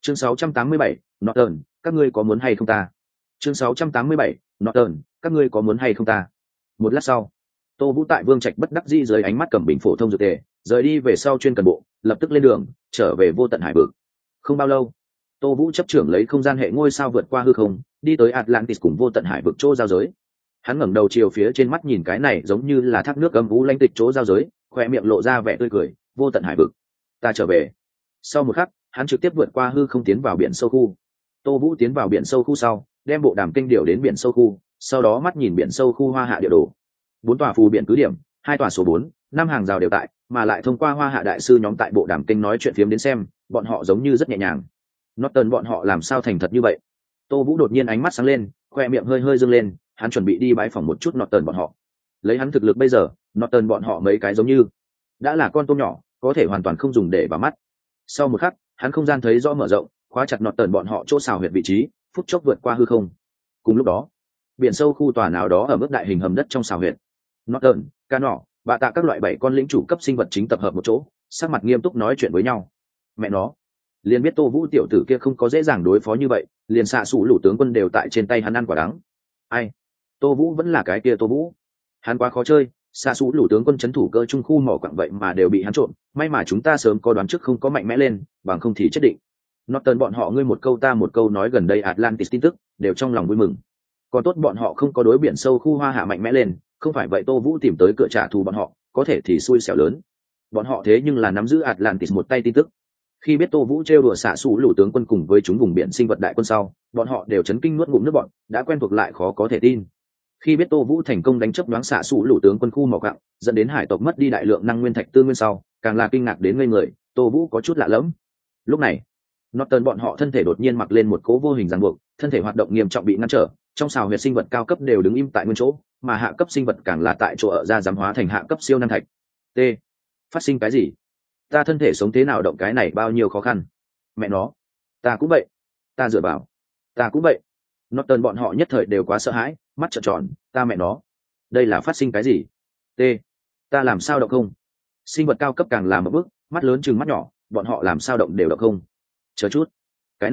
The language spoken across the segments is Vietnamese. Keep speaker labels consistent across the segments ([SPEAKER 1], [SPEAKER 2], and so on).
[SPEAKER 1] Chương 687, Norton, các ngươi có muốn hay không ta? Chương 687, Norton, các ngươi có muốn hay không ta? Một lát sau, Tô Vũ tại Vương Trạch bất đắc dĩ dưới ánh mắt cầm bình phổ thông dược tề, rời đi về sau chuyên cần bộ, lập tức lên đường, trở về vô tận hải vực. Không bao lâu, Tô Vũ chấp trưởng lấy không gian hệ ngôi sao vượt qua hư không, đi tới Atlantis cùng vô tận hải vực chỗ giao giới. Hắn ngẩng đầu chiều phía trên mắt nhìn cái này giống như là thác nước âm u lãnh tịch chỗ giao giới, khoe miệng lộ ra vẻ tươi cười, vô tận hải vực, ta trở về. Sau một khắc, hắn trực tiếp vượt qua hư không tiến vào biển sâu khu. Tô Vũ tiến vào biển sâu khu sau, đem bộ đàm kinh điều đến biển sâu khu, sau đó mắt nhìn biển sâu khu Hoa Hạ địa đồ. 4 tòa phù biển cứ điểm, 2 tòa số 4, 5 hàng rào đều tại, mà lại thông qua Hoa Hạ đại sư nhóm tại bộ đàm kinh nói chuyện phiếm đến xem, bọn họ giống như rất nhẹ nhàng. Norton bọn họ làm sao thành thật như vậy? Tô Vũ đột nhiên ánh mắt sáng lên, khoe miệng hơi hơi dương lên, hắn chuẩn bị đi bái phỏng một chút Norton bọn họ. Lấy hắn thực lực bây giờ, Norton bọn họ mấy cái giống như đã là con tôm nhỏ, có thể hoàn toàn không dùng để vào mắt. Sau một khắc, hắn không gian thấy rõ mở rộng, khóa chặt Norton bọn họ chỗ xào huyệt vị trí, phút chốc vượt qua hư không. Cùng lúc đó, biển sâu khu tòa nào đó ở mức đại hình hầm đất trong xào huyệt. Norton, Ca Nỏ, Bạ Tạ các loại 7 con lĩnh chủ cấp sinh vật chính tập hợp một chỗ, sắc mặt nghiêm túc nói chuyện với nhau. Mẹ nó, liền biết Tô Vũ tiểu tử kia không có dễ dàng đối phó như vậy, liền xạ sủ lũ tướng quân đều tại trên tay hắn ăn quả đắng. Ai? Tô Vũ vẫn là cái kia Tô Vũ. Hắn quá khó chơi, xạ sủ lũ tướng quân trấn thủ cơ trung khu mỏ quặng vậy mà đều bị hắn trộm, may mà chúng ta sớm có đoán trước không có mạnh mẽ lên, bằng không thì chết định. Norton bọn họ ngươi một câu ta một câu nói gần đây Atlantis tin tức, đều trong lòng vui mừng. Còn tốt bọn họ không có đối biển sâu khu Hoa Hạ mạnh mẽ lên, không phải vậy Tô Vũ tìm tới cửa trả thù bọn họ, có thể thì xui xẻo lớn. Bọn họ thế nhưng là nắm giữ Atlantis một tay tin tức. Khi biết Tô Vũ trêu đùa xạ sủ lũ tướng quân cùng với chúng vùng biển sinh vật đại quân sau, bọn họ đều chấn kinh nuốt ngụm nước bọn, đã quen thuộc lại khó có thể tin. Khi biết Tô Vũ thành công đánh chấp đoán xạ sủ lũ tướng quân khu mỏ quặng, dẫn đến hải tộc mất đi đại lượng năng nguyên thạch tư nguyên sau, càng là kinh ngạc đến ngây người, Tô Vũ có chút lạ lẫm. Lúc này, Norton bọn họ thân thể đột nhiên mặc lên một cố vô hình ràng buộc, thân thể hoạt động nghiêm trọng bị ngăn trở, trong xào huyệt sinh vật cao cấp đều đứng im tại nguyên chỗ, mà hạ cấp sinh vật càng là tại chỗ ở ra giám hóa thành hạ cấp siêu năng thạch. T. Phát sinh cái gì? Ta thân thể sống thế nào động cái này bao nhiêu khó khăn? Mẹ nó, ta cũng vậy, ta dựa vào, ta cũng vậy. Norton bọn họ nhất thời đều quá sợ hãi, mắt trợn tròn, ta mẹ nó, đây là phát sinh cái gì? T. Ta làm sao động không? Sinh vật cao cấp càng làm một bước, mắt lớn chừng mắt nhỏ, bọn họ làm sao động đều động không? Chờ chút, cái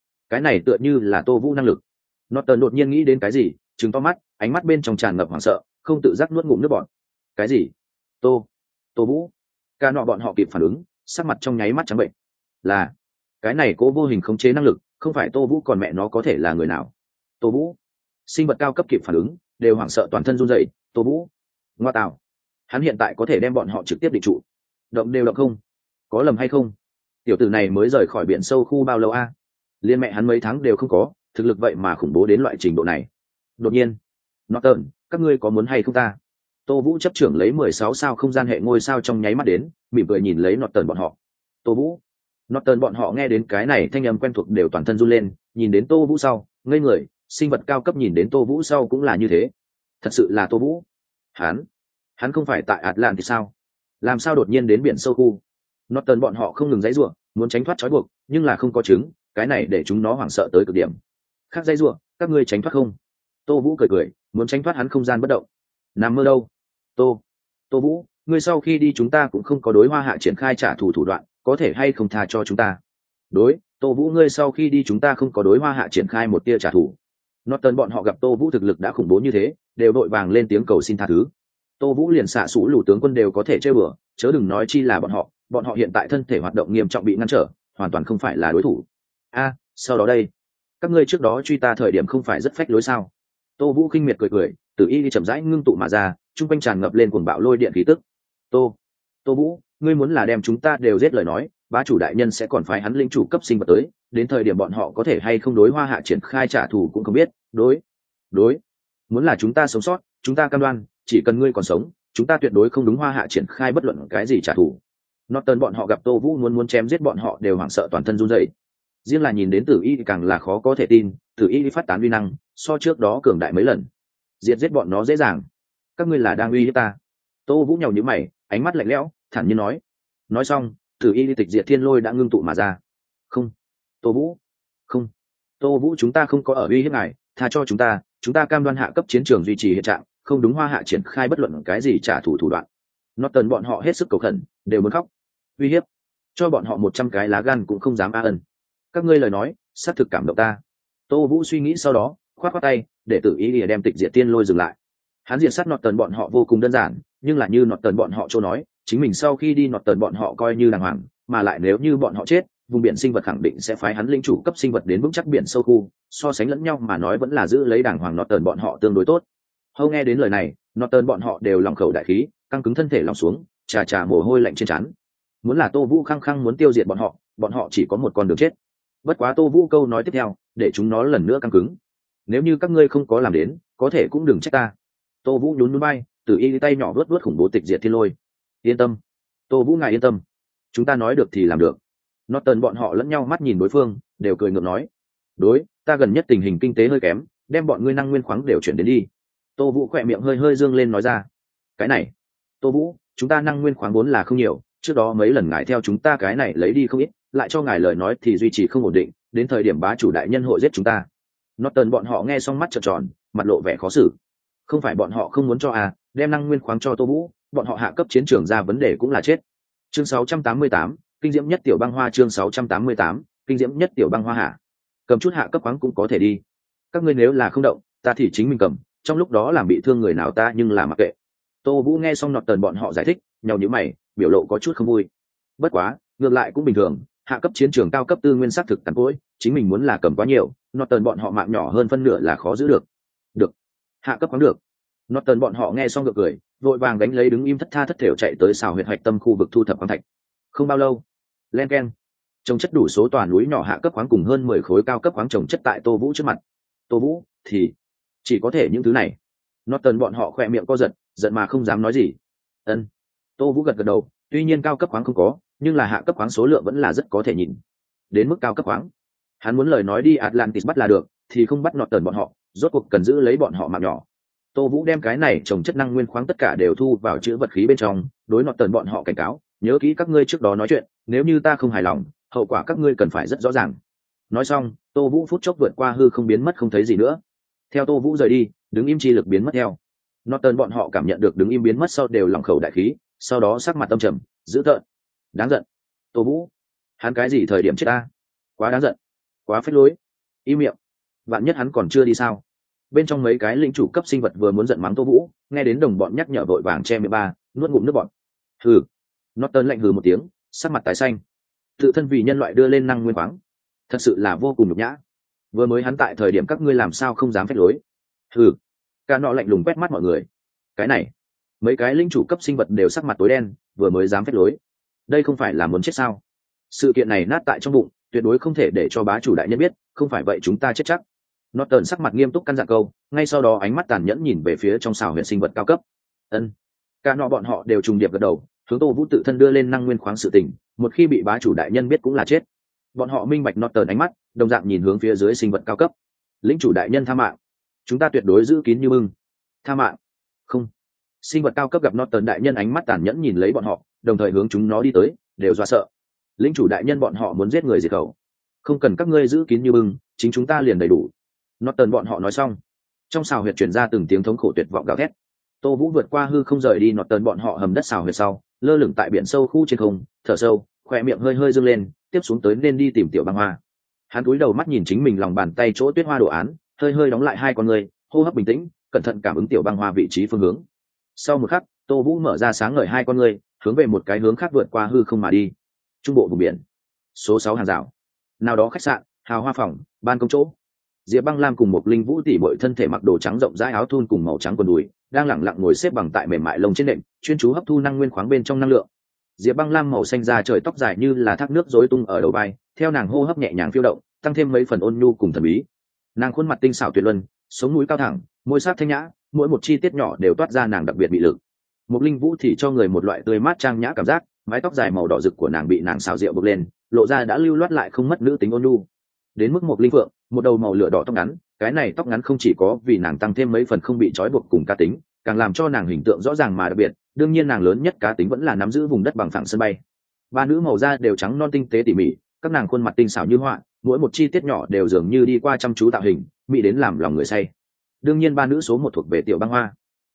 [SPEAKER 1] này tựa như là Tô Vũ năng lực. Norton đột nhiên nghĩ đến cái gì, trừng to mắt, ánh mắt bên trong tràn ngập hoảng sợ, không tự giác nuốt ngụm nước bọt. Cái gì? Tô Vũ? Ca Nọ bọn họ kịp phản ứng, sắc mặt trong nháy mắt trắng bệnh. Là cái này cố vô hình khống chế năng lực, không phải Tô Vũ còn mẹ nó có thể là người nào? Tô Vũ? Sinh vật cao cấp kịp phản ứng, đều hoảng sợ toàn thân run rẩy. Tô Vũ? Ngoa tạo, hắn hiện tại có thể đem bọn họ trực tiếp định trụ. Động đều động không? Có lầm hay không? Tiểu tử này mới rời khỏi biển sâu khu bao lâu a? Liên mẹ hắn mấy tháng đều không có, thực lực vậy mà khủng bố đến loại trình độ này. Đột nhiên, Norton, các ngươi có muốn hay không ta? Tô Vũ chấp trưởng lấy 16 sao không gian hệ ngôi sao trong nháy mắt đến, mỉm cười nhìn lấy Norton bọn họ. Tô Vũ? Norton bọn họ nghe đến cái này thanh âm quen thuộc đều toàn thân run lên, nhìn đến Tô Vũ sau, ngây người, sinh vật cao cấp nhìn đến Tô Vũ sau cũng là như thế. Thật sự là Tô Vũ? Hắn không phải tại Atlantis sao? Làm sao đột nhiên đến biển sâu khu? Norton bọn họ không ngừng giãy giụa, muốn tránh thoát trói buộc, nhưng là không có chứng, cái này để chúng nó hoảng sợ tới cực điểm. Khác giãy giụa, các ngươi tránh thoát không? Tô Vũ cười cười, muốn tránh thoát hắn không gian bất động. Nằm mơ đâu? Tô Vũ, ngươi sau khi đi chúng ta cũng không có đối Hoa Hạ triển khai trả thù thủ đoạn, có thể hay không tha cho chúng ta? Tô Vũ, ngươi sau khi đi chúng ta không có đối Hoa Hạ triển khai một tia trả thù. Norton bọn họ gặp Tô Vũ thực lực đã khủng bố như thế, đều đội vàng lên tiếng cầu xin tha thứ. Tô Vũ liền xạ sủ lũ tướng quân đều có thể chơi bừa, chớ đừng nói chi là bọn họ hiện tại thân thể hoạt động nghiêm trọng bị ngăn trở, hoàn toàn không phải là đối thủ. Sau đó đây, các ngươi trước đó truy ta thời điểm không phải rất phách lối sao? Tô Vũ khinh miệt cười cười, từ y đi chậm rãi ngưng tụ mà ra, trung quanh tràn ngập lên cuồng bạo lôi điện khí tức. Tô Vũ, ngươi muốn là đem chúng ta đều giết lời nói, bá chủ đại nhân sẽ còn phái hắn linh chủ cấp sinh vật tới, đến thời điểm bọn họ có thể hay không đối Hoa Hạ triển khai trả thù cũng không biết. Đối, muốn là chúng ta sống sót, chúng ta cam đoan, chỉ cần ngươi còn sống, chúng ta tuyệt đối không đúng Hoa Hạ triển khai bất luận cái gì trả thù. Norton bọn họ gặp Tô Vũ muốn chém giết bọn họ đều hoảng sợ toàn thân run rẩy. Riêng là nhìn đến Tử Y thì càng là khó có thể tin, Tử Y phát tán uy năng, so trước đó cường đại mấy lần. Diệt giết bọn nó dễ dàng. Các ngươi là đang uy hiếp ta? Tô Vũ nhàu nhíu mày, ánh mắt lạnh lẽo, thản nhiên nói. Nói xong, Tử Y tịch diệt thiên lôi đã ngưng tụ mà ra. Không, Tô Vũ, không, Tô Vũ, chúng ta không có ở uy hiếp ngài, tha cho chúng ta cam đoan hạ cấp chiến trường duy trì hiện trạng, không đúng Hoa Hạ triển khai bất luận cái gì trả thù thủ đoạn. Norton bọn họ hết sức cầu khẩn, đều muốn khóc. Uy hiếp, cho bọn họ 100 cái lá gan cũng không dám a ân. Các ngươi lời nói xác thực cảm động ta. Tô Vũ suy nghĩ sau đó khoát khoát tay để Tử Y Lìa đem Tịch Diệt Tiên Lôi dừng lại. Hắn diệt sát Norton bọn họ vô cùng đơn giản, nhưng là như Norton bọn họ chỗ nói, chính mình sau khi đi Norton bọn họ coi như đàng hoàng, mà lại nếu như bọn họ chết, vùng biển sinh vật khẳng định sẽ phái hắn linh chủ cấp sinh vật đến vững chắc biển sâu khu, so sánh lẫn nhau mà nói vẫn là giữ lấy đàng hoàng Norton bọn họ tương đối tốt. Hâu nghe đến lời này, Norton bọn họ đều lòng khẩu đại khí, căng cứng thân thể lòng xuống, trà trà mồ hôi lạnh trên trán. Muốn là Tô Vũ khăng khăng muốn tiêu diệt bọn họ chỉ có một con đường chết. Bất quá Tô Vũ câu nói tiếp theo, để chúng nó lần nữa căng cứng. Nếu như các ngươi không có làm đến, có thể cũng đừng trách ta. Tô Vũ nhún nhún vai, Tử Y tay nhỏ vuốt vuốt khủng bố Tịch Diệt Thiên Lôi. Yên tâm, Tô Vũ ngài yên tâm, chúng ta nói được thì làm được. Norton bọn họ lẫn nhau mắt nhìn đối phương, đều cười ngượng nói, đối, ta gần nhất tình hình kinh tế hơi kém, đem bọn ngươi năng nguyên khoáng đều chuyển đến đi. Tô Vũ khỏe miệng hơi hơi dương lên nói ra, cái này, Tô Vũ, chúng ta năng nguyên khoáng vốn là không nhiều, trước đó mấy lần ngài theo chúng ta cái này lấy đi không ít, lại cho ngài lời nói thì duy trì không ổn định, đến thời điểm bá chủ đại nhân hội giết chúng ta. Norton bọn họ nghe xong mắt trợn tròn, mặt lộ vẻ khó xử. Không phải bọn họ không muốn cho đem năng nguyên khoáng cho Tô Vũ, bọn họ hạ cấp chiến trường ra vấn đề cũng là chết. Chương 688, kinh diễm nhất tiểu băng hoa. Chương 688, kinh diễm nhất tiểu băng hoa hạ. Cầm chút hạ cấp khoáng cũng có thể đi. Các ngươi nếu là không động, ta thì chính mình cầm, trong lúc đó làm bị thương người nào ta nhưng là mặc kệ. Tô Vũ nghe xong Norton bọn họ giải thích, nhàu nhíu mày, biểu lộ có chút không vui. Bất quá, ngược lại cũng bình thường, hạ cấp chiến trường cao cấp tư nguyên xác thực cằn cỗi, chính mình muốn là cầm quá nhiều, Norton bọn họ mạng nhỏ hơn phân nửa là khó giữ được. Được, hạ cấp khoáng được. Norton bọn họ nghe xong gượng cười, vội vàng đánh lấy đứng im thất tha thất thểu chạy tới xào huyệt hạch tâm khu vực thu thập khoáng thạch. Không bao lâu, len keng, trồng chất đủ số tòa núi nhỏ hạ cấp khoáng cùng hơn 10 khối cao cấp khoáng trồng chất tại Tô Vũ trước mặt. Tô Vũ thì chỉ có thể những thứ này. Norton bọn họ khỏe miệng co giật, giận mà không dám nói gì. Ân. Tô Vũ gật gật đầu, tuy nhiên cao cấp khoáng không có, nhưng là hạ cấp khoáng số lượng vẫn là rất có thể nhìn. Đến mức cao cấp khoáng, hắn muốn lời nói đi Atlantis bắt là được, thì không bắt Norton bọn họ, rốt cuộc cần giữ lấy bọn họ mạng nhỏ. Tô Vũ đem cái này trồng chất năng nguyên khoáng tất cả đều thu vào chữ vật khí bên trong, đối Norton bọn họ cảnh cáo, nhớ kỹ các ngươi trước đó nói chuyện, nếu như ta không hài lòng, hậu quả các ngươi cần phải rất rõ ràng. Nói xong, Tô Vũ phút chốc vượt qua hư không biến mất không thấy gì nữa. Theo Tô Vũ rời đi, đứng im chi lực biến mất theo. Norton bọn họ cảm nhận được đứng im biến mất sau đều lòng khẩu đại khí, sau đó sắc mặt âm trầm, dữ tợn. Đáng giận. Tô Vũ, hắn cái gì thời điểm chết ta? Quá đáng giận, quá phách lối. Im miệng. Vạn nhất hắn còn chưa đi sao? Bên trong mấy cái lĩnh chủ cấp sinh vật vừa muốn giận mắng Tô Vũ, nghe đến đồng bọn nhắc nhở vội vàng che miệng nuốt ngụm nước bọt. Hừ. Norton lạnh hừ một tiếng, sắc mặt tái xanh. Tự thân vì nhân loại đưa lên năng nguyên khoáng, thật sự là vô cùng nhục nhã. Vừa mới hắn tại thời điểm các ngươi làm sao không dám phách lối? Hừ. Cả nọ lạnh lùng quét mắt mọi người. Cái này, mấy cái lĩnh chủ cấp sinh vật đều sắc mặt tối đen, vừa mới dám phách lối. Đây không phải là muốn chết sao? Sự kiện này nát tại trong bụng, tuyệt đối không thể để cho bá chủ đại nhân biết, không phải vậy chúng ta chết chắc. Norton sắc mặt nghiêm túc căn dặn câu, ngay sau đó ánh mắt tàn nhẫn nhìn về phía trong xào huyện sinh vật cao cấp. Ân. Cả nọ bọn họ đều trùng điệp gật đầu, hướng Tô Vũ tự thân đưa lên năng nguyên khoáng sự tình, một khi bị bá chủ đại nhân biết cũng là chết. Bọn họ minh bạch Norton ánh mắt, đồng dạng nhìn hướng phía dưới sinh vật cao cấp. Lĩnh chủ đại nhân tha mạng, chúng ta tuyệt đối giữ kín như bưng. Tha mạng? Không. Sinh vật cao cấp gặp Norton đại nhân ánh mắt tàn nhẫn nhìn lấy bọn họ, đồng thời hướng chúng nó đi tới, đều dọa sợ. Lĩnh chủ đại nhân bọn họ muốn giết người diệt khẩu, không cần các ngươi giữ kín như bưng, chính chúng ta liền đầy đủ. Norton bọn họ nói xong, trong xào huyệt truyền ra từng tiếng thống khổ tuyệt vọng gào thét. Tô Vũ vượt qua hư không rời đi Norton bọn họ hầm đất xào huyệt sau, lơ lửng tại biển sâu khu trên không, thở sâu, khỏe miệng hơi hơi dương lên, tiếp xuống tới nên đi tìm tiểu băng hoa. Hắn cúi đầu mắt nhìn chính mình lòng bàn tay chỗ tuyết hoa đồ án, hơi hơi đóng lại hai con người, hô hấp bình tĩnh, cẩn thận cảm ứng tiểu băng hoa vị trí phương hướng. Sau một khắc, Tô Vũ mở ra sáng ngời hai con người, hướng về một cái hướng khác vượt qua hư không mà đi. Trung bộ vùng biển, số 6 hàng rào, nào đó khách sạn, hào hoa phòng, ban công chỗ. Diệp Băng Lam cùng một linh vũ tỷ muội thân thể mặc đồ trắng rộng rãi áo thun cùng màu trắng quần đùi, đang lẳng lặng ngồi xếp bằng tại mềm mại lông trên nệm, chuyên chú hấp thu năng nguyên khoáng bên trong năng lượng. Diệp Băng Lam màu xanh da trời tóc dài như là thác nước rối tung ở đầu vai, theo nàng hô hấp nhẹ nhàng phiêu động, tăng thêm mấy phần ôn nhu cùng thần bí. Nàng khuôn mặt tinh xảo tuyệt luân, sống mũi cao thẳng, môi sắc thanh nhã, mỗi một chi tiết nhỏ đều toát ra nàng đặc biệt bị lực. Một linh vũ thì cho người một loại tươi mát trang nhã cảm giác, mái tóc dài màu đỏ rực của nàng bị nàng xào rượu bốc lên, lộ ra đã lưu loát lại không mất nữ tính ôn nhu. Đến mức một linh phượng, một đầu màu lửa đỏ tóc ngắn, cái này tóc ngắn không chỉ có vì nàng tăng thêm mấy phần không bị trói buộc cùng cá tính, càng làm cho nàng hình tượng rõ ràng mà đặc biệt. Đương nhiên nàng lớn nhất cá tính vẫn là nắm giữ vùng đất bằng phẳng sân bay. Ba nữ màu da đều trắng non tinh tế tỉ mỉ, các nàng khuôn mặt tinh xảo như họa, mỗi một chi tiết nhỏ đều dường như đi qua chăm chú tạo hình, mỹ đến làm lòng người say. Đương nhiên ba nữ số một thuộc về tiểu băng hoa.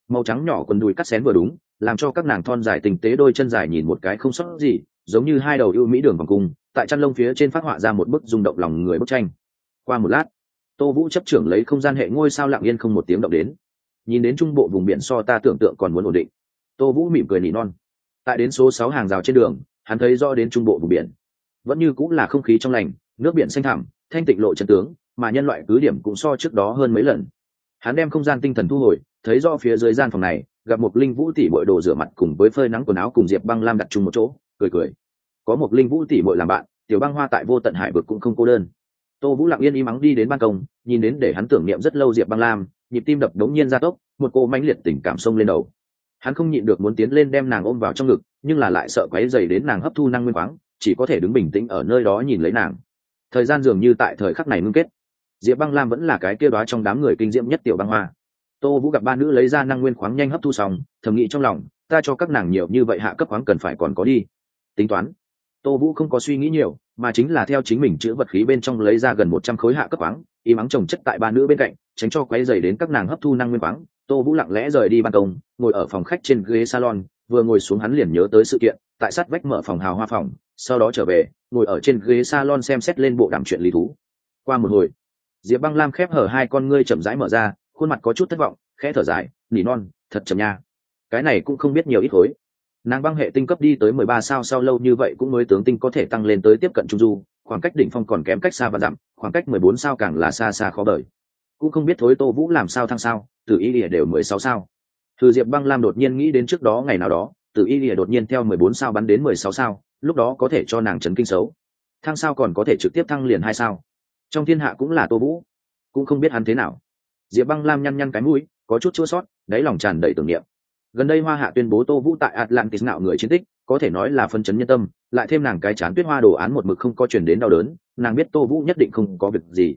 [SPEAKER 1] màu trắng nhỏ quần đùi cắt xén vừa đúng, làm cho các nàng thon dài tinh tế đôi chân dài nhìn một cái không sót gì, giống như hai đầu ưu mỹ đường vòng cung, tại chăn lông phía trên phát họa ra một bức rung động lòng người bức tranh. Qua một lát, Tô Vũ chấp trưởng lấy không gian hệ ngôi sao lặng yên không một tiếng động đến. Nhìn đến trung bộ vùng biển so ta tưởng tượng còn muốn ổn định. Tô Vũ mỉm cười nỉ non. Tại đến số 6 hàng rào trên đường, hắn thấy rõ đến trung bộ vùng biển. Vẫn như cũng là không khí trong lành, nước biển xanh thẳm, thanh tịnh lộ chân tướng, mà nhân loại cứ điểm cũng so trước đó hơn mấy lần. Hắn đem không gian tinh thần thu hồi, thấy rõ phía dưới gian phòng này, gặp một linh vũ tỷ muội đồ rửa mặt cùng với phơi nắng quần áo cùng Diệp Băng Lam đặt chung một chỗ, cười cười. Có một linh vũ tỷ muội làm bạn, Tiểu Băng Hoa tại vô tận hải vực cũng không cô đơn. Tô Vũ lặng yên im ắng đi đến ban công, nhìn đến để hắn tưởng niệm rất lâu Diệp Băng Lam, nhịp tim đập đống nhiên gia tốc, một cô mãnh liệt tình cảm xông lên đầu. Hắn không nhịn được muốn tiến lên đem nàng ôm vào trong ngực, nhưng là lại sợ quấy rầy đến nàng hấp thu năng nguyên khoáng, chỉ có thể đứng bình tĩnh ở nơi đó nhìn lấy nàng. Thời gian dường như tại thời khắc này ngưng kết. Diệp Băng Lam vẫn là cái kia đóa trong đám người kinh diễm nhất Tiểu Băng Hoa. Tô Vũ gặp ba nữ lấy ra năng nguyên khoáng nhanh hấp thu xong, thầm nghĩ trong lòng, ta cho các nàng nhiều như vậy hạ cấp khoáng cần phải còn có đi. Tính toán. Tô Vũ không có suy nghĩ nhiều, mà chính là theo chính mình chữ vật khí bên trong lấy ra gần 100 khối hạ cấp khoáng, im ắng chồng chất tại ba nữ bên cạnh, tránh cho quấy rầy đến các nàng hấp thu năng nguyên khoáng. Tô Vũ lặng lẽ rời đi ban công, ngồi ở phòng khách trên ghế salon, vừa ngồi xuống hắn liền nhớ tới sự kiện, tại sát vách mở phòng hào hoa phòng, sau đó trở về, ngồi ở trên ghế salon xem xét lên bộ đàm chuyện lý thú. Qua một hồi, Diệp Băng Lam khép hở hai con ngươi chậm rãi mở ra, khuôn mặt có chút thất vọng, khẽ thở dài, nỉ non, thật chậm nha. Cái này cũng không biết nhiều ít khối. Nàng băng hệ tinh cấp đi tới 13 sao sau lâu như vậy cũng mới tướng tinh có thể tăng lên tới tiếp cận trung du, khoảng cách đỉnh phong còn kém cách xa và dặm, khoảng cách 14 sao càng là xa xa khó bời. Cũng không biết thối Tô Vũ làm sao thăng sao, từ y lìa đều 16 sao. Từ Diệp Băng Lam đột nhiên nghĩ đến trước đó ngày nào đó, từ y lìa đột nhiên theo 14 sao bắn đến 16 sao, lúc đó có thể cho nàng chấn kinh xấu. Thăng sao còn có thể trực tiếp thăng liền 2 sao. Trong thiên hạ cũng là Tô Vũ, cũng không biết hắn thế nào. Diệp Băng Lam nhăn nhăn cái mũi, có chút chua xót, đáy lòng tràn đầy tưởng niệm. Gần đây Hoa Hạ tuyên bố Tô Vũ tại Atlantis ngạo người chiến tích, có thể nói là phân chấn nhân tâm, lại thêm nàng cái chán tuyết hoa đồ án một mực không có truyền đến đau đớn, nàng biết Tô Vũ nhất định không có việc gì.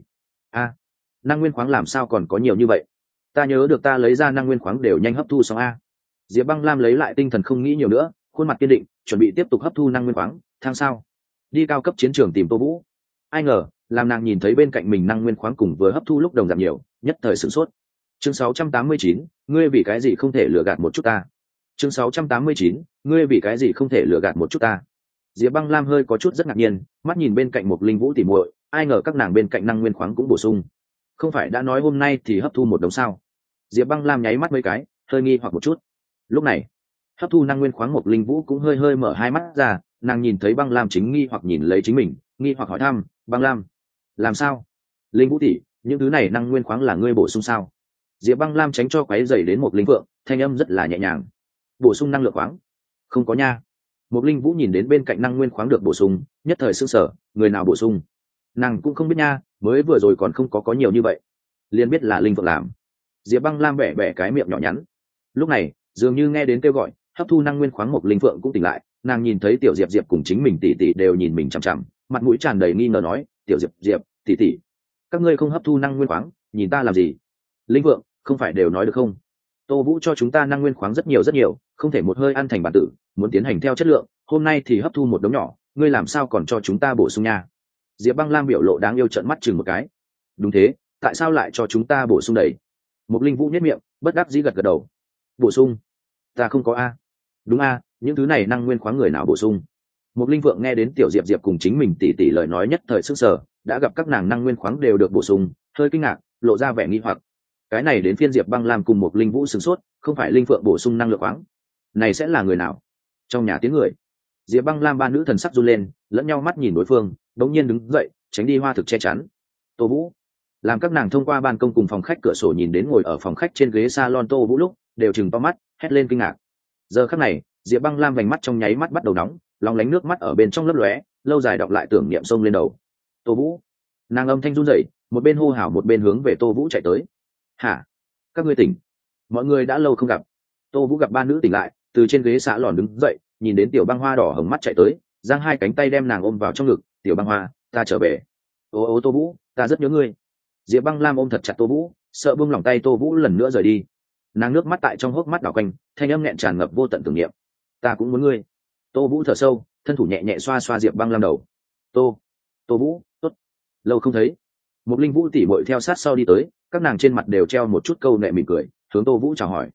[SPEAKER 1] Năng nguyên khoáng làm sao còn có nhiều như vậy? Ta nhớ được ta lấy ra năng nguyên khoáng đều nhanh hấp thu xong a. Diệp Băng Lam lấy lại tinh thần không nghĩ nhiều nữa, khuôn mặt kiên định, chuẩn bị tiếp tục hấp thu năng nguyên khoáng, thang sao? Đi cao cấp chiến trường tìm Tô Vũ. Ai ngờ, làm nàng nhìn thấy bên cạnh mình năng nguyên khoáng cùng vừa hấp thu lúc đồng giảm nhiều, nhất thời sửng sốt. Chương 689, ngươi vì cái gì không thể lừa gạt một chút ta? Chương 689, ngươi vì cái gì không thể lừa gạt một chút ta? Diệp Băng Lam hơi có chút rất ngạc nhiên, mắt nhìn bên cạnh một linh vũ tỉ muội, ai ngờ các nàng bên cạnh năng nguyên khoáng cũng bổ sung. Không phải đã nói hôm nay thì hấp thu một đống sao? Diệp Băng Lam nháy mắt mấy cái, hơi nghi hoặc một chút. Lúc này, hấp thu năng nguyên khoáng một linh vũ cũng hơi hơi mở hai mắt ra, nàng nhìn thấy Băng Lam chính nghi hoặc nhìn lấy chính mình, nghi hoặc hỏi thăm, Băng Lam, làm sao? Linh vũ tỷ, những thứ này năng nguyên khoáng là ngươi bổ sung sao? Diệp Băng Lam tránh cho quấy rầy đến một linh vượng, thanh âm rất là nhẹ nhàng. Bổ sung năng lượng khoáng? Không có nha. Một linh vũ nhìn đến bên cạnh năng nguyên khoáng được bổ sung, nhất thời sửng sở, người nào bổ sung? Nàng cũng không biết nha, mới vừa rồi còn không có nhiều như vậy, liền biết là linh vượng làm. Diệp Băng Lam bẻ bẻ cái miệng nhỏ nhắn. Lúc này, dường như nghe đến kêu gọi, hấp thu năng nguyên khoáng một linh vượng cũng tỉnh lại, nàng nhìn thấy tiểu Diệp Diệp cùng chính mình tỷ tỷ đều nhìn mình chằm chằm, mặt mũi tràn đầy nghi ngờ nói, tiểu Diệp Diệp, tỷ tỷ, các ngươi không hấp thu năng nguyên khoáng, nhìn ta làm gì? Linh vượng, không phải đều nói được không? Tô Vũ cho chúng ta năng nguyên khoáng rất nhiều, không thể một hơi ăn thành bản tử, muốn tiến hành theo chất lượng, hôm nay thì hấp thu một đống nhỏ, ngươi làm sao còn cho chúng ta bổ sung nha? Diệp Băng Lam biểu lộ đáng yêu trợn mắt chừng một cái. Đúng thế, tại sao lại cho chúng ta bổ sung đầy? Một linh vũ nhếch miệng, bất đắc dĩ gật gật đầu. Bổ sung? Ta không có a. Đúng a, những thứ này năng nguyên khoáng người nào bổ sung? Một linh vượng nghe đến tiểu Diệp Diệp cùng chính mình tỷ tỷ lời nói nhất thời sửng sở, đã gặp các nàng năng nguyên khoáng đều được bổ sung, hơi kinh ngạc, lộ ra vẻ nghi hoặc. Cái này đến phiên Diệp Băng Lam cùng một linh vũ sửng sốt, không phải linh vượng bổ sung năng lượng khoáng, này sẽ là người nào? Trong nhà tiếng người. Diệp Băng Lam ba nữ thần sắc run lên, lẫn nhau mắt nhìn đối phương, đống nhiên đứng dậy, tránh đi hoa thực che chắn. Tô Vũ, làm các nàng thông qua ban công cùng phòng khách cửa sổ nhìn đến ngồi ở phòng khách trên ghế salon Tô Vũ lúc, đều trừng to mắt, hét lên kinh ngạc. Giờ khắc này, Diệp Băng Lam vành mắt trong nháy mắt bắt đầu nóng, lóng lánh nước mắt ở bên trong lấp lóe, lâu dài đọng lại tưởng niệm sông lên đầu. Tô Vũ, nàng âm thanh run rẩy, một bên hô hào một bên hướng về Tô Vũ chạy tới. Hả? Các ngươi tỉnh? Mọi người đã lâu không gặp. Tô Vũ gặp ba nữ tỉnh lại, từ trên ghế xạ lòn đứng dậy, nhìn đến Tiểu Băng Hoa đỏ hồng mắt chạy tới, giang hai cánh tay đem nàng ôm vào trong ngực. Tiểu Băng Hoa, ta trở về. Ô Tô Vũ, ta rất nhớ ngươi. Diệp Băng Lam ôm thật chặt Tô Vũ, sợ buông lỏng tay Tô Vũ lần nữa rời đi. Nàng nước mắt tại trong hốc mắt đảo quanh, thanh âm nghẹn tràn ngập vô tận tưởng niệm. Ta cũng muốn ngươi. Tô Vũ thở sâu, thân thủ nhẹ nhẹ xoa xoa Diệp Băng Lam đầu. Tô Vũ, tốt, lâu không thấy. Một linh vũ tỉ muội theo sát sau đi tới, các nàng trên mặt đều treo một chút câu nệ mỉm cười, hướng Tô Vũ chào hỏi.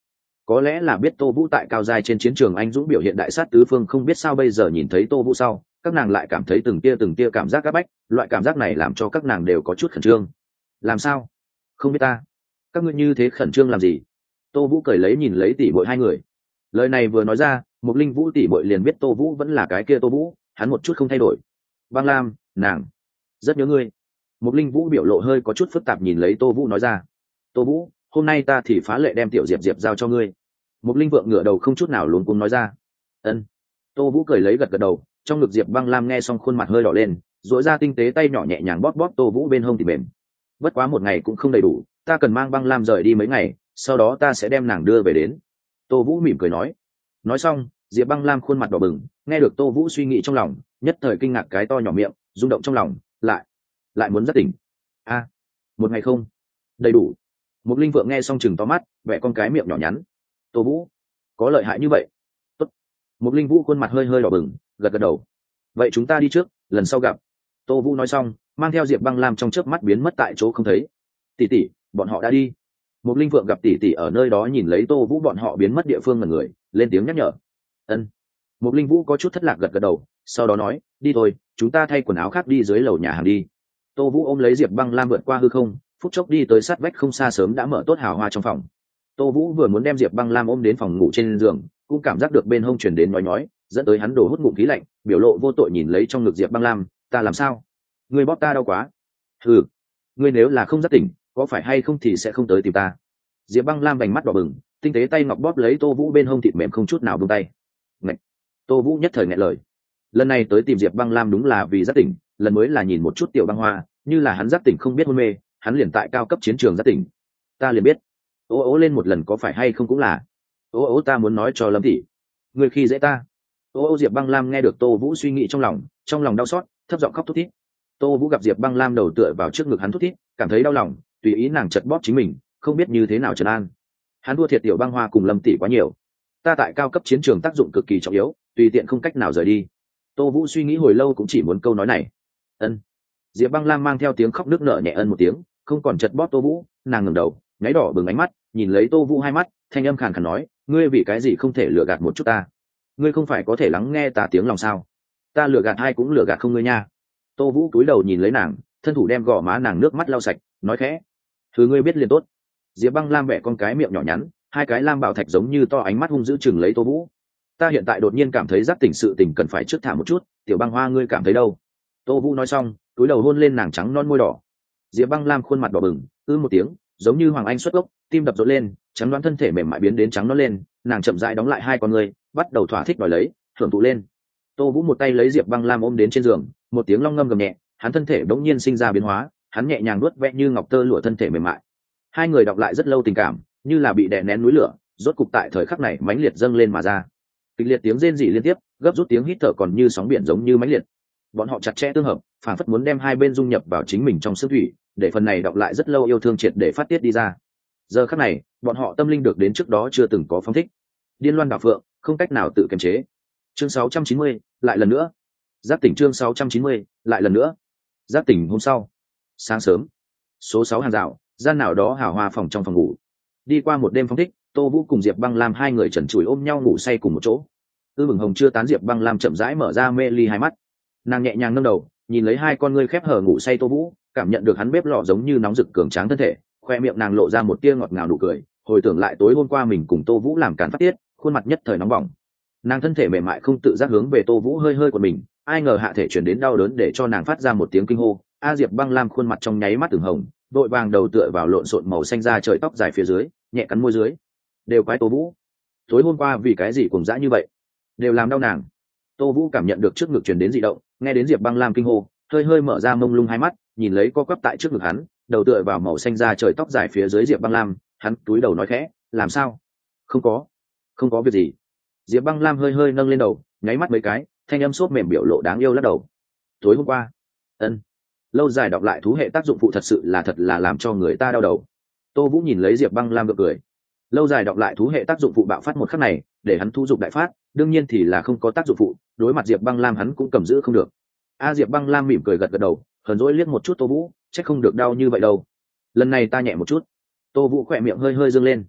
[SPEAKER 1] có lẽ là biết Tô Vũ tại cao giai trên chiến trường anh dũng biểu hiện đại sát tứ phương, không biết sao bây giờ nhìn thấy Tô Vũ sau, các nàng lại cảm thấy từng tia cảm giác áp bách, loại cảm giác này làm cho các nàng đều có chút khẩn trương. Làm sao? Không biết ta. Các ngươi như thế khẩn trương làm gì? Tô Vũ cười lấy nhìn lấy tỷ muội hai người. Lời này vừa nói ra, Mục Linh Vũ tỷ muội liền biết Tô Vũ vẫn là cái kia Tô Vũ, hắn một chút không thay đổi. Băng Lam, nàng rất nhớ ngươi. Mục Linh Vũ biểu lộ hơi có chút phức tạp nhìn lấy Tô Vũ nói ra. Tô Vũ, hôm nay ta thì phá lệ đem tiểu Diệp Diệp giao cho ngươi. Mục Linh Vượng ngửa đầu không chút nào luống cuống nói ra. Ân. Tô Vũ cười lấy gật gật đầu, trong ngực Diệp Băng Lam nghe xong khuôn mặt hơi đỏ lên, duỗi ra tinh tế tay nhỏ nhẹ nhàng bóp bóp Tô Vũ bên hông thì mềm. Bất quá một ngày cũng không đầy đủ, ta cần mang Băng Lam rời đi mấy ngày, sau đó ta sẽ đem nàng đưa về đến. Tô Vũ mỉm cười nói. Nói xong, Diệp Băng Lam khuôn mặt đỏ bừng, nghe được Tô Vũ suy nghĩ trong lòng, nhất thời kinh ngạc cái to nhỏ miệng, rung động trong lòng, lại muốn giác tỉnh. A, một ngày không đầy đủ. Một Linh Vượng nghe xong chừng to mắt, vẽ con cái miệng nhỏ nhắn. Tô Vũ, có lợi hại như vậy? Tốt. Một Linh Vũ khuôn mặt hơi hơi đỏ bừng, gật gật đầu. Vậy chúng ta đi trước, lần sau gặp. Tô Vũ nói xong, mang theo Diệp Băng Lam trong chớp mắt biến mất tại chỗ không thấy. Tỷ tỷ, bọn họ đã đi. Một Linh Vượng gặp tỷ tỷ ở nơi đó nhìn lấy Tô Vũ bọn họ biến mất địa phương ngẩn người, lên tiếng nhắc nhở. Ân. Một Linh Vũ có chút thất lạc gật gật đầu, sau đó nói, đi thôi, chúng ta thay quần áo khác đi dưới lầu nhà hàng đi. Tô Vũ ôm lấy Diệp Băng Lam vượt qua hư không, phút chốc đi tới sát vách không xa sớm đã mở tốt hào hoa trong phòng. Tô Vũ vừa muốn đem Diệp Băng Lam ôm đến phòng ngủ trên giường, cũng cảm giác được bên hông truyền đến nhói, dẫn tới hắn đổ hút ngụm khí lạnh, biểu lộ vô tội nhìn lấy trong ngực Diệp Băng Lam, ta làm sao? Ngươi bóp ta đau quá. Ừ, ngươi nếu là không giác tỉnh, có phải hay không thì sẽ không tới tìm ta. Diệp Băng Lam vành mắt đỏ bừng, tinh tế tay ngọc bóp lấy Tô Vũ bên hông thịt mềm không chút nào buông tay. Ngậy. Tô Vũ nhất thời nghẹn lời. Lần này tới tìm Diệp Băng Lam đúng là vì giác tỉnh, lần mới là nhìn một chút tiểu băng hoa, như là hắn giác tỉnh không biết hôn mê, hắn liền tại cao cấp chiến trường giác tỉnh. Ta liền biết. Ố lên một lần có phải hay không cũng là. Ố ta muốn nói cho Lâm tỷ. Người khi dễ ta. Diệp Băng Lam nghe được Tô Vũ suy nghĩ trong lòng đau xót, thấp giọng khóc thút thít. Tô Vũ gặp Diệp Băng Lam đầu tựa vào trước ngực hắn thút thít, cảm thấy đau lòng, tùy ý nàng chật bóp chính mình, không biết như thế nào trấn an. Hắn thua thiệt tiểu băng hoa cùng Lâm tỷ quá nhiều. Ta tại cao cấp chiến trường tác dụng cực kỳ trọng yếu, tùy tiện không cách nào rời đi. Tô Vũ suy nghĩ hồi lâu cũng chỉ muốn câu nói này. Ân. Diệp Băng Lam mang theo tiếng khóc nức nở nhẹ ân một tiếng, không còn chật bóp Tô Vũ, nàng ngẩng đầu, ngáy đỏ bừng ánh mắt, nhìn lấy Tô Vũ hai mắt, thanh âm khàn khàn nói, ngươi vì cái gì không thể lừa gạt một chút ta? Ngươi không phải có thể lắng nghe ta tiếng lòng sao? Ta lừa gạt ai cũng lừa gạt không ngươi nha. Tô Vũ cúi đầu nhìn lấy nàng, thân thủ đem gò má nàng nước mắt lau sạch, nói khẽ, thứ ngươi biết liền tốt. Diệp Băng Lam vẽ con cái miệng nhỏ nhắn, hai cái lam bảo thạch giống như to ánh mắt hung dữ chừng lấy Tô Vũ. Ta hiện tại đột nhiên cảm thấy giác tỉnh sự tình cần phải trước thả một chút, tiểu Băng Hoa ngươi cảm thấy đâu? Tô Vũ nói xong, cúi đầu hôn lên nàng trắng non môi đỏ. Diệp Băng Lam khuôn mặt đỏ bừng, một tiếng, giống như hoàng anh xuất gốc, tim đập rộn lên, trắng đoán thân thể mềm mại biến đến trắng non lên, nàng chậm rãi đóng lại hai con ngươi, bắt đầu thỏa thích đòi lấy, hưởng thụ lên. Tô Vũ một tay lấy Diệp Băng Lam ôm đến trên giường, một tiếng long ngâm gầm nhẹ, hắn thân thể bỗng nhiên sinh ra biến hóa, hắn nhẹ nhàng nuốt vẽ như ngọc tơ lụa thân thể mềm mại. Hai người đọc lại rất lâu tình cảm, như là bị đè nén núi lửa, rốt cục tại thời khắc này mãnh liệt dâng lên mà ra. Kịch liệt tiếng rên rỉ liên tiếp, gấp rút tiếng hít thở còn như sóng biển giống như mãnh liệt. Bọn họ chặt chẽ tương hợp, phản phất muốn đem hai bên dung nhập vào chính mình trong xương thủy, để phần này đọc lại rất lâu yêu thương triệt để phát tiết đi ra. Giờ khắc này, bọn họ tâm linh được đến trước đó chưa từng có phóng thích. Điên loan đảo phượng, không cách nào tự kiềm chế. Chương 690, lại lần nữa. Giác tỉnh chương 690, lại lần nữa. Giác tỉnh hôm sau. Sáng sớm. Số 6 hàng rào, gian nào đó hào hoa phòng trong phòng ngủ. Đi qua một đêm phóng thích, Tô Vũ cùng Diệp Băng Lam hai người trần trụi ôm nhau ngủ say cùng một chỗ. Mừng hồng chưa tán Diệp Băng Lam chậm rãi mở ra mê ly hai mắt. Nàng nhẹ nhàng nâng đầu, nhìn lấy hai con ngươi khép hờ ngủ say Tô Vũ, cảm nhận được hắn bếp lò giống như nóng rực cường tráng thân thể, khoe miệng nàng lộ ra một tia ngọt ngào nụ cười, hồi tưởng lại tối hôm qua mình cùng Tô Vũ làm càn phát tiết, khuôn mặt nhất thời nóng bỏng. Nàng thân thể mềm mại không tự giác hướng về Tô Vũ hơi hơi của mình, ai ngờ hạ thể truyền đến đau đớn để cho nàng phát ra một tiếng kinh hô. Diệp Băng Lam khuôn mặt trong nháy mắt ửng hồng, đội vàng đầu tựa vào lộn xộn màu xanh da trời tóc dài phía dưới, nhẹ cắn môi dưới. Đều quái Tô Vũ, tối hôm qua vì cái gì cuồng dã như vậy, đều làm đau nàng. Tô Vũ cảm nhận được trước ngực truyền đến dị động, nghe đến Diệp Băng Lam kinh hô, hơi hơi mở ra mông lung hai mắt, nhìn lấy co quắp tại trước ngực hắn, đầu tựa vào màu xanh da trời tóc dài phía dưới Diệp Băng Lam, hắn cúi đầu nói khẽ, làm sao? Không có việc gì. Diệp Băng Lam hơi hơi nâng lên đầu, nháy mắt mấy cái, thanh âm xốp mềm biểu lộ đáng yêu lắc đầu. Tối hôm qua, lâu dài đọc lại thú hệ tác dụng phụ thật sự là làm cho người ta đau đầu. Tô Vũ nhìn lấy Diệp Băng Lam gượng cười. Lâu dài đọc lại thú hệ tác dụng phụ bạo phát một khắc này, để hắn thu dục đại phát, đương nhiên thì là không có tác dụng phụ, đối mặt Diệp Băng Lam hắn cũng cầm giữ không được. Diệp Băng Lam mỉm cười gật gật đầu, hờn dỗi liếc một chút Tô Vũ, chắc không được đau như vậy đâu. Lần này ta nhẹ một chút. Tô Vũ khỏe miệng hơi hơi dương lên.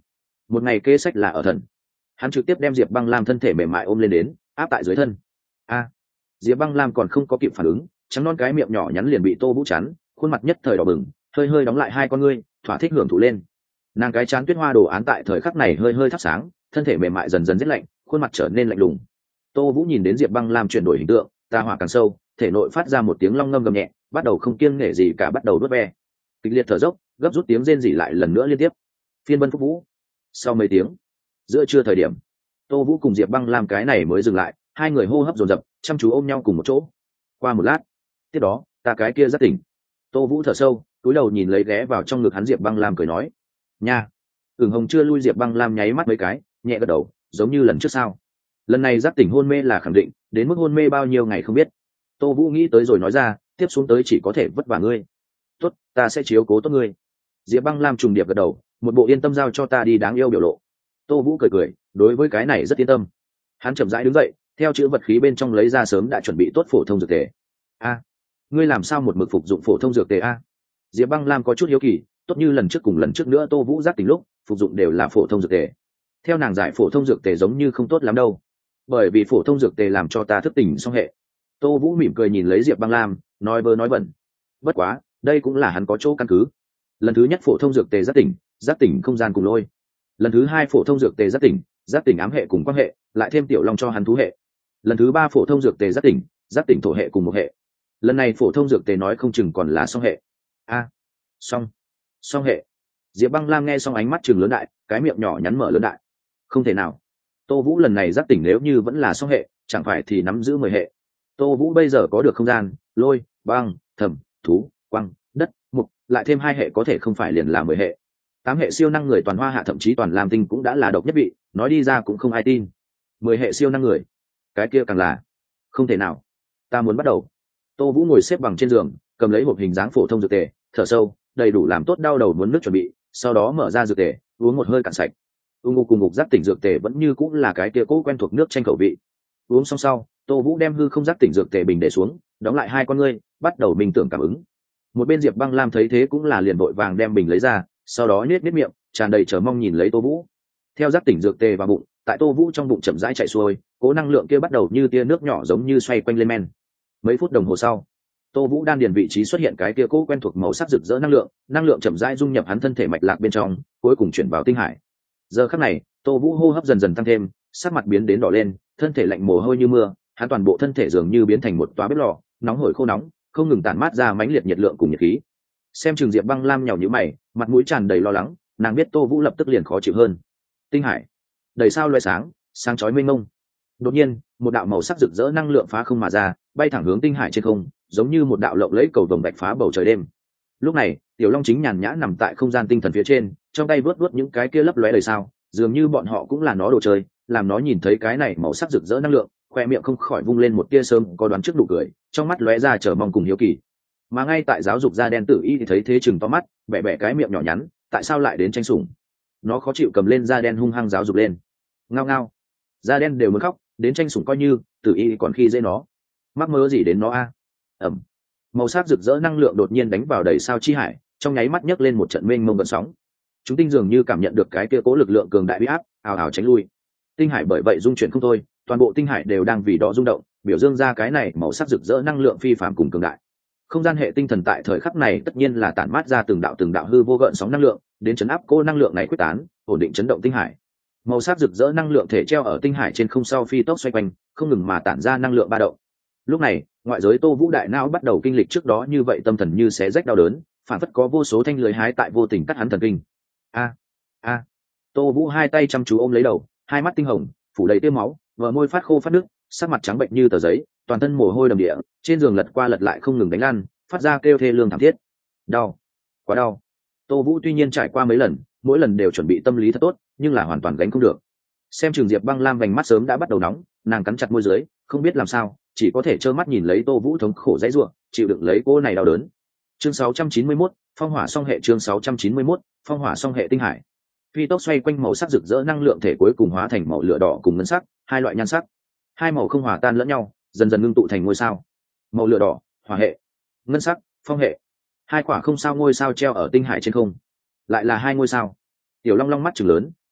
[SPEAKER 1] Một ngày kế sách là ở thần. Hắn trực tiếp đem Diệp Băng Lam thân thể mềm mại ôm lên đến, áp tại dưới thân. A. Diệp Băng Lam còn không có kịp phản ứng, trắng non cái miệng nhỏ nhắn liền bị Tô Vũ chắn, khuôn mặt nhất thời đỏ bừng, hơi hơi đóng lại hai con ngươi, thỏa thích hưởng thụ lên. Nàng cái trán tuyết hoa đồ án tại thời khắc này hơi hơi thắp sáng, thân thể mềm mại dần dần rét lạnh, khuôn mặt trở nên lạnh lùng. Tô Vũ nhìn đến Diệp Băng Lam chuyển đổi hình tượng, tà hỏa càng sâu, thể nội phát ra một tiếng long ngâm gầm nhẹ, bắt đầu không kiêng nể gì cả bắt đầu đốt ve. Kịch liệt thở dốc, gấp rút tiếng rên rỉ lại lần nữa liên tiếp. Phiên Vân Phúc Vũ. Sau mấy tiếng, giữa trưa thời điểm, Tô Vũ cùng Diệp Băng Lam cái này mới dừng lại, hai người hô hấp dồn dập, chăm chú ôm nhau cùng một chỗ. Qua một lát, tiếp đó, ta cái kia rất tỉnh. Tô Vũ thở sâu, cúi đầu nhìn lấy ghé vào trong ngực hắn Diệp Băng Lam cười nói: "Nha." Ửng Hồng chưa lui Diệp Băng Lam nháy mắt mấy cái, nhẹ gật đầu, giống như lần trước sao? Lần này giác tỉnh hôn mê là khẳng định, đến mức hôn mê bao nhiêu ngày không biết. Tô Vũ nghĩ tới rồi nói ra, tiếp xuống tới chỉ có thể vất vả ngươi. Tốt, ta sẽ chiếu cố tốt ngươi. Diệp Băng Lam trùng điệp gật đầu, một bộ yên tâm giao cho ta đi đáng yêu biểu lộ. Tô Vũ cười cười, đối với cái này rất yên tâm. Hắn chậm rãi đứng dậy, theo chữ vật khí bên trong lấy ra sớm đã chuẩn bị tốt phổ thông dược tề. A, ngươi làm sao một mực phục dụng phổ thông dược tề a? Diệp Băng Lam có chút hiếu kỳ, tốt như lần trước cùng lần trước nữa Tô Vũ giác tỉnh lúc phục dụng đều là phổ thông dược tề. Theo nàng giải phổ thông dược tề giống như không tốt lắm đâu, bởi vì phổ thông dược tề làm cho ta thức tỉnh song hệ. Tô Vũ mỉm cười nhìn lấy Diệp Băng Lam, nói vơ nói vẩn. Bất quá, đây cũng là hắn có chỗ căn cứ. Lần thứ nhất phổ thông dược tề giác tỉnh không gian cùng lôi. Lần thứ hai phổ thông dược tề giác tỉnh ám hệ cùng quang hệ, lại thêm tiểu long cho hắn thú hệ. Lần thứ ba phổ thông dược tề giác tỉnh thổ hệ cùng một hệ. Lần này phổ thông dược tề nói không chừng còn là song hệ. A, song hệ. Diệp Băng Lam nghe xong ánh mắt chừng lớn đại, cái miệng nhỏ nhắn mở lớn đại. Không thể nào. Tô Vũ lần này giác tỉnh nếu như vẫn là song hệ, chẳng phải thì nắm giữ 10 hệ. Tô Vũ bây giờ có được không gian, lôi, băng, thầm, thú, quăng, đất, mục, lại thêm 2 hệ có thể không phải liền là 10 hệ. 8 hệ siêu năng người toàn hoa hạ thậm chí toàn lam tinh cũng đã là độc nhất vị, nói đi ra cũng không ai tin. 10 hệ siêu năng người, cái kia càng là không thể nào. Ta muốn bắt đầu. Tô Vũ ngồi xếp bằng trên giường, cầm lấy hộp hình dáng phổ thông dược tề, thở sâu, đầy đủ làm tốt đau đầu muốn nước chuẩn bị, sau đó mở ra dược tề, uống một hơi cạn sạch. Ngục cùng ngục giác tỉnh dược tề vẫn như cũng là cái kia cố quen thuộc nước chanh khẩu vị. Uống xong sau, Tô Vũ đem hư không giác tỉnh dược tề bình để xuống, đóng lại hai con ngươi, bắt đầu minh tưởng cảm ứng. Một bên Diệp Băng Lam thấy thế cũng là liền vội vàng đem bình lấy ra, sau đó nhếch miệng, tràn đầy chờ mong nhìn lấy Tô Vũ. Theo giác tỉnh dược tề vào bụng, tại Tô Vũ trong bụng chậm rãi chạy xuôi, cố năng lượng kia bắt đầu như tia nước nhỏ giống như xoay quanh lên men. Mấy phút đồng hồ sau, Tô Vũ đan điền vị trí xuất hiện cái kia cố quen thuộc màu sắc rực rỡ năng lượng chậm rãi dung nhập hắn thân thể mạch lạc bên trong, cuối cùng chuyển vào tinh hải. Giờ khắc này, Tô Vũ hô hấp dần dần tăng thêm, sắc mặt biến đến đỏ lên, thân thể lạnh mồ hôi như mưa, hắn toàn bộ thân thể dường như biến thành một toa bếp lò, nóng hổi khô nóng, không ngừng tản mát ra mãnh liệt nhiệt lượng cùng nhiệt khí. Xem Trường Diệp Băng Lam nhíu nhíu mày, mặt mũi tràn đầy lo lắng, nàng biết Tô Vũ lập tức liền khó chịu hơn. Tinh hải, đầy sao loé sáng, sáng chói mênh mông. Đột nhiên, một đạo màu sắc rực rỡ năng lượng phá không mà ra, bay thẳng hướng tinh hải trên không, giống như một đạo lộng lẫy cầu vồng bạch phá bầu trời đêm. Lúc này, Tiểu Long chính nhàn nhã nằm tại không gian tinh thần phía trên, trong tay vớt vớt những cái kia lấp lóe đầy sao, dường như bọn họ cũng là nó đồ chơi, làm nó nhìn thấy cái này màu sắc rực rỡ năng lượng, khoe miệng không khỏi vung lên một tia sớm có đoán trước nụ cười, trong mắt lóe ra chờ mong cùng hiếu kỳ. Mà ngay tại giáo dục da đen Tử Y thì thấy thế chừng to mắt, bẻ bẻ cái miệng nhỏ nhắn, tại sao lại đến tranh sủng? Nó khó chịu cầm lên da đen hung hăng giáo dục lên. Ngao ngao. Da đen đều muốn khóc, đến tranh sủng coi như, Tử Y còn khi dễ nó. Mắc mơ gì đến nó a? Ẩm. Màu sắc rực rỡ năng lượng đột nhiên đánh vào đầy sao chi hải, trong nháy mắt nhấc lên một trận mênh mông gợn sóng. Chúng tinh dường như cảm nhận được cái kia cố lực lượng cường đại uy áp, ào ào tránh lui. Tinh hải bởi vậy rung chuyển không thôi, toàn bộ tinh hải đều đang vì đó rung động, biểu dương ra cái này màu sắc rực rỡ năng lượng phi phàm cùng cường đại. Không gian hệ tinh thần tại thời khắc này tất nhiên là tản mát ra từng đạo hư vô gợn sóng năng lượng, đến chấn áp cô năng lượng này quyết tán, ổn định chấn động tinh hải. Màu sắc rực rỡ năng lượng thể treo ở tinh hải trên không sau phi tốc xoay quanh, không ngừng mà tản ra năng lượng ba động. Lúc này, ngoại giới Tô Vũ đại não bắt đầu kinh lịch trước đó như vậy tâm thần như xé rách đau đớn, phản phất có vô số thanh lưới hái tại vô tình cắt hắn thần kinh. A. Tô Vũ hai tay chăm chú ôm lấy đầu, hai mắt tinh hồng, phủ đầy tia máu, vợ môi phát khô phát nước, sắc mặt trắng bệnh như tờ giấy, toàn thân mồ hôi đầm địa, trên giường lật qua lật lại không ngừng đánh lăn, phát ra kêu thê lương thảm thiết. Đau, quá đau. Tô Vũ tuy nhiên trải qua mấy lần, mỗi lần đều chuẩn bị tâm lý thật tốt, nhưng là hoàn toàn gánh không được. Xem Trường Diệp Băng Lam vành mắt sớm đã bắt đầu nóng, nàng cắn chặt môi dưới, không biết làm sao, chỉ có thể trơ mắt nhìn lấy Tô Vũ thống khổ dãy rủa, chịu đựng lấy cô này đau đớn. Chương 691, phong hỏa song hệ. Chương 691, phong hỏa song hệ tinh hải. Phi tốc xoay quanh màu sắc rực rỡ năng lượng thể cuối cùng hóa thành màu lửa đỏ cùng ngân sắc, hai loại nhan sắc. Hai màu không hòa tan lẫn nhau, dần dần ngưng tụ thành ngôi sao. Màu lửa đỏ, hỏa hệ, ngân sắc, phong hệ. Hai quả không sao ngôi sao treo ở tinh hải trên không. Lại là hai ngôi sao. Tiểu Long Long mắt trừng lớn,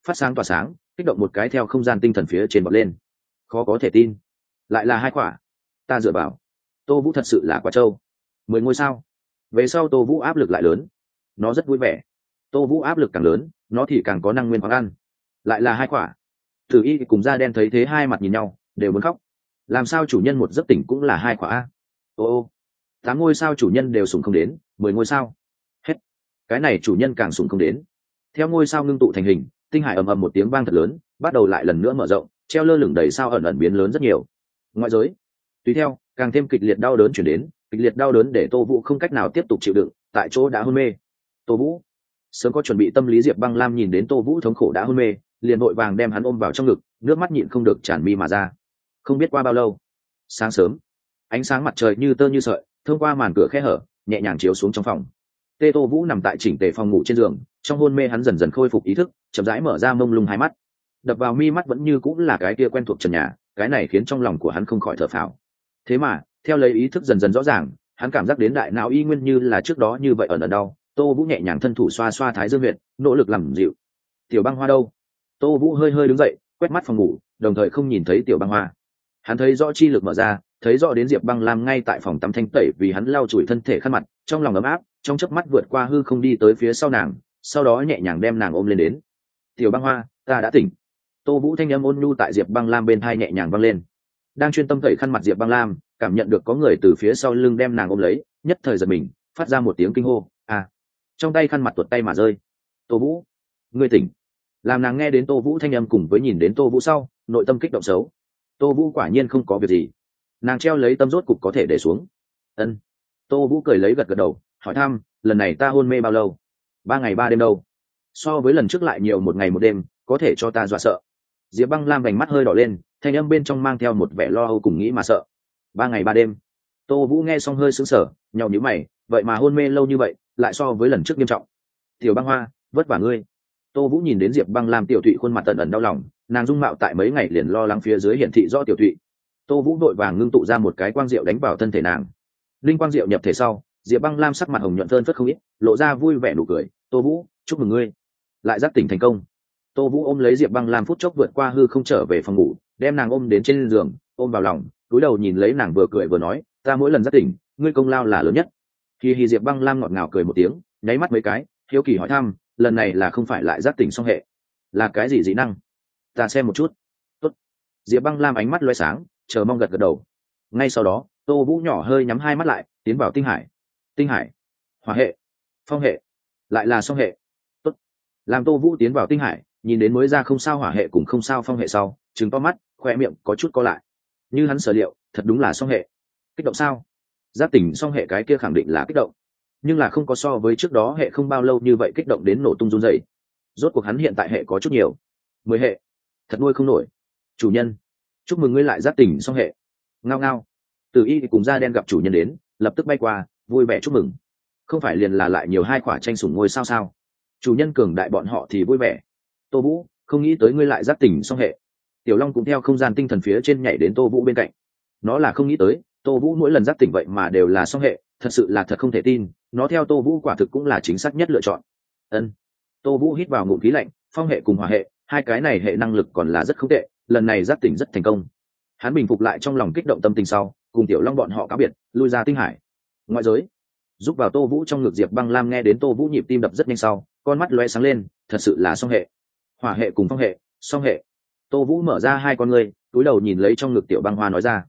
[SPEAKER 1] phát sáng tỏa sáng, kích động một cái theo không gian tinh thần phía trên bật lên. Khó có thể tin, lại là 2 quả. Ta dựa vào, Tô Vũ thật sự là quá trâu. 10 ngôi sao. Về sau Tô Vũ áp lực lại lớn, nó rất vui vẻ. Tô Vũ áp lực càng lớn, nó thì càng có năng nguyên khoáng ăn. Lại là 2 quả. Tử Y cùng da đen thấy thế hai mặt nhìn nhau, đều muốn khóc. Làm sao chủ nhân một giấc tỉnh cũng là 2 quả a? Ô, 8 ngôi sao chủ nhân đều sủng không đến, 10 ngôi sao. Hết. Cái này chủ nhân càng sủng không đến. Theo ngôi sao ngưng tụ thành hình, tinh hải ầm ầm một tiếng vang thật lớn, bắt đầu lại lần nữa mở rộng, treo lơ lửng đầy sao ẩn ẩn biến lớn rất nhiều. Ngoại giới, tùy theo, càng thêm kịch liệt đau đớn chuyển đến, kịch liệt đau đớn để Tô Vũ không cách nào tiếp tục chịu đựng, tại chỗ đã hôn mê. Tô Vũ sớm có chuẩn bị tâm lý, Diệp Băng Lam nhìn đến Tô Vũ thống khổ đã hôn mê, liền vội vàng đem hắn ôm vào trong ngực, nước mắt nhịn không được tràn mi mà ra. Không biết qua bao lâu, sáng sớm, ánh sáng mặt trời như tơ như sợi thông qua màn cửa khe hở nhẹ nhàng chiếu xuống trong phòng. Tô Vũ nằm tại chỉnh tề phòng ngủ trên giường, trong hôn mê hắn dần dần khôi phục ý thức, chậm rãi mở ra mông lung hai mắt. Đập vào mi mắt vẫn như cũng là cái kia quen thuộc trần nhà, cái này khiến trong lòng của hắn không khỏi thở phào. Thế mà theo lấy ý thức dần dần rõ ràng, hắn cảm giác đến đại não y nguyên như là trước đó như vậy ẩn ẩn đau. Tô Vũ nhẹ nhàng thân thủ xoa xoa thái dương huyệt, nỗ lực làm dịu. Tiểu Băng Hoa đâu? Tô Vũ hơi hơi đứng dậy, quét mắt phòng ngủ, đồng thời không nhìn thấy Tiểu Băng Hoa. Hắn thấy rõ chi lực mở ra, thấy rõ đến Diệp Băng Lam ngay tại phòng tắm thanh tẩy vì hắn lau chùi thân thể khăn mặt, trong lòng ấm áp, trong chớp mắt vượt qua hư không đi tới phía sau nàng, sau đó nhẹ nhàng đem nàng ôm lên đến. Tiểu Băng Hoa, ta đã tỉnh. Tô Vũ thanh âm ôn nhu tại Diệp Băng Lam bên tai nhẹ nhàng vang lên. Đang chuyên tâm tẩy khăn mặt Diệp Băng Lam cảm nhận được có người từ phía sau lưng đem nàng ôm lấy, nhất thời giật mình, phát ra một tiếng kinh hô, à. Trong tay khăn mặt tuột tay mà rơi. Tô Vũ, ngươi tỉnh. Làm nàng nghe đến Tô Vũ thanh âm cùng với nhìn đến Tô Vũ sau, nội tâm kích động xấu. Tô Vũ quả nhiên không có việc gì. Nàng treo lấy tâm rốt cục có thể để xuống. Ân. Tô Vũ cười lấy gật gật đầu, hỏi thăm, lần này ta hôn mê bao lâu? 3 ngày 3 đêm đâu? So với lần trước lại nhiều 1 ngày 1 đêm, có thể cho ta dọa sợ. Diệp Băng Lam vành mắt hơi đỏ lên, thanh âm bên trong mang theo một vẻ lo âu cùng nghĩ mà sợ. 3 ngày 3 đêm. Tô Vũ nghe xong hơi sững sờ, nhàu nhíu mày, vậy mà hôn mê lâu như vậy, lại so với lần trước nghiêm trọng. Tiểu Băng Hoa, vất vả ngươi. Tô Vũ nhìn đến Diệp Băng Lam tiểu thụy khuôn mặt ẩn ẩn đau lòng, nàng dung mạo tại mấy ngày liền lo lắng phía dưới hiển thị rõ tiểu thụy. Tô Vũ đội vàng ngưng tụ ra một cái quang diệu đánh vào thân thể nàng. Linh quang diệu nhập thể sau, Diệp Băng Lam sắc mặt hồng nhuận phơn phất không ít, lộ ra vui vẻ nụ cười, "Tô Vũ, chúc mừng ngươi, lại giác tỉnh thành công." Tô Vũ ôm lấy Diệp Băng Lam phút chốc vượt qua hư không trở về phòng ngủ, đem nàng ôm đến trên giường, ôm vào lòng, cúi đầu nhìn lấy nàng vừa cười vừa nói, "Ta mỗi lần giác tỉnh, ngươi công lao là lớn nhất." Khi Diệp Băng Lam ngọt ngào cười một tiếng, nháy mắt mấy cái, hiếu kỳ hỏi thăm, "Lần này là không phải lại giác tỉnh song hệ, là cái gì dị năng? Ta xem một chút." Tốt. Diệp Băng Lam ánh mắt lóe sáng, chờ mong gật gật đầu. Ngay sau đó, Tô Vũ nhỏ hơi nhắm hai mắt lại, tiến vào tinh hải. Tinh hải, hỏa hệ, phong hệ, lại là song hệ. Tốt. Làm Tô Vũ tiến vào tinh hải, nhìn đến mới ra không sao hỏa hệ cùng không sao phong hệ sau, trừng to mắt, khoe miệng có chút co lại. Như hắn sở liệu, thật đúng là song hệ. Kích động sao? Giác tỉnh song hệ cái kia khẳng định là kích động, nhưng là không có so với trước đó hệ không bao lâu như vậy kích động đến nổ tung run rẩy. Rốt cuộc hắn hiện tại hệ có chút nhiều. 10 hệ, thật nuôi không nổi. Chủ nhân, chúc mừng ngươi lại giác tỉnh song hệ. Ngao ngao. Từ Y cùng da đen gặp chủ nhân đến, lập tức bay qua, vui vẻ chúc mừng. Không phải liền là lại nhiều 2 quả tranh sủng ngôi sao sao? Chủ nhân cường đại bọn họ thì vui vẻ. Tô Vũ, không nghĩ tới ngươi lại giác tỉnh song hệ. Tiểu Long cũng theo không gian tinh thần phía trên nhảy đến Tô Vũ bên cạnh. Nó là không nghĩ tới, Tô Vũ mỗi lần giác tỉnh vậy mà đều là song hệ, thật sự là thật không thể tin, nó theo Tô Vũ quả thực cũng là chính xác nhất lựa chọn. Ân. Tô Vũ hít vào ngụm khí lạnh, phong hệ cùng hỏa hệ, hai cái này hệ năng lực còn là rất không tệ, lần này giác tỉnh rất thành công. Hắn bình phục lại trong lòng kích động tâm tình sau, cùng Tiểu Long bọn họ cáo biệt, lui ra tinh hải. Ngoại giới, giúp vào Tô Vũ trong ngực Diệp Băng Lam nghe đến Tô Vũ nhịp tim đập rất nhanh sau, con mắt lóe sáng lên, thật sự là song hệ. Hỏa hệ cùng phong hệ, song hệ. Tô Vũ mở ra hai con ngươi, cúi đầu nhìn lấy trong ngực Tiểu Băng Hoa nói ra,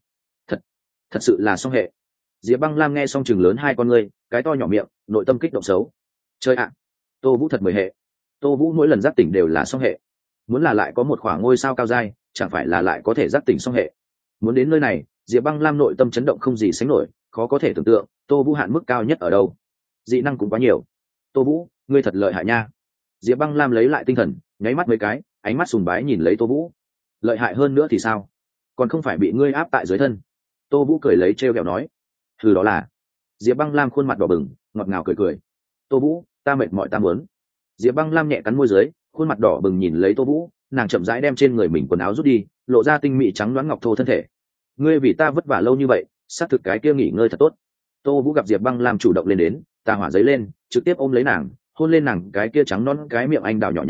[SPEAKER 1] thật sự là song hệ. Diệp Băng Lam nghe xong chừng lớn hai con ngươi, cái to nhỏ miệng, nội tâm kích động xấu. Chơi ạ, Tô Vũ thật 10 hệ. Tô Vũ mỗi lần giác tỉnh đều là song hệ. Muốn là lại có một khoảng ngôi sao cao dai, chẳng phải là lại có thể giác tỉnh song hệ. Muốn đến nơi này, Diệp Băng Lam nội tâm chấn động không gì sánh nổi, khó có thể tưởng tượng, Tô Vũ hạn mức cao nhất ở đâu. Dị năng cũng quá nhiều. Tô Vũ, ngươi thật lợi hại nha. Diệp Băng Lam lấy lại tinh thần, nháy mắt mấy cái, ánh mắt sùng bái nhìn lấy Tô Vũ. Lợi hại hơn nữa thì sao? Còn không phải bị ngươi áp tại dưới thân. Tô Vũ cười lấy trêu ghẹo nói, "Thứ đó là." Diệp Băng Lam khuôn mặt đỏ bừng, ngọt ngào cười cười. "Tô Vũ, ta mệt mỏi ta muốn." Diệp Băng Lam nhẹ cắn môi dưới, khuôn mặt đỏ bừng nhìn lấy Tô Vũ, nàng chậm rãi đem trên người mình quần áo rút đi, lộ ra tinh mỹ trắng loáng ngọc thô thân thể. "Ngươi vì ta vất vả lâu như vậy, xác thực cái kia nghỉ ngơi thật tốt." Tô Vũ gặp Diệp Băng Lam chủ động lên đến, tà hỏa giấy lên, trực tiếp ôm lấy nàng, hôn lên nàng cái kia trắng nõn cái miệng anh đào nhỏ nhắn,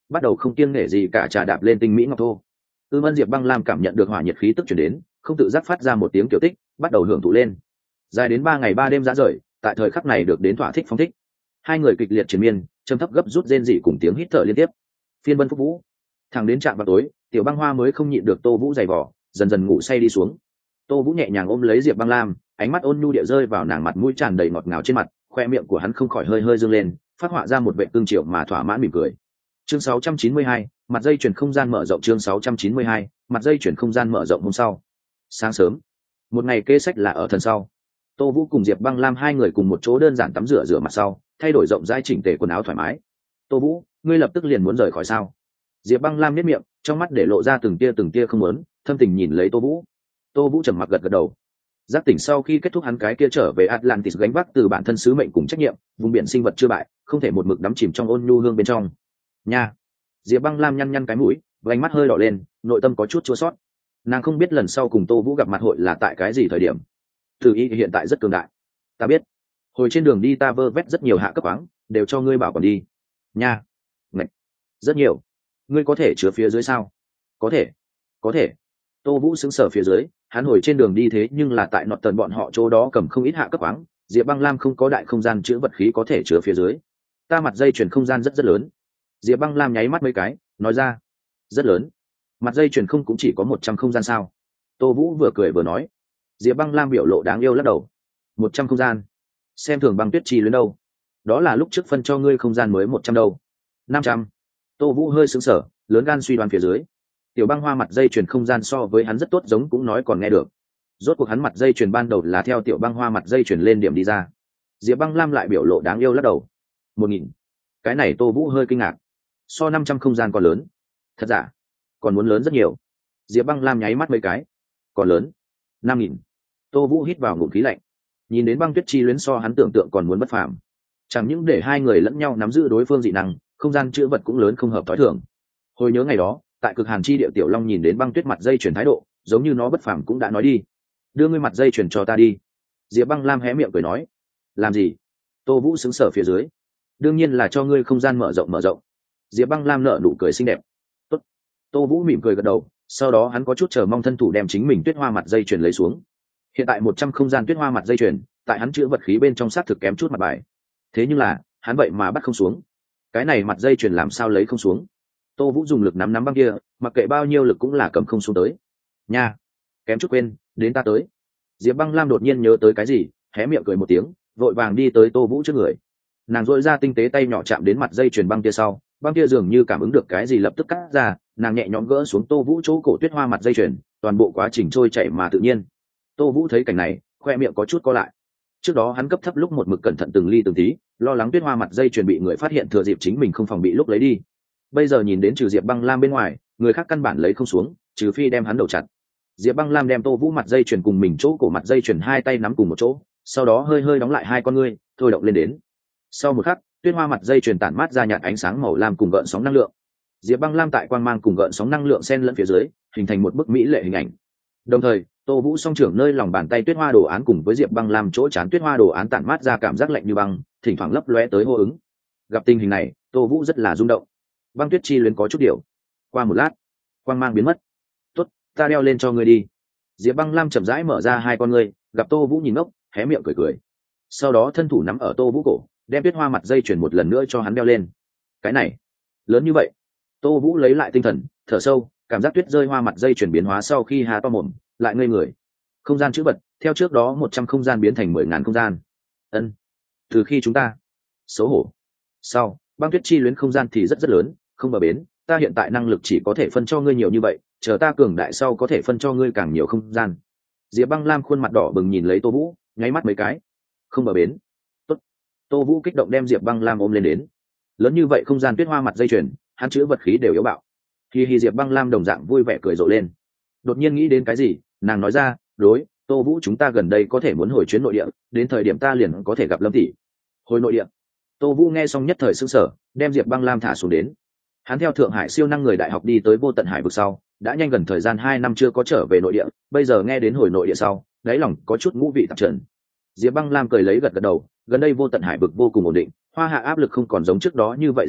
[SPEAKER 1] bắt đầu không kiêng nể gì cả trà đạp lên tinh mỹ ngọc thô. Ưm Diệp Băng Lam cảm nhận được hỏa nhiệt khí tức chuyển đến, không tự giác phát ra một tiếng kiểu tích, bắt đầu hưởng thụ lên. Dài đến 3 ngày 3 đêm dã rời, tại thời khắc này được đến thỏa thích phóng thích. Hai người kịch liệt triền miên, trầm thấp gấp rút rên rỉ cùng tiếng hít thở liên tiếp. Phiên Vân Phúc Vũ, thẳng đến trạm vào tối, Tiểu Băng Hoa mới không nhịn được Tô Vũ giày vò, dần dần ngủ say đi xuống. Tô Vũ nhẹ nhàng ôm lấy Diệp Băng Lam, ánh mắt ôn nhu địa rơi vào nàng mặt mũi tràn đầy ngọt ngào trên mặt, khoe miệng của hắn không khỏi hơi hơi dương lên, phát họa ra một vẻ tương triệu mà thỏa mãn mỉm cười. Chương 692, mặt dây chuyển không gian mở rộng. Chương 692, mặt dây chuyển không gian mở rộng. Hôm sau sáng sớm, một ngày kế sách là ở thần sau, Tô Vũ cùng Diệp Băng Lam hai người cùng một chỗ đơn giản tắm rửa mặt sau, thay đổi rộng rãi chỉnh tề quần áo thoải mái. Tô Vũ, ngươi lập tức liền muốn rời khỏi sao? Diệp Băng Lam nhếch miệng, trong mắt để lộ ra từng tia không muốn, thâm tình nhìn lấy Tô Vũ. Tô Vũ trầm mặc gật đầu. Giác tỉnh sau khi kết thúc hắn cái kia trở về Atlantis gánh vác từ bản thân sứ mệnh cùng trách nhiệm, vùng biển sinh vật chưa bại, không thể một mực đắm chìm trong ôn nhu hương bên trong. Nha. Diệp Băng Lam nhăn cái mũi, vành mắt hơi đỏ lên, nội tâm có chút chua xót. Nàng không biết lần sau cùng Tô Vũ gặp mặt hội là tại cái gì thời điểm. Từ ý hiện tại rất cường đại. Ta biết. Hồi trên đường đi ta vơ vét rất nhiều hạ cấp khoáng, đều cho ngươi bảo còn đi. Nha. Ngậy. Rất nhiều. Ngươi có thể chứa phía dưới sao? Có thể. Tô Vũ sững sờ phía dưới, hắn hồi trên đường đi thế nhưng là tại nọt tần bọn họ chỗ đó cầm không ít hạ cấp khoáng, Diệp Băng Lam không có đại không gian chứa vật khí có thể chứa phía dưới. Ta mặt dây chuyển không gian rất lớn. Diệp Băng Lam nháy mắt mấy cái, nói ra. Rất lớn. Mặt dây chuyển không cũng chỉ có 100 không gian sao? Tô Vũ vừa cười vừa nói. Diệp Băng Lam biểu lộ đáng yêu lắc đầu. 100 không gian? Xem thường Băng Tuyết Chi Luyến đâu? Đó là lúc trước phân cho ngươi không gian mới 100 đâu. 500. Tô Vũ hơi sững sờ, lớn gan suy đoán phía dưới. Tiểu Băng Hoa mặt dây chuyền không gian so với hắn rất tốt giống cũng nói còn nghe được. Rốt cuộc hắn mặt dây chuyền ban đầu là theo Tiểu Băng Hoa mặt dây chuyền lên điểm đi ra. Diệp Băng Lam lại biểu lộ đáng yêu lắc đầu. 1000. Cái này Tô Vũ hơi kinh ngạc. So 500 không gian còn lớn. Thật giả? Còn muốn lớn rất nhiều. Diệp Băng Lam nháy mắt mấy cái. Còn lớn. 5000. Tô Vũ hít vào ngụm khí lạnh. Nhìn đến Băng Tuyết Chi Luyến so hắn tưởng tượng còn muốn bất phàm. Chẳng những để hai người lẫn nhau nắm giữ đối phương dị năng, không gian chứa vật cũng lớn không hợp thói thường. Hồi nhớ ngày đó, tại Cực Hàn chi địa Tiểu Long nhìn đến Băng Tuyết mặt dây chuyển thái độ, giống như nó bất phàm cũng đã nói đi. Đưa ngươi mặt dây chuyển cho ta đi. Diệp Băng Lam hé miệng cười nói. Làm gì? Tô Vũ sững sờ phía dưới. Đương nhiên là cho ngươi không gian mở rộng. Diệp Băng Lam nở nụ cười xinh đẹp. Tốt. Tô Vũ mỉm cười gật đầu, sau đó hắn có chút chờ mong thân thủ đem chính mình tuyết hoa mặt dây chuyền lấy xuống. Hiện tại 100 không gian tuyết hoa mặt dây chuyền, tại hắn chứa vật khí bên trong xác thực kém chút mặt bài. Thế nhưng là, hắn vậy mà bắt không xuống. Cái này mặt dây chuyền làm sao lấy không xuống? Tô Vũ dùng lực nắm băng kia, mặc kệ bao nhiêu lực cũng là cầm không xuống tới. Nha, kém chút quên, đến ta tới. Diệp Băng Lam đột nhiên nhớ tới cái gì, hé miệng cười một tiếng, vội vàng đi tới Tô Vũ trước người. Nàng duỗi ra tinh tế tay nhỏ chạm đến mặt dây chuyền băng kia sau, băng kia dường như cảm ứng được cái gì lập tức cắt ra, nàng nhẹ nhõm gỡ xuống Tô Vũ chỗ cổ tuyết hoa mặt dây chuyền, toàn bộ quá trình trôi chảy mà tự nhiên. Tô Vũ thấy cảnh này, khoe miệng có chút co lại. Trước đó hắn cấp thấp lúc một mực cẩn thận từng ly từng tí, lo lắng tuyết hoa mặt dây chuyền bị người phát hiện thừa dịp chính mình không phòng bị lúc lấy đi. Bây giờ nhìn đến trừ Diệp Băng Lam bên ngoài, người khác căn bản lấy không xuống, trừ phi đem hắn đầu chặt. Diệp Băng Lam đem Tô Vũ mặt dây chuyền cùng mình chỗ cổ mặt dây chuyền hai tay nắm cùng một chỗ, sau đó hơi hơi đóng lại hai con ngươi, thôi động lên đến. Sau một khắc, tuyết hoa mặt dây chuyền tản mát ra nhạt ánh sáng màu lam cùng gợn sóng năng lượng. Diệp Băng Lam tại quang mang cùng gợn sóng năng lượng xen lẫn phía dưới, hình thành một bức mỹ lệ hình ảnh. Đồng thời, Tô Vũ song trưởng nơi lòng bàn tay tuyết hoa đồ án cùng với Diệp Băng Lam chỗ trán tuyết hoa đồ án tản mát ra cảm giác lạnh như băng, thỉnh thoảng lấp lóe tới hô ứng. Gặp tình hình này, Tô Vũ rất là rung động. Băng Tuyết Chi Luyến có chút điều. Qua một lát, quang mang biến mất. "Tốt, ta đeo lên cho ngươi đi." Diệp Băng Lam chậm rãi mở ra hai con ngươi, gặp Tô Vũ nhìn ngốc, hé miệng cười cười. Sau đó thân thủ nắm ở Tô Vũ cổ, đem tuyết hoa mặt dây chuyền một lần nữa cho hắn đeo lên. Cái này, lớn như vậy. Tô Vũ lấy lại tinh thần, thở sâu, cảm giác tuyết rơi hoa mặt dây chuyền biến hóa sau khi há to mồm, lại ngây người. Không gian chữ vật, theo trước đó 100 không gian biến thành 10.000 không gian. Ân. Từ khi chúng ta xấu hổ. Sau, Băng Tuyết Chi Luyến không gian thì rất lớn, không bờ bến, ta hiện tại năng lực chỉ có thể phân cho ngươi nhiều như vậy, chờ ta cường đại sau có thể phân cho ngươi càng nhiều không gian. Diệp Băng Lam khuôn mặt đỏ bừng nhìn lấy Tô Vũ, nháy mắt mấy cái. Không bờ bến. Tốt. Tô Vũ kích động đem Diệp Băng Lam ôm lên đến. Lớn như vậy không gian tuyết hoa mặt dây chuyền, hắn chứa vật khí đều yếu bạo. Hi Diệp Băng Lam đồng dạng vui vẻ cười rộ lên. Đột nhiên nghĩ đến cái gì, nàng nói ra, đối, Tô Vũ chúng ta gần đây có thể muốn hồi chuyến nội địa, đến thời điểm ta liền có thể gặp Lâm tỷ. Hồi nội địa. Tô Vũ nghe xong nhất thời sững sờ, đem Diệp Băng Lam thả xuống đến. Hắn theo Thượng Hải siêu năng người đại học đi tới Vô Tận Hải vực sau, đã nhanh gần thời gian 2 năm chưa có trở về nội địa, bây giờ nghe đến hồi nội địa sau, đáy lòng có chút ngũ vị tạp trần. Diệp Băng Lam cười lấy gật gật đầu, gần đây Vô Tận Hải vực vô cùng ổn định, Hoa Hạ áp lực không còn giống trước đó như vậy gian khổ,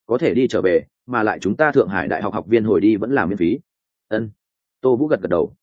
[SPEAKER 1] có thể đi trở về, mà lại chúng ta Thượng Hải đại học học viên hồi đi vẫn là miễn phí. Ân. Tô Vũ gật gật đầu.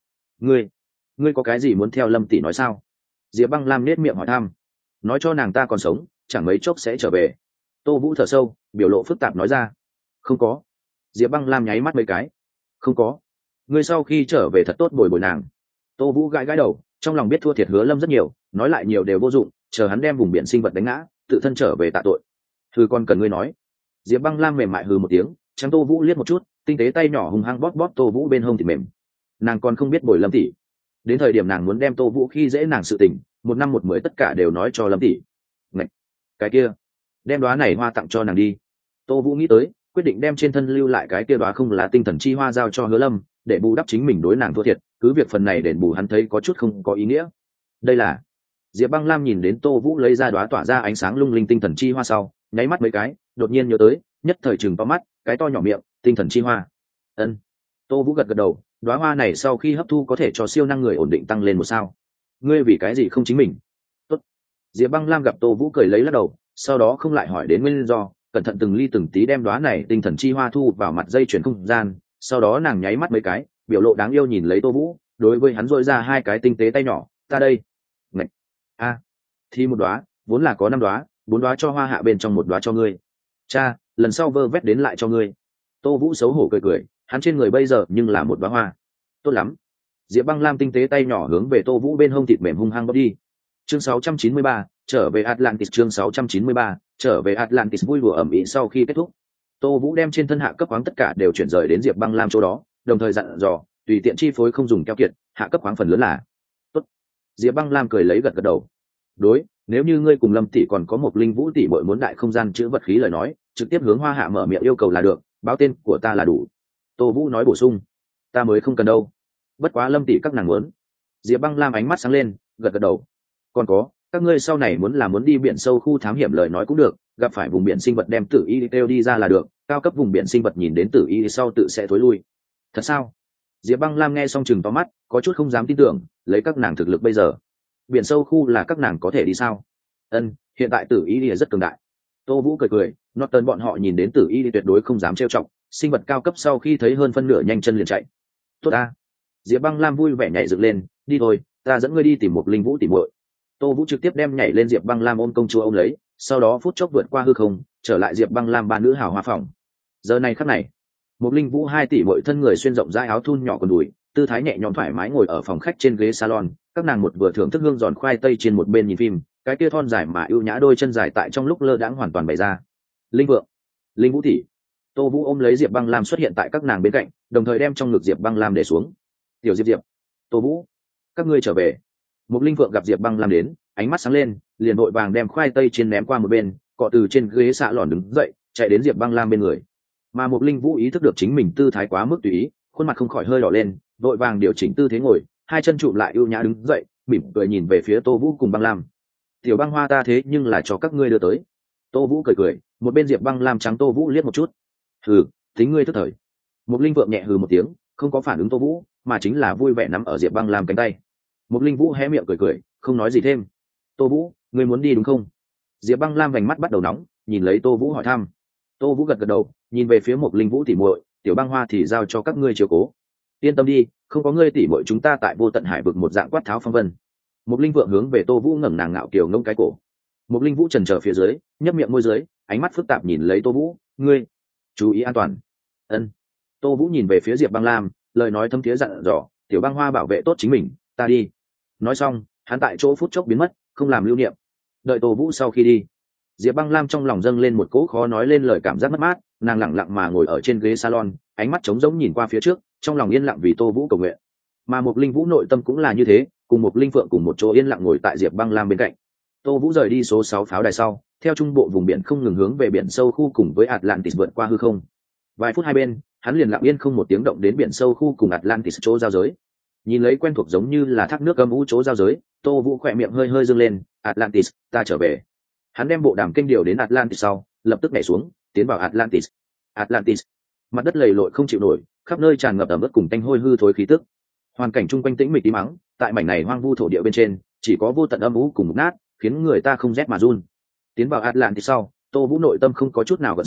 [SPEAKER 1] Ngươi có cái gì muốn theo Lâm tỷ nói sao? Diệp Băng Lam nết miệng hỏi thăm. Nói cho nàng ta còn sống, chẳng mấy chốc sẽ trở về. Tô Vũ thở sâu, biểu lộ phức tạp nói ra. Không có. Diệp Băng Lam nháy mắt mấy cái. Không có. Ngươi sau khi trở về thật tốt bồi bồi nàng. Tô Vũ gãi gãi đầu, trong lòng biết thua thiệt Hứa Lâm rất nhiều, nói lại nhiều đều vô dụng, chờ hắn đem vùng biển sinh vật đánh ngã, tự thân trở về tạ tội. Thư con cần ngươi nói. Diệp Băng Lam mềm mại hừ một tiếng, trắng Tô Vũ liếc một chút, tinh tế tay nhỏ hung hăng bóp bóp Tô Vũ bên hông thì mềm. Nàng còn không biết bồi Lâm tỷ. Đến thời điểm nàng muốn đem Tô Vũ khi dễ nàng sự tình, một năm một mười tất cả đều nói cho Lâm tỷ. Ngậy, cái kia, đem đóa này hoa tặng cho nàng đi. Tô Vũ nghĩ tới, quyết định đem trên thân lưu lại cái kia đóa không là tinh thần chi hoa giao cho Hứa Lâm, để bù đắp chính mình đối nàng thua thiệt, cứ việc phần này đền bù hắn thấy có chút không có ý nghĩa. Đây là Diệp Băng Lam nhìn đến Tô Vũ lấy ra đóa tỏa ra ánh sáng lung linh tinh thần chi hoa sau, nháy mắt mấy cái, đột nhiên nhớ tới, nhất thời trừng to mắt, cái to nhỏ miệng, tinh thần chi hoa. Ân. Tô Vũ gật gật đầu, đóa hoa này sau khi hấp thu có thể cho siêu năng người ổn định tăng lên một sao. Ngươi vì cái gì không chính mình? Tốt. Diệp Băng Lam gặp Tô Vũ cười lấy lắc đầu, sau đó không lại hỏi đến nguyên do, cẩn thận từng ly từng tí đem đóa này tinh thần chi hoa thu vào mặt dây chuyền không gian, sau đó nàng nháy mắt mấy cái, biểu lộ đáng yêu nhìn lấy Tô Vũ, đối với hắn rỗi ra hai cái tinh tế tay nhỏ, ta đây. Ngậy. A. Thì một đóa, vốn là có 5 đóa, 4 đóa cho hoa hạ bên trong một đóa cho ngươi. Cha, lần sau vơ vét đến lại cho ngươi. Tô Vũ xấu hổ cười cười, hắn trên người bây giờ nhưng là một đóa hoa. Tốt lắm. Diệp Băng Lam tinh tế tay nhỏ hướng về Tô Vũ bên hông thịt mềm hung hăng bóp đi. Chương 693, trở về Atlantis. Chương 693, trở về Atlantis. Vui đùa ầm ĩ sau khi kết thúc, Tô Vũ đem trên thân hạ cấp khoáng tất cả đều chuyển rời đến Diệp Băng Lam chỗ đó, đồng thời dặn dò, tùy tiện chi phối không dùng keo kiệt, hạ cấp khoáng phần lớn là. Tốt. Diệp Băng Lam cười lấy gật gật đầu. Đối, nếu như ngươi cùng Lâm tỷ còn có một Linh Vũ tỷ muội muốn đại không gian chứa vật khí lời nói, trực tiếp hướng Hoa Hạ mở miệng yêu cầu là được, báo tên của ta là đủ. Tô Vũ nói bổ sung. Ta mới không cần đâu. Bất quá Lâm tỷ các nàng muốn. Diệp Băng Lam ánh mắt sáng lên, gật gật đầu. Còn có, các ngươi sau này muốn đi biển sâu khu thám hiểm lời nói cũng được, gặp phải vùng biển sinh vật đem tử y kêu đi ra là được, cao cấp vùng biển sinh vật nhìn đến tử y sau tự sẽ thối lui. Thật sao? Diệp Băng Lam nghe xong chừng to mắt, có chút không dám tin tưởng, lấy các nàng thực lực bây giờ, biển sâu khu là các nàng có thể đi sao? Ân, hiện tại tử y rất cường đại. Tô Vũ cười cười, Norton bọn họ nhìn đến tử y tuyệt đối không dám trêu chọc, sinh vật cao cấp sau khi thấy hơn phân nửa nhanh chân liền chạy. Tốt a. Diệp Băng Lam vui vẻ nhảy dựng lên, đi thôi, ta dẫn ngươi đi tìm một Linh Vũ tìm muội. Tô Vũ trực tiếp đem nhảy lên Diệp Băng Lam ôm công chúa ôm lấy, sau đó phút chốc vượt qua hư không, trở lại Diệp Băng Lam ba nữ hào hoa phòng. Giờ này khắc này, một Linh Vũ 2 tỷ muội thân người xuyên rộng rãi áo thun nhỏ quần đùi, tư thái nhẹ nhõm thoải mái ngồi ở phòng khách trên ghế salon, các nàng một vừa thưởng thức hương giòn khoai tây trên một bên nhìn phim, cái kia thon dài mà ưu nhã đôi chân dài tại trong lúc lơ đãng hoàn toàn bày ra. Linh Vượng, Linh Vũ tỷ. Tô Vũ ôm lấy Diệp Băng Lam xuất hiện tại các nàng bên cạnh, đồng thời đem trong ngực Diệp Băng Lam để xuống. Tiểu Diệp Diệp, Tô Vũ, các ngươi trở về. Một Linh Vượng gặp Diệp Băng Lam đến, ánh mắt sáng lên, liền vội vàng đem khoai tây chiên ném qua một bên, cọ từ trên ghế xạ lòn đứng dậy, chạy đến Diệp Băng Lam bên người. Mà một Linh Vũ ý thức được chính mình tư thái quá mức tùy ý, khuôn mặt không khỏi hơi đỏ lên, vội vàng điều chỉnh tư thế ngồi, hai chân chụm lại ưu nhã đứng dậy, mỉm cười nhìn về phía Tô Vũ cùng Băng Lam. Tiểu Băng Hoa ta thế nhưng là cho các ngươi đưa tới. Tô Vũ cười cười, một bên Diệp Băng Lam trắng Tô Vũ liếc một chút. Hừ, tính ngươi tức thời. Một Linh Vượng nhẹ hừ một tiếng, không có phản ứng Tô Vũ, mà chính là vui vẻ nắm ở Diệp Băng Lam cánh tay. Một Linh Vũ hé miệng cười cười, không nói gì thêm. Tô Vũ, ngươi muốn đi đúng không? Diệp Băng Lam vành mắt bắt đầu nóng, nhìn lấy Tô Vũ hỏi thăm. Tô Vũ gật gật đầu, nhìn về phía một Linh Vũ tỷ muội, Tiểu Băng Hoa thì giao cho các ngươi chiếu cố. Yên tâm đi, không có ngươi tỷ muội chúng ta tại Vô Tận Hải vực một dạng quát tháo phong vân. Một Linh Vượng hướng về Tô Vũ ngẩng nàng ngạo kiều ngông cái cổ. Một Linh Vũ chần chờ phía dưới, nhấp miệng môi dưới, ánh mắt phức tạp nhìn lấy Tô Vũ, ngươi chú ý an toàn. Ân. Tô Vũ nhìn về phía Diệp Băng Lam, lời nói thâm thiế dặn dò, Tiểu Băng Hoa bảo vệ tốt chính mình, ta đi. Nói xong, hắn tại chỗ phút chốc biến mất, không làm lưu niệm. Đợi Tô Vũ sau khi đi, Diệp Băng Lam trong lòng dâng lên một cỗ khó nói lên lời cảm giác mất mát, nàng lặng lặng mà ngồi ở trên ghế salon, ánh mắt trống rỗng nhìn qua phía trước, trong lòng yên lặng vì Tô Vũ cầu nguyện. Mà một Linh Vũ nội tâm cũng là như thế, cùng một Linh Phượng cùng một chỗ yên lặng ngồi tại Diệp Băng Lam bên cạnh. Tô Vũ rời đi số 6 pháo đài sau, theo trung bộ vùng biển không ngừng hướng về biển sâu khu cùng với Atlantis vượt qua hư không. Vài phút hai bên, hắn liền lặng yên không một tiếng động đến biển sâu khu cùng Atlantis chỗ giao giới. Nhìn lấy quen thuộc giống như là thác nước âm u chỗ giao giới, Tô Vũ khỏe miệng hơi hơi dương lên, Atlantis, ta trở về. Hắn đem bộ đàm kênh điều đến Atlantis sau, lập tức nhảy xuống, tiến vào Atlantis. Atlantis, mặt đất lầy lội không chịu nổi, khắp nơi tràn ngập ẩm ướt cùng tanh hôi hư thối khí tức. Hoàn cảnh chung quanh tĩnh mịch tí mắng, tại mảnh này hoang vu thổ địa bên trên, chỉ có vô tận âm u cùng mục nát, khiến người ta không rét mà run. Tiến vào Atlantis sau, Tô Vũ nội tâm không có chút nào gợn sóng,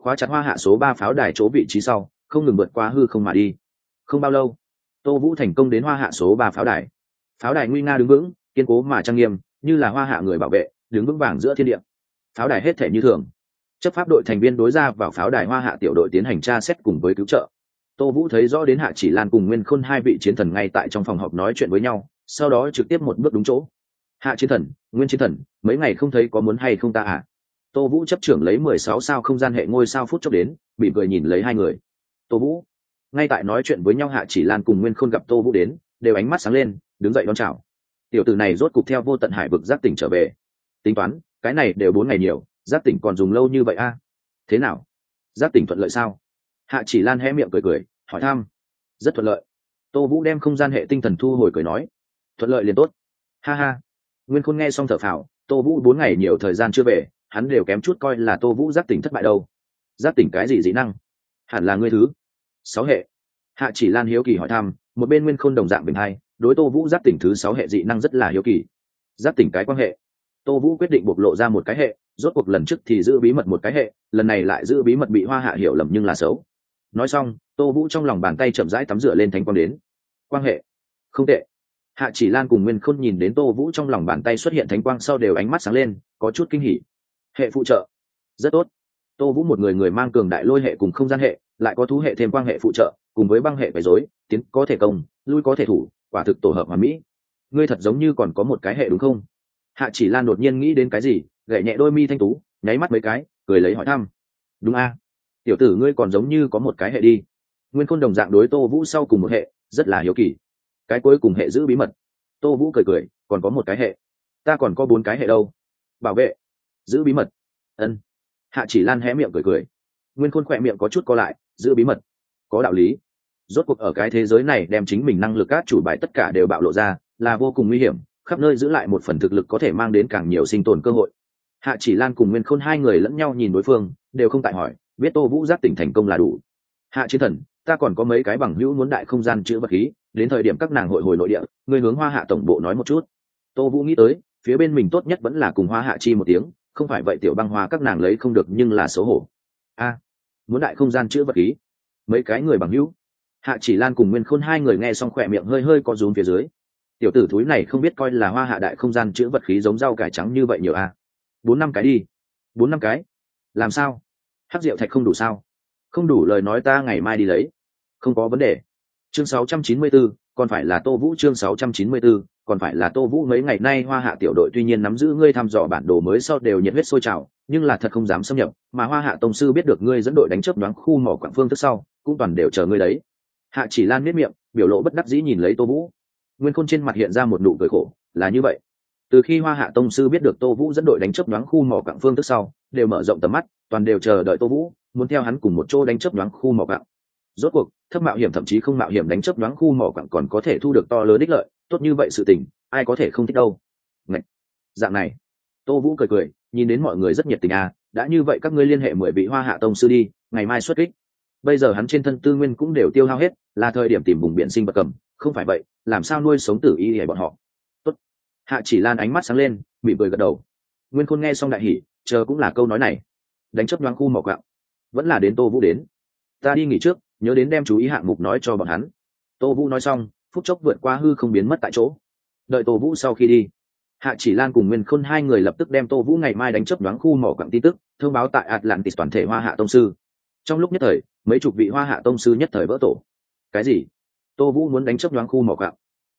[SPEAKER 1] khóa chặt hoa hạ số 3 pháo đài chỗ vị trí sau không ngừng vượt qua hư không mà đi. Không bao lâu, Tô Vũ thành công đến hoa hạ số 3 pháo đài. Pháo đài nguy nga đứng vững, kiên cố mà trang nghiêm, như là hoa hạ người bảo vệ đứng vững vàng giữa thiên địa. Pháo đài hết thể như thường. Chấp pháp đội thành viên đối ra vào pháo đài hoa hạ tiểu đội tiến hành tra xét cùng với cứu trợ. Tô Vũ thấy rõ đến Hạ Chỉ Lan cùng Nguyên Khôn hai vị chiến thần ngay tại trong phòng họp nói chuyện với nhau, sau đó trực tiếp một bước đúng chỗ. Hạ chiến thần, Nguyên chiến thần, mấy ngày không thấy có muốn hay không ta à? Tô Vũ chấp trưởng lấy 16 sao không gian hệ ngôi sao phút chốc đến, bị cười nhìn lấy hai người. Tô Vũ, ngay tại nói chuyện với nhau Hạ Chỉ Lan cùng Nguyên Khôn gặp Tô Vũ đến, đều ánh mắt sáng lên, đứng dậy đón chào. Tiểu tử này rốt cục theo vô tận hải vực giác tỉnh trở về. Tính toán, cái này đều 4 ngày nhiều, giác tỉnh còn dùng lâu như vậy a? Thế nào? Giác tỉnh thuận lợi sao? Hạ Chỉ Lan hé miệng cười cười, hỏi thăm. Rất thuận lợi. Tô Vũ đem không gian hệ tinh thần thu hồi cười nói. Thuận lợi liền tốt. Ha ha. Nguyên Khôn nghe xong thở phào, Tô Vũ 4 ngày nhiều thời gian chưa về, hắn đều kém chút coi là Tô Vũ giác tỉnh thất bại đâu. Giác tỉnh cái gì dị năng? Hẳn là ngươi thứ 6 hệ. Hạ Chỉ Lan hiếu kỳ hỏi thăm, một bên Nguyên Khôn đồng dạng bình hay, đối Tô Vũ giác tỉnh thứ 6 hệ dị năng rất là hiếu kỳ. Giác tỉnh cái quan hệ. Tô Vũ quyết định bộc lộ ra một cái hệ, rốt cuộc lần trước thì giữ bí mật một cái hệ, lần này lại giữ bí mật bị Hoa Hạ hiểu lầm nhưng là xấu. Nói xong, Tô Vũ trong lòng bàn tay chậm rãi tắm rửa lên thánh quang đến. Quan hệ. Không tệ. Hạ Chỉ Lan cùng Nguyên Khôn nhìn đến Tô Vũ trong lòng bàn tay xuất hiện thánh quang sau đều ánh mắt sáng lên, có chút kinh hỉ. Hệ phụ trợ. Rất tốt. Tô Vũ một người mang cường đại lôi hệ cùng không gian hệ, lại có thú hệ thêm quang hệ phụ trợ, cùng với băng hệ quấy rối, tiến có thể công, lui có thể thủ, quả thực tổ hợp hoàn mỹ. Ngươi thật giống như còn có một cái hệ đúng không? Hạ Chỉ Lan đột nhiên nghĩ đến cái gì, gảy nhẹ đôi mi thanh tú, nháy mắt mấy cái, cười lấy hỏi thăm. Đúng a, tiểu tử ngươi còn giống như có một cái hệ đi. Nguyên Khôn đồng dạng đối Tô Vũ sau cùng một hệ, rất là hiếu kỳ. Cái cuối cùng hệ giữ bí mật. Tô Vũ cười cười, còn có một cái hệ. Ta còn có 4 cái hệ đâu. Bảo vệ, giữ bí mật. Ân. Hạ Chỉ Lan hé miệng cười cười. Nguyên Khôn khỏe miệng có chút co lại, giữ bí mật. Có đạo lý. Rốt cuộc ở cái thế giới này đem chính mình năng lực các chủ bài tất cả đều bạo lộ ra, là vô cùng nguy hiểm, khắp nơi giữ lại một phần thực lực có thể mang đến càng nhiều sinh tồn cơ hội. Hạ Chỉ Lan cùng Nguyên Khôn hai người lẫn nhau nhìn đối phương, đều không tại hỏi, biết Tô Vũ giác tỉnh thành công là đủ. Hạ chiến thần, ta còn có mấy cái bằng hữu muốn đại không gian chữa vật khí, đến thời điểm các nàng hội hồi nội địa, ngươi hướng Hoa Hạ tổng bộ nói một chút. Tô Vũ nghĩ tới, phía bên mình tốt nhất vẫn là cùng Hoa Hạ chi một tiếng, không phải vậy tiểu băng hoa các nàng lấy không được nhưng là xấu hổ. A, muốn đại không gian chữa vật khí, mấy cái người bằng hữu. Hạ Chỉ Lan cùng Nguyên Khôn hai người nghe xong khỏe miệng hơi hơi có rúm phía dưới. Tiểu tử thúi này không biết coi là Hoa Hạ đại không gian chữa vật khí giống rau cải trắng như vậy nhiều a. 4-5 cái đi. 4-5 cái. Làm sao? Hắc rượu thạch không đủ sao? Không đủ lời nói ta ngày mai đi lấy. Không có vấn đề. Chương 694, còn phải là Tô Vũ. Chương 694, còn phải là Tô Vũ. Mấy ngày nay Hoa Hạ tiểu đội tuy nhiên nắm giữ ngươi thăm dò bản đồ mới sau đều nhiệt huyết sôi trào, nhưng là thật không dám xâm nhập, mà Hoa Hạ tông sư biết được ngươi dẫn đội đánh chớp nhoáng khu mỏ quảng phương thức sau, cũng toàn đều chờ ngươi đấy. Hạ Chỉ Lan miết miệng, biểu lộ bất đắc dĩ nhìn lấy Tô Vũ. Nguyên Khôn trên mặt hiện ra một nụ cười khổ, là như vậy. Từ khi Hoa Hạ tông sư biết được Tô Vũ dẫn đội đánh chớp nhoáng khu mỏ quảng phương thức sau, đều mở rộng tầm mắt, toàn đều chờ đợi Tô Vũ, muốn theo hắn cùng một chỗ đánh chớp nhoáng khu mỏ quảng. Rốt cuộc, thấp mạo hiểm thậm chí không mạo hiểm đánh chớp nhoáng khu mỏ quặng còn có thể thu được to lớn ích lợi, tốt như vậy sự tình, ai có thể không thích đâu. Ngạch. Dạng này. Tô Vũ cười cười, nhìn đến mọi người rất nhiệt tình à, đã như vậy các ngươi liên hệ 10 vị Hoa Hạ tông sư đi, ngày mai xuất kích. Bây giờ hắn trên thân tư nguyên cũng đều tiêu hao hết, là thời điểm tìm vùng biển sinh vật cầm, không phải vậy, làm sao nuôi sống tử y để bọn họ. Tốt. Hạ Chỉ Lan ánh mắt sáng lên, mỉm cười gật đầu. Nguyên Khôn nghe xong đại hỉ, chờ cũng là câu nói này. Đánh chớp nhoáng khu mỏ quặng, vẫn là đến Tô Vũ đến. Ta đi nghỉ trước, nhớ đến đem chú ý hạng mục nói cho bọn hắn. Tô Vũ nói xong, phút chốc vượt qua hư không biến mất tại chỗ. Đợi Tô Vũ sau khi đi, Hạ Chỉ Lan cùng Nguyên Khôn hai người lập tức đem Tô Vũ ngày mai đánh chớp nhoáng khu mỏ quặng tin tức thông báo tại Atlantis toàn thể Hoa Hạ tông sư. Trong lúc nhất thời, mấy chục vị Hoa Hạ tông sư nhất thời vỡ tổ. Cái gì? Tô Vũ muốn đánh chớp nhoáng khu mỏ quặng?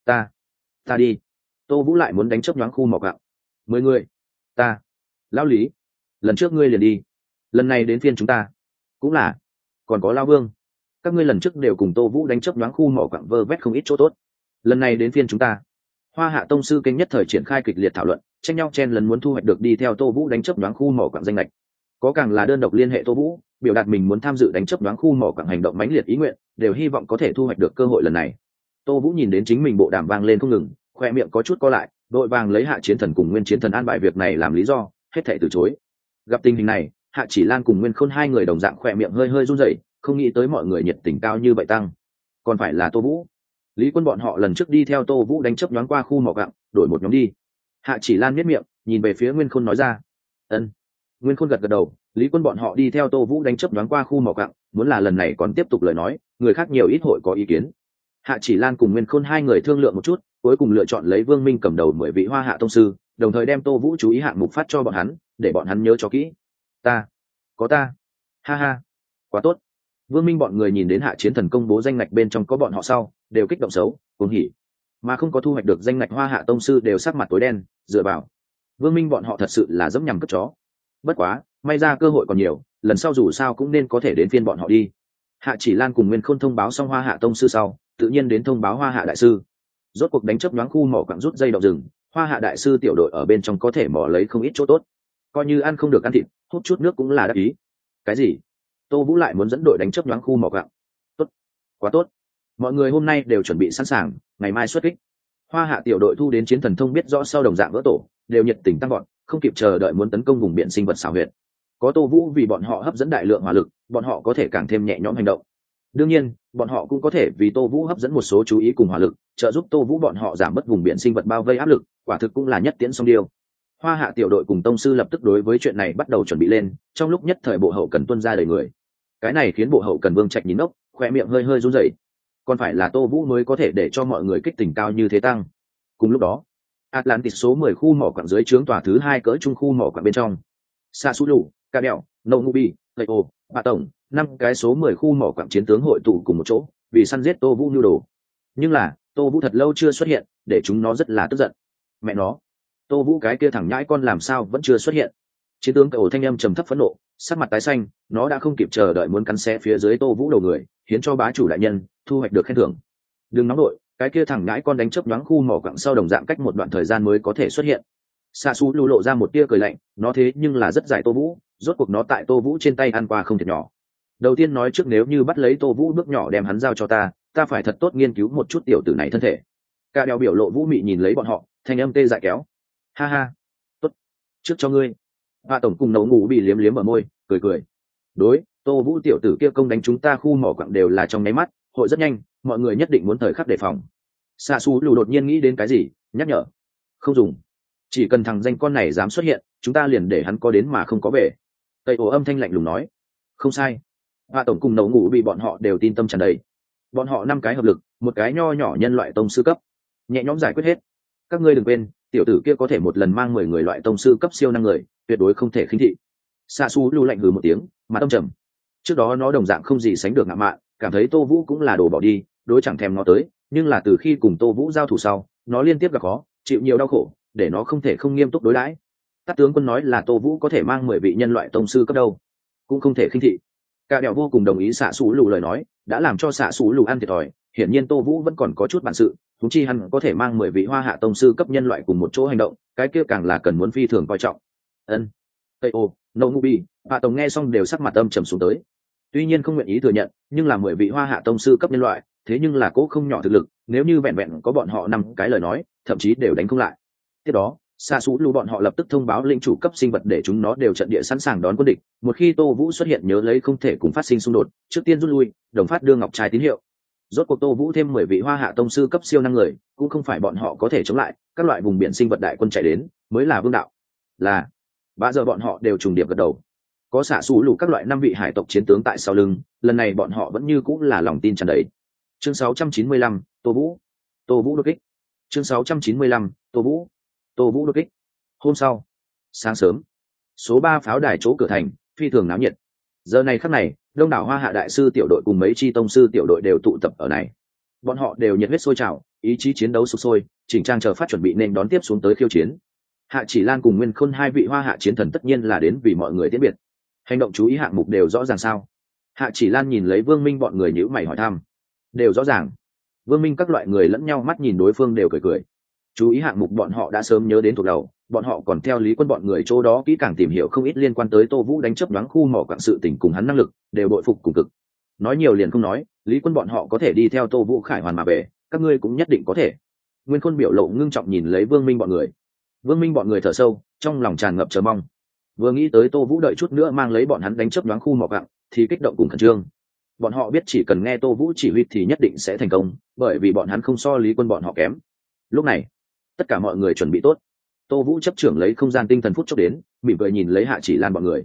[SPEAKER 1] Ta đi. Tô Vũ lại muốn đánh chớp nhoáng khu mỏ quặng? 10 người. Ta. Lão Lý, lần trước ngươi liền đi, lần này đến phiên chúng ta. Cũng là. Còn có Lão Vương, các ngươi lần trước đều cùng Tô Vũ đánh chớp nhoáng khu mỏ quặng vơ vét không ít chỗ tốt, lần này đến phiên chúng ta. Hoa Hạ tông sư kênh nhất thời triển khai kịch liệt thảo luận, tranh nhau chen lấn muốn thu hoạch được đi theo Tô Vũ đánh chớp nhoáng khu mỏ quặng danh lệch. Có càng là đơn độc liên hệ Tô Vũ, biểu đạt mình muốn tham dự đánh chớp nhoáng khu mỏ quặng hành động mãnh liệt ý nguyện, đều hy vọng có thể thu hoạch được cơ hội lần này. Tô Vũ nhìn đến chính mình bộ đàm vang lên không ngừng, khoe miệng có chút co lại, đội vàng lấy Hạ Chiến Thần cùng Nguyên Chiến Thần an bài việc này làm lý do, hết thảy từ chối. Gặp tình hình này, Hạ Chỉ Lan cùng Nguyên Khôn hai người đồng dạng khoe miệng hơi hơi run rẩy, không nghĩ tới mọi người nhiệt tình cao như vậy tăng. Còn phải là Tô Vũ. Lý Quân bọn họ lần trước đi theo Tô Vũ đánh chớp nhoáng qua khu mỏ quặng, đổi một nhóm đi. Hạ Chỉ Lan nhếch miệng, nhìn về phía Nguyên Khôn nói ra. Ân. Nguyên Khôn gật gật đầu, Lý Quân bọn họ đi theo Tô Vũ đánh chớp nhoáng qua khu mỏ quặng, muốn là lần này còn tiếp tục lời nói, người khác nhiều ít hội có ý kiến. Hạ Chỉ Lan cùng Nguyên Khôn hai người thương lượng một chút, cuối cùng lựa chọn lấy Vương Minh cầm đầu 10 vị Hoa Hạ tông sư, đồng thời đem Tô Vũ chú ý hạng mục phát cho bọn hắn, để bọn hắn nhớ cho kỹ. Ta, ha ha, quá tốt. Vương Minh bọn người nhìn đến Hạ Chiến Thần công bố danh ngạch bên trong có bọn họ sau, đều kích động xấu, cuồng hỉ. Mà không có thu hoạch được danh ngạch Hoa Hạ tông sư đều sắc mặt tối đen, dựa vào. Vương Minh bọn họ thật sự là dẫm nhằm cướp chó. Bất quá, may ra cơ hội còn nhiều, lần sau dù sao cũng nên có thể đến phiên bọn họ đi. Hạ Chỉ Lan cùng Nguyên Khôn thông báo xong Hoa Hạ tông sư sau, tự nhiên đến thông báo Hoa Hạ đại sư. Rốt cuộc đánh chớp nhoáng khu mỏ quặng rút dây động rừng, Hoa Hạ đại sư tiểu đội ở bên trong có thể mỏ lấy không ít chỗ tốt. Coi như ăn không được ăn thịt, hút chút nước cũng là đắc ý. Cái gì? Tô Vũ lại muốn dẫn đội đánh chớp nhoáng khu mỏ quặng? Tốt, quá tốt. Mọi người hôm nay đều chuẩn bị sẵn sàng, ngày mai xuất kích. Hoa Hạ tiểu đội thu đến chiến thần thông biết rõ sau đồng dạng vỡ tổ, đều nhiệt tình tăng gọn, không kịp chờ đợi muốn tấn công vùng biển sinh vật xảo huyệt. Có Tô Vũ vì bọn họ hấp dẫn đại lượng hỏa lực, bọn họ có thể càng thêm nhẹ nhõm hành động. Đương nhiên, bọn họ cũng có thể vì Tô Vũ hấp dẫn một số chú ý cùng hỏa lực, trợ giúp Tô Vũ bọn họ giảm bớt vùng biển sinh vật bao vây áp lực, quả thực cũng là nhất tiễn song điêu. Hoa Hạ tiểu đội cùng tông sư lập tức đối với chuyện này bắt đầu chuẩn bị lên, trong lúc nhất thời bộ hậu cần tuân ra đầy người. Cái này khiến bộ hậu cần Vương Trạch nhìn ốc, khóe miệng hơi hơi run rẩy. Còn phải là Tô Vũ mới có thể để cho mọi người kích tình cao như thế tăng. Cùng lúc đó, Atlantis số 10 khu mỏ quặng dưới trướng tòa thứ 2 cỡ trung khu mỏ quặng bên trong. Sa Sú Lù, Ca Đèo, Nâu Ngubi, Tây Ô, Bà Tổng, 5 cái số 10 khu mỏ quặng chiến tướng hội tụ cùng một chỗ, vì săn giết Tô Vũ nhu đồ. Nhưng là, Tô Vũ thật lâu chưa xuất hiện, để chúng nó rất là tức giận. Mẹ nó, Tô Vũ cái kia thằng nhãi con làm sao vẫn chưa xuất hiện? Chiến tướng Cậu thanh âm trầm thấp phẫn nộ, sắc mặt tái xanh, nó đã không kịp chờ đợi muốn cắn xé phía dưới Tô Vũ đầu người, hiến cho bá chủ đại nhân, thu hoạch được khen thưởng. Đừng nóng đội, cái kia thằng nhãi con đánh chớp nhoáng khu mỏ quặng sau đồng dạng cách một đoạn thời gian mới có thể xuất hiện. Sa Sú Lù lộ ra một tia cười lạnh, nó thế nhưng là rất giải Tô Vũ, rốt cuộc nó tại Tô Vũ trên tay ăn qua không thiệt nhỏ. Đầu tiên nói trước nếu như bắt lấy Tô Vũ bước nhỏ đem hắn giao cho ta phải thật tốt nghiên cứu một chút tiểu tử này thân thể. Cả đeo biểu lộ vũ mị nhìn lấy bọn họ, thanh âm tê dại kéo. Ha ha, tốt, trước cho ngươi. Bà Tổng cùng Nấu Ngủ bị liếm liếm ở môi, cười cười. Đối, Tô Vũ tiểu tử kia công đánh chúng ta khu mỏ quặng đều là trong nháy mắt, hội rất nhanh, mọi người nhất định muốn thời khắc đề phòng. Sa Sú Lù đột nhiên nghĩ đến cái gì, nhắc nhở. Không dùng, chỉ cần thằng danh con này dám xuất hiện, chúng ta liền để hắn có đến mà không có về. Tây ổ âm thanh lạnh lùng nói. Không sai. Bà Tổng cùng Nấu Ngủ bị bọn họ đều tin tâm tràn đầy. Bọn họ 5 cái hợp lực, một cái nho nhỏ nhân loại tông sư cấp, nhẹ nhõm giải quyết hết. Các ngươi đừng quên, tiểu tử kia có thể một lần mang 10 người loại tông sư cấp siêu năng người, tuyệt đối không thể khinh thị. Sa Sú Lù lạnh hừ một tiếng, mà tâm trầm. Trước đó nó đồng dạng không gì sánh được ngạo mạn, cảm thấy Tô Vũ cũng là đồ bỏ đi, đối chẳng thèm nó tới, nhưng là từ khi cùng Tô Vũ giao thủ sau, nó liên tiếp gặp khó, chịu nhiều đau khổ, để nó không thể không nghiêm túc đối đãi. Tát tướng quân nói là Tô Vũ có thể mang 10 vị nhân loại tông sư cấp đâu, cũng không thể khinh thị. Cả đèo vô cùng đồng ý Sa Sú Lù lời nói, đã làm cho Sa Sú Lù ăn thiệt thòi, hiển nhiên Tô Vũ vẫn còn có chút bản sự, huống chi hắn có thể mang 10 vị Hoa Hạ tông sư cấp nhân loại cùng một chỗ hành động, cái kia càng là cần muốn phi thường coi trọng. Ân. Tây ô, Nâu Ngubi, Bà Tổng nghe xong đều sắc mặt âm trầm xuống tới. Tuy nhiên không nguyện ý thừa nhận, nhưng là 10 vị Hoa Hạ tông sư cấp nhân loại, thế nhưng là cố không nhỏ thực lực, nếu như vẹn vẹn có bọn họ 5 cái lời nói, thậm chí đều đánh không lại. Tiếp đó, Sa Sú Lù bọn họ lập tức thông báo lĩnh chủ cấp sinh vật để chúng nó đều trận địa sẵn sàng đón quân địch, một khi Tô Vũ xuất hiện nhớ lấy không thể cùng phát sinh xung đột, trước tiên rút lui, đồng phát đưa ngọc trai tín hiệu. Rốt cuộc Tô Vũ thêm 10 vị Hoa Hạ tông sư cấp siêu năng người, cũng không phải bọn họ có thể chống lại, các loại vùng biển sinh vật đại quân chạy đến, mới là vương đạo. Là, bây giờ bọn họ đều trùng điệp gật đầu. Có Sa Sú Lù các loại 5 vị hải tộc chiến tướng tại sau lưng, lần này bọn họ vẫn như cũng là lòng tin tràn đầy. Chương 695, Tô Vũ. Tô Vũ đột kích. Chương 695, Tô Vũ. Tô Vũ đột kích. Hôm sau, sáng sớm, số 3 pháo đài chỗ cửa thành, phi thường náo nhiệt. Giờ này khắc này, đông đảo Hoa Hạ đại sư tiểu đội cùng mấy chi tông sư tiểu đội đều tụ tập ở này. Bọn họ đều nhiệt huyết sôi trào, ý chí chiến đấu sục sôi, chỉnh trang chờ phát chuẩn bị nên đón tiếp xuống tới khiêu chiến. Hạ Chỉ Lan cùng Nguyên Khôn 2 vị Hoa Hạ chiến thần tất nhiên là đến vì mọi người tiễn biệt. Hành động chú ý hạng mục đều rõ ràng sao? Hạ Chỉ Lan nhìn lấy Vương Minh bọn người nhíu mày hỏi thăm. Đều rõ ràng. Vương Minh các loại người lẫn nhau mắt nhìn đối phương đều cười cười. Chú ý hạng mục bọn họ đã sớm nhớ đến thuộc đầu, bọn họ còn theo Lý Quân bọn người chỗ đó kỹ càng tìm hiểu không ít liên quan tới Tô Vũ đánh chớp nhoáng khu mỏ quặng sự tình cùng hắn năng lực, đều bội phục cùng cực. Nói nhiều liền không nói, Lý Quân bọn họ có thể đi theo Tô Vũ khải hoàn mà về, các ngươi cũng nhất định có thể. Nguyên Khôn biểu lộ ngưng trọng nhìn lấy Vương Minh bọn người. Vương Minh bọn người thở sâu, trong lòng tràn ngập chờ mong. Vừa nghĩ tới Tô Vũ đợi chút nữa mang lấy bọn hắn đánh chớp nhoáng khu mỏ quặng, thì kích động cùng khẩn trương. Bọn họ biết chỉ cần nghe Tô Vũ chỉ huy thì nhất định sẽ thành công, bởi vì bọn hắn không so Lý Quân bọn họ kém. Lúc này, tất cả mọi người chuẩn bị tốt. Tô Vũ chấp trưởng lấy không gian tinh thần phút chốc đến, mỉm cười nhìn lấy Hạ Chỉ Lan bọn người.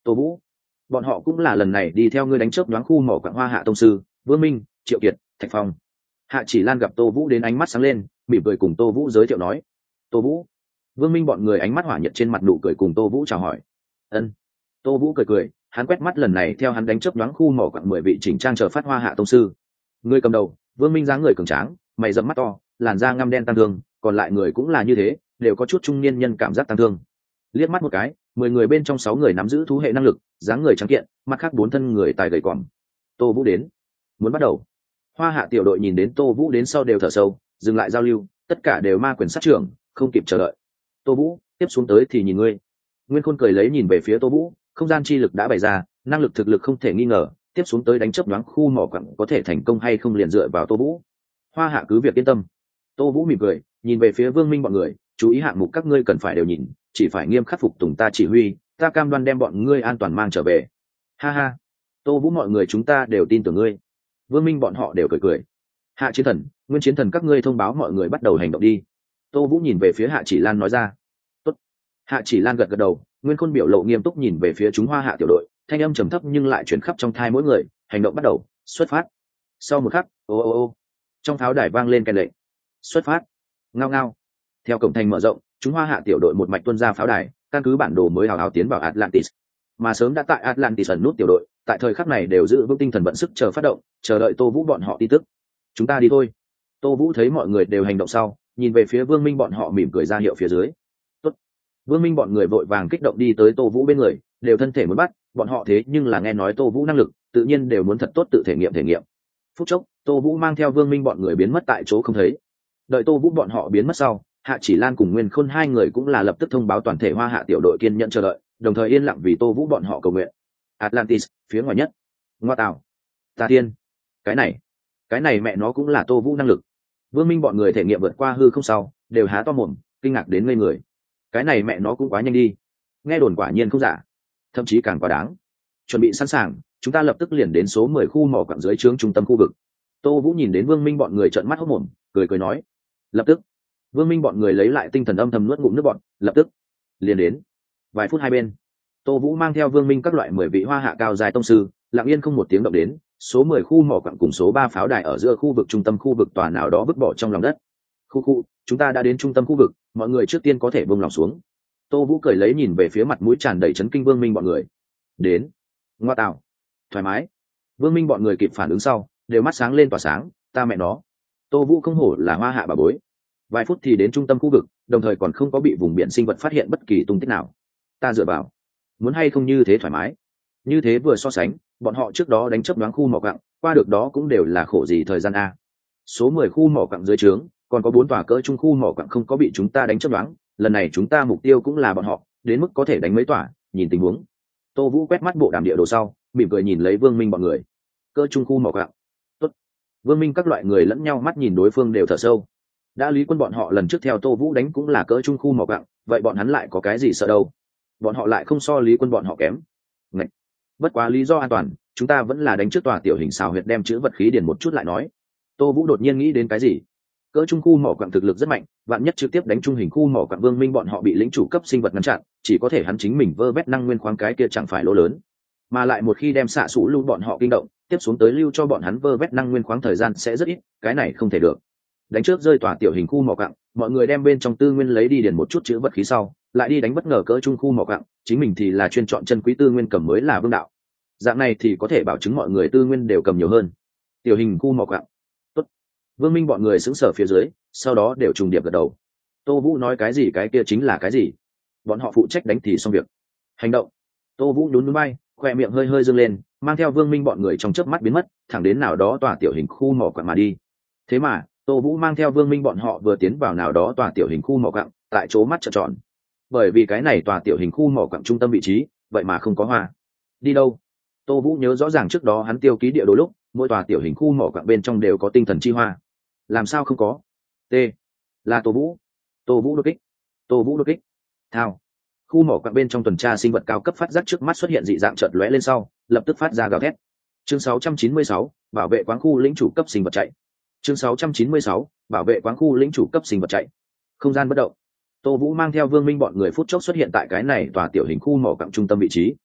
[SPEAKER 1] Tô Vũ, bọn họ cũng là lần này đi theo ngươi đánh chớp nhoáng khu mỏ quặng Hoa Hạ tông sư Vương Minh, Triệu Kiệt, Thạch Phong. Hạ Chỉ Lan gặp Tô Vũ đến ánh mắt sáng lên, mỉm cười cùng Tô Vũ giới thiệu nói. Tô Vũ. Vương Minh bọn người ánh mắt hỏa nhiệt trên mặt nụ cười cùng Tô Vũ chào hỏi. Ân. Tô Vũ cười cười, hắn quét mắt lần này theo hắn đánh chớp nhoáng khu mỏ quặng 10 vị chỉnh trang chờ phát Hoa Hạ tông sư. Người cầm đầu, Vương Minh dáng người cường tráng, mày rậm mắt to, làn da ngăm đen tăng thương, còn lại người cũng là như thế, đều có chút trung niên nhân cảm giác tăng thương. Liếc mắt một cái, 10 người bên trong 6 người nắm giữ thú hệ năng lực, dáng người trắng kiện, mặt khác 4 thân người tài gầy còm. Tô Vũ đến. Muốn bắt đầu. Hoa Hạ tiểu đội nhìn đến Tô Vũ đến sau đều thở sâu, dừng lại giao lưu, tất cả đều ma quyền sát trưởng, không kịp chờ đợi. Tô Vũ, tiếp xuống tới thì nhìn ngươi. Nguyên Khôn cười lấy nhìn về phía Tô Vũ, không gian chi lực đã bày ra, năng lực thực lực không thể nghi ngờ, tiếp xuống tới đánh chớp nhoáng khu mỏ quặng có thể thành công hay không liền dựa vào Tô Vũ. Hoa Hạ cứ việc yên tâm. Tô Vũ mỉm cười, nhìn về phía Vương Minh bọn người, chú ý hạng mục các ngươi cần phải đều nhìn, chỉ phải nghiêm khắc phục tùng ta chỉ huy, ta cam đoan đem bọn ngươi an toàn mang trở về. Ha ha. Tô Vũ mọi người chúng ta đều tin tưởng ngươi. Vương Minh bọn họ đều cười cười. Hạ Chiến Thần, Nguyên Chiến Thần các ngươi thông báo mọi người bắt đầu hành động đi. Tô Vũ nhìn về phía Hạ Chỉ Lan nói ra. Tốt. Hạ Chỉ Lan gật gật đầu, Nguyên Khôn biểu lộ nghiêm túc nhìn về phía chúng Hoa Hạ tiểu đội, thanh âm trầm thấp nhưng lại truyền khắp trong thai mỗi người, hành động bắt đầu, xuất phát. Sau một khắc, ô ô ô, trong pháo đài vang lên kèn lệnh. Xuất phát. Ngao ngao. Theo cổng thành mở rộng, chúng Hoa Hạ tiểu đội một mạch tuôn ra pháo đài, căn cứ bản đồ mới hào hào tiến vào Atlantis. Mà sớm đã tại Atlantis ẩn nút tiểu đội, tại thời khắc này đều giữ vững tinh thần vận sức chờ phát động, chờ đợi Tô Vũ bọn họ tin tức. Chúng ta đi thôi. Tô Vũ thấy mọi người đều hành động sau, nhìn về phía Vương Minh bọn họ mỉm cười ra hiệu phía dưới. Tốt. Vương Minh bọn người vội vàng kích động đi tới Tô Vũ bên người, đều thân thể muốn bắt, bọn họ thế nhưng là nghe nói Tô Vũ năng lực, tự nhiên đều muốn thật tốt tự thể nghiệm thể nghiệm. Phút chốc, Tô Vũ mang theo Vương Minh bọn người biến mất tại chỗ không thấy. Đợi Tô Vũ bọn họ biến mất sau, Hạ Chỉ Lan cùng Nguyên Khôn hai người cũng là lập tức thông báo toàn thể Hoa Hạ tiểu đội kiên nhẫn chờ đợi, đồng thời yên lặng vì Tô Vũ bọn họ cầu nguyện. Atlantis, phía ngoài nhất. Ngoa tạo. Ta tiên. Cái này mẹ nó cũng là Tô Vũ năng lực. Vương Minh bọn người thể nghiệm vượt qua hư không sau, đều há to mồm, kinh ngạc đến ngây người. Cái này mẹ nó cũng quá nhanh đi. Nghe đồn quả nhiên không giả, thậm chí càng quá đáng. Chuẩn bị sẵn sàng, chúng ta lập tức liền đến số 10 khu mỏ quặng dưới trướng trung tâm khu vực. Tô Vũ nhìn đến Vương Minh bọn người trợn mắt hốt mồm, cười cười nói. Lập tức. Vương Minh bọn người lấy lại tinh thần âm thầm nuốt ngụm nước bọt, lập tức. Liền đến. Vài phút hai bên. Tô Vũ mang theo Vương Minh các loại 10 vị Hoa Hạ cao dài tông sư, lặng yên không một tiếng động đến, số 10 khu mỏ quặng cùng số 3 pháo đài ở giữa khu vực trung tâm khu vực tòa nào đó vứt bỏ trong lòng đất. Khu, chúng ta đã đến trung tâm khu vực, mọi người trước tiên có thể buông lòng xuống. Tô Vũ cười lấy nhìn về phía mặt mũi tràn đầy chấn kinh Vương Minh bọn người. Đến. Ngoa tạo. Thoải mái. Vương Minh bọn người kịp phản ứng sau, đều mắt sáng lên tỏa sáng, ta mẹ nó. Tô Vũ không hổ là Hoa Hạ bà bối. Vài phút thì đến trung tâm khu vực, đồng thời còn không có bị vùng biển sinh vật phát hiện bất kỳ tung tích nào. Ta dựa vào. Muốn hay không như thế thoải mái. Như thế vừa so sánh, bọn họ trước đó đánh chớp nhoáng khu mỏ quặng, qua được đó cũng đều là khổ gì thời gian a. Số 10 khu mỏ quặng dưới trướng, còn có 4 tòa cỡ trung khu mỏ quặng không có bị chúng ta đánh chớp nhoáng, lần này chúng ta mục tiêu cũng là bọn họ, đến mức có thể đánh mấy tòa, nhìn tình huống. Tô Vũ quét mắt bộ đàm địa đồ sau, mỉm cười nhìn lấy Vương Minh bọn người. Cỡ trung khu mỏ quặng. Tốt. Vương Minh các loại người lẫn nhau mắt nhìn đối phương đều thở sâu. Đã Lý Quân bọn họ lần trước theo Tô Vũ đánh cũng là cỡ trung khu mỏ quặng, vậy bọn hắn lại có cái gì sợ đâu? Bọn họ lại không so Lý Quân bọn họ kém. Ngậy. Bất quá lý do an toàn, chúng ta vẫn là đánh trước tòa tiểu hình xào huyệt đem chữ vật khí điền một chút lại nói. Tô Vũ đột nhiên nghĩ đến cái gì? Cỡ trung khu mỏ quặng thực lực rất mạnh, vạn nhất trực tiếp đánh trung hình khu mỏ quặng Vương Minh bọn họ bị lĩnh chủ cấp sinh vật ngăn chặn, chỉ có thể hắn chính mình vơ vét năng nguyên khoáng cái kia chẳng phải lỗ lớn. Mà lại một khi đem xạ sủ lưu bọn họ kinh động, tiếp xuống tới lưu cho bọn hắn vơ vét năng nguyên khoáng thời gian sẽ rất ít, cái này không thể được. Đánh trước rơi tòa tiểu hình khu mỏ quặng, mọi người đem bên trong tư nguyên lấy đi điền một chút chữ vật khí sau, lại đi đánh bất ngờ cỡ trung khu mỏ quặng, chính mình thì là chuyên chọn chân quý tư nguyên cầm mới là vương đạo. Dạng này thì có thể bảo chứng mọi người tư nguyên đều cầm nhiều hơn. Tiểu hình khu mỏ quặng. Tốt. Vương Minh bọn người sững sờ phía dưới, sau đó đều trùng điệp gật đầu. Tô Vũ nói cái gì cái kia chính là cái gì. Bọn họ phụ trách đánh thì xong việc. Hành động. Tô Vũ nhún nhún bay, khoe miệng hơi hơi dương lên, mang theo Vương Minh bọn người trong chớp mắt biến mất, thẳng đến nào đó tòa tiểu hình khu mỏ quặng mà đi. Thế mà, Tô Vũ mang theo Vương Minh bọn họ vừa tiến vào nào đó tòa tiểu hình khu mỏ quặng, tại chỗ mắt trợn tròn. Bởi vì cái này tòa tiểu hình khu mỏ quặng trung tâm vị trí, vậy mà không có hoa. Đi đâu? Tô Vũ nhớ rõ ràng trước đó hắn tiêu ký địa đồ lúc, mỗi tòa tiểu hình khu mỏ quặng bên trong đều có tinh thần chi hoa. Làm sao không có? T. Là Tô Vũ. Tô Vũ đột kích. Tô Vũ đột kích. Thao. Khu mỏ quặng bên trong tuần tra sinh vật cao cấp phát giác trước mắt xuất hiện dị dạng chợt lóe lên sau, lập tức phát ra gào thét. Chương 696, bảo vệ quáng khu lĩnh chủ cấp sinh vật chạy. Chương 696, bảo vệ quáng khu lĩnh chủ cấp sinh vật chạy. Không gian bất động. Tô Vũ mang theo Vương Minh bọn người phút chốc xuất hiện tại cái này tòa tiểu hình khu mỏ quặng trung tâm vị trí.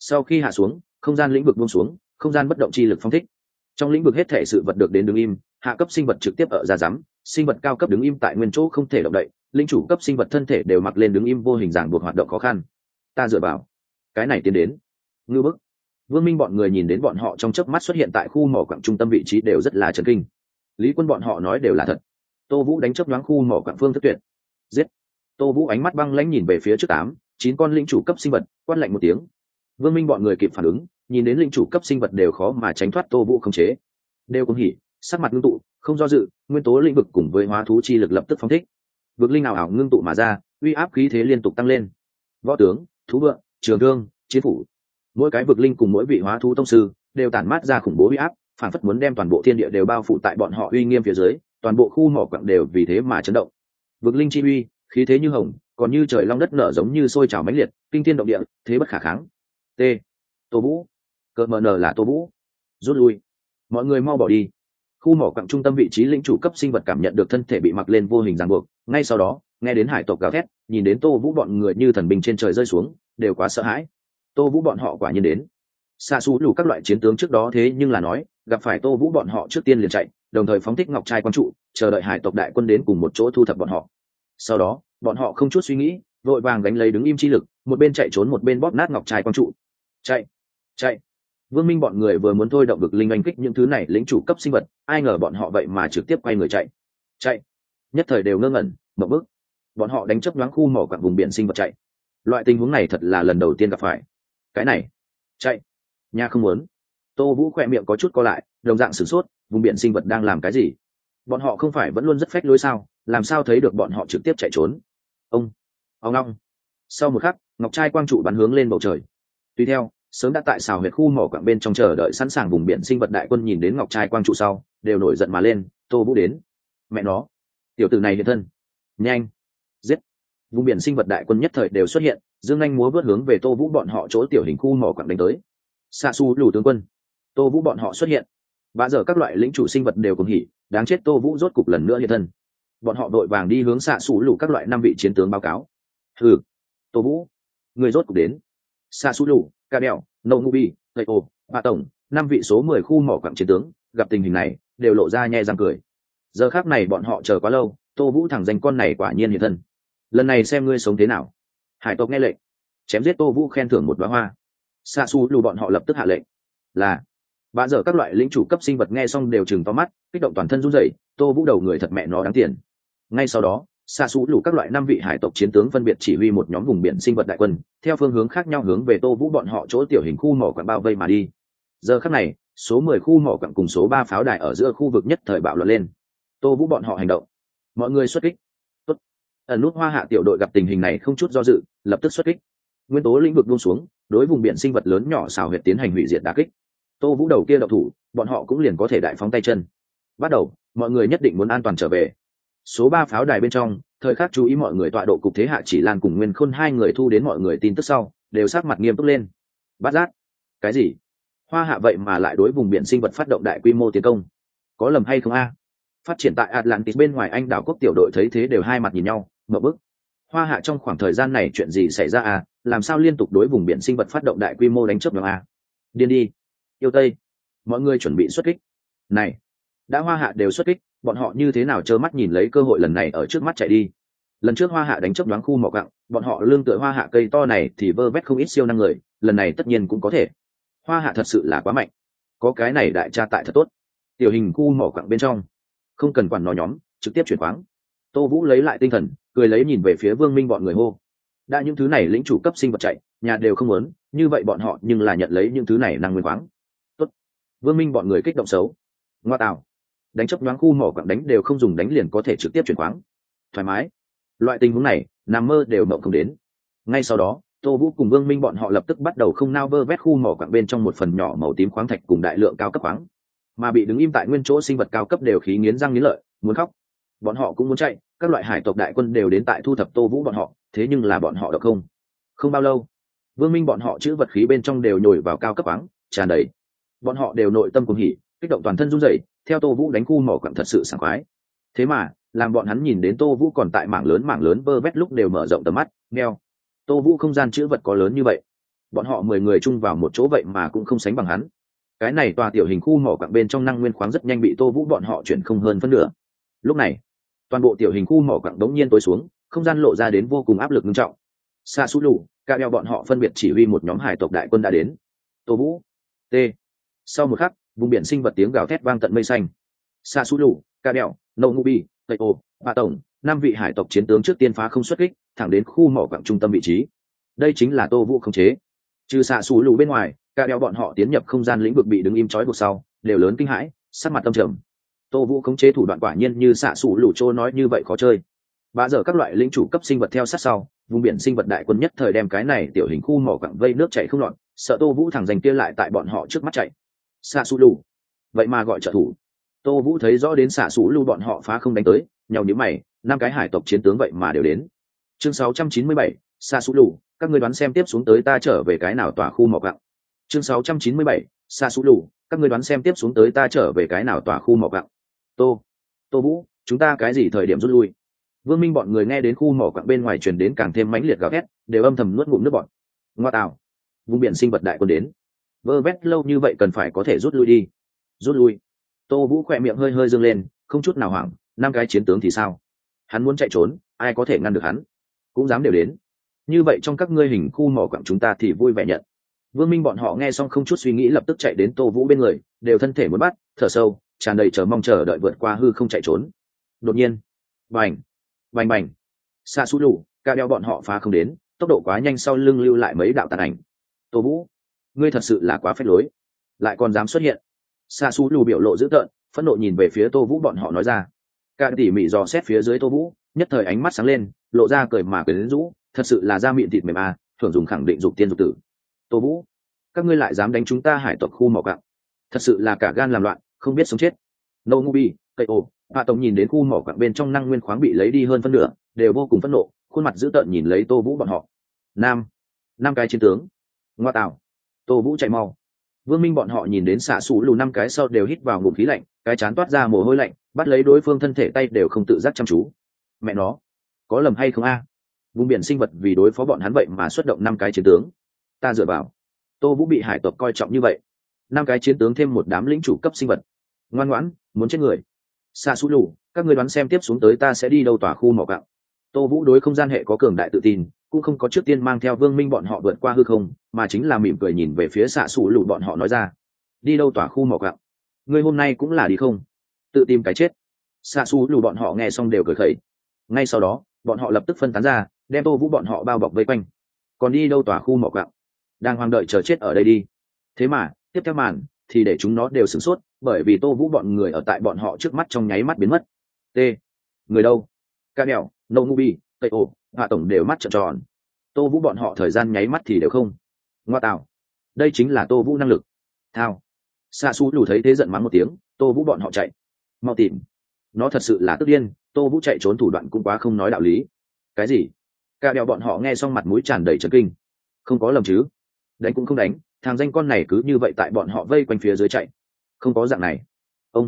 [SPEAKER 1] Sau khi hạ xuống, không gian lĩnh vực buông xuống, không gian bất động chi lực phong thích. Trong lĩnh vực hết thể sự vật được đến đứng im, hạ cấp sinh vật trực tiếp ở ra rắm, sinh vật cao cấp đứng im tại nguyên chỗ không thể động đậy, linh chủ cấp sinh vật thân thể đều mặc lên đứng im vô hình ràng buộc hoạt động khó khăn. Ta dựa vào, cái này tiến đến. Ngư bức. Vương Minh bọn người nhìn đến bọn họ trong chớp mắt xuất hiện tại khu mỏ quặng trung tâm vị trí đều rất là chấn kinh. Lý Quân bọn họ nói đều là thật. Tô Vũ đánh chớp nhoáng khu mỏ quặng phương thức tuyệt. Giết. Tô Vũ ánh mắt băng lãnh nhìn về phía trước 8, 9 con linh chủ cấp sinh vật, quát lạnh một tiếng. Vương Minh bọn người kịp phản ứng, nhìn đến linh chủ cấp sinh vật đều khó mà tránh thoát Tô Vũ khống chế. Đều cũng hỉ, sắc mặt ngưng tụ, không do dự, nguyên tố lĩnh vực cùng với hóa thú chi lực lập tức phóng thích. Vực linh nào ảo ngưng tụ mà ra, uy áp khí thế liên tục tăng lên. Võ tướng, thú vượng, trường thương, chiến phủ, mỗi cái vực linh cùng mỗi vị hóa thú tông sư đều tản mát ra khủng bố uy áp, phản phất muốn đem toàn bộ thiên địa đều bao phủ tại bọn họ uy nghiêm phía dưới, toàn bộ khu mỏ quặng đều vì thế mà chấn động. Vực linh chi uy, khí thế như hồng, còn như trời long đất nở, giống như sôi trào mãnh liệt, kinh thiên động địa, thế bất khả kháng. T. Tô Vũ, cờ mờ nở là Tô Vũ. Rút lui, mọi người mau bỏ đi. Khu mỏ quặng trung tâm vị trí lĩnh chủ cấp sinh vật cảm nhận được thân thể bị mặc lên vô hình ràng buộc, ngay sau đó nghe đến hải tộc gào thét, nhìn đến Tô Vũ bọn người như thần binh trên trời rơi xuống, đều quá sợ hãi. Tô Vũ bọn họ quả nhiên đến. Xạ xù lù các loại chiến tướng trước đó thế nhưng là nói gặp phải Tô Vũ bọn họ trước tiên liền chạy, đồng thời phóng thích ngọc trai quan trụ, chờ đợi hải tộc đại quân đến cùng một chỗ thu thập bọn họ. Sau đó bọn họ không chút suy nghĩ, vội vàng gánh lấy đứng im chi lực, một bên chạy trốn một bên bóp nát ngọc trai quan trụ. Chạy, chạy. Vương Minh bọn người vừa muốn thôi động vực linh oanh kích những thứ này lĩnh chủ cấp sinh vật, ai ngờ bọn họ vậy mà trực tiếp quay người chạy. Chạy. Nhất thời đều ngơ ngẩn, mở bước. Bọn họ đánh chớp nhoáng khu mỏ quặng vùng biển sinh vật chạy. Loại tình huống này thật là lần đầu tiên gặp phải. Cái này, chạy. Nha không muốn. Tô Vũ khỏe miệng có chút co lại, đồng dạng sửng sốt, vùng biển sinh vật đang làm cái gì? Bọn họ không phải vẫn luôn rất phách lối sao, làm sao thấy được bọn họ trực tiếp chạy trốn? Ông long. Sau một khắc, ngọc trai quang trụ bắn hướng lên bầu trời. Tùy theo, sớm đã tại xào huyệt khu mỏ quặng bên trong chờ đợi sẵn sàng vùng biển sinh vật đại quân nhìn đến ngọc trai quang trụ sau, đều nổi giận mà lên. Tô Vũ đến. Mẹ nó, tiểu tử này hiện thân. Nhanh, giết. Vùng biển sinh vật đại quân nhất thời đều xuất hiện, dương anh múa vớt hướng về Tô Vũ bọn họ chỗ tiểu hình khu mỏ quặng đánh tới. Xạ xù lù tướng quân, Tô Vũ bọn họ xuất hiện. Và giờ các loại lĩnh chủ sinh vật đều cùng hỉ, đáng chết Tô Vũ rốt cục lần nữa hiện thân. Bọn họ đội vàng đi hướng xạ xù lù các loại 5 vị chiến tướng báo cáo. Hừ, Tô Vũ, người rốt cục đến. Xạ xù lù, Ca Đèo, Nâu Ngubi, Thầy Ồ, Bà Tổng, 5 vị số 10 khu mỏ quặng chiến tướng gặp tình hình này đều lộ ra nhe răng cười. Giờ khác này bọn họ chờ quá lâu, Tô Vũ thẳng danh con này quả nhiên hiện thân. Lần này xem ngươi sống thế nào. Hải tộc nghe lệnh, chém giết Tô Vũ khen thưởng một đóa hoa. Xạ xù lù bọn họ lập tức hạ lệnh. Là. Bà giờ các loại lĩnh chủ cấp sinh vật nghe xong đều chừng to mắt, kích động toàn thân run rẩy. Tô Vũ đầu người thật mẹ nó đáng tiền. Ngay sau đó, xạ xù lù các loại 5 vị hải tộc chiến tướng phân biệt chỉ huy một nhóm vùng biển sinh vật đại quân, theo phương hướng khác nhau hướng về Tô Vũ bọn họ chỗ tiểu hình khu mỏ quặng bao vây mà đi. Giờ khắc này, số 10 khu mỏ quặng cùng số 3 pháo đài ở giữa khu vực nhất thời bạo loạn lên. Tô Vũ bọn họ hành động. Mọi người xuất kích. Tốt. Ẩn nút Hoa Hạ tiểu đội gặp tình hình này không chút do dự, lập tức xuất kích. Nguyên tố lĩnh vực buông xuống, đối vùng biển sinh vật lớn nhỏ xào huyệt tiến hành hủy diệt đả kích. Tô Vũ đầu kia động thủ, bọn họ cũng liền có thể đại phóng tay chân. Bắt đầu, mọi người nhất định muốn an toàn trở về. Số 3 pháo đài bên trong, thời khắc chú ý mọi người tọa độ cục thế Hạ Chỉ Lan cùng Nguyên Khôn hai người thu đến mọi người tin tức sau, đều sắc mặt nghiêm túc lên. Bát giác. Cái gì? Hoa Hạ vậy mà lại đối vùng biển sinh vật phát động đại quy mô tiến công. Có lầm hay không a? Phát triển tại Atlantis bên ngoài Anh đảo quốc tiểu đội thấy thế đều hai mặt nhìn nhau, ngộp bức. Hoa Hạ trong khoảng thời gian này chuyện gì xảy ra à, làm sao liên tục đối vùng biển sinh vật phát động đại quy mô đánh chớp nhóm à? Điên đi. Yêu Tây, mọi người chuẩn bị xuất kích. Này, đã Hoa Hạ đều xuất kích, bọn họ như thế nào trơ mắt nhìn lấy cơ hội lần này ở trước mắt chạy đi. Lần trước Hoa Hạ đánh chớp nhoáng khu mỏ quặng, bọn họ lương tựa Hoa Hạ cây to này thì vơ vét không ít siêu năng người, lần này tất nhiên cũng có thể. Hoa Hạ thật sự là quá mạnh. Có cái này đại tra tại thật tốt. Tiểu hình khu mỏ quặng bên trong, không cần quản nó nhóm, trực tiếp chuyển khoáng. Tô Vũ lấy lại tinh thần, cười lấy nhìn về phía Vương Minh bọn người hô. Đã những thứ này lĩnh chủ cấp sinh vật chạy, nhà đều không muốn, như vậy bọn họ nhưng là nhận lấy những thứ này năng nguyên khoáng. Tốt. Vương Minh bọn người kích động xấu. Ngoa tạo. Đánh chấp nhoáng khu mỏ quặng đánh đều không dùng đánh liền có thể trực tiếp chuyển khoáng. Thoải mái. Loại tình huống này, nằm mơ đều mộng không đến. Ngay sau đó, Tô Vũ cùng Vương Minh bọn họ lập tức bắt đầu không nao vơ vét khu mỏ quặng bên trong một phần nhỏ màu tím khoáng thạch cùng đại lượng cao cấp khoáng. Mà bị đứng im tại nguyên chỗ sinh vật cao cấp đều khí nghiến răng nghiến lợi, muốn khóc. Bọn họ cũng muốn chạy, các loại hải tộc đại quân đều đến tại thu thập Tô Vũ bọn họ, thế nhưng là bọn họ độc không. Không bao lâu, Vương Minh bọn họ chữ vật khí bên trong đều nhồi vào cao cấp khoáng, tràn đầy. Bọn họ đều nội tâm cuồng hỉ, kích động toàn thân run rẩy, theo Tô Vũ đánh khu mỏ quặng thật sự sảng khoái. Thế mà, làm bọn hắn nhìn đến Tô Vũ còn tại mảng lớn vơ vét lúc đều mở rộng tầm mắt, nghèo. Tô Vũ không gian chữ vật có lớn như vậy. bọn họ 10 người chung vào một chỗ vậy mà cũng không sánh bằng hắn. Cái này tòa tiểu hình khu mỏ quặng bên trong năng nguyên khoáng rất nhanh bị Tô Vũ bọn họ chuyển không hơn phân nửa. Lúc này toàn bộ tiểu hình khu mỏ quặng đống nhiên tối xuống, không gian lộ ra đến vô cùng áp lực nghiêm trọng. Xa Sú Lù, Cạ Đeo bọn họ phân biệt chỉ huy một nhóm hải tộc đại quân đã đến. Tô Vũ, T. Sau một khắc, vùng biển sinh vật tiếng gào thét vang tận mây xanh. Xa Sú Lù, Cạ Đeo, Nâu Ngu Bi, Tây Ô, Ba Tổng, 5 vị hải tộc chiến tướng trước tiên phá không xuất kích, thẳng đến khu mỏ quặng trung tâm vị trí. Đây chính là Tô Vũ khống chế. Trừ Xa Sú Lù bên ngoài, Cạ Đeo bọn họ tiến nhập không gian lĩnh vực bị đứng im trói buộc sau, đều lớn kinh hãi, sắc mặt tâm trầm. Tô Vũ khống chế thủ đoạn quả nhiên như Xạ Sú Lù Trô nói như vậy khó chơi. Bá giờ các loại lĩnh chủ cấp sinh vật theo sát sau, vùng biển sinh vật đại quân nhất thời đem cái này tiểu hình khu mỏ quặng vây nước chảy không lọt, sợ Tô Vũ thẳng giành kia lại tại bọn họ trước mắt chạy. Xạ Sú Lù, vậy mà gọi trợ thủ. Tô Vũ thấy rõ đến Xạ Sú Lù bọn họ phá không đánh tới, nhàu nhíu mày, 5 cái hải tộc chiến tướng vậy mà đều đến. Chương 697, Xạ Sú Lù, các ngươi đoán xem tiếp xuống tới ta trở về cái nào tòa khu mỏ quặng. Chương 697, Xạ Sú Lù, các ngươi đoán xem tiếp xuống tới ta trở về cái nào tòa khu mỏ quặng. Tô Vũ, chúng ta cái gì thời điểm rút lui? Vương Minh bọn người nghe đến khu mỏ quặng bên ngoài truyền đến càng thêm mãnh liệt gào thét, đều âm thầm nuốt ngụm nước bọt. Ngoa tạo, vùng biển sinh vật đại quân đến, vơ vét lâu như vậy cần phải có thể rút lui đi. Rút lui? Tô Vũ khỏe miệng hơi hơi dương lên, không chút nào hoảng. 5 cái chiến tướng thì sao? Hắn muốn chạy trốn, ai có thể ngăn được hắn? Cũng dám đều đến. Như vậy trong các ngươi hình khu mỏ quặng chúng ta thì vui vẻ nhận. Vương Minh bọn họ nghe xong không chút suy nghĩ lập tức chạy đến Tô Vũ bên người, đều thân thể muốn bắt, thở sâu, tràn đầy chờ mong chờ đợi vượt qua hư không chạy trốn. Đột nhiên, bành bành bành, Xạ Sú Lù, Cạ Đeo bọn họ phá không đến, tốc độ quá nhanh, sau lưng lưu lại mấy đạo tàn ảnh. Tô Vũ, ngươi thật sự là quá phách lối, lại còn dám xuất hiện. Xạ Sú Lù biểu lộ dữ tợn, phẫn nộ nhìn về phía Tô Vũ bọn họ nói ra. Cạ tỉ mỉ dò xét phía dưới Tô Vũ, nhất thời ánh mắt sáng lên, lộ ra cười mà quyến rũ, thật sự là da miệng thịt mềm à, thường dùng khẳng định dục tiên dục tử. Tô Vũ, các ngươi lại dám đánh chúng ta hải tộc khu mỏ quặng, thật sự là cả gan làm loạn, không biết sống chết. Nâu Ngu Bi, Tây Ô, Hạ Tổng nhìn đến khu mỏ quặng bên trong năng nguyên khoáng bị lấy đi hơn phân nửa, đều vô cùng phẫn nộ, khuôn mặt dữ tợn nhìn lấy Tô Vũ bọn họ. 5 cái chiến tướng. Ngoa tạo, Tô Vũ chạy mau. Vương Minh bọn họ nhìn đến Xạ Sú Lù 5 cái sau đều hít vào ngụm khí lạnh, cái chán toát ra mồ hôi lạnh, bắt lấy đối phương thân thể tay đều không tự giác chăm chú. Mẹ nó, có lầm hay không a? Vùng biển sinh vật vì đối phó bọn hắn vậy mà xuất động 5 cái chiến tướng. Ta dựa vào. Tô Vũ bị hải tộc coi trọng như vậy. 5 cái chiến tướng thêm một đám lĩnh chủ cấp sinh vật. Ngoan ngoãn, muốn chết người. Xạ Sú Lù, các ngươi đoán xem tiếp xuống tới ta sẽ đi đâu tòa khu mỏ quặng. Tô Vũ đối không gian hệ có cường đại tự tin, cũng không có trước tiên mang theo Vương Minh bọn họ vượt qua hư không, mà chính là mỉm cười nhìn về phía Xạ Sú Lù bọn họ nói ra. Đi đâu tòa khu mỏ quặng? Ngươi hôm nay cũng là đi không? Tự tìm cái chết. Xạ Sú Lù bọn họ nghe xong đều cười khẩy. Ngay sau đó, bọn họ lập tức phân tán ra, đem Tô Vũ bọn họ bao bọc vây quanh. Còn đi đâu tòa khu mỏ quặng? Đang hoang đợi chờ chết ở đây đi. Thế mà, tiếp theo màn thì để chúng nó đều sửng sốt, bởi vì Tô Vũ bọn người ở tại bọn họ trước mắt trong nháy mắt biến mất. T. Người đâu? Cạ Đeo, Nâu Ngu Bi, Tây Ô, Hạ Tổng đều mắt trợn tròn. Tô Vũ bọn họ thời gian nháy mắt thì đều không. Ngoa tạo, đây chính là Tô Vũ năng lực. Thao. Xạ Sú Lù thấy thế giận mắng một tiếng, Tô Vũ bọn họ chạy. Mau tìm. Nó thật sự là tức điên, Tô Vũ chạy trốn thủ đoạn cũng quá không nói đạo lý. Cái gì? Cạ Đeo bọn họ nghe xong mặt mũi tràn đầy chấn kinh. Không có lầm chứ? Đánh cũng không đánh, thằng danh con này cứ như vậy tại bọn họ vây quanh phía dưới chạy. Không có dạng này. Ông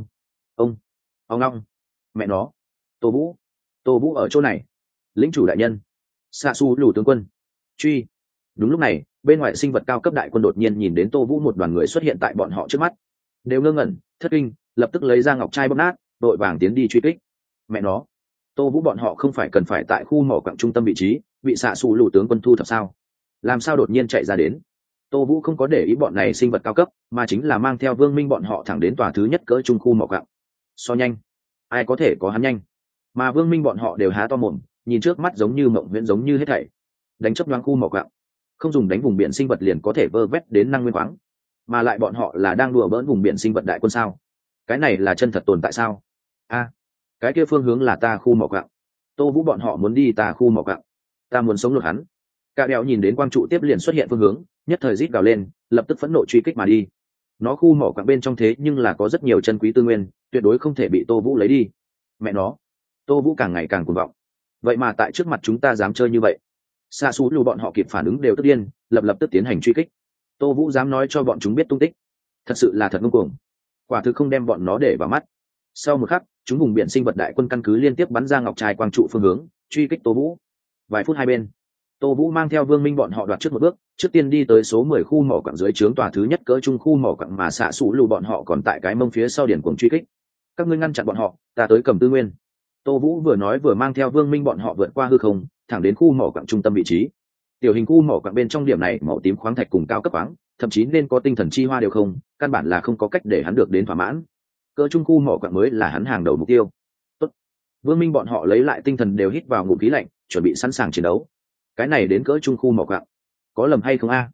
[SPEAKER 1] long, mẹ nó. Tô Vũ ở chỗ này. Lĩnh chủ đại nhân. Xạ Sú Lù tướng quân. Truy. Đúng lúc này, bên ngoài sinh vật cao cấp đại quân đột nhiên nhìn đến Tô Vũ một đoàn người xuất hiện tại bọn họ trước mắt, đều ngơ ngẩn, thất kinh, lập tức lấy ra ngọc trai bóp nát, đội vàng tiến đi truy kích. Mẹ nó, Tô Vũ bọn họ không phải cần phải tại khu mỏ quặng trung tâm vị trí bị Xạ Sú Lù tướng quân thu thập sao? Làm sao đột nhiên chạy ra đến? Tô Vũ không có để ý bọn này sinh vật cao cấp, mà chính là mang theo Vương Minh bọn họ thẳng đến tòa thứ nhất cỡ trung khu mỏ quặng. So nhanh, ai có thể có hắn nhanh? Mà Vương Minh bọn họ đều há to mồm, nhìn trước mắt giống như mộng viễn giống như hết thảy. Đánh chấp nhoáng khu mỏ quặng, không dùng đánh vùng biển sinh vật liền có thể vơ vét đến năng nguyên khoáng, mà lại bọn họ là đang đùa bỡn vùng biển sinh vật đại quân sao? Cái này là chân thật tồn tại sao? A, cái kia phương hướng là ta khu mỏ quặng. Tô Vũ bọn họ muốn đi ta khu mỏ quặng, ta muốn sống lột hắn. Cạ Đeo nhìn đến quang trụ tiếp liền xuất hiện phương hướng, nhất thời rít gào lên, lập tức phẫn nộ truy kích mà đi. Nó khu mỏ quặng bên trong thế nhưng là có rất nhiều chân quý tư nguyên, tuyệt đối không thể bị Tô Vũ lấy đi. Mẹ nó, Tô Vũ càng ngày càng cuồng vọng. Vậy mà tại trước mặt chúng ta dám chơi như vậy. Xạ Sú Lù bọn họ kịp phản ứng đều tức điên, lập tức tiến hành truy kích. Tô Vũ dám nói cho bọn chúng biết tung tích, thật sự là thật ngông cuồng, quả thực không đem bọn nó để vào mắt. Sau một khắc, chúng vùng biển sinh vật đại quân căn cứ liên tiếp bắn ra ngọc trai quang trụ phương hướng, truy kích Tô Vũ. Vài phút hai bên, Tô Vũ mang theo Vương Minh bọn họ đoạt trước một bước, trước tiên đi tới số 10 khu mỏ quặng dưới trướng tòa thứ nhất cỡ trung khu mỏ quặng mà xạ sủ lù bọn họ còn tại cái mông phía sau điển cuồng truy kích. Các ngươi ngăn chặn bọn họ, ta tới cầm tư nguyên. Tô Vũ vừa nói vừa mang theo Vương Minh bọn họ vượt qua hư không, thẳng đến khu mỏ quặng trung tâm vị trí. Tiểu hình khu mỏ quặng bên trong điểm này màu tím khoáng thạch cùng cao cấp khoáng, thậm chí nên có tinh thần chi hoa đều không, căn bản là không có cách để hắn được đến thỏa mãn. Cỡ trung khu mỏ quặng mới là hắn hàng đầu mục tiêu. Tốt. Vương Minh bọn họ lấy lại tinh thần đều hít vào ngụm khí lạnh, chuẩn bị sẵn sàng chiến đấu. Cái này đến cỡ trung khu mỏ quặng, có lầm hay không a?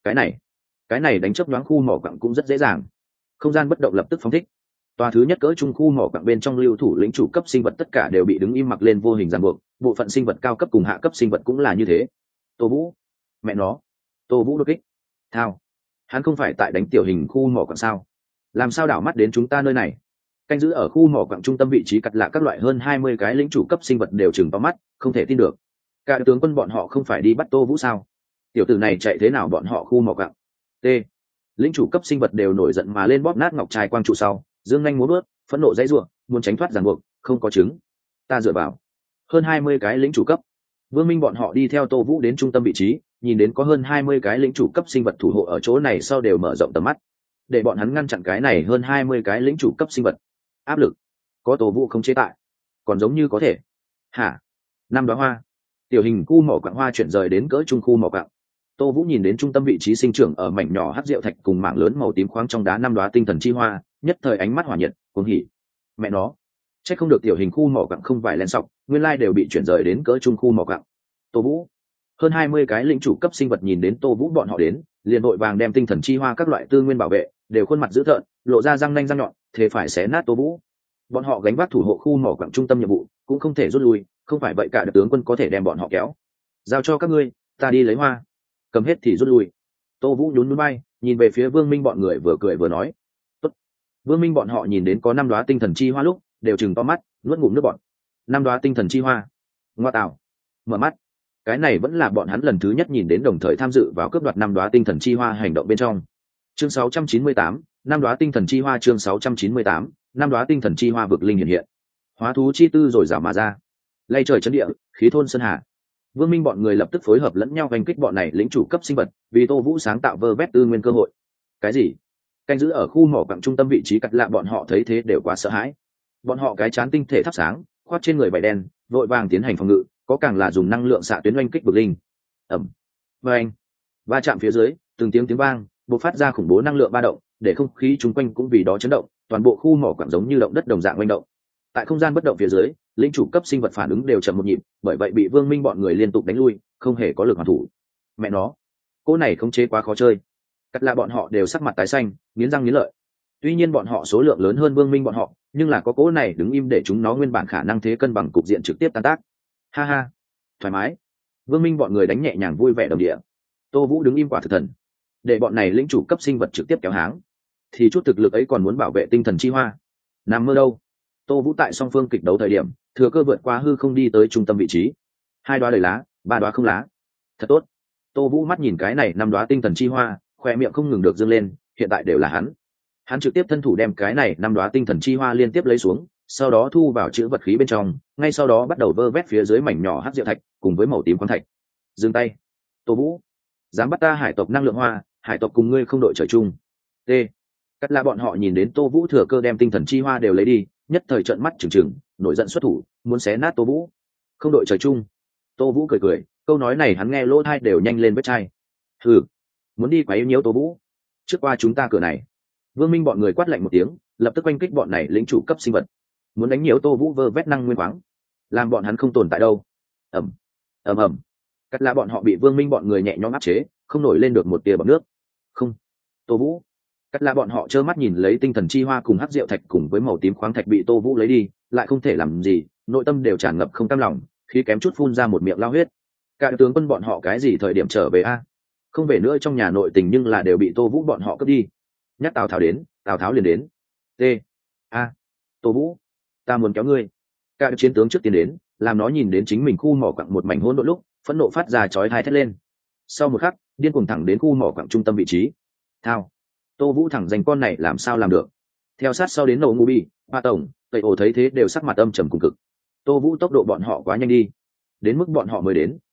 [SPEAKER 1] Cái này đánh chớp nhoáng khu mỏ quặng cũng rất dễ dàng. Không gian bất động lập tức phóng thích. Tòa thứ nhất cỡ trung khu mỏ quặng bên trong lưu thủ lĩnh chủ cấp sinh vật tất cả đều bị đứng im mặc lên vô hình ràng buộc, bộ phận sinh vật cao cấp cùng hạ cấp sinh vật cũng là như thế. Tô Vũ, mẹ nó. Tô Vũ đột kích. Thao, hắn không phải tại đánh tiểu hình khu mỏ quặng sao? Làm sao đảo mắt đến chúng ta nơi này? Canh giữ ở khu mỏ quặng trung tâm vị trí cặt lạ các loại hơn 20 cái lĩnh chủ cấp sinh vật đều chừng vào mắt, không thể tin được. Cả tướng quân bọn họ không phải đi bắt Tô Vũ sao? Tiểu tử này chạy thế nào bọn họ khu mỏ quặng? T. Lĩnh chủ cấp sinh vật đều nổi giận mà lên bóp nát ngọc trai quang trụ sau, dương nhanh múa bước, phẫn nộ dãy rủa, muốn tránh thoát ràng buộc, không có chứng. Ta dựa vào. Hơn 20 cái lĩnh chủ cấp. Vương Minh bọn họ đi theo Tô Vũ đến trung tâm vị trí, nhìn đến có hơn 20 cái lĩnh chủ cấp sinh vật thủ hộ ở chỗ này sau đều mở rộng tầm mắt. Để bọn hắn ngăn chặn cái này hơn 20 cái lĩnh chủ cấp sinh vật. Áp lực. Có Tô Vũ không chế tại. Còn giống như có thể. Hả? Năm đóa hoa. Tiểu hình khu mỏ quặng hoa chuyển rời đến cỡ trung khu mỏ quặng. Tô Vũ nhìn đến trung tâm vị trí sinh trưởng ở mảnh nhỏ hắc diệu thạch cùng mảng lớn màu tím khoáng trong đá năm đóa tinh thần chi hoa, nhất thời ánh mắt hỏa nhiệt, cuồng hỉ. Mẹ nó, chắc không được tiểu hình khu mỏ quặng không vài len sọc, nguyên lai đều bị chuyển rời đến cỡ trung khu mỏ quặng. Tô Vũ, hơn 20 cái lĩnh chủ cấp sinh vật nhìn đến Tô Vũ bọn họ đến, liền vội vàng đem tinh thần chi hoa các loại tư nguyên bảo vệ, đều khuôn mặt dữ tợn, lộ ra răng nanh răng nhọn, thế phải xé nát Tô Vũ. Bọn họ gánh vác thủ hộ khu mỏ quặng trung tâm nhiệm vụ, cũng không thể rút lui, không phải vậy cả được tướng quân có thể đem bọn họ kéo. Giao cho các ngươi, ta đi lấy hoa. Cầm hết thì rút lui. Tô Vũ nhún nhún bay, nhìn về phía Vương Minh bọn người vừa cười vừa nói. Tốt. Vương Minh bọn họ nhìn đến có 5 đóa tinh thần chi hoa lúc, đều trừng to mắt, nuốt ngụm nước bọt. 5 đóa tinh thần chi hoa. Ngoa tạo. Mở mắt. Cái này vẫn là bọn hắn lần thứ nhất nhìn đến đồng thời tham dự vào cướp đoạt 5 đóa tinh thần chi hoa hành động bên trong. Chương 698, 5 đóa tinh thần chi hoa chương 698, 5 đóa tinh thần chi hoa vực linh hiện hiện. Hóa thú chi tư rồi rào mà ra. Lay trời chấn địa, khí thôn sơn hà. Vương Minh bọn người lập tức phối hợp lẫn nhau đánh kích bọn này lĩnh chủ cấp sinh vật, vì Tô Vũ sáng tạo vơ vét tư nguyên cơ hội. Cái gì? Canh giữ ở khu mỏ quặng trung tâm vị trí cặt lạ bọn họ thấy thế đều quá sợ hãi. Bọn họ cái chán tinh thể thắp sáng, khoác trên người vảy đen, vội vàng tiến hành phòng ngự, có càng là dùng năng lượng xạ tuyến oanh kích vực linh. Ầm. Oanh. Va chạm phía dưới, từng tiếng vang, bộc phát ra khủng bố năng lượng ba động, để không khí chung quanh cũng vì đó chấn động, toàn bộ khu mỏ quặng giống như động đất đồng dạng oanh động. Tại không gian bất động phía dưới, linh chủ cấp sinh vật phản ứng đều chậm một nhịp, bởi vậy bị Vương Minh bọn người liên tục đánh lui, không hề có lực hoàn thủ. Mẹ nó, cô này khống chế quá khó chơi. Cắt là bọn họ đều sắc mặt tái xanh, nghiến răng nghiến lợi. Tuy nhiên bọn họ số lượng lớn hơn Vương Minh bọn họ, nhưng là có cố này đứng im để chúng nó nguyên bản khả năng thế cân bằng cục diện trực tiếp tan tác. Ha ha, thoải mái. Vương Minh bọn người đánh nhẹ nhàng vui vẻ đồng địa. Tô Vũ đứng im quả thực thần, để bọn này lĩnh chủ cấp sinh vật trực tiếp kéo háng. Thì chút thực lực ấy còn muốn bảo vệ tinh thần chi hoa, nằm mơ đâu. Tô Vũ tại song phương kịch đấu thời điểm, thừa cơ vượt qua hư không đi tới trung tâm vị trí. 2 đóa đầy lá, 3 đóa không lá. Thật tốt. Tô Vũ mắt nhìn cái này 5 đóa tinh thần chi hoa, khóe miệng không ngừng được dương lên, hiện tại đều là hắn. Hắn trực tiếp thân thủ đem cái này 5 đóa tinh thần chi hoa liên tiếp lấy xuống, sau đó thu vào chữ vật khí bên trong, ngay sau đó bắt đầu vơ vét phía dưới mảnh nhỏ hắc diệu thạch, cùng với màu tím khoáng thạch. Dừng tay. Tô Vũ, dám bắt ta hải tộc năng lượng hoa, hải tộc cùng ngươi không đội trời chung. T. Cắt là bọn họ nhìn đến Tô Vũ thừa cơ đem tinh thần chi hoa đều lấy đi, nhất thời trợn mắt trừng trừng, nổi giận xuất thủ, muốn xé nát Tô Vũ. Không đội trời chung. Tô Vũ cười cười, câu nói này hắn nghe lỗ tai đều nhanh lên vết chai. Hừ, muốn đi quấy nhiễu Tô Vũ, trước qua chúng ta cửa này. Vương Minh bọn người quát lạnh một tiếng, lập tức oanh kích bọn này lĩnh chủ cấp sinh vật, muốn đánh nhiễu Tô Vũ vơ vét năng nguyên khoáng, làm bọn hắn không tồn tại đâu. Ầm, ầm ầm. Cắt là bọn họ bị Vương Minh bọn người nhẹ nhõm áp chế, không nổi lên được một tia bọt nước. Không, Tô Vũ. Cắt là bọn họ trơ mắt nhìn lấy tinh thần chi hoa cùng hắc diệu thạch cùng với màu tím khoáng thạch bị Tô Vũ lấy đi, lại không thể làm gì, nội tâm đều tràn ngập không cam lòng, khí kém chút phun ra một miệng lao huyết. Cả tướng quân bọn họ cái gì thời điểm trở về a? Không về nữa trong nhà nội tình nhưng là đều bị Tô Vũ bọn họ cướp đi. Nhắc Tào Tháo đến, Tào Tháo liền đến. T. A. Tô Vũ, ta muốn kéo ngươi. Cả chiến tướng trước tiên đến, làm nó nhìn đến chính mình khu mỏ quặng một mảnh hỗn độn lúc, phẫn nộ phát ra chói tai thét lên. Sau một khắc, điên cuồng thẳng đến khu mỏ quặng trung tâm vị trí. Thao. Tô Vũ thẳng giành con này làm sao làm được. Theo sát sau đến nổ ngu bi, Hoa tổng, tây ổ thấy thế đều sắc mặt âm trầm cùng cực. Tô Vũ tốc độ bọn họ quá nhanh đi, đến mức bọn họ mới đến,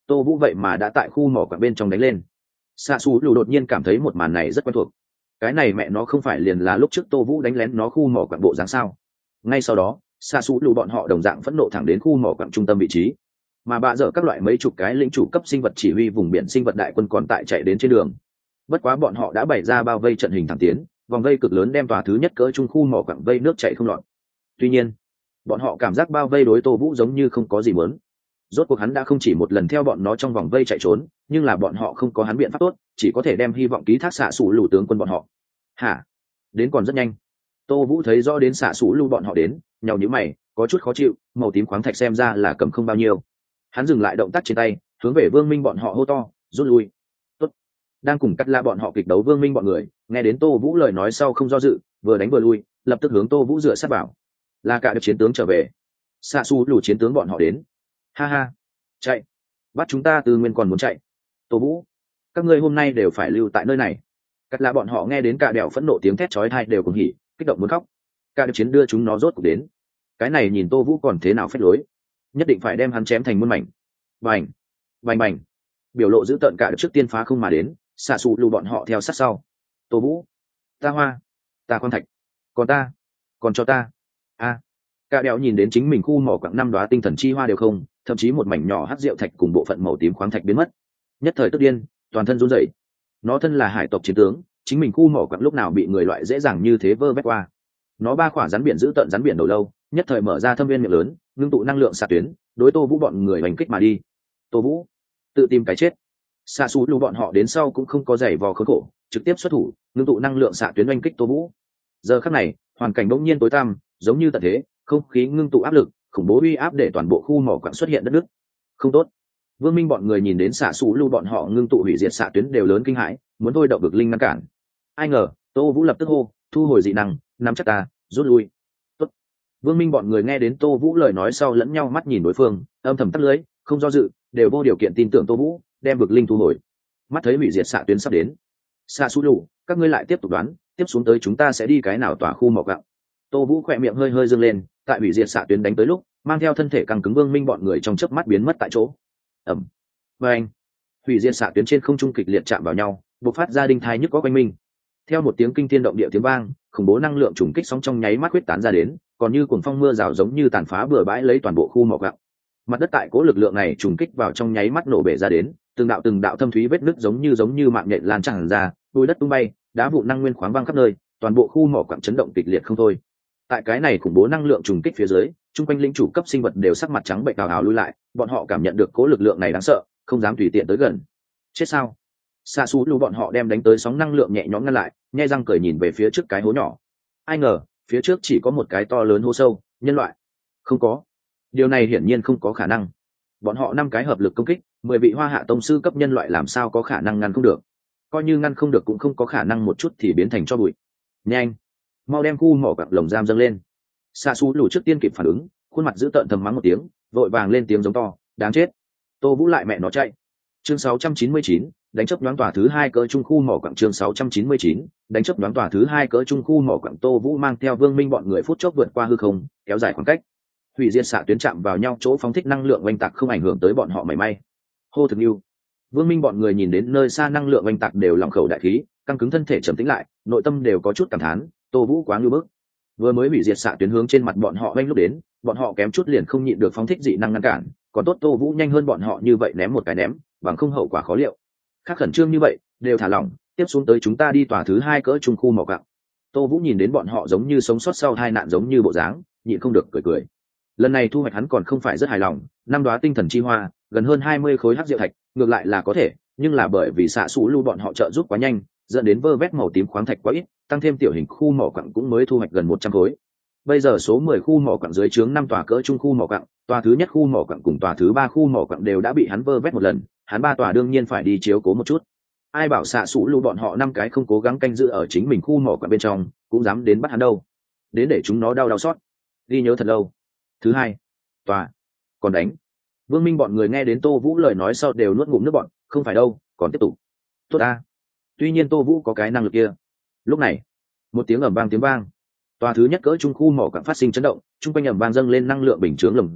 [SPEAKER 1] Tô Vũ vậy mà đã tại khu mỏ quặng bên trong đánh lên. Xạ xù lù đột nhiên cảm thấy một màn này rất quen thuộc. Cái này mẹ nó không phải liền là lúc trước Tô Vũ đánh lén nó khu mỏ quặng bộ dáng sao? Ngay sau đó, xạ xù lù bọn họ đồng dạng phẫn nộ thẳng đến khu mỏ quặng trung tâm vị trí, mà bạ dở các loại mấy chục cái lĩnh chủ cấp sinh vật chỉ huy vùng biển sinh vật đại quân còn tại chạy đến trên đường. Bất quá bọn họ đã bày ra bao vây trận hình thẳng tiến, vòng vây cực lớn đem tòa thứ nhất cỡ trung khu mỏ quặng vây nước chạy không lọt. Tuy nhiên, bọn họ cảm giác bao vây đối Tô Vũ giống như không có gì muốn. Rốt cuộc hắn đã không chỉ một lần theo bọn nó trong vòng vây chạy trốn, nhưng là bọn họ không có hắn biện pháp tốt, chỉ có thể đem hy vọng ký thác xạ sủ lù tướng quân bọn họ. Hả? Đến còn rất nhanh. Tô Vũ thấy rõ đến xạ sủ lù bọn họ đến, nhàu nhíu mày, có chút khó chịu, màu tím khoáng thạch xem ra là cầm không bao nhiêu. Hắn dừng lại động tác trên tay, hướng về Vương Minh bọn họ hô to, rút lui. Tốt. Đang cùng cắt la bọn họ kịch đấu Vương Minh bọn người, nghe đến Tô Vũ lời nói sau không do dự, vừa đánh vừa lui, lập tức hướng Tô Vũ dựa sát vào. Là cả được chiến tướng trở về. Xạ sủ lù chiến tướng bọn họ đến. Ha ha, chạy, bắt chúng ta từ nguyên còn muốn chạy. Tô Vũ, các ngươi hôm nay đều phải lưu tại nơi này. Cắt là bọn họ nghe đến cả đèo phẫn nộ tiếng thét chói tai đều cùng hỉ, kích động muốn khóc. Cả được chiến đưa chúng nó rốt cuộc đến. Cái này nhìn Tô Vũ còn thế nào phách lối, nhất định phải đem hắn chém thành muôn mảnh. Bành, bành bành, biểu lộ giữ tợn cả được trước tiên phá không mà đến, xạ xù lù bọn họ theo sát sau. Tô Vũ, ta hoa, ta con thạch, còn ta, còn cho ta. A. Cả đèo nhìn đến chính mình khu mỏ quặng 5 đóa tinh thần chi hoa đều không, thậm chí một mảnh nhỏ hắc rượu thạch cùng bộ phận màu tím khoáng thạch biến mất. Nhất thời tức điên, toàn thân run rẩy. Nó thân là hải tộc chiến tướng, chính mình khu mỏ quặng lúc nào bị người loại dễ dàng như thế vơ vét qua. Nó ba khỏa rắn biển giữ tận rắn biển đầu lâu, nhất thời mở ra thâm viên miệng lớn, ngưng tụ năng lượng xạ tuyến, đối Tô Vũ bọn người hành kích mà đi. Tô Vũ, tự tìm cái chết. Xạ xú lù bọn họ đến sau cũng không có giày vò khốn khổ, trực tiếp xuất thủ, ngưng tụ năng lượng xạ tuyến oanh kích Tô Vũ. Giờ khắc này, hoàn cảnh bỗng nhiên tối tăm, giống như tận thế, không khí ngưng tụ áp lực, khủng bố uy áp để toàn bộ khu mỏ quặng xuất hiện đất nước. Không tốt. Vương Minh bọn người nhìn đến xạ xú lù bọn họ ngưng tụ hủy diệt xạ tuyến đều lớn kinh hãi, muốn thôi động vực linh ngăn cản. Ai ngờ, Tô Vũ lập tức hô, thu hồi dị năng, nắm chắc ta, rút lui. Tốt. Vương Minh bọn người nghe đến Tô Vũ lời nói sau lẫn nhau mắt nhìn đối phương, âm thầm tắt lưới, không do dự, đều vô điều kiện tin tưởng Tô Vũ, đem vực linh thu hồi. Mắt thấy hủy diệt xạ tuyến sắp đến. Xạ xú lù, các ngươi lại tiếp tục đoán, tiếp xuống tới chúng ta sẽ đi cái nào tỏa khu mỏ quặng. Tô Vũ khỏe miệng hơi hơi dương lên, tại hủy diệt xạ tuyến đánh tới lúc, mang theo thân thể căng cứng Vương Minh bọn người trong chớp mắt biến mất tại chỗ. Ầm. Và anh, hủy diệt xạ tuyến trên không trung kịch liệt chạm vào nhau, bộc phát ra đinh thai nhức có quanh minh. Theo một tiếng kinh thiên động địa tiếng vang, khủng bố năng lượng trùng kích sóng trong nháy mắt huyết tán ra đến, còn như cuồng phong mưa rào giống như tàn phá bừa bãi lấy toàn bộ khu mỏ quặng. Mặt đất tại cố lực lượng này trùng kích vào trong nháy mắt nổ bể ra đến, từng đạo thâm thúy vết nứt giống như mạng nhện lan tràn ra, bụi đất tung bay, đá vụn năng nguyên khoáng văng khắp nơi, toàn bộ khu mỏ quặng chấn động kịch liệt không thôi. Tại cái này khủng bố năng lượng trùng kích phía dưới, chung quanh lĩnh chủ cấp sinh vật đều sắc mặt trắng bệch ào ào lui lại, bọn họ cảm nhận được cố lực lượng này đáng sợ, không dám tùy tiện tới gần. Chết sao? Xa xú lù bọn họ đem đánh tới sóng năng lượng nhẹ nhõm ngăn lại, nhe răng cười nhìn về phía trước cái hố nhỏ. Ai ngờ, phía trước chỉ có một cái to lớn hố sâu, nhân loại không có. Điều này hiển nhiên không có khả năng. Bọn họ 5 cái hợp lực công kích, 10 vị hoa hạ tông sư cấp nhân loại làm sao có khả năng ngăn không được? Coi như ngăn không được cũng không có khả năng một chút thì biến thành cho bụi. Nhanh, mau đem khu mỏ quặng lồng giam dâng lên. Xa xú lù trước tiên kịp phản ứng, khuôn mặt giữ tợn thầm mắng một tiếng, vội vàng lên tiếng giống to, đáng chết. Tô Vũ lại mẹ nó chạy. Chương 699, đánh chấp đoán tòa thứ 2 cỡ trung khu mỏ quặng. Chương 699, đánh chấp đoán tòa thứ 2 cỡ trung khu mỏ quặng. Tô Vũ mang theo Vương Minh bọn người phút chốc vượt qua hư không, kéo dài khoảng cách. Hủy diệt xạ tuyến chạm vào nhau chỗ phóng thích năng lượng oanh tạc không ảnh hưởng tới bọn họ mảy may. Hô thực yêu. Vương Minh bọn người nhìn đến nơi xa năng lượng oanh tạc đều lòng khẩu đại khí, căng cứng thân thể trầm tĩnh lại, nội tâm đều có chút cảm thán, Tô Vũ quá ngưu bức. Vừa mới hủy diệt xạ tuyến hướng trên mặt bọn họ oanh lúc đến, bọn họ kém chút liền không nhịn được phóng thích dị năng ngăn cản, còn tốt Tô Vũ nhanh hơn bọn họ như vậy ném một cái ném, bằng không hậu quả khó liệu. Khác khẩn trương như vậy, đều thả lỏng, tiếp xuống tới chúng ta đi tòa thứ 2 cỡ trung khu mỏ quặng. Tô Vũ nhìn đến bọn họ giống như sống sót sau tai nạn giống như bộ dáng, nhịn không được cười cười. Lần này thu hoạch hắn còn không phải rất hài lòng, 5 đóa tinh thần chi hoa, gần hơn 20 khối hắc diệu thạch, ngược lại là có thể, nhưng là bởi vì xạ sủ lưu bọn họ trợ giúp quá nhanh, dẫn đến vơ vét màu tím khoáng thạch quá ít, tăng thêm tiểu hình khu mỏ quặng cũng mới thu hoạch gần 100 khối. Bây giờ số 10 khu mỏ quặng dưới trướng 5 tòa cỡ trung khu mỏ quặng, tòa thứ nhất khu mỏ quặng cùng tòa thứ 3 khu mỏ quặng đều đã bị hắn vơ vét một lần, hắn 3 tòa đương nhiên phải đi chiếu cố một chút. Ai bảo xạ sủ lưu bọn họ 5 cái không cố gắng canh giữ ở chính mình khu mỏ quặng bên trong, cũng dám đến bắt hắn đâu. Đến để chúng nó đau xót. Ghi nhớ thật lâu. Thứ 2, tòa, còn đánh. Vương Minh bọn người nghe đến Tô Vũ lời nói sau đều nuốt ngụm nước bọn, không phải đâu, còn tiếp tục. Tốt a. Tuy nhiên Tô Vũ có cái năng lực kia. Lúc này, một tiếng ầm vang tiếng vang. Tòa thứ nhất cỡ trung khu mỏ quặng phát sinh chấn động, trung quanh ầm vang dâng lên năng lượng bình chướng lồng giam,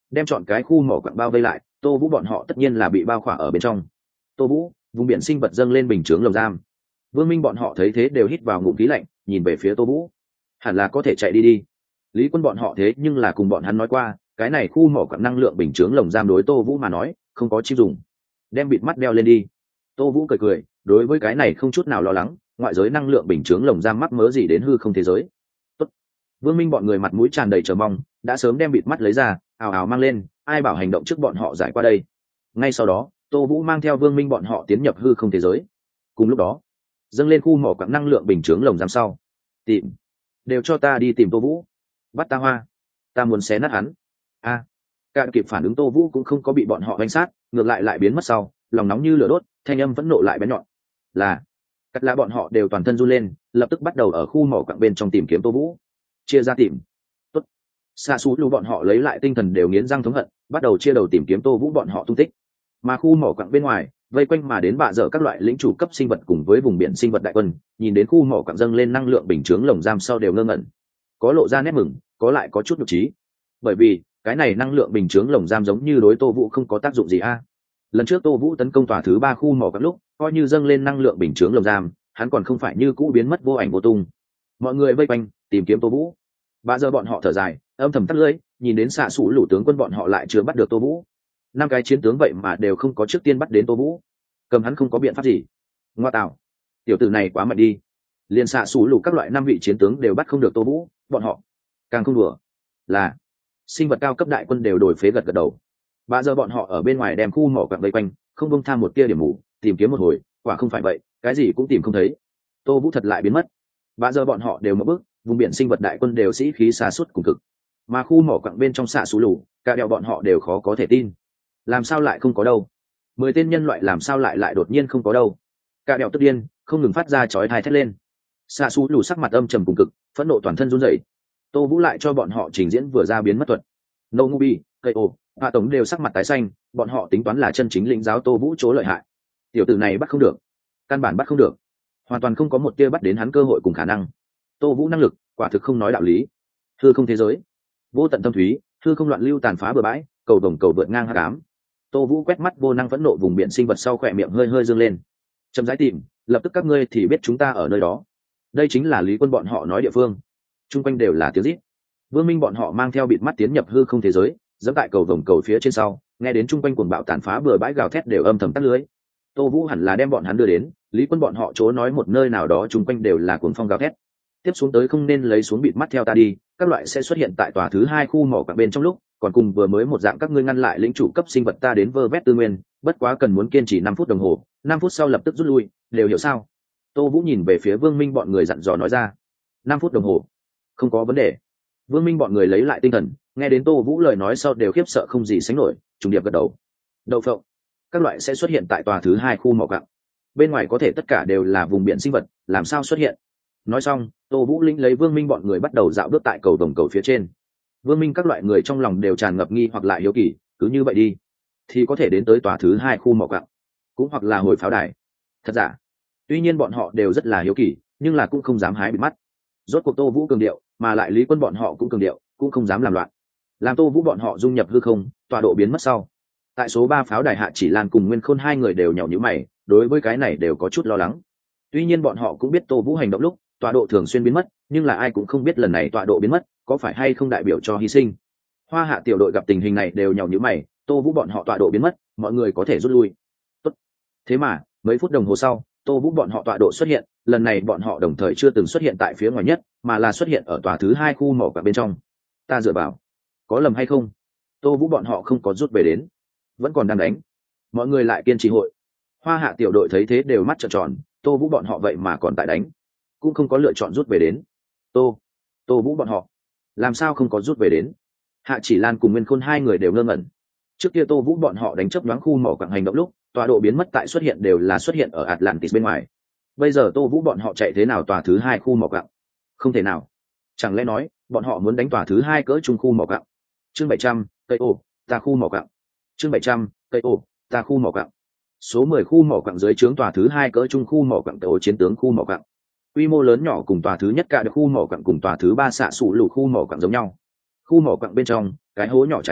[SPEAKER 1] đem chọn cái khu mỏ quặng bao vây lại. Tô Vũ bọn họ tất nhiên là bị bao khỏa ở bên trong. Tô Vũ, vùng biển sinh vật dâng lên bình chướng lồng giam. Vương Minh bọn họ thấy thế đều hít vào ngụm khí lạnh, nhìn về phía Tô Vũ. Hẳn là có thể chạy đi đi. Lý Quân bọn họ thế nhưng là cùng bọn hắn nói qua, cái này khu mỏ quặng năng lượng bình chướng lồng giam đối Tô Vũ mà nói không có chim dùng. Đem bịt mắt đeo lên đi. Tô Vũ cười cười, đối với cái này không chút nào lo lắng, ngoại giới năng lượng bình chướng lồng giam mắc mớ gì đến hư không thế giới. Tốt. Vương Minh bọn người mặt mũi tràn đầy chờ mong, đã sớm đem bịt mắt lấy ra, ào ào mang lên, ai bảo hành động trước bọn họ giải qua đây. Ngay sau đó, Tô Vũ mang theo Vương Minh bọn họ tiến nhập hư không thế giới. Cùng lúc đó, dâng lên khu mỏ quặng năng lượng bình chướng lồng giam sau. Tìm, đều cho ta đi tìm Tô Vũ. Bắt ta hoa, ta muốn xé nát hắn. A. Cả kịp phản ứng Tô Vũ cũng không có bị bọn họ đánh sát, ngược lại biến mất sau, lòng nóng như lửa đốt, thanh âm vẫn nộ lại bén nhọn. Là, cắt lá bọn họ đều toàn thân run lên, lập tức bắt đầu ở khu mỏ quặng bên trong tìm kiếm Tô Vũ. Chia ra tìm. Tốt. Xa xú lù bọn họ lấy lại tinh thần đều nghiến răng thống hận, bắt đầu chia đầu tìm kiếm Tô Vũ bọn họ tung tích. Mà khu mỏ quặng bên ngoài, vây quanh mà đến bạ dở các loại lĩnh chủ cấp sinh vật cùng với vùng biển sinh vật đại quân, nhìn đến khu mỏ quặng dâng lên năng lượng bình chướng lồng giam sau đều ngơ ngẩn. Có lộ ra nét mừng, có lại có chút nhục trí. Bởi vì, cái này năng lượng bình chướng lồng giam giống như đối Tô Vũ không có tác dụng gì a. Lần trước Tô Vũ tấn công tòa thứ 3 khu mỏ quặng lúc, coi như dâng lên năng lượng bình chướng lồng giam, hắn còn không phải như cũ biến mất vô ảnh vô tung. Mọi người vây quanh tìm kiếm Tô Vũ. Bạ giờ bọn họ thở dài, âm thầm tắt lưỡi, nhìn đến xạ sủ lũ tướng quân bọn họ lại chưa bắt được Tô Vũ. 5 cái chiến tướng vậy mà đều không có trước tiên bắt đến Tô Vũ, cầm hắn không có biện pháp gì. Ngoa tạo, tiểu tử này quá mạnh đi, liền xạ sủ lũ các loại 5 vị chiến tướng đều bắt không được Tô Vũ, bọn họ càng không đùa. Là sinh vật cao cấp đại quân đều đổi phế gật gật đầu. Bạ giờ bọn họ ở bên ngoài đem khu mỏ quặng vây quanh, không bông tham một tia điểm mù, tìm kiếm một hồi, quả không phải vậy, cái gì cũng tìm không thấy. Tô Vũ thật lại biến mất. Bạ giờ bọn họ đều mở bước, vùng biển sinh vật đại quân đều sĩ khí xa suốt cùng cực. Mà khu mỏ quặng bên trong xạ sủ lũ, cả đèo bọn họ đều khó có thể tin. Làm sao lại không có đâu? 10 tên nhân loại làm sao lại đột nhiên không có đâu? Cả đèo tức điên, không ngừng phát ra chói tai thét lên. Xạ sủ lũ sắc mặt âm trầm cùng cực, phẫn nộ toàn thân run rẩy. Tô Vũ lại cho bọn họ trình diễn vừa ra biến mất thuật. No Ngubi, cây ồ, Hạ Tổng đều sắc mặt tái xanh, bọn họ tính toán là chân chính lĩnh giáo Tô Vũ chỗ lợi hại. Tiểu tử này bắt không được, căn bản bắt không được, hoàn toàn không có một tia bắt đến hắn cơ hội cùng khả năng. Tô Vũ năng lực, quả thực không nói đạo lý. Hư không thế giới, vô tận thâm thúy, hư không loạn lưu tàn phá bờ bãi, cầu đồng cầu vượt ngang hắc ám. Tô Vũ quét mắt vô năng phẫn nộ vùng biển sinh vật sau khỏe miệng hơi hơi dương lên. Chậm rãi tìm, lập tức các ngươi thì biết chúng ta ở nơi đó. Đây chính là Lý Quân bọn họ nói địa phương. Trung quanh đều là tiếng rít. Vương Minh bọn họ mang theo bịt mắt tiến nhập hư không thế giới, dẫm tại cầu vồng cầu phía trên sau, nghe đến trung quanh cuồng bạo tàn phá bừa bãi gào thét đều âm thầm tắt lưới. Tô Vũ hẳn là đem bọn hắn đưa đến, Lý Quân bọn họ chỗ nói một nơi nào đó trung quanh đều là cuồng phong gào thét. Tiếp xuống tới không nên lấy xuống bịt mắt theo ta đi, các loại sẽ xuất hiện tại tòa thứ 2 khu mỏ quặng bên trong lúc, còn cùng vừa mới một dạng các ngươi ngăn lại lĩnh chủ cấp sinh vật ta đến vơ vét tư nguyên, bất quá cần muốn kiên trì 5 phút đồng hồ, 5 phút sau lập tức rút lui, đều hiểu sao? Tô Vũ nhìn về phía Vương Minh bọn người dặn dò nói ra. 5 phút đồng hồ, không có vấn đề. Vương Minh bọn người lấy lại tinh thần, nghe đến Tô Vũ lời nói sau đều khiếp sợ không gì sánh nổi, trùng điệp gật đầu. Đậu phộng, các loại sẽ xuất hiện tại tòa thứ 2 khu mỏ quặng. Bên ngoài có thể tất cả đều là vùng biển sinh vật, làm sao xuất hiện? Nói xong, Tô Vũ Linh lấy Vương Minh bọn người bắt đầu dạo bước tại cầu đồng cầu phía trên. Vương Minh các loại người trong lòng đều tràn ngập nghi hoặc lại hiếu kỳ, cứ như vậy đi, thì có thể đến tới tòa thứ 2 khu mỏ quặng, cũng hoặc là hồi pháo đài. Thật giả? Tuy nhiên bọn họ đều rất là hiếu kỳ, nhưng là cũng không dám hái bịt mắt. Rốt cuộc Tô Vũ cường điệu, mà lại Lý Quân bọn họ cũng cường điệu, cũng không dám làm loạn. Làm Tô Vũ bọn họ dung nhập hư không, tọa độ biến mất sau. Tại số 3 pháo đài Hạ Chỉ Lan cùng Nguyên Khôn hai người đều nhíu nhíu mày, đối với cái này đều có chút lo lắng. Tuy nhiên bọn họ cũng biết Tô Vũ hành động lúc, tọa độ thường xuyên biến mất, nhưng là ai cũng không biết lần này tọa độ biến mất, có phải hay không đại biểu cho hy sinh. Hoa Hạ tiểu đội gặp tình hình này đều nhíu nhíu mày, Tô Vũ bọn họ tọa độ biến mất, mọi người có thể rút lui. Tốt. Thế mà, mấy phút đồng hồ sau, Tô Vũ bọn họ tọa độ xuất hiện, lần này bọn họ đồng thời chưa từng xuất hiện tại phía ngoài nhất, mà là xuất hiện ở tòa thứ 2 khu mỏ quặng bên trong. Ta dựa vào, có lầm hay không? Tô Vũ bọn họ không có rút về đến, vẫn còn đang đánh. Mọi người lại kiên trì hội. Hoa Hạ tiểu đội thấy thế đều mắt trợn tròn, Tô Vũ bọn họ vậy mà còn tại đánh, cũng không có lựa chọn rút về đến. Tô Vũ bọn họ làm sao không có rút về đến? Hạ Chỉ Lan cùng Nguyên Khôn hai người đều ngơ ngẩn. Trước kia Tô Vũ bọn họ đánh chớp nhoáng khu mỏ quặng hành động lúc, tọa độ biến mất tại xuất hiện đều là xuất hiện ở Atlantis bên ngoài. Bây giờ Tô Vũ bọn họ chạy thế nào tòa thứ 2 khu mỏ quặng? Không thể nào. Chẳng lẽ nói, bọn họ muốn đánh tòa thứ 2 cỡ trung khu mỏ quặng? Chương 700, cây ồ, ta khu mỏ quặng. Chương 700, cây ồ, ta khu mỏ quặng. Số 10 khu mỏ quặng dưới trướng tòa thứ 2 cỡ trung khu mỏ quặng tổ chiến tướng khu mỏ quặng. Quy mô lớn nhỏ cùng tòa thứ nhất cả được khu mỏ quặng cùng tòa thứ 3 xạ sụ lù khu mỏ quặng giống nhau. Khu mỏ quặng bên trong, cái hố nhỏ trải rộng,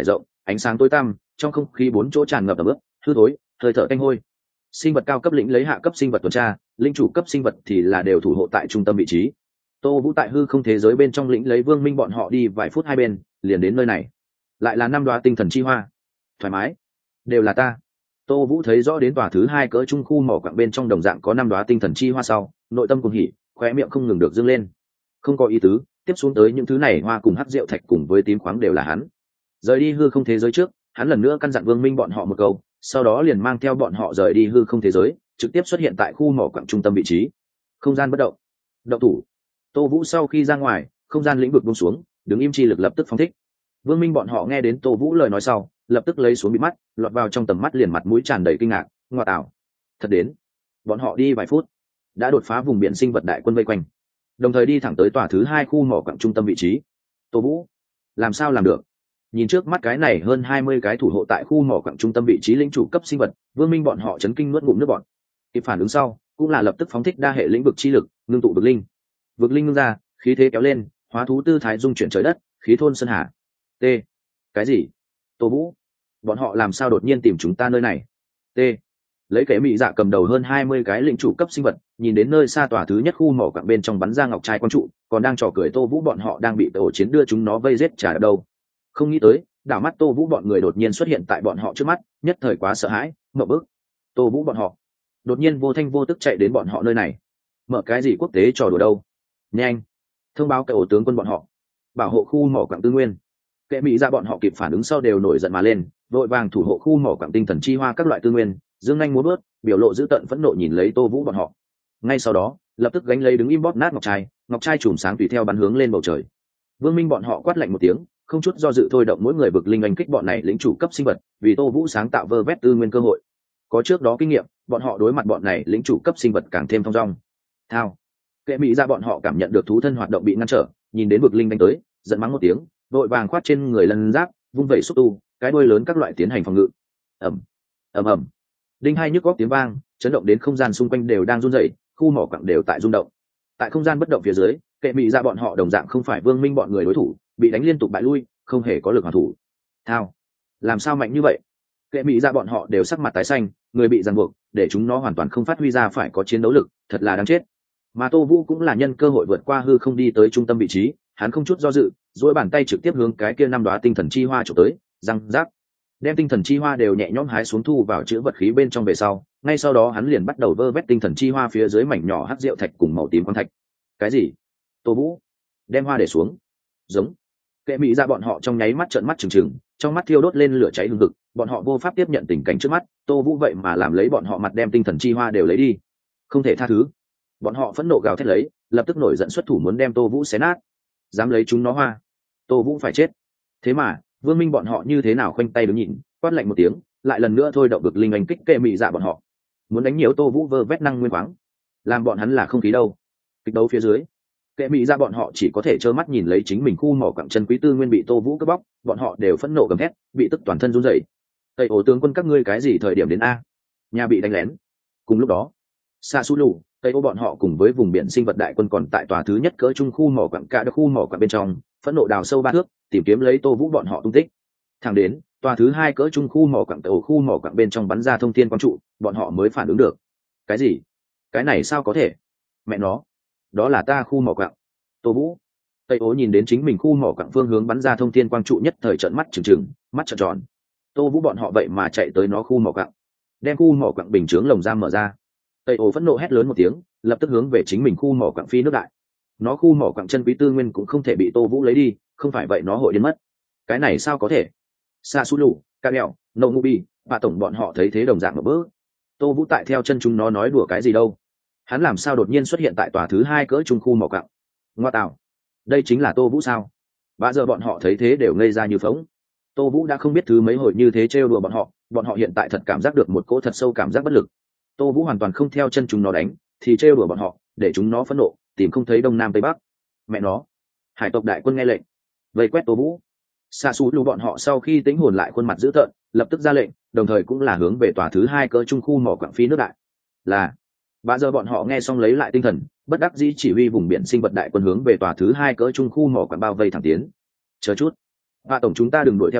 [SPEAKER 1] ánh sáng tối tăm, trong không khí bốn chỗ tràn ngập ẩm ướt hư thối, hơi thở tanh hôi. Sinh vật cao cấp lĩnh lấy hạ cấp sinh vật tuần tra, linh chủ cấp sinh vật thì là đều thủ hộ tại trung tâm vị trí. Tô Vũ tại hư không thế giới bên trong lĩnh lấy Vương Minh bọn họ đi vài phút hai bên, liền đến nơi này. Lại là 5 đóa tinh thần chi hoa. Thoải mái, đều là ta. Tô Vũ thấy rõ đến tòa thứ 2 cỡ trung khu mỏ quặng bên trong đồng dạng có 5 đóa tinh thần chi hoa sau, nội tâm cuồng hỉ, khóe miệng không ngừng được dương lên. Không có ý tứ, tiếp xuống tới những thứ này hoa cùng hắc rượu thạch cùng với tím khoáng đều là hắn. Rời đi hư không thế giới trước, hắn lần nữa căn dặn Vương Minh bọn họ một câu, sau đó liền mang theo bọn họ rời đi hư không thế giới, trực tiếp xuất hiện tại khu mỏ quặng trung tâm vị trí. Không gian bất động. Động thủ. Tô Vũ sau khi ra ngoài, không gian lĩnh vực buông xuống, đứng im chi lực lập tức phóng thích. Vương Minh bọn họ nghe đến Tô Vũ lời nói sau, lập tức lấy xuống bịt mắt, lọt vào trong tầm mắt liền mặt mũi tràn đầy kinh ngạc, ngoa tạo. Thật đến. Bọn họ đi vài phút, đã đột phá vùng biển sinh vật đại quân vây quanh, đồng thời đi thẳng tới tòa thứ 2 khu mỏ quặng trung tâm vị trí. Tô Vũ, làm sao làm được? Nhìn trước mắt cái này hơn 20 cái thủ hộ tại khu mỏ quặng trung tâm vị trí lĩnh chủ cấp sinh vật, Vương Minh bọn họ chấn kinh nuốt ngụm nước bọt. Kịp phản ứng sau, cũng là lập tức phóng thích đa hệ lĩnh vực chi lực, ngưng tụ vực linh. Vực linh ngưng ra, khí thế kéo lên, hóa thú tư thái dung chuyển trời đất, khí thôn sơn hà. T. Cái gì? Tô Vũ, bọn họ làm sao đột nhiên tìm chúng ta nơi này? T. Lấy kẻ mị dạ cầm đầu hơn 20 cái lĩnh chủ cấp sinh vật, nhìn đến nơi xa tòa thứ nhất khu mỏ quặng bên trong bắn ra ngọc trai quang trụ, còn đang trò cười Tô Vũ bọn họ đang bị tổ chiến đưa chúng nó vây giết trả đâu. Không nghĩ tới, đảo mắt Tô Vũ bọn người đột nhiên xuất hiện tại bọn họ trước mắt, nhất thời quá sợ hãi, ngộp bức. Tô Vũ bọn họ đột nhiên vô thanh vô tức chạy đến bọn họ nơi này, mở cái gì quốc tế trò đùa đâu? Nhanh thông báo cái ổ tướng quân bọn họ, bảo hộ khu mỏ quặng tư nguyên. Kệ mỹ ra bọn họ kịp phản ứng sau đều nổi giận mà lên, vội vàng thủ hộ khu mỏ quặng tinh thần chi hoa các loại tư nguyên, dương anh muốn bớt, biểu lộ dữ tợn phẫn nộ nhìn lấy Tô Vũ bọn họ. Ngay sau đó, lập tức gánh lấy đứng im bóp nát ngọc trai chùm sáng tùy theo bắn hướng lên bầu trời. Vương Minh bọn họ quát lạnh một tiếng, không chút do dự thôi động mỗi người vực linh anh kích bọn này lĩnh chủ cấp sinh vật, vì Tô Vũ sáng tạo vơ vét tư nguyên cơ hội. Có trước đó kinh nghiệm, bọn họ đối mặt bọn này lĩnh chủ cấp sinh vật càng thêm thông dong. Thao. Kệ mỹ ra bọn họ cảm nhận được thú thân hoạt động bị ngăn trở, nhìn đến vực linh đánh tới, giận mắng một tiếng, vội vàng khoát trên người lân giáp, vung vẩy xúc tu, cái đuôi lớn các loại tiến hành phòng ngự. Ầm, ầm ầm. Đinh hai nhức góc tiếng vang, chấn động đến không gian xung quanh đều đang run rẩy, khu mỏ quặng đều tại rung động. Tại không gian bất động phía dưới, kệ mỹ ra bọn họ đồng dạng không phải Vương Minh bọn người đối thủ, bị đánh liên tục bại lui, không hề có lực hoàn thủ. Thao, làm sao mạnh như vậy? Kệ mỹ ra bọn họ đều sắc mặt tái xanh, người bị giằng buộc, để chúng nó hoàn toàn không phát huy ra phải có chiến đấu lực, thật là đáng chết. Mà Tô Vũ cũng là nhân cơ hội vượt qua hư không đi tới trung tâm vị trí, hắn không chút do dự, duỗi bàn tay trực tiếp hướng cái kia 5 đóa tinh thần chi hoa chụp tới, răng rác. Đem tinh thần chi hoa đều nhẹ nhõm hái xuống thu vào chứa vật khí bên trong về sau, ngay sau đó hắn liền bắt đầu vơ vét tinh thần chi hoa phía dưới mảnh nhỏ hắc rượu thạch cùng màu tím quang thạch. Cái gì? Tô Vũ, đem hoa để xuống. Giống. Kệ mỹ ra bọn họ trong nháy mắt trợn mắt trừng trừng, trong mắt thiêu đốt lên lửa cháy hừng hực, bọn họ vô pháp tiếp nhận tình cảnh trước mắt, Tô Vũ vậy mà làm lấy bọn họ mặt đem tinh thần chi hoa đều lấy đi. Không thể tha thứ. Bọn họ phẫn nộ gào thét lấy, lập tức nổi giận xuất thủ muốn đem Tô Vũ xé nát. Dám lấy chúng nó hoa, Tô Vũ phải chết. Thế mà, Vương Minh bọn họ như thế nào khoanh tay đứng nhìn, quát lạnh một tiếng, lại lần nữa thôi động vực linh anh kích kệ mị dạ bọn họ. Muốn đánh nhiều Tô Vũ vơ vét năng nguyên khoáng, làm bọn hắn là không khí đâu. Kịch đấu phía dưới, kệ mị dạ bọn họ chỉ có thể trơ mắt nhìn lấy chính mình khu mỏ quặng chân quý tư nguyên bị Tô Vũ cướp bóc, bọn họ đều phẫn nộ gầm thét, bị tức toàn thân run rẩy. Tây ổ tướng quân các ngươi cái gì thời điểm đến a? Nhà bị đánh lén. Cùng lúc đó, Sa Su Lù, Tây Ô bọn họ cùng với vùng biển sinh vật đại quân còn tại tòa thứ nhất cỡ trung khu mỏ quặng cả khu mỏ quặng bên trong, phẫn nộ đào sâu 3 thước, tìm kiếm lấy Tô Vũ bọn họ tung tích. Thẳng đến tòa thứ 2 cỡ trung khu mỏ quặng tại ổ khu mỏ quặng bên trong bắn ra thông thiên quang trụ, bọn họ mới phản ứng được. Cái gì? Cái này sao có thể? Mẹ nó, đó là ta khu mỏ quặng. Tô Vũ. Tây Ô nhìn đến chính mình khu mỏ quặng phương hướng bắn ra thông thiên quang trụ nhất thời trợn mắt trừng trừng, mắt trợn tròn. Tô Vũ bọn họ vậy mà chạy tới nó khu mỏ quặng, đem khu mỏ quặng bình chướng lồng giam mở ra. Tây Ô phẫn nộ hét lớn một tiếng, lập tức hướng về chính mình khu mỏ quặng phi nước đại. Nó khu mỏ quặng chân quý tư nguyên cũng không thể bị Tô Vũ lấy đi, không phải vậy nó hội đến mất. Cái này sao có thể? Sa Su Lù, Ca Đèo, Nô Ngụ Bi, và tổng bọn họ thấy thế đồng dạng một bữa. Tô Vũ tại theo chân chúng nó nói đùa cái gì đâu? Hắn làm sao đột nhiên xuất hiện tại tòa thứ 2 cỡ trung khu mỏ quặng? Ngoa tạo, đây chính là Tô Vũ sao? Bây giờ bọn họ thấy thế đều ngây ra như phỗng. Tô Vũ đã không biết thứ mấy hồi như thế trêu đùa bọn họ hiện tại thật cảm giác được một cỗ thật sâu cảm giác bất lực. Tô Vũ hoàn toàn không theo chân chúng nó đánh, thì trêu đùa bọn họ, để chúng nó phẫn nộ, tìm không thấy đông nam tây bắc. Mẹ nó, hải tộc đại quân nghe lệnh, vây quét Tô Vũ. Sa Su Lù bọn họ sau khi tính hồn lại khuôn mặt dữ tợn, lập tức ra lệnh, đồng thời cũng là hướng về tòa thứ 2 cỡ trung khu mỏ quặng phi nước đại. Là, bây giờ bọn họ nghe xong lấy lại tinh thần, bất đắc dĩ chỉ huy vùng biển sinh vật đại quân hướng về tòa thứ 2 cỡ trung khu mỏ quặng bao vây thẳng tiến. Chờ chút, tổng chúng ta đừng đuổi theo đi,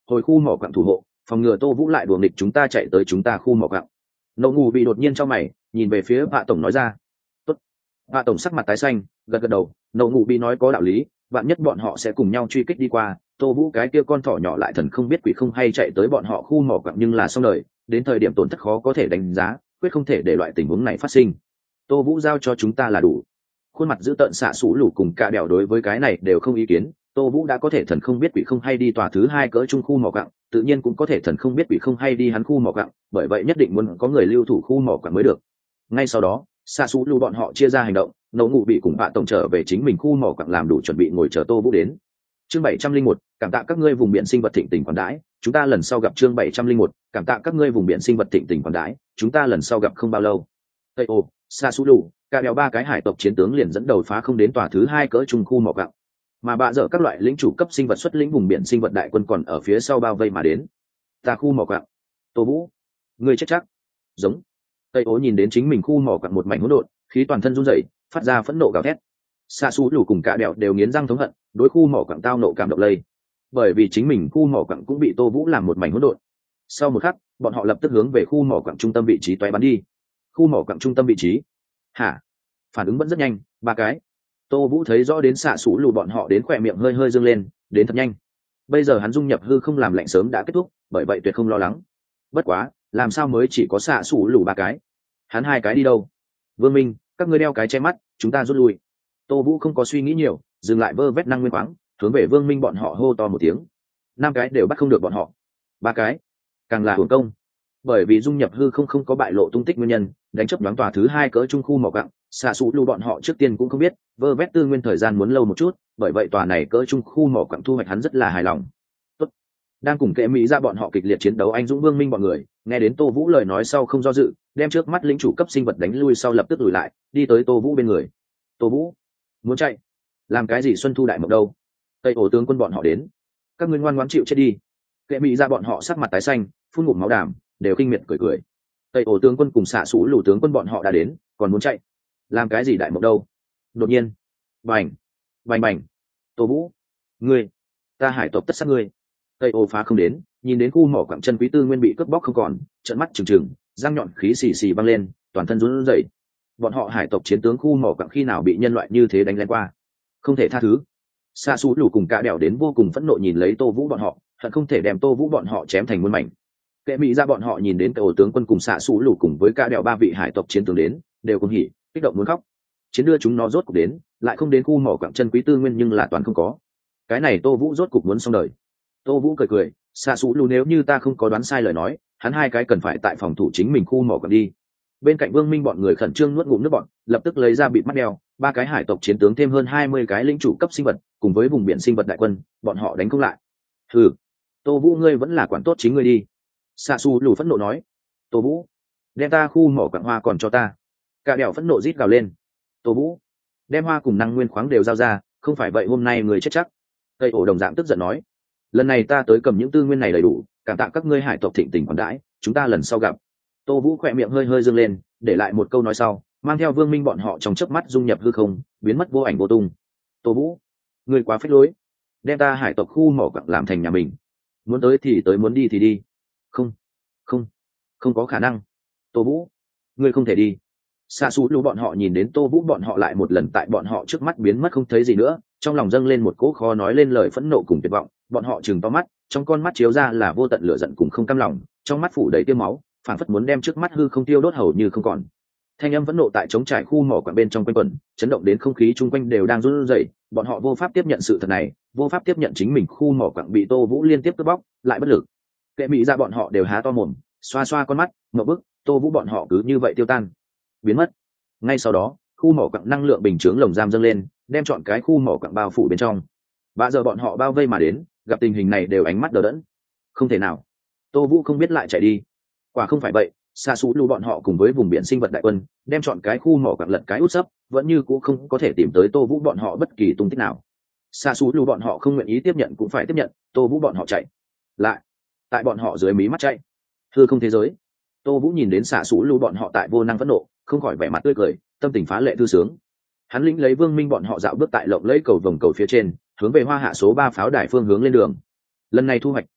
[SPEAKER 1] hồi khu mỏ quặng thủ hộ, phòng ngừa Tô Vũ lại đuổi nghịch chúng ta chạy tới chúng ta khu mỏ quặng. Nậu ngủ bị đột nhiên trong mày nhìn về phía Vạ tổng nói ra. Tốt. Vạ tổng sắc mặt tái xanh, gật gật đầu. Nậu ngủ bị nói có đạo lý, vạn nhất bọn họ sẽ cùng nhau truy kích đi qua, Tô Vũ cái kia con thỏ nhỏ lại thần không biết quỷ không hay chạy tới bọn họ khu mỏ quặng nhưng là xong đời, đến thời điểm tổn thất khó có thể đánh giá, quyết không thể để loại tình huống này phát sinh. Tô Vũ giao cho chúng ta là đủ. Khuôn mặt giữ tợn xạ sủ lù cùng cả đèo đối với cái này đều không ý kiến. Tô Vũ đã có thể thần không biết quỷ không hay đi tòa thứ hai cỡ trung khu mỏ quặng, tự nhiên cũng có thể thần không biết quỷ không hay đi hắn khu mỏ quặng, bởi vậy nhất định muốn có người lưu thủ khu mỏ quặng mới được. Ngay sau đó xạ sủ lù bọn họ chia ra hành động, Nậu ngủ bị cùng Vạ tổng trở về chính mình khu mỏ quặng làm đủ chuẩn bị ngồi chờ Tô Vũ đến. Chương 701, cảm tạ các ngươi vùng biển sinh vật thịnh tình quản đãi, chúng ta lần sau gặp. Chương 701, cảm tạ các ngươi vùng biển sinh vật thịnh tình quản đãi, chúng ta lần sau gặp. Không bao lâu, tây ô xa xú lù cả đèo ba cái hải tộc chiến tướng liền dẫn đầu phá không đến tòa thứ hai cỡ trung khu mỏ quặng, mà bạ dở các loại lĩnh chủ cấp sinh vật xuất lĩnh vùng biển sinh vật đại quân còn ở phía sau bao vây mà đến. Ta khu mỏ quặng, Tô Vũ, ngươi chết chắc. Giống. Tây ô nhìn đến chính mình khu mỏ quặng một mảnh hỗn độn, khí toàn thân run rẩy, phát ra phẫn nộ gào thét. Xa xú lù cùng cả đèo đều nghiến răng thống hận, đối khu mỏ quặng tao nộ cảm động lây, bởi vì chính mình khu mỏ quặng cũng bị Tô Vũ làm một mảnh hỗn độn. Sau một khắc bọn họ lập tức hướng về khu mỏ quặng trung tâm vị trí toé bắn đi. Khu mỏ quặng trung tâm vị trí, hả? Phản ứng vẫn rất nhanh, ba cái. Tô Vũ thấy rõ đến xạ sủ lù bọn họ đến khỏe miệng hơi hơi dương lên, đến thật nhanh. Bây giờ hắn dung nhập hư không làm lạnh sớm đã kết thúc, bởi vậy tuyệt không lo lắng. Bất quá làm sao mới chỉ có xạ sủ lù ba cái, hắn hai cái đi đâu? Vương Minh, các ngươi đeo cái che mắt, chúng ta rút lui. Tô Vũ không có suy nghĩ nhiều, dừng lại vơ vét năng nguyên khoáng, hướng về Vương Minh bọn họ hô to một tiếng. Năm cái đều bắt không được bọn họ, ba cái càng là hưởng công, bởi vì dung nhập hư không có bại lộ tung tích nguyên nhân, đánh chấp đoán tòa thứ hai cỡ trung khu mỏ quặng, xạ xù lưu bọn họ trước tiên cũng không biết vơ vét tư nguyên thời gian muốn lâu một chút, bởi vậy tòa này cỡ trung khu mỏ quặng thu hoạch hắn rất là hài lòng. Tốt. Đang cùng kệ mỹ ra bọn họ kịch liệt chiến đấu, anh dũng Vương Minh bọn người nghe đến Tô Vũ lời nói sau không do dự, đem trước mắt lĩnh chủ cấp sinh vật đánh lui sau lập tức lùi lại, đi tới Tô Vũ bên người. Tô Vũ, muốn chạy làm cái gì xuân thu đại mộng đâu? Tây ổ tướng quân bọn họ đến, các ngươi ngoan ngoãn chịu chết đi. Kệ mỹ ra bọn họ sắc mặt tái xanh, phun ngụm máu đàm, đều kinh miệt cười cười. Tây ổ tướng quân cùng xạ sủ lù tướng quân bọn họ đã đến, còn muốn chạy làm cái gì đại mộng đâu? Đột nhiên bành bành bành. Tô Vũ, ngươi, ta hải tộc tất sát ngươi. Tây ổ phá không đến, nhìn đến khu mỏ quặng chân quý tư nguyên bị cướp bóc không còn, trợn mắt trừng trừng, răng nhọn khí xì xì văng lên, toàn thân run rẩy. Bọn họ hải tộc chiến tướng khu mỏ quặng khi nào bị nhân loại như thế đánh lên qua, không thể tha thứ. Xa xú lù cùng cả đèo đến vô cùng phẫn nộ nhìn lấy Tô Vũ bọn họ, hận không thể đem Tô Vũ bọn họ chém thành muôn mảnh. Kệ mỹ ra bọn họ nhìn đến ổ tướng quân cùng xạ xú lù cùng với cả đèo ba vị hải tộc chiến tướng đến, đều cùng hỉ, kích động muốn khóc. Chiến đưa chúng nó rốt cục đến, lại không đến khu mỏ quặng chân quý tư nguyên nhưng là toàn không có. Cái này Tô Vũ rốt cục muốn xong đời. Tô Vũ cười cười, xạ xú lù nếu như ta không có đoán sai lời nói, hắn hai cái cần phải tại phòng thủ chính mình khu mỏ quặng đi. Bên cạnh Vương Minh bọn người khẩn trương nuốt ngụm nước bọn, lập tức lấy ra bịt mắt đeo, ba cái hải tộc chiến tướng thêm hơn 20 cái lĩnh chủ cấp sinh vật, cùng với vùng biển sinh vật đại quân, bọn họ đánh không lại. Hừ, Tô Vũ ngươi vẫn là quản tốt chính ngươi đi. Sa Su lù phẫn nộ nói. Tô Vũ, đem ta khu mỏ quặng hoa còn cho ta. Cả đèo phẫn nộ rít gào lên. Tô Vũ, đem hoa cùng năng nguyên khoáng đều giao ra, không phải vậy hôm nay người chết chắc. Tây ổ đồng dạng tức giận nói. Lần này ta tới cầm những tư nguyên này đầy đủ, cảm tạ các ngươi hải tộc thịnh tình quản đãi, chúng ta lần sau gặp. Tô Vũ khỏe miệng hơi hơi dương lên, để lại một câu nói sau, mang theo Vương Minh bọn họ trong chớp mắt dung nhập hư không, biến mất vô ảnh vô tung. Tô Vũ, ngươi quá phách lối, đem ta hải tộc khu mỏ quặng làm thành nhà mình, muốn tới thì tới, muốn đi thì đi. Không, không, không có khả năng. Tô Vũ, ngươi không thể đi. Sa Su lũ bọn họ nhìn đến Tô Vũ bọn họ lại một lần tại bọn họ trước mắt biến mất không thấy gì nữa, trong lòng dâng lên một cỗ khó nói lên lời phẫn nộ cùng tuyệt vọng, bọn họ trừng to mắt, trong con mắt chiếu ra là vô tận lửa giận cùng không cam lòng, trong mắt phủ đầy tia máu, phản phất muốn đem trước mắt hư không tiêu đốt hầu như không còn. Thanh âm vẫn nộ tại trống trải khu mỏ quặng bên trong quanh quẩn, chấn động đến không khí chung quanh đều đang run rẩy, bọn họ vô pháp tiếp nhận sự thật này, vô pháp tiếp nhận chính mình khu mỏ quặng bị Tô Vũ liên tiếp cướp bóc, lại bất lực. Kệ mỹ ra bọn họ đều há to mồm, xoa xoa con mắt, ngộp bức, Tô Vũ bọn họ cứ như vậy tiêu tan, biến mất. Ngay sau đó, khu mỏ quặng năng lượng bình chướng lồng giam dâng lên, đem chọn cái khu mỏ quặng bao phủ bên trong. Và giờ bọn họ bao vây mà đến, gặp tình hình này đều ánh mắt đờ đẫn. Không thể nào, Tô Vũ không biết lại chạy đi. Quả không phải vậy, Sa Su lù bọn họ cùng với vùng biển sinh vật đại quân đem chọn cái khu mỏ quặng lật cái út sấp, vẫn như cũng không có thể tìm tới Tô Vũ bọn họ bất kỳ tung tích nào. Sa Su lù bọn họ không nguyện ý tiếp nhận cũng phải tiếp nhận, Tô Vũ bọn họ chạy lại, tại bọn họ dưới mí mắt chạy. Hư không thế giới. Tô Vũ nhìn đến Sa Su lù bọn họ tại vô năng phẫn nộ, không khỏi vẻ mặt tươi cười, tâm tình phá lệ thư sướng. Hắn lĩnh lấy Vương Minh bọn họ dạo bước tại lộng lẫy cầu vồng cầu phía trên, hướng về Hoa Hạ số 3 pháo đài phương hướng lên đường. Lần này thu hoạch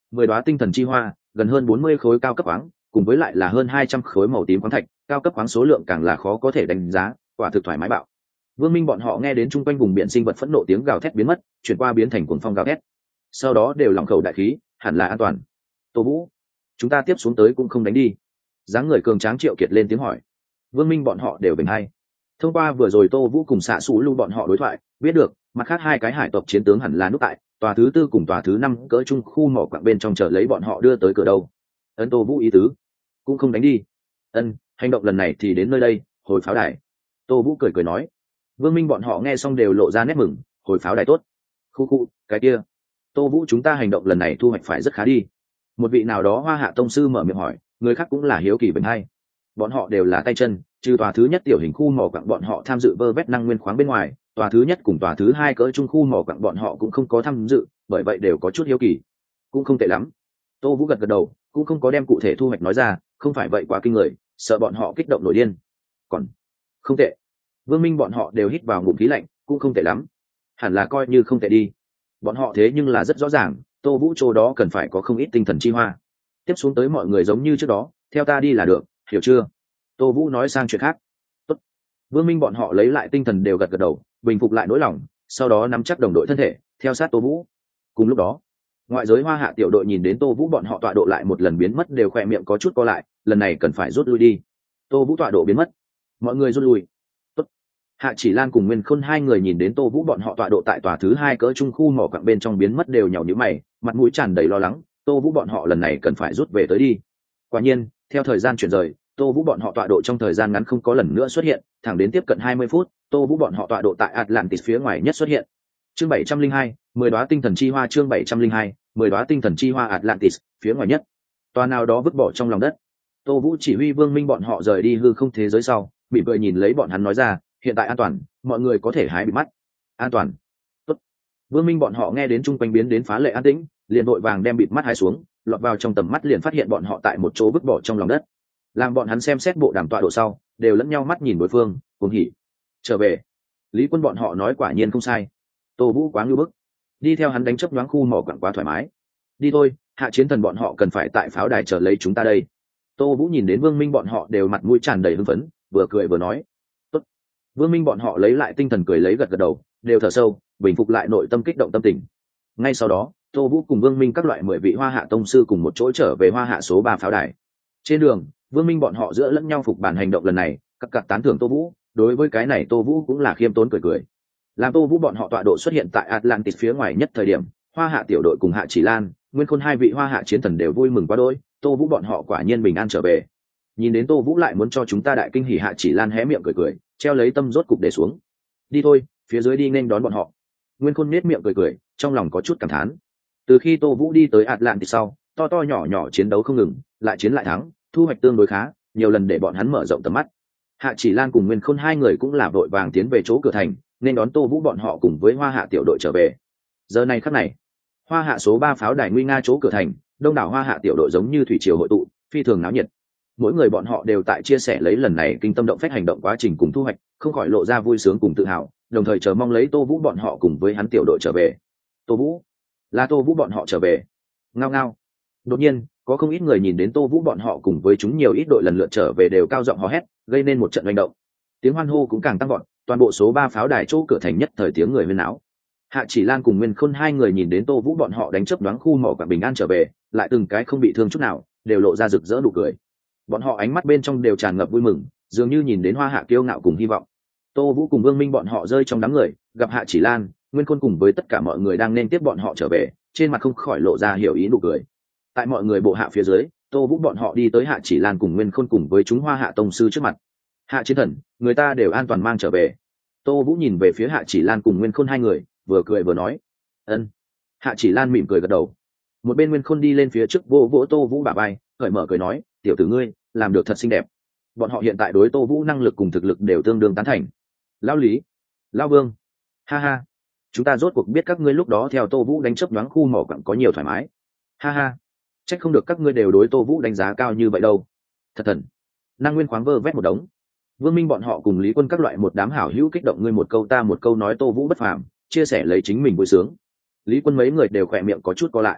[SPEAKER 1] 10 đóa tinh thần chi hoa, gần hơn 40 khối cao cấp khoáng, cùng với lại là hơn 200 khối màu tím khoáng thạch, cao cấp khoáng số lượng càng là khó có thể đánh giá, quả thực thoải mái bạo. Vương Minh bọn họ nghe đến chung quanh vùng biển sinh vật phẫn nộ tiếng gào thét biến mất, chuyển qua biến thành cuồng phong gào thét. Sau đó đều lỏng khẩu đại khí, hẳn là an toàn. Tô Vũ, chúng ta tiếp xuống tới cũng không đánh đi. Dáng người cường tráng Triệu Kiệt lên tiếng hỏi. Vương Minh bọn họ đều bình hay. Thông qua vừa rồi Tô Vũ cùng xạ Sủ Lu bọn họ đối thoại, biết được mặt khác hai cái hải tộc chiến tướng hẳn là núp tại tòa thứ tư cùng tòa thứ năm cỡ trung khu mỏ quặng bên trong chờ lấy bọn họ đưa tới cửa đâu. Ấn Tô Vũ ý tứ, cũng không đánh đi. Ân, hành động lần này thì đến nơi đây, hồi pháo đài. Tô Vũ cười cười nói. Vương Minh bọn họ nghe xong đều lộ ra nét mừng, hồi pháo đài tốt. Khu khu, cái kia. Tô Vũ chúng ta hành động lần này thu hoạch phải rất khá đi. Một vị nào đó Hoa Hạ tông sư mở miệng hỏi, người khác cũng là hiếu kỳ bình hay. Bọn họ đều là tay chân, trừ tòa thứ nhất tiểu hình khu mỏ quặng bọn họ tham dự vơ vét năng nguyên khoáng bên ngoài, tòa thứ nhất cùng tòa thứ hai cỡ trung khu mỏ quặng bọn họ cũng không có tham dự, bởi vậy đều có chút hiếu kỳ. Cũng không tệ lắm. Tô Vũ gật gật đầu, cũng không có đem cụ thể thu hoạch nói ra, không phải vậy quá kinh người, sợ bọn họ kích động nổi điên. Còn không tệ. Vương Minh bọn họ đều hít vào ngụm khí lạnh, cũng không tệ lắm. Hẳn là coi như không tệ đi. Bọn họ thế nhưng là rất rõ ràng, Tô Vũ chỗ đó cần phải có không ít tinh thần chi hoa. Tiếp xuống tới mọi người giống như trước đó, theo ta đi là được, hiểu chưa? Tô Vũ nói sang chuyện khác. Tốt. Vương Minh bọn họ lấy lại tinh thần đều gật gật đầu, bình phục lại nỗi lòng, sau đó nắm chắc đồng đội thân thể, theo sát Tô Vũ. Cùng lúc đó, ngoại giới Hoa Hạ tiểu đội nhìn đến Tô Vũ bọn họ tọa độ lại một lần biến mất đều khỏe miệng có chút co lại, lần này cần phải rút lui đi. Tô Vũ tọa độ biến mất, mọi người rút lui. Tốt. Hạ Chỉ Lan cùng Nguyên Khôn hai người nhìn đến Tô Vũ bọn họ tọa độ tại tòa thứ hai cỡ trung khu mỏ quặng bên trong biến mất đều nhàu nhíu mày, mặt mũi tràn đầy lo lắng, Tô Vũ bọn họ lần này cần phải rút về tới đi. Quả nhiên, theo thời gian chuyển rời, Tô Vũ bọn họ tọa độ trong thời gian ngắn không có lần nữa xuất hiện, thẳng đến tiếp cận 20 phút, Tô Vũ bọn họ tọa độ tại Atlantis phía ngoài nhất xuất hiện. Chương 702, 10 đóa tinh thần chi hoa chương 702, 10 đóa tinh thần chi hoa Atlantis, phía ngoài nhất. Tòa nào đó vứt bỏ trong lòng đất. Tô Vũ chỉ huy Vương Minh bọn họ rời đi hư không thế giới sau, mỉm cười nhìn lấy bọn hắn nói ra, hiện tại an toàn, mọi người có thể hái bị mắt. An toàn. Tốt. Vương Minh bọn họ nghe đến trung quanh biến đến phá lệ an tĩnh, liền vội vàng đem bịt mắt hái xuống, lọt vào trong tầm mắt liền phát hiện bọn họ tại một chỗ vứt bỏ trong lòng đất. Làm bọn hắn xem xét bộ đàm tọa độ sau, đều lẫn nhau mắt nhìn đối phương, cuồng hỉ. Trở về. Lý Quân bọn họ nói quả nhiên không sai. Tô Vũ quá ngưu bức. Đi theo hắn đánh chấp nhoáng khu mỏ quặng quá thoải mái. Đi thôi, Hạ Chiến Thần bọn họ cần phải tại pháo đài chờ lấy chúng ta đây. Tô Vũ nhìn đến Vương Minh bọn họ đều mặt mũi tràn đầy hưng phấn, vừa cười vừa nói. Tốt. Vương Minh bọn họ lấy lại tinh thần cười lấy gật gật đầu, đều thở sâu, bình phục lại nội tâm kích động tâm tình. Ngay sau đó, Tô Vũ cùng Vương Minh các loại 10 vị Hoa Hạ tông sư cùng một chỗ trở về Hoa Hạ số 3 pháo đài. Trên đường, Vương Minh bọn họ giữa lẫn nhau phục bản hành động lần này, các tán thưởng Tô Vũ, đối với cái này Tô Vũ cũng là khiêm tốn cười cười. Làm Tô Vũ bọn họ tọa độ xuất hiện tại Atlantis phía ngoài nhất thời điểm, Hoa Hạ tiểu đội cùng Hạ Chỉ Lan, Nguyên Khôn hai vị Hoa Hạ chiến thần đều vui mừng quá đỗi, Tô Vũ bọn họ quả nhiên bình an trở về. Nhìn đến Tô Vũ lại muốn cho chúng ta đại kinh hỉ, Hạ Chỉ Lan hé miệng cười cười, treo lấy tâm rốt cục để xuống. Đi thôi, phía dưới đi nên đón bọn họ. Nguyên Khôn nhếch miệng cười cười, trong lòng có chút cảm thán. Từ khi Tô Vũ đi tới Atlantis sau, to to nhỏ nhỏ chiến đấu không ngừng, lại chiến lại thắng, thu hoạch tương đối khá, nhiều lần để bọn hắn mở rộng tầm mắt. Hạ Chỉ Lan cùng Nguyên Khôn hai người cũng là vội vàng tiến về chỗ cửa thành, nên đón Tô Vũ bọn họ cùng với Hoa Hạ tiểu đội trở về. Giờ này khắc này, Hoa Hạ số 3 pháo đài nguy nga chỗ cửa thành, đông đảo Hoa Hạ tiểu đội giống như thủy triều hội tụ, phi thường náo nhiệt. Mỗi người bọn họ đều tại chia sẻ lấy lần này kinh tâm động phách hành động quá trình cùng thu hoạch, không khỏi lộ ra vui sướng cùng tự hào, đồng thời chờ mong lấy Tô Vũ bọn họ cùng với hắn tiểu đội trở về. Tô Vũ, là Tô Vũ bọn họ trở về. Ngao ngao. Đột nhiên, có không ít người nhìn đến Tô Vũ bọn họ cùng với chúng nhiều ít đội lần lượt trở về đều cao giọng hò hét, gây nên một trận hành động. Tiếng hoan hô cũng càng tăng vọt, toàn bộ số 3 pháo đài chỗ cửa thành nhất thời tiếng người huyên náo. Hạ Chỉ Lan cùng Nguyên Khôn hai người nhìn đến Tô Vũ bọn họ đánh chớp đoán khu mỏ quặng bình an trở về, lại từng cái không bị thương chút nào, đều lộ ra rực rỡ nụ cười. Bọn họ ánh mắt bên trong đều tràn ngập vui mừng, dường như nhìn đến Hoa Hạ kiêu ngạo cùng hy vọng. Tô Vũ cùng Vương Minh bọn họ rơi trong đám người, gặp Hạ Chỉ Lan, Nguyên Khôn cùng với tất cả mọi người đang nên tiếp bọn họ trở về, trên mặt không khỏi lộ ra hiểu ý nụ cười. Tại mọi người bộ hạ phía dưới, Tô Vũ bọn họ đi tới Hạ Chỉ Lan cùng Nguyên Khôn cùng với chúng Hoa Hạ tông sư trước mặt. Hạ Chiến Thần, người ta đều an toàn mang trở về. Tô Vũ nhìn về phía Hạ Chỉ Lan cùng Nguyên Khôn hai người, vừa cười vừa nói. Ân. Hạ Chỉ Lan mỉm cười gật đầu. Một bên Nguyên Khôn đi lên phía trước vỗ vỗ Tô Vũ bả vai, cởi mở cười nói, tiểu tử ngươi làm được thật xinh đẹp. Bọn họ hiện tại đối Tô Vũ năng lực cùng thực lực đều tương đương tán thành. Lão Lý, Lão Vương, ha ha, chúng ta rốt cuộc biết các ngươi lúc đó theo Tô Vũ đánh chớp nhoáng khu mỏ quặng có nhiều thoải mái. Ha ha, trách không được các ngươi đều đối Tô Vũ đánh giá cao như vậy đâu. Thật thần, năng nguyên khoáng vơ vét một đống. Vương Minh bọn họ cùng Lý Quân các loại một đám hảo hữu kích động, ngươi một câu ta một câu nói Tô Vũ bất phàm, chia sẻ lấy chính mình vui sướng. Lý Quân mấy người đều khỏe miệng có chút co lại.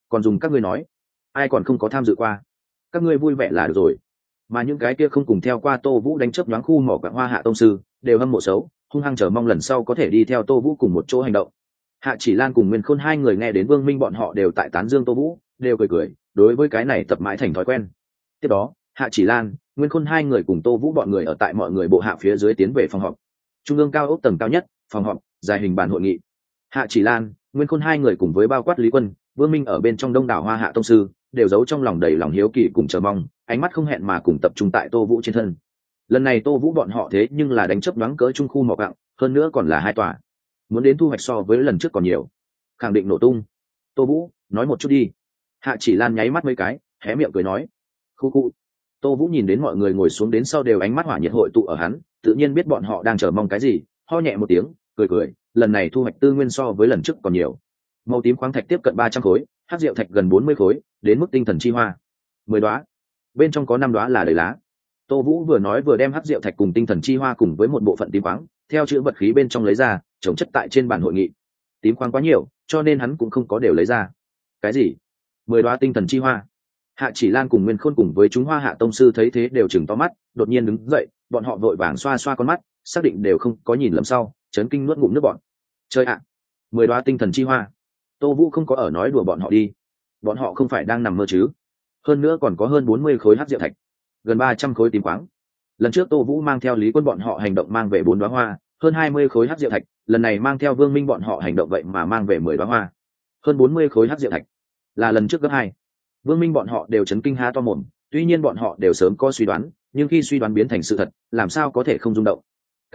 [SPEAKER 1] còn dùng các ngươi nói, ai còn không có tham dự qua, các ngươi vui vẻ là được rồi. Mà những cái kia không cùng theo qua Tô Vũ đánh chớp nhoáng khu mỏ quặng Hoa Hạ tông sư đều hâm mộ xấu, hung hăng chờ mong lần sau có thể đi theo Tô Vũ cùng một chỗ hành động. Hạ Chỉ Lan cùng Nguyên Khôn hai người nghe đến Vương Minh bọn họ đều tại tán dương Tô Vũ, đều cười cười, đối với cái này tập mãi thành thói quen. Tiếp đó, Hạ Chỉ Lan, Nguyên Khôn hai người cùng Tô Vũ bọn người ở tại mọi người bộ hạ phía dưới tiến về phòng họp. Trung ương cao ốc tầng cao nhất, phòng họp, dài hình bàn hội nghị. Hạ Chỉ Lan, Nguyên Khôn hai người cùng với bao quát Lý Quân, Vương Minh ở bên trong đông đảo Hoa Hạ tông sư, đều giấu trong lòng đầy lòng hiếu kỳ cùng chờ mong, ánh mắt không hẹn mà cùng tập trung tại Tô Vũ trên thân. Lần này Tô Vũ bọn họ thế nhưng là đánh chớp nhoáng cỡ trung khu mỏ quặng, hơn nữa còn là hai tòa. Muốn đến thu hoạch so với lần trước còn nhiều, khẳng định nổ tung. Tô Vũ, nói một chút đi. Hạ Chỉ Lan nháy mắt mấy cái, hé miệng cười nói. Khu khu. Tô Vũ nhìn đến mọi người ngồi xuống đến sau đều ánh mắt hỏa nhiệt hội tụ ở hắn, tự nhiên biết bọn họ đang chờ mong cái gì, ho nhẹ một tiếng, cười cười, lần này thu hoạch tư nguyên so với lần trước còn nhiều. Màu tím khoáng thạch tiếp cận 300 khối, hắc diệu thạch gần 40 khối, đến mức tinh thần chi hoa 10 đóa, bên trong có 5 đóa là đầy lá. Tô Vũ vừa nói vừa đem hắc diệu thạch cùng tinh thần chi hoa cùng với một bộ phận tím khoáng theo chữ vật khí bên trong lấy ra, trồng chất tại trên bàn hội nghị. Tím khoáng quá nhiều, cho nên hắn cũng không có đều lấy ra. Cái gì? 10 đóa tinh thần chi hoa? Hạ Chỉ Lan cùng Nguyên Khôn cùng với chúng Hoa Hạ tông sư thấy thế đều chừng to mắt, đột nhiên đứng dậy, bọn họ vội vàng xoa xoa con mắt, xác định đều không có nhìn lầm sau, chấn kinh nuốt ngụm nước bọt. Chơi ạ, 10 đóa tinh thần chi hoa. Tô Vũ không có ở nói đùa bọn họ đi. Bọn họ không phải đang nằm mơ chứ? Hơn nữa còn có hơn 40 khối hắc diệu thạch, gần 300 khối tím khoáng. Lần trước Tô Vũ mang theo Lý Quân bọn họ hành động mang về 4 đóa hoa, hơn 20 khối hắc diệu thạch, lần này mang theo Vương Minh bọn họ hành động vậy mà mang về 10 đóa hoa, hơn 40 khối hắc diệu thạch, là lần trước gấp 2. Vương Minh bọn họ đều chấn kinh há to mồm, tuy nhiên bọn họ đều sớm có suy đoán, nhưng khi suy đoán biến thành sự thật, làm sao có thể không rung động.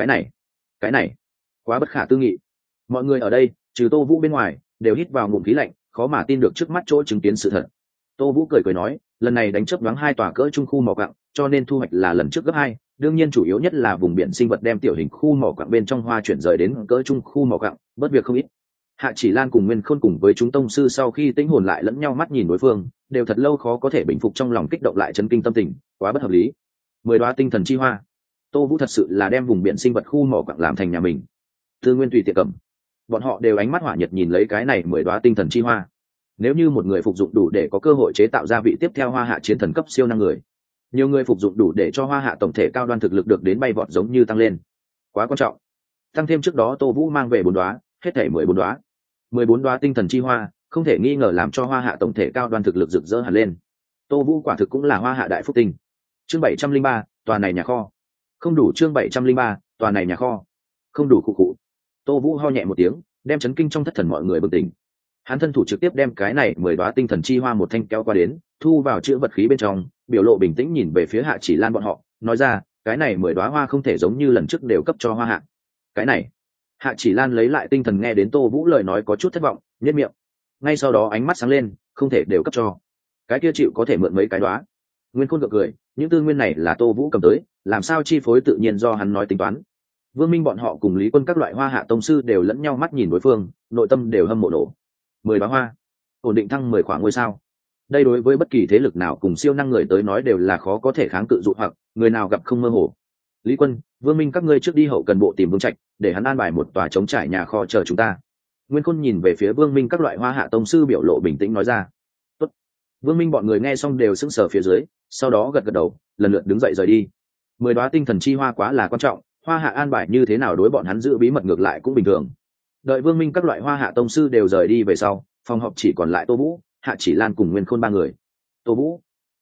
[SPEAKER 1] Cái này, quá bất khả tư nghị. Mọi người ở đây, trừ Tô Vũ bên ngoài, đều hít vào ngụm khí lạnh, khó mà tin được trước mắt chỗ chứng kiến sự thật. Tô Vũ cười cười nói, lần này đánh chớp nhoáng hai tòa cỡ trung khu mỏ quặng, cho nên thu hoạch là lần trước gấp 2, đương nhiên chủ yếu nhất là vùng biển sinh vật đem tiểu hình khu mỏ quặng bên trong hoa chuyển rời đến cỡ trung khu mỏ quặng, bớt việc không ít. Hạ Chỉ Lan cùng Nguyên Khôn cùng với chúng tông sư sau khi tĩnh hồn lại lẫn nhau mắt nhìn đối phương, đều thật lâu khó có thể bình phục trong lòng kích động lại chấn kinh tâm tình, quá bất hợp lý. 10 đóa tinh thần chi hoa. Tô Vũ thật sự là đem vùng biển sinh vật khu mỏ quặng làm thành nhà mình. Tư nguyên tùy tiện cầm. Bọn họ đều ánh mắt hỏa nhiệt nhìn lấy cái này 10 đóa tinh thần chi hoa. Nếu như một người phục dụng đủ để có cơ hội chế tạo ra vị tiếp theo Hoa Hạ chiến thần cấp siêu năng người, nhiều người phục dụng đủ để cho Hoa Hạ tổng thể cao đoan thực lực được đến bay vọt giống như tăng lên. Quá quan trọng. Tăng thêm trước đó Tô Vũ mang về 4 đóa, hết thảy 14 đóa. 14 đóa tinh thần chi hoa, không thể nghi ngờ làm cho Hoa Hạ tổng thể cao đoan thực lực rực rỡ hẳn lên. Tô Vũ quả thực cũng là Hoa Hạ đại phúc tinh. Chương 703, tòa này nhà kho. Không đủ. Chương 703, tòa này nhà kho. Không đủ cụ cụ. Tô Vũ ho nhẹ một tiếng, đem chấn kinh trong thất thần mọi người bừng tỉnh. Hắn thân thủ trực tiếp đem cái này 10 đóa tinh thần chi hoa một thanh kéo qua đến, thu vào chữ vật khí bên trong, biểu lộ bình tĩnh nhìn về phía Hạ Chỉ Lan bọn họ, nói ra, cái này 10 đóa hoa không thể giống như lần trước đều cấp cho Hoa Hạ. Cái này. Hạ Chỉ Lan lấy lại tinh thần nghe đến Tô Vũ lời nói có chút thất vọng, nhếch miệng. Ngay sau đó ánh mắt sáng lên, không thể đều cấp cho. Cái kia chịu có thể mượn mấy cái đóa. Nguyên Khôn gượng cười, những tư nguyên này là Tô Vũ cầm tới, làm sao chi phối tự nhiên do hắn nói tính toán. Vương Minh bọn họ cùng Lý Quân các loại Hoa Hạ tông sư đều lẫn nhau mắt nhìn đối phương, nội tâm đều hâm mộ nổ. 10 đóa hoa, ổn định thăng 10 khoảng ngôi sao. Đây đối với bất kỳ thế lực nào cùng siêu năng người tới nói đều là khó có thể kháng cự dụ hoặc, người nào gặp không mơ hồ. Lý Quân, Vương Minh các ngươi trước đi hậu cần bộ tìm Vương Trạch, để hắn an bài một tòa chống trải nhà kho chờ chúng ta. Nguyên Khôn nhìn về phía Vương Minh các loại Hoa Hạ tông sư biểu lộ bình tĩnh nói ra. Tốt. Vương Minh bọn người nghe xong đều sững sờ phía dưới, sau đó gật gật đầu, lần lượt đứng dậy rời đi. 10 đóa tinh thần chi hoa quá là quan trọng, Hoa Hạ an bài như thế nào đối bọn hắn giữ bí mật ngược lại cũng bình thường. Đợi Vương Minh các loại Hoa Hạ tông sư đều rời đi về sau, phòng họp chỉ còn lại Tô Vũ, Hạ Chỉ Lan cùng Nguyên Khôn ba người. Tô Vũ,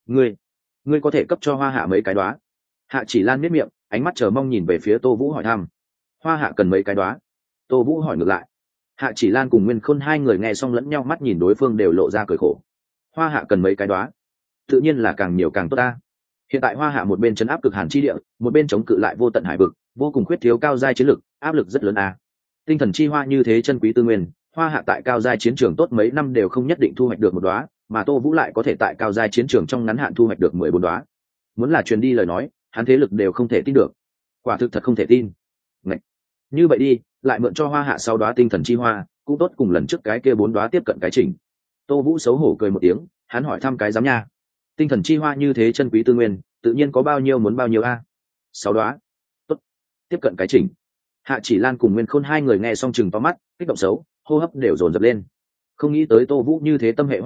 [SPEAKER 1] ngươi có thể cấp cho Hoa Hạ mấy cái đóa? Hạ Chỉ Lan miết miệng, ánh mắt chờ mong nhìn về phía Tô Vũ hỏi thăm. Hoa Hạ cần mấy cái đóa? Tô Vũ hỏi ngược lại. Hạ Chỉ Lan cùng Nguyên Khôn hai người nghe xong lẫn nhau mắt nhìn đối phương đều lộ ra cười khổ. Hoa Hạ cần mấy cái đóa? Tự nhiên là càng nhiều càng tốt ta. Hiện tại Hoa Hạ một bên trấn áp cực hàn chi địa, một bên chống cự lại vô tận hải vực, vô cùng khuyết thiếu cao giai chiến lực, áp lực rất lớn a. Tinh thần chi hoa như thế chân quý tư nguyên, Hoa Hạ tại cao giai chiến trường tốt mấy năm đều không nhất định thu hoạch được một đóa, mà Tô Vũ lại có thể tại cao giai chiến trường trong ngắn hạn thu hoạch được 14 đóa. Muốn là truyền đi lời nói, hắn thế lực đều không thể tin được. Quả thực thật không thể tin. Ngậy. Như vậy đi, lại mượn cho Hoa Hạ 6 đóa tinh thần chi hoa, cũng tốt cùng lần trước cái kia 4 đóa tiếp cận cái chỉnh. Tô Vũ xấu hổ cười một tiếng, hắn hỏi thăm cái giám nha. Tinh thần chi hoa như thế chân quý tư nguyên, tự nhiên có bao nhiêu muốn bao nhiêu a? 6 đóa. Tốt. Tiếp cận cái chỉnh. Hạ Chỉ Lan cùng Nguyên Khôn hai người nghe xong chừng to mắt, kích động xấu, hô hấp đều dồn dập lên. Không nghĩ tới Tô Vũ như thế tâm hệ Hoa Hạ,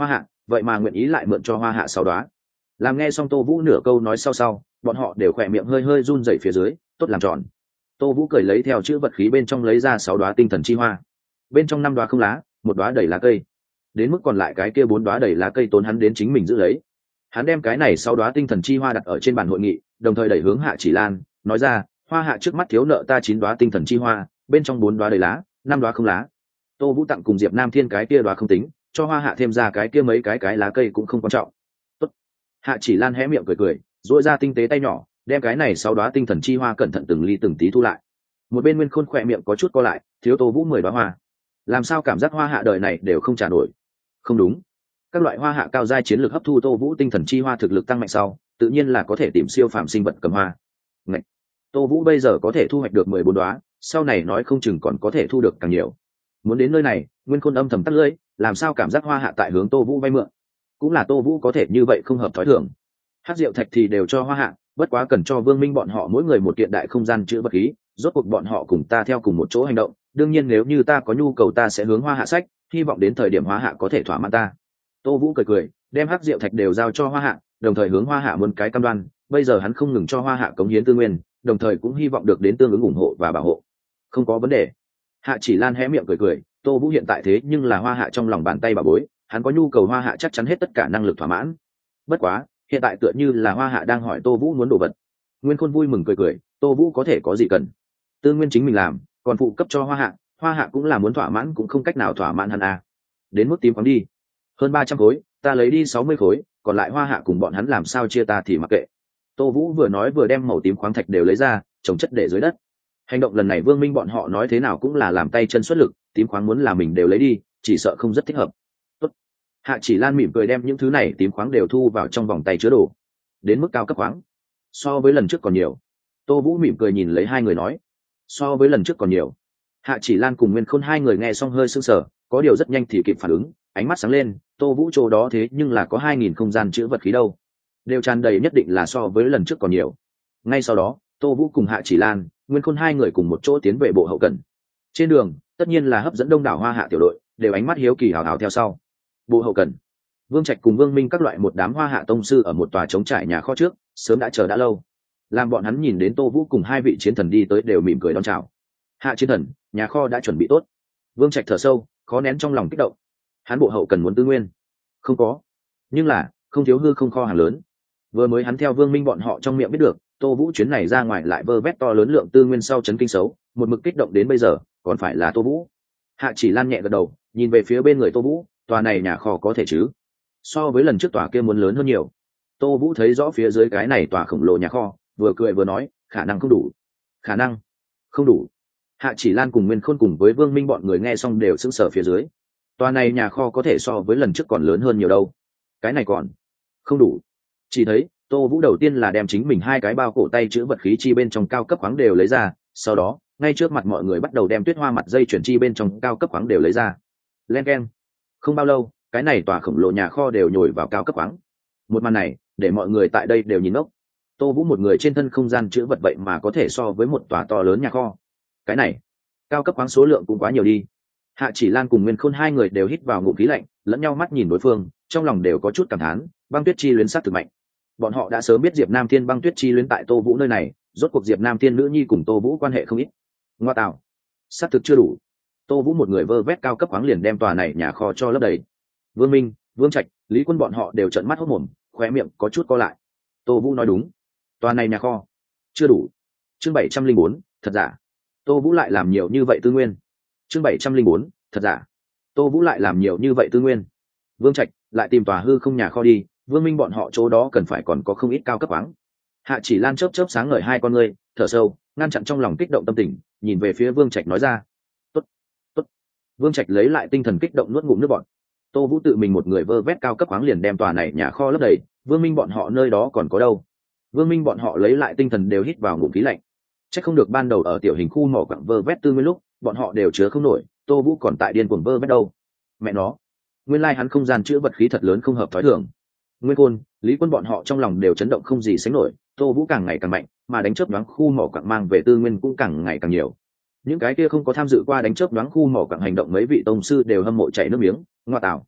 [SPEAKER 1] vậy mà nguyện ý lại mượn cho Hoa Hạ 6 đóa. Làm nghe xong Tô Vũ nửa câu nói sau, bọn họ đều khỏe miệng hơi hơi run rẩy phía dưới, tốt làm tròn. Tô Vũ cười lấy theo chữ vật khí bên trong lấy ra 6 đóa tinh thần chi hoa. Bên trong 5 đóa không lá, 1 đóa đầy lá cây. Đến mức còn lại cái kia 4 đóa đầy lá cây tốn hắn đến chính mình giữ lấy. Hắn đem cái này 6 đóa tinh thần chi hoa đặt ở trên bàn hội nghị, đồng thời đẩy hướng Hạ Chỉ Lan, nói ra, Hoa Hạ trước mắt thiếu nợ ta 9 đóa tinh thần chi hoa, bên trong 4 đóa đầy lá, 5 đóa không lá. Tô Vũ tặng cùng Diệp Nam Thiên cái kia đóa không tính, cho Hoa Hạ thêm ra cái kia mấy cái lá cây cũng không quan trọng. Tốt. Hạ Chỉ Lan hé miệng cười, duỗi ra tinh tế tay nhỏ, đem cái này 6 đóa tinh thần chi hoa cẩn thận từng ly từng tí thu lại. Một bên Nguyên Khôn khỏe miệng có chút co lại, thiếu Tô Vũ 10 đóa hoa. Làm sao cảm giác Hoa Hạ đời này đều không trả nổi. Không đúng, các loại Hoa Hạ cao giai chiến lược hấp thu Tô Vũ tinh thần chi hoa thực lực tăng mạnh sau, tự nhiên là có thể tìm siêu phàm sinh vật cầm hoa. Ngậy. Tô Vũ bây giờ có thể thu hoạch được 14 đóa, sau này nói không chừng còn có thể thu được càng nhiều. Muốn đến nơi này, Nguyên Khôn âm thầm tắt lưỡi, làm sao cảm giác Hoa Hạ tại hướng Tô Vũ vay mượn. Cũng là Tô Vũ có thể như vậy không hợp thói thường. Hắc Diệu Thạch thì đều cho Hoa Hạ, bất quá cần cho Vương Minh bọn họ mỗi người một kiện đại không gian chứa vật khí, rốt cuộc bọn họ cùng ta theo cùng một chỗ hành động, đương nhiên nếu như ta có nhu cầu ta sẽ hướng Hoa Hạ sách, hy vọng đến thời điểm Hoa Hạ có thể thỏa mãn ta. Tô Vũ cười, đem Hắc Diệu Thạch đều giao cho Hoa Hạ, đồng thời hướng Hoa Hạ muốn cái cam đoan, bây giờ hắn không ngừng cho Hoa Hạ cống hiến tư nguyên, đồng thời cũng hy vọng được đến tương ứng ủng hộ và bảo hộ. Không có vấn đề. Hạ Chỉ Lan hé miệng cười, Tô Vũ hiện tại thế nhưng là Hoa Hạ trong lòng bàn tay bà bối, hắn có nhu cầu Hoa Hạ chắc chắn hết tất cả năng lực thỏa mãn. Bất quá, hiện tại tựa như là Hoa Hạ đang hỏi Tô Vũ muốn đồ vật. Nguyên Khôn vui mừng cười, Tô Vũ có thể có gì cần? Tư nguyên chính mình làm, còn phụ cấp cho Hoa Hạ cũng là muốn thỏa mãn cũng không cách nào thỏa mãn hắn à. Đến mức tím khoáng đi. Hơn 300 khối, ta lấy đi 60 khối, còn lại Hoa Hạ cùng bọn hắn làm sao chia ta thì mặc kệ. Tô Vũ vừa nói vừa đem màu tím khoáng thạch đều lấy ra, trồng chất để dưới đất. Hành động lần này Vương Minh bọn họ nói thế nào cũng là làm tay chân xuất lực, tím khoáng muốn là mình đều lấy đi, chỉ sợ không rất thích hợp. Tốt. Hạ Chỉ Lan mỉm cười đem những thứ này tím khoáng đều thu vào trong vòng tay chứa đồ. Đến mức cao cấp khoáng, so với lần trước còn nhiều. Tô Vũ mỉm cười nhìn lấy hai người nói, so với lần trước còn nhiều. Hạ Chỉ Lan cùng Nguyên Khôn hai người nghe xong hơi sững sờ, có điều rất nhanh thì kịp phản ứng, ánh mắt sáng lên, Tô Vũ chỗ đó thế nhưng là có 2000 không gian chứa vật khí đâu. Đều tràn đầy nhất định là so với lần trước còn nhiều. Ngay sau đó, Tô Vũ cùng Hạ Chỉ Lan, Nguyên Khôn hai người cùng một chỗ tiến về bộ hậu cần. Trên đường, tất nhiên là hấp dẫn đông đảo Hoa Hạ tiểu đội, đều ánh mắt hiếu kỳ hào hào theo sau. Bộ hậu cần. Vương Trạch cùng Vương Minh các loại một đám Hoa Hạ tông sư ở một tòa trống trải nhà kho trước, sớm đã chờ đã lâu. Làm bọn hắn nhìn đến Tô Vũ cùng hai vị chiến thần đi tới đều mỉm cười đón chào. Hạ chiến thần, nhà kho đã chuẩn bị tốt. Vương Trạch thở sâu, khó nén trong lòng kích động. Hắn bộ hậu cần muốn tư nguyên. Không có. Nhưng là, không thiếu hư không kho hàng lớn. Vừa mới hắn theo Vương Minh bọn họ trong miệng biết được, Tô Vũ chuyến này ra ngoài lại vơ vét to lớn lượng tư nguyên sau chấn kinh xấu, một mực kích động đến bây giờ, còn phải là Tô Vũ. Hạ Chỉ Lan nhẹ gật đầu, nhìn về phía bên người Tô Vũ, tòa này nhà kho có thể chứ? So với lần trước tòa kia muốn lớn hơn nhiều. Tô Vũ thấy rõ phía dưới cái này tòa khổng lồ nhà kho, vừa cười vừa nói, khả năng không đủ. Khả năng không đủ. Hạ Chỉ Lan cùng Nguyên Khôn cùng với Vương Minh bọn người nghe xong đều sững sờ phía dưới. Tòa này nhà kho có thể so với lần trước còn lớn hơn nhiều đâu. Cái này còn không đủ. Chỉ thấy Tô Vũ đầu tiên là đem chính mình hai cái bao cổ tay chứa vật khí chi bên trong cao cấp khoáng đều lấy ra, sau đó, ngay trước mặt mọi người bắt đầu đem tuyết hoa mặt dây chuyển chi bên trong cao cấp khoáng đều lấy ra. Len keng. Không bao lâu, cái này tòa khổng lồ nhà kho đều nhồi vào cao cấp khoáng. Một màn này, để mọi người tại đây đều nhìn ngốc. Tô Vũ một người trên thân không gian chứa vật vậy mà có thể so với một tòa to lớn nhà kho. Cái này, cao cấp khoáng số lượng cũng quá nhiều đi. Hạ Chỉ Lan cùng Nguyên Khôn hai người đều hít vào ngụm khí lạnh, lẫn nhau mắt nhìn đối phương, trong lòng đều có chút cảm thán, băng tuyết chi luyến sắc thực mạnh. Bọn họ đã sớm biết Diệp Nam Thiên băng tuyết chi luyến tại Tô Vũ nơi này, rốt cuộc Diệp Nam Thiên nữ nhi cùng Tô Vũ quan hệ không ít. Ngoa tạo, xác thực chưa đủ. Tô Vũ một người vơ vét cao cấp khoáng liền đem tòa này nhà kho cho lấp đầy. Vương Minh, Vương Trạch, Lý Quân bọn họ đều trợn mắt hốt mồm, khóe miệng có chút co lại. Tô Vũ nói đúng, tòa này nhà kho chưa đủ. Chương 704, thật giả. Tô Vũ lại làm nhiều như vậy tư nguyên. Chương 704, thật giả. Tô Vũ lại làm nhiều như vậy tư nguyên. Vương Trạch lại tìm tòa hư không nhà kho đi, Vương Minh bọn họ chỗ đó cần phải còn có không ít cao cấp khoáng. Hạ Chỉ Lan chớp chớp sáng ngời hai con ngươi, thở sâu, ngăn chặn trong lòng kích động tâm tình, nhìn về phía Vương Trạch nói ra: "Tốt, tốt." Vương Trạch lấy lại tinh thần kích động nuốt ngụm nước bọt. Tô Vũ tự mình một người vơ vét cao cấp khoáng liền đem tòa này nhà kho lấp đầy, Vương Minh bọn họ nơi đó còn có đâu? Vương Minh bọn họ lấy lại tinh thần đều hít vào ngụm khí lạnh. Chắc không được ban đầu ở tiểu hình khu mỏ quặng vơ vét tư nguyên lúc, bọn họ đều chứa không nổi, Tô Vũ còn tại điên cuồng vơ vét đâu. Mẹ nó, nguyên lai hắn không gian chứa vật khí thật lớn không hợp thói thường. Nguyên Côn, Lý Quân bọn họ trong lòng đều chấn động không gì sánh nổi, Tô Vũ càng ngày càng mạnh, mà đánh chớp nhoáng khu mỏ quặng mang về tư nguyên cũng càng ngày càng nhiều. Những cái kia không có tham dự qua đánh chớp nhoáng khu mỏ quặng hành động mấy vị tông sư đều hâm mộ chảy nước miếng, ngoa tạo.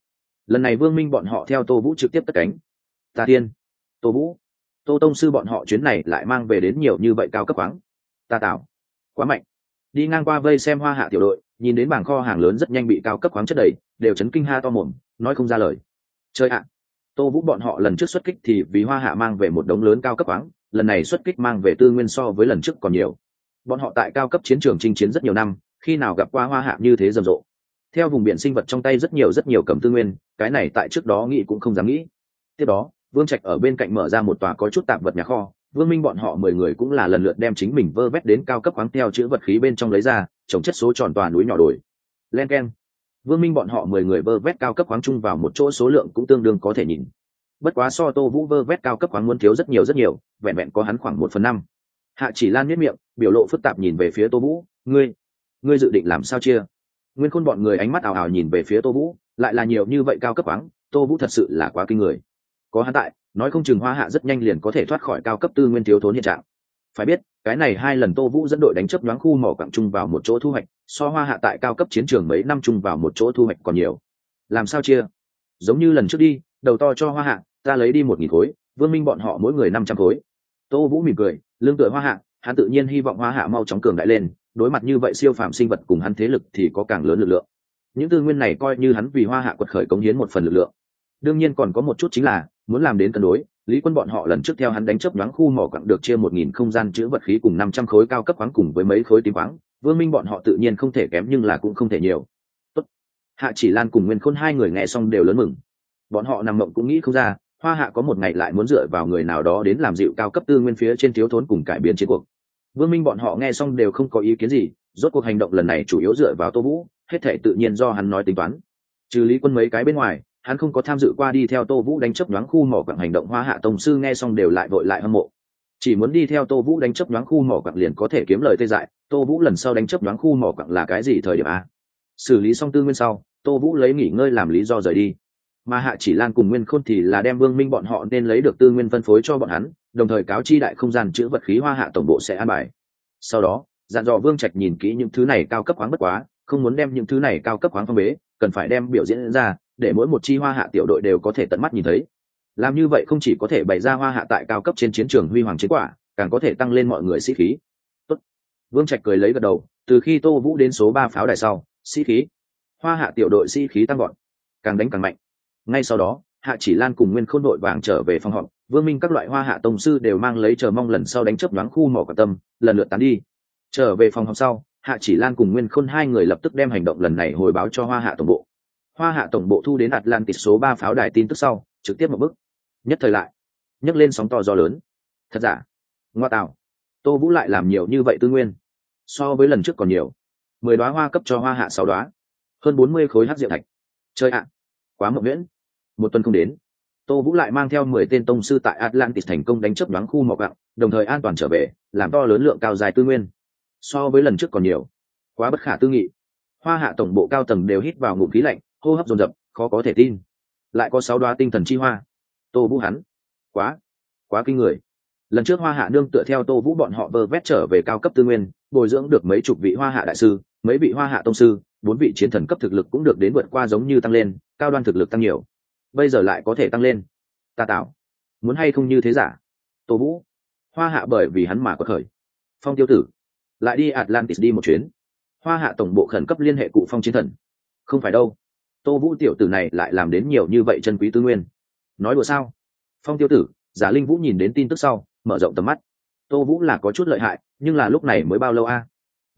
[SPEAKER 1] lần này Vương Minh bọn họ theo Tô Vũ trực tiếp cất cánh. Ta tiên, Tô Vũ, Tô tông sư bọn họ chuyến này lại mang về đến nhiều như vậy cao cấp khoáng. Ta tạo, quá mạnh. Đi ngang qua vây xem Hoa Hạ tiểu đội, nhìn đến bảng kho hàng lớn rất nhanh bị cao cấp khoáng chất đầy, đều chấn kinh ha to mồm, nói không ra lời. Chơi ạ. Tô Vũ bọn họ lần trước xuất kích thì vì Hoa Hạ mang về một đống lớn cao cấp khoáng, lần này xuất kích mang về tư nguyên so với lần trước còn nhiều. Bọn họ tại cao cấp chiến trường chinh chiến rất nhiều năm, khi nào gặp qua Hoa Hạ như thế rầm rộ. Theo vùng biển sinh vật trong tay rất nhiều cầm tư nguyên, cái này tại trước đó nghĩ cũng không dám nghĩ. Tiếp đó, Vương Trạch ở bên cạnh mở ra một tòa có chút tạp vật nhà kho, Vương Minh bọn họ 10 người cũng là lần lượt đem chính mình vơ vét đến cao cấp khoáng theo chữ vật khí bên trong lấy ra, trồng chất số tròn tòa núi nhỏ đổi. Len keng. Vương Minh bọn họ 10 người vơ vét cao cấp khoáng chung vào một chỗ số lượng cũng tương đương có thể nhìn. Bất quá so Tô Vũ vơ vét cao cấp khoáng muốn thiếu rất nhiều, vẹn vẹn có hắn khoảng 1/5. Hạ Chỉ Lan nhếch miệng, biểu lộ phức tạp nhìn về phía Tô Vũ, ngươi dự định làm sao chia? Nguyên Khôn bọn người ánh mắt ảo ảo nhìn về phía Tô Vũ, lại là nhiều như vậy cao cấp khoáng, Tô Vũ thật sự là quá kinh người. Có hắn tại, nói không chừng Hoa Hạ rất nhanh liền có thể thoát khỏi cao cấp tư nguyên thiếu thốn hiện trạng. Phải biết, cái này 2 lần Tô Vũ dẫn đội đánh chấp nhoáng khu mỏ quặng chung vào một chỗ thu hoạch, so Hoa Hạ tại cao cấp chiến trường mấy năm chung vào một chỗ thu hoạch còn nhiều. Làm sao chia? Giống như lần trước đi, đầu to cho Hoa Hạ, ta lấy đi 1000 khối, Vương Minh bọn họ mỗi người 500 khối. Tô Vũ mỉm cười, lương tựa Hoa Hạ, hắn tự nhiên hy vọng Hoa Hạ mau chóng cường đại lên, đối mặt như vậy siêu phàm sinh vật cùng hắn thế lực thì có càng lớn lực lượng. Những tư nguyên này coi như hắn vì Hoa Hạ quật khởi cống hiến một phần lực lượng. Đương nhiên còn có một chút chính là muốn làm đến cân đối, Lý Quân bọn họ lần trước theo hắn đánh chấp nhoáng khu mỏ quặng được chia 1000 không gian chứa vật khí cùng 500 khối cao cấp khoáng cùng với mấy khối tím khoáng, Vương Minh bọn họ tự nhiên không thể kém nhưng là cũng không thể nhiều. Tốt. Hạ Chỉ Lan cùng Nguyên Khôn 2 người nghe xong đều lớn mừng. Bọn họ nằm mộng cũng nghĩ không ra, Hoa Hạ có một ngày lại muốn dựa vào người nào đó đến làm dịu cao cấp tư nguyên phía trên thiếu thốn cùng cải biến chiến cuộc. Vương Minh bọn họ nghe xong đều không có ý kiến gì, rốt cuộc hành động lần này chủ yếu dựa vào Tô Vũ, hết thảy tự nhiên do hắn nói tính toán. Trừ Lý Quân mấy cái bên ngoài, hắn không có tham dự qua đi theo Tô Vũ đánh chấp nhoáng khu mỏ quặng hành động. Hoa Hạ tông sư nghe xong đều lại vội lại hâm mộ. Chỉ muốn đi theo Tô Vũ đánh chấp nhoáng khu mỏ quặng liền có thể kiếm lời tê dại, Tô Vũ lần sau đánh chấp nhoáng khu mỏ quặng là cái gì thời điểm a? Xử lý xong tư nguyên sau, Tô Vũ lấy nghỉ ngơi làm lý do rời đi. Mà Hạ Chỉ Lan cùng Nguyên Khôn thì là đem Vương Minh bọn họ nên lấy được tư nguyên phân phối cho bọn hắn, đồng thời cáo chi đại không gian chứa vật khí Hoa Hạ tổng bộ sẽ an bài. Sau đó, dặn dò Vương Trạch nhìn kỹ những thứ này cao cấp khoáng bất quá, không muốn đem những thứ này cao cấp khoáng phong bế, cần phải đem biểu diễn ra, để mỗi một chi Hoa Hạ tiểu đội đều có thể tận mắt nhìn thấy. Làm như vậy không chỉ có thể bày ra Hoa Hạ tại cao cấp trên chiến trường huy hoàng chiến quả, càng có thể tăng lên mọi người sĩ khí. Tốt. Vương Trạch cười lấy gật đầu, từ khi Tô Vũ đến số 3 pháo đài sau, sĩ khí Hoa Hạ tiểu đội sĩ khí tăng vọt, càng đánh càng mạnh. Ngay sau đó, Hạ Chỉ Lan cùng Nguyên Khôn đội vàng trở về phòng họp, Vương Minh các loại Hoa Hạ tông sư đều mang lấy chờ mong lần sau đánh chớp nhoáng khu mỏ quả tâm, lần lượt tán đi. Trở về phòng họp sau, Hạ Chỉ Lan cùng Nguyên Khôn 2 người lập tức đem hành động lần này hồi báo cho Hoa Hạ tổng bộ. Hoa Hạ tổng bộ thu đến Atlantis số 3 pháo đài tin tức sau, trực tiếp một bức. Nhất thời lại, nhấc lên sóng to gió lớn. Thật giả? Ngoa tạo. Tô Vũ lại làm nhiều như vậy tư nguyên. So với lần trước còn nhiều. 10 đóa hoa cấp cho Hoa Hạ 6 đóa. Hơn 40 khối hắc diệu thạch. Chơi ạ. Quá mộng nguyễn. Một tuần không đến, Tô Vũ lại mang theo 10 tên tông sư tại Atlantis thành công đánh chớp nhoáng khu mỏ quặng, đồng thời an toàn trở về, làm to lớn lượng cao dài tư nguyên. So với lần trước còn nhiều. Quá bất khả tư nghị. Hoa Hạ tổng bộ cao tầng đều hít vào ngụm khí lạnh, hô hấp dồn dập, khó có thể tin. Lại có 6 đóa tinh thần chi hoa. Tô Vũ hắn, quá kinh người. Lần trước Hoa Hạ nương tựa theo Tô Vũ bọn họ vơ vét trở về cao cấp tư nguyên, bồi dưỡng được mấy chục vị Hoa Hạ đại sư, mấy vị Hoa Hạ tông sư, 4 vị chiến thần cấp thực lực cũng được đến vượt qua giống như tăng lên, cao đoan thực lực tăng nhiều. Bây giờ lại có thể tăng lên. Ta tạo, muốn hay không như thế giả? Tô Vũ, Hoa Hạ bởi vì hắn mà quật khởi. Phong Tiêu Tử, lại đi Atlantis đi một chuyến. Hoa Hạ tổng bộ khẩn cấp liên hệ cụ Phong chiến thần. Không phải đâu, Tô Vũ tiểu tử này lại làm đến nhiều như vậy chân quý tư nguyên. Nói đùa sao? Phong Tiêu Tử, Giả Linh Vũ nhìn đến tin tức sau, mở rộng tầm mắt. Tô Vũ là có chút lợi hại, nhưng là lúc này mới bao lâu a?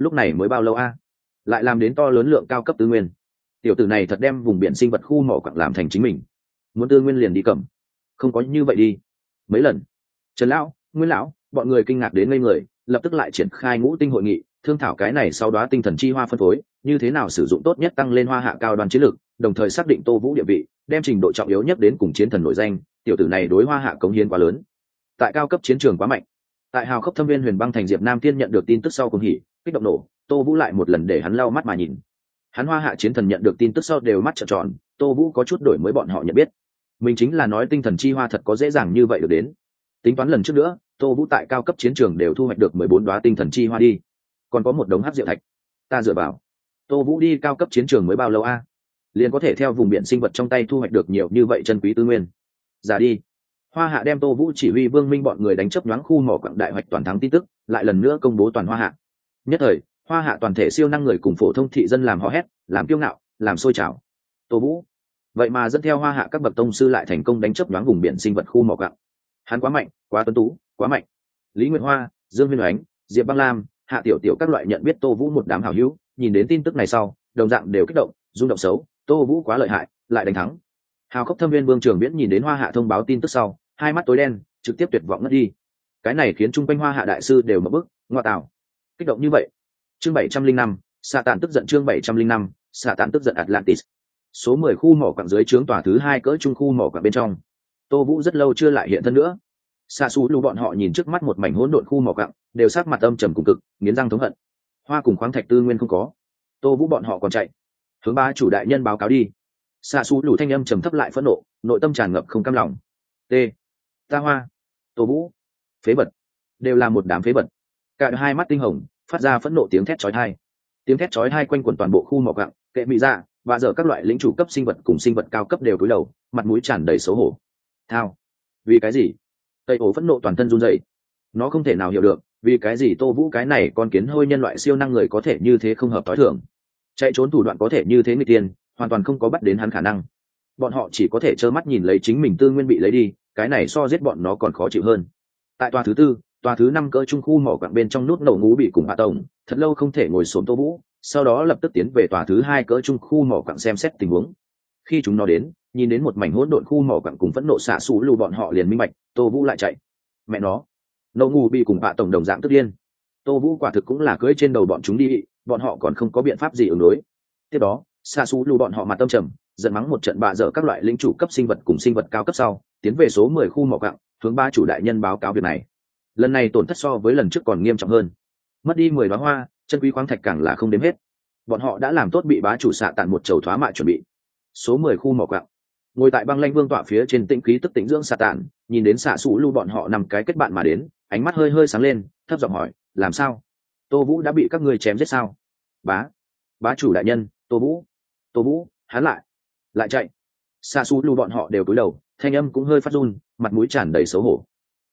[SPEAKER 1] Lại làm đến to lớn lượng cao cấp tư nguyên. Tiểu tử này thật đem vùng biển sinh vật khu mỏ quặng làm thành chính mình. Muốn tư nguyên liền đi cầm. Không có như vậy đi. Mấy lần, Trần lão, Nguyên lão, bọn người kinh ngạc đến ngây người, lập tức lại triển khai ngũ tinh hội nghị, thương thảo cái này sau đó tinh thần chi hoa phân phối, như thế nào sử dụng tốt nhất tăng lên Hoa Hạ cao đoan chiến lược, đồng thời xác định Tô Vũ địa vị, đem trình độ trọng yếu nhất đến cùng chiến thần nổi danh, tiểu tử này đối Hoa Hạ cống hiến quá lớn. Tại cao cấp chiến trường quá mạnh. Tại hào khốc thâm viên huyền băng thành Diệp Nam Tiên nhận được tin tức sau cùng hỉ, kích động nổ, Tô Vũ lại một lần để hắn lau mắt mà nhìn. Hắn Hoa Hạ chiến thần nhận được tin tức sau đều mắt trợn tròn, Tô Vũ có chút đổi mới bọn họ nhận biết. Mình chính là nói tinh thần chi hoa thật có dễ dàng như vậy được đến. Tính toán lần trước nữa, Tô Vũ tại cao cấp chiến trường đều thu hoạch được 14 đóa tinh thần chi hoa đi. Còn có một đống hắc diệu thạch. Ta dựa vào. Tô Vũ đi cao cấp chiến trường mới bao lâu a? liền có thể theo vùng biển sinh vật trong tay thu hoạch được nhiều như vậy chân quý tư nguyên. Ra đi. Hoa Hạ đem Tô Vũ chỉ huy Vương Minh bọn người đánh chấp nhoáng khu mỏ quặng đại hoạch toàn thắng tin tức lại lần nữa công bố toàn Hoa Hạ. Nhất thời, Hoa Hạ toàn thể siêu năng người cùng phổ thông thị dân làm hò hét, làm kiêu ngạo, làm sôi trào. Tô Vũ, vậy mà dẫn theo Hoa Hạ các bậc tông sư lại thành công đánh chấp nhoáng vùng biển sinh vật khu mỏ quặng. Hắn quá mạnh, quá tuấn tú, quá mạnh. Lý Nguyệt Hoa, Dương Huyên Oánh, Diệp Băng Lam, Hạ Tiểu Tiểu các loại nhận biết Tô Vũ một đám hảo hữu, nhìn đến tin tức này sau, đồng dạng đều kích động, rung động xấu, Tô Vũ quá lợi hại, lại đánh thắng. Hào Khốc Thâm Viên Vương Trường Viễn nhìn đến Hoa Hạ thông báo tin tức sau, hai mắt tối đen, trực tiếp tuyệt vọng ngất đi. Cái này khiến chung quanh Hoa Hạ đại sư đều mở bức, ngoa tạo. Kích động như vậy. Chương 705, xạ tàn tức giận. Chương 705, xạ tàn tức giận Atlantis. Số 10 khu mỏ quặng dưới trướng tòa thứ 2 cỡ trung khu mỏ quặng bên trong. Tô Vũ rất lâu chưa lại hiện thân nữa. Sa Sú Lù bọn họ nhìn trước mắt một mảnh hỗn độn khu mỏ quặng, đều sắc mặt âm trầm cùng cực, nghiến răng thống hận. Hoa cùng khoáng thạch tư nguyên không có, Tô Vũ bọn họ còn chạy. Hướng ba chủ đại nhân báo cáo đi. Sa Sú Lù thanh âm trầm thấp lại phẫn nộ, nội tâm tràn ngập không cam lòng. T. Ta Hoa, Tô Vũ, phế vật, đều là một đám phế vật. Cả hai mắt tinh hồng, phát ra phẫn nộ tiếng thét chói tai. Tiếng thét chói tai quanh quẩn toàn bộ khu mỏ quặng, kệ mị dạ, và giờ các loại lĩnh chủ cấp sinh vật cùng sinh vật cao cấp đều cúi đầu, mặt mũi tràn đầy xấu hổ. Thao, vì cái gì? Tây ổ phẫn nộ toàn thân run rẩy. Nó không thể nào hiểu được, vì cái gì Tô Vũ cái này con kiến hôi nhân loại siêu năng người có thể như thế không hợp tối thường. Chạy trốn thủ đoạn có thể như thế nghịch tiên, hoàn toàn không có bắt đến hắn khả năng. Bọn họ chỉ có thể trơ mắt nhìn lấy chính mình tư nguyên bị lấy đi, cái này so giết bọn nó còn khó chịu hơn. Tại tòa thứ 4, tòa thứ 5 cỡ trung khu mỏ quặng bên trong nút nổ ngú bị cùng Hạ Tổng, thật lâu không thể ngồi xổm Tô Vũ, sau đó lập tức tiến về tòa thứ 2 cỡ trung khu mỏ quặng xem xét tình huống. Khi chúng nó đến, nhìn đến một mảnh hỗn độn khu mỏ quặng cùng phẫn nộ xạ xú lù bọn họ liền minh bạch, Tô Vũ lại chạy. Mẹ nó, nổ ngú bị cùng Hạ Tổng đồng dạng tức điên. Tô Vũ quả thực cũng là cưỡi trên đầu bọn chúng đi, bọn họ còn không có biện pháp gì ứng đối. Tiếp đó, xạ xú lù bọn họ mặt tâm trầm, giận mắng một trận bạ dở các loại lĩnh chủ cấp sinh vật cùng sinh vật cao cấp sau, tiến về số 10 khu mỏ quặng, hướng ba chủ đại nhân báo cáo việc này. Lần này tổn thất so với lần trước còn nghiêm trọng hơn, mất đi 10 đóa hoa, chân quý khoáng thạch càng là không đếm hết. Bọn họ đã làm tốt bị bá chủ xạ tàn một chầu thoá mạ chuẩn bị. Số 10 khu mỏ quặng, ngồi tại băng lanh vương tọa phía trên tĩnh khí tức tĩnh dưỡng xạ tàn, nhìn đến xạ xú lưu bọn họ nằm cái kết bạn mà đến, ánh mắt hơi hơi sáng lên, thấp giọng hỏi, làm sao? Tô Vũ đã bị các ngươi chém giết sao? Bá chủ đại nhân, Tô Vũ, hắn lại chạy. Xạ xú lưu bọn họ đều cúi đầu, thanh âm cũng hơi phát run, mặt mũi tràn đầy xấu hổ.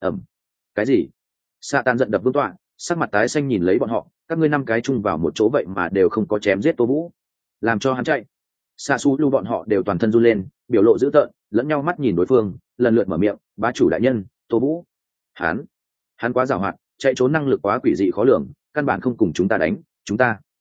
[SPEAKER 1] Cái gì? Xạ tàn giận đập vương tọa, sắc mặt tái xanh nhìn lấy bọn họ, các ngươi 5 cái chung vào một chỗ vậy mà đều không có chém giết Tô Vũ, làm cho hắn chạy. Sa Su Lu bọn họ đều toàn thân run lên, biểu lộ dữ tợn, lẫn nhau mắt nhìn đối phương, lần lượt mở miệng, bá chủ đại nhân, Tô Vũ, hắn quá giàu hoạt, chạy trốn năng lực quá quỷ dị khó lường, căn bản không cùng chúng ta đánh, chúng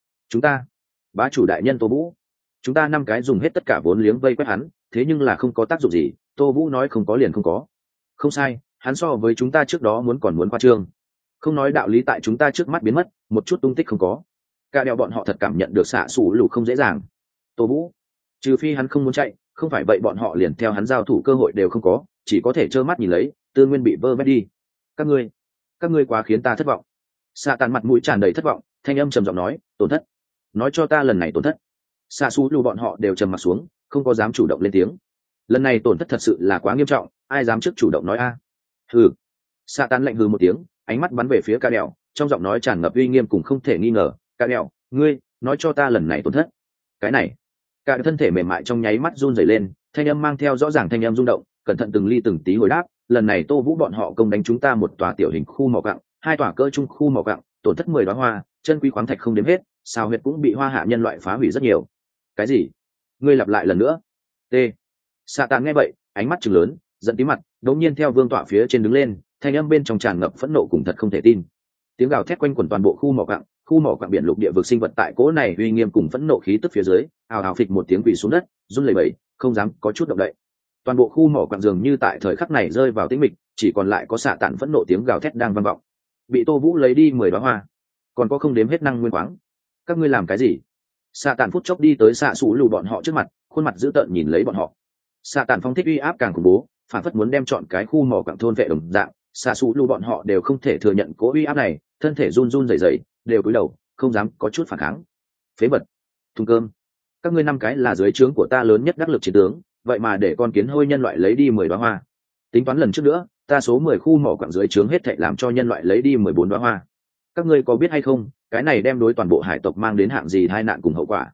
[SPEAKER 1] ta, bá chủ đại nhân Tô Vũ, chúng ta 5 cái dùng hết tất cả vốn liếng vây quét hắn, thế nhưng là không có tác dụng gì. Tô Vũ nói không có liền không có. Không sai, hắn so với chúng ta trước đó còn muốn khoa trương. Không nói đạo lý tại chúng ta trước mắt biến mất, một chút tung tích không có. Cả đèo bọn họ thật cảm nhận được xạ xù lù không dễ dàng. Tô Vũ, trừ phi hắn không muốn chạy, không phải vậy bọn họ liền theo hắn giao thủ cơ hội đều không có, chỉ có thể trơ mắt nhìn lấy, tư nguyên bị vơ vét đi. Các ngươi quá khiến ta thất vọng. Xạ tàn mặt mũi tràn đầy thất vọng, thanh âm trầm giọng nói, tổn thất. Nói cho ta lần này tổn thất. Xạ xù lù bọn họ đều trầm mặt xuống, không có dám chủ động lên tiếng. Lần này tổn thất thật sự là quá nghiêm trọng, ai dám trước chủ động nói a? Hừ. Xạ tàn lạnh hừ một tiếng, ánh mắt bắn về phía Ca Đèo, trong giọng nói tràn ngập uy nghiêm cùng không thể nghi ngờ. Ca Đèo, ngươi nói cho ta lần này tổn thất. Cái này. Cả thân thể mềm mại trong nháy mắt run rẩy lên, thanh âm mang theo rõ ràng thanh âm rung động, cẩn thận từng ly từng tí hồi đáp, lần này Tô Vũ bọn họ công đánh chúng ta một tòa tiểu hình khu mỏ quặng, 2 tòa cỡ trung khu mỏ quặng, tổn thất 10 đóa hoa, chân quý khoáng thạch không đếm hết, sao huyệt cũng bị Hoa Hạ nhân loại phá hủy rất nhiều. Cái gì? Ngươi lặp lại lần nữa? T. Xạ Tàn nghe vậy, ánh mắt trừng lớn, giận tí mặt, đột nhiên theo vương tọa phía trên đứng lên, thanh âm bên trong tràn ngập phẫn nộ cùng thật không thể tin. Tiếng gào thét quanh quẩn toàn bộ khu mỏ quặng biển lục địa vực sinh vật tại cỗ này uy nghiêm cùng phẫn nộ khí tức phía dưới, ào ào phịch một tiếng quỳ xuống đất, run lẩy bẩy, không dám có chút động đậy. Toàn bộ khu mỏ quặng dường như tại thời khắc này rơi vào tĩnh mịch, chỉ còn lại có Xạ Tàn phẫn nộ tiếng gào thét đang vang vọng. Bị Tô Vũ lấy đi 10 đóa hoa, còn có không đếm hết năng nguyên khoáng. Các ngươi làm cái gì? Xạ Tàn phút chốc đi tới xạ xù lù bọn họ trước mặt, khuôn mặt dữ tợn nhìn lấy bọn họ. Xạ Tàn phong thích uy áp càng khủng bố, phản phất muốn đem chọn cái khu mỏ quặng thôn vệ đồng dạng. Xạ xù lù bọn họ đều không thể thừa nhận cố uy áp này, thân thể run run rẩy rẩy, đều cúi đầu, không dám có chút phản kháng. Phế vật, thùng cơm, các ngươi 5 cái là dưới trướng của ta lớn nhất đắc lực chiến tướng, vậy mà để con kiến hôi nhân loại lấy đi 10 đóa hoa. Tính toán lần trước nữa, ta số 10 khu mỏ quặng dưới trướng hết thảy làm cho nhân loại lấy đi 14 đóa hoa. Các ngươi có biết hay không, cái này đem đối toàn bộ hải tộc mang đến hạng gì tai nạn cùng hậu quả?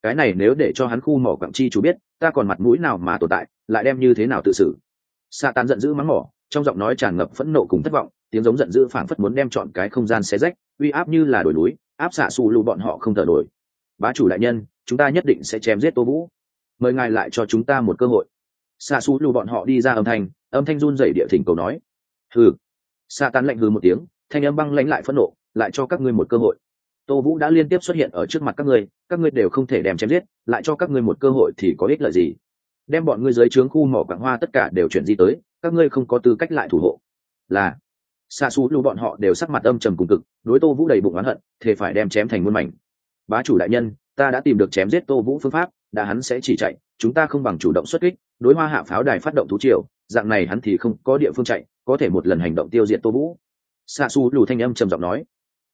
[SPEAKER 1] cái này nếu để cho hắn khu mỏ quặng chi chủ biết, ta còn mặt mũi nào mà tồn tại, lại đem như thế nào tự xử. Sa Tan giận dữ mắng mỏ, trong giọng nói tràn ngập phẫn nộ cùng thất vọng, tiếng giống giận dữ phảng phất muốn đem chọn cái không gian xé rách, uy áp như là đồi núi, áp xạ xù lù bọn họ không thở nổi. Bá chủ đại nhân, chúng ta nhất định sẽ chém giết Tô Vũ, mời ngài lại cho chúng ta một cơ hội. Xạ xù lù bọn họ đi ra âm thanh run rẩy địa thỉnh cầu nói. Hừ. Sa Tan lạnh hừ một tiếng, thanh âm băng lãnh lại phẫn nộ, lại cho các ngươi một cơ hội. Tô Vũ đã liên tiếp xuất hiện ở trước mặt các ngươi đều không thể đem chém giết, lại cho các ngươi một cơ hội thì có ích lợi gì? Đem bọn ngươi dưới trướng khu mỏ quặng hoa tất cả đều chuyển di tới, các ngươi không có tư cách lại thủ hộ. Là xa xú lưu bọn họ đều sắc mặt âm trầm cùng cực, đối Tô Vũ đầy bụng oán hận, thề phải đem chém thành muôn mảnh. Bá chủ đại nhân, ta đã tìm được chém giết Tô Vũ phương pháp, đã hắn sẽ chỉ chạy, chúng ta không bằng chủ động xuất kích, đối Hoa Hạ pháo đài phát động thú triều, dạng này hắn thì không có địa phương chạy, có thể một lần hành động tiêu diệt Tô Vũ. Xa xú lưu thanh âm trầm giọng nói.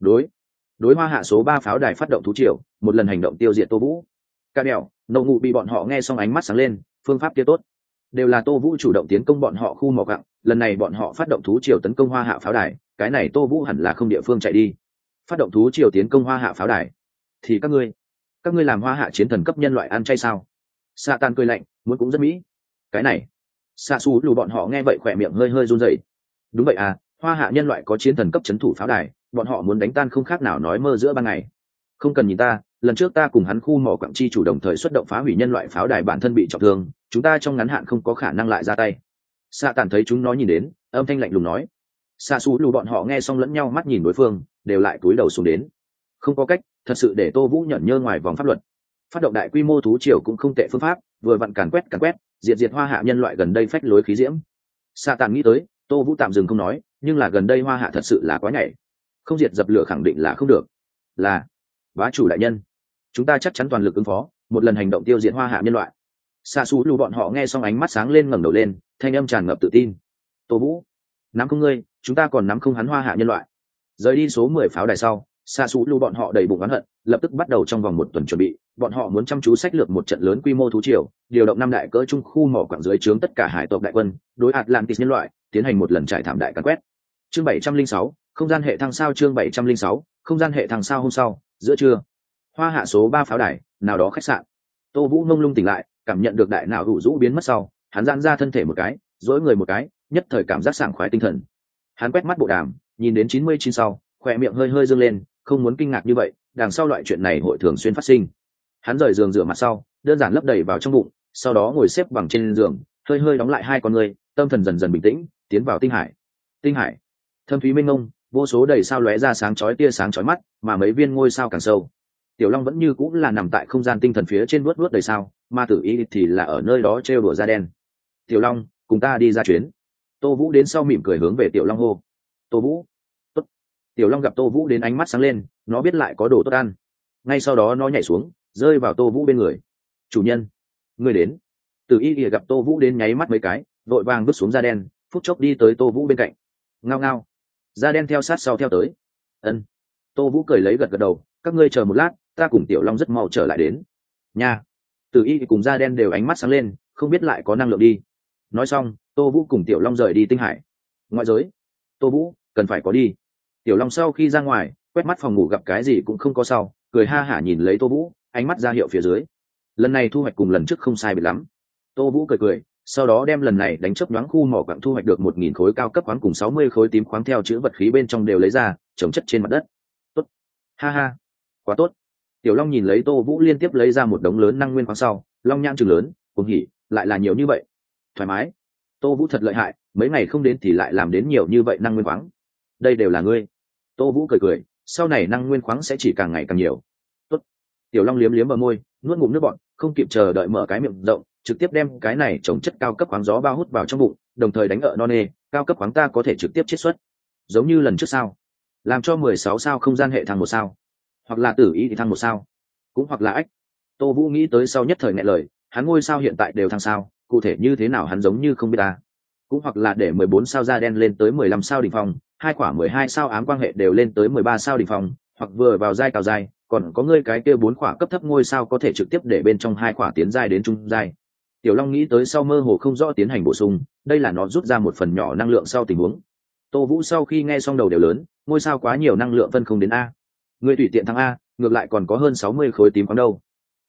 [SPEAKER 1] Đối Hoa Hạ số 3 pháo đài phát động thú triều, một lần hành động tiêu diệt Tô Vũ. Ca đèo, nậu ngụ bị bọn họ nghe xong ánh mắt sáng lên, phương pháp kia tốt. Đều là Tô Vũ chủ động tiến công bọn họ khu mỏ quặng, lần này bọn họ phát động thú triều tấn công Hoa Hạ pháo đài, cái này Tô Vũ hẳn là không địa phương chạy đi. Phát động thú triều tiến công Hoa Hạ pháo đài, thì các ngươi làm Hoa Hạ chiến thần cấp nhân loại ăn chay sao? Sa Tan cười lạnh, muốn cũng rất mỹ. Cái này, Sa Su lù bọn họ nghe vậy khỏe miệng hơi hơi run rẩy. Đúng vậy à, Hoa Hạ nhân loại có chiến thần cấp trấn thủ pháo đài, bọn họ muốn đánh tan không khác nào nói mơ giữa ban ngày. Không cần nhìn ta, lần trước ta cùng hắn khu mỏ quặng chi chủ đồng thời xuất động phá hủy nhân loại pháo đài, bản thân bị trọng thương, chúng ta trong ngắn hạn không có khả năng lại ra tay. Sa Tản thấy chúng nó nhìn đến, âm thanh lạnh lùng nói. Sa Su lù bọn họ nghe xong lẫn nhau mắt nhìn đối phương, đều lại cúi đầu xuống đến. Không có cách, thật sự để Tô Vũ nhẫn nhơ ngoài vòng pháp luật. Phát động đại quy mô thú triều cũng không tệ phương pháp, vừa vặn càn quét, diệt Hoa Hạ nhân loại gần đây phách lối khí diễm. Sa Tản nghĩ tới, Tô Vũ tạm dừng không nói, nhưng là gần đây Hoa Hạ thật sự là quá nhảy, không diệt dập lửa khẳng định là không được. Là bá chủ đại nhân, chúng ta chắc chắn toàn lực ứng phó, một lần hành động tiêu diệt Hoa Hạ nhân loại. Sa Su lù bọn họ nghe xong ánh mắt sáng lên, ngẩng đầu lên, thanh âm tràn ngập tự tin. Tô Vũ, nắm không ngươi, chúng ta còn nắm không hắn Hoa Hạ nhân loại. Rời đi số 10 pháo đài sau, Sa Su lù bọn họ đầy bụng oán hận, lập tức bắt đầu trong vòng 1 tuần chuẩn bị, bọn họ muốn chăm chú sách lược một trận lớn quy mô thú triều, điều động 5 đại cỡ trung khu mỏ quặng dưới trướng tất cả hải tộc đại quân, đối Atlantis nhân loại, tiến hành một lần trải thảm đại càn quét. Chương 706, không gian hệ thăng sao. Chương 706, không gian hệ thăng sao. Hôm sau, giữa trưa, Hoa Hạ số 3 pháo đài, nào đó khách sạn. Tô Vũ mông lung tỉnh lại, cảm nhận được đại não hữu rũ biến mất sau, hắn giãn ra thân thể một cái, duỗi người một cái, nhất thời cảm giác sảng khoái tinh thần. Hắn quét mắt bộ đàm, nhìn đến 99 sau, khóe miệng hơi hơi dương lên, không muốn kinh ngạc như vậy, đằng sau loại chuyện này hội thường xuyên phát sinh. Hắn rời giường rửa mặt sau, đơn giản lấp đầy vào trong bụng, sau đó ngồi xếp bằng trên giường, hơi hơi đóng lại hai con người, tâm thần dần dần bình tĩnh, tiến vào tinh hải. Tinh hải, thâm thúy mênh mông, vô số đầy sao lóe ra sáng chói, tia sáng chói mắt, mà mấy viên ngôi sao càng sâu. Tiểu Long vẫn như cũng là nằm tại không gian tinh thần phía trên vuốt đầy sao, Ma Tử Y thì là ở nơi đó trêu đùa da đen. Tiểu Long, cùng ta đi ra chuyến. Tô Vũ đến sau mỉm cười hướng về Tiểu Long hô. Tô Vũ, tốt. Tiểu Long gặp Tô Vũ đến ánh mắt sáng lên, nó biết lại có đồ tốt ăn. Ngay sau đó nó nhảy xuống, rơi vào Tô Vũ bên người. Chủ nhân, người đến. Tử Y thì gặp Tô Vũ đến nháy mắt mấy cái, vội vàng vứt xuống da đen, phút chốc đi tới Tô Vũ bên cạnh. Ngao ngao. Da đen theo sát sau theo tới. Ân. Tô Vũ cười lấy gật gật đầu, các ngươi chờ một lát, ta cùng Tiểu Long rất mau trở lại đến. Nha. Tử Y cùng da đen đều ánh mắt sáng lên, không biết lại có năng lượng đi. Nói xong, Tô Vũ cùng Tiểu Long rời đi tinh hải. Ngoại giới. Tô Vũ, cần phải có đi. Tiểu Long sau khi ra ngoài, quét mắt phòng ngủ gặp cái gì cũng không có sau, cười ha hả nhìn lấy Tô Vũ, ánh mắt ra hiệu phía dưới. Lần này thu hoạch cùng lần trước không sai biệt lắm. Tô Vũ cười, sau đó đem lần này đánh chớp nhoáng khu mỏ quặng thu hoạch được 1000 khối cao cấp khoáng cùng 60 khối tím khoáng theo chữ vật khí bên trong đều lấy ra, chồng chất trên mặt đất. Tốt. Ha ha. Quá tốt. Tiểu Long nhìn lấy Tô Vũ liên tiếp lấy ra một đống lớn năng nguyên khoáng sau, long nhãn trừng lớn, cuồng hỉ, lại là nhiều như vậy. Thoải mái. Tô Vũ thật lợi hại, mấy ngày không đến thì lại làm đến nhiều như vậy năng nguyên khoáng. Đây đều là ngươi. Tô Vũ cười, sau này năng nguyên khoáng sẽ chỉ càng ngày càng nhiều. Tốt. Tiểu Long liếm liếm bờ môi, nuốt ngụm nước bọt, không kịp chờ đợi mở cái miệng rộng, trực tiếp đem cái này trồng chất cao cấp khoáng gió bao hút vào trong bụng, đồng thời đánh ợ non nê, cao cấp khoáng ta có thể trực tiếp chiết xuất. Giống như lần trước sao? Làm cho 16 sao không gian hệ thăng 1 sao, hoặc là Tử Y thì thăng 1 sao, cũng hoặc là ách. Tô Vũ nghĩ tới sau nhất thời nghẹn lời, hắn ngôi sao hiện tại đều thăng sao, cụ thể như thế nào hắn giống như không biết ta. Cũng hoặc là để 14 sao da đen lên tới 15 sao đỉnh phong, hai quả 12 sao ám quang hệ đều lên tới 13 sao đỉnh phong, hoặc vừa vào giai cao giai, còn có ngươi cái kia 4 quả cấp thấp ngôi sao có thể trực tiếp để bên trong hai quả tiến giai đến trung giai. Tiểu Long nghĩ tới sau mơ hồ không rõ tiến hành bổ sung, đây là nó rút ra một phần nhỏ năng lượng sau tình huống. Tô Vũ sau khi nghe xong đầu đều lớn, ngôi sao quá nhiều năng lượng phân không đến a. Ngươi tùy tiện thăng a, ngược lại còn có hơn 60 khối tím khoáng đâu.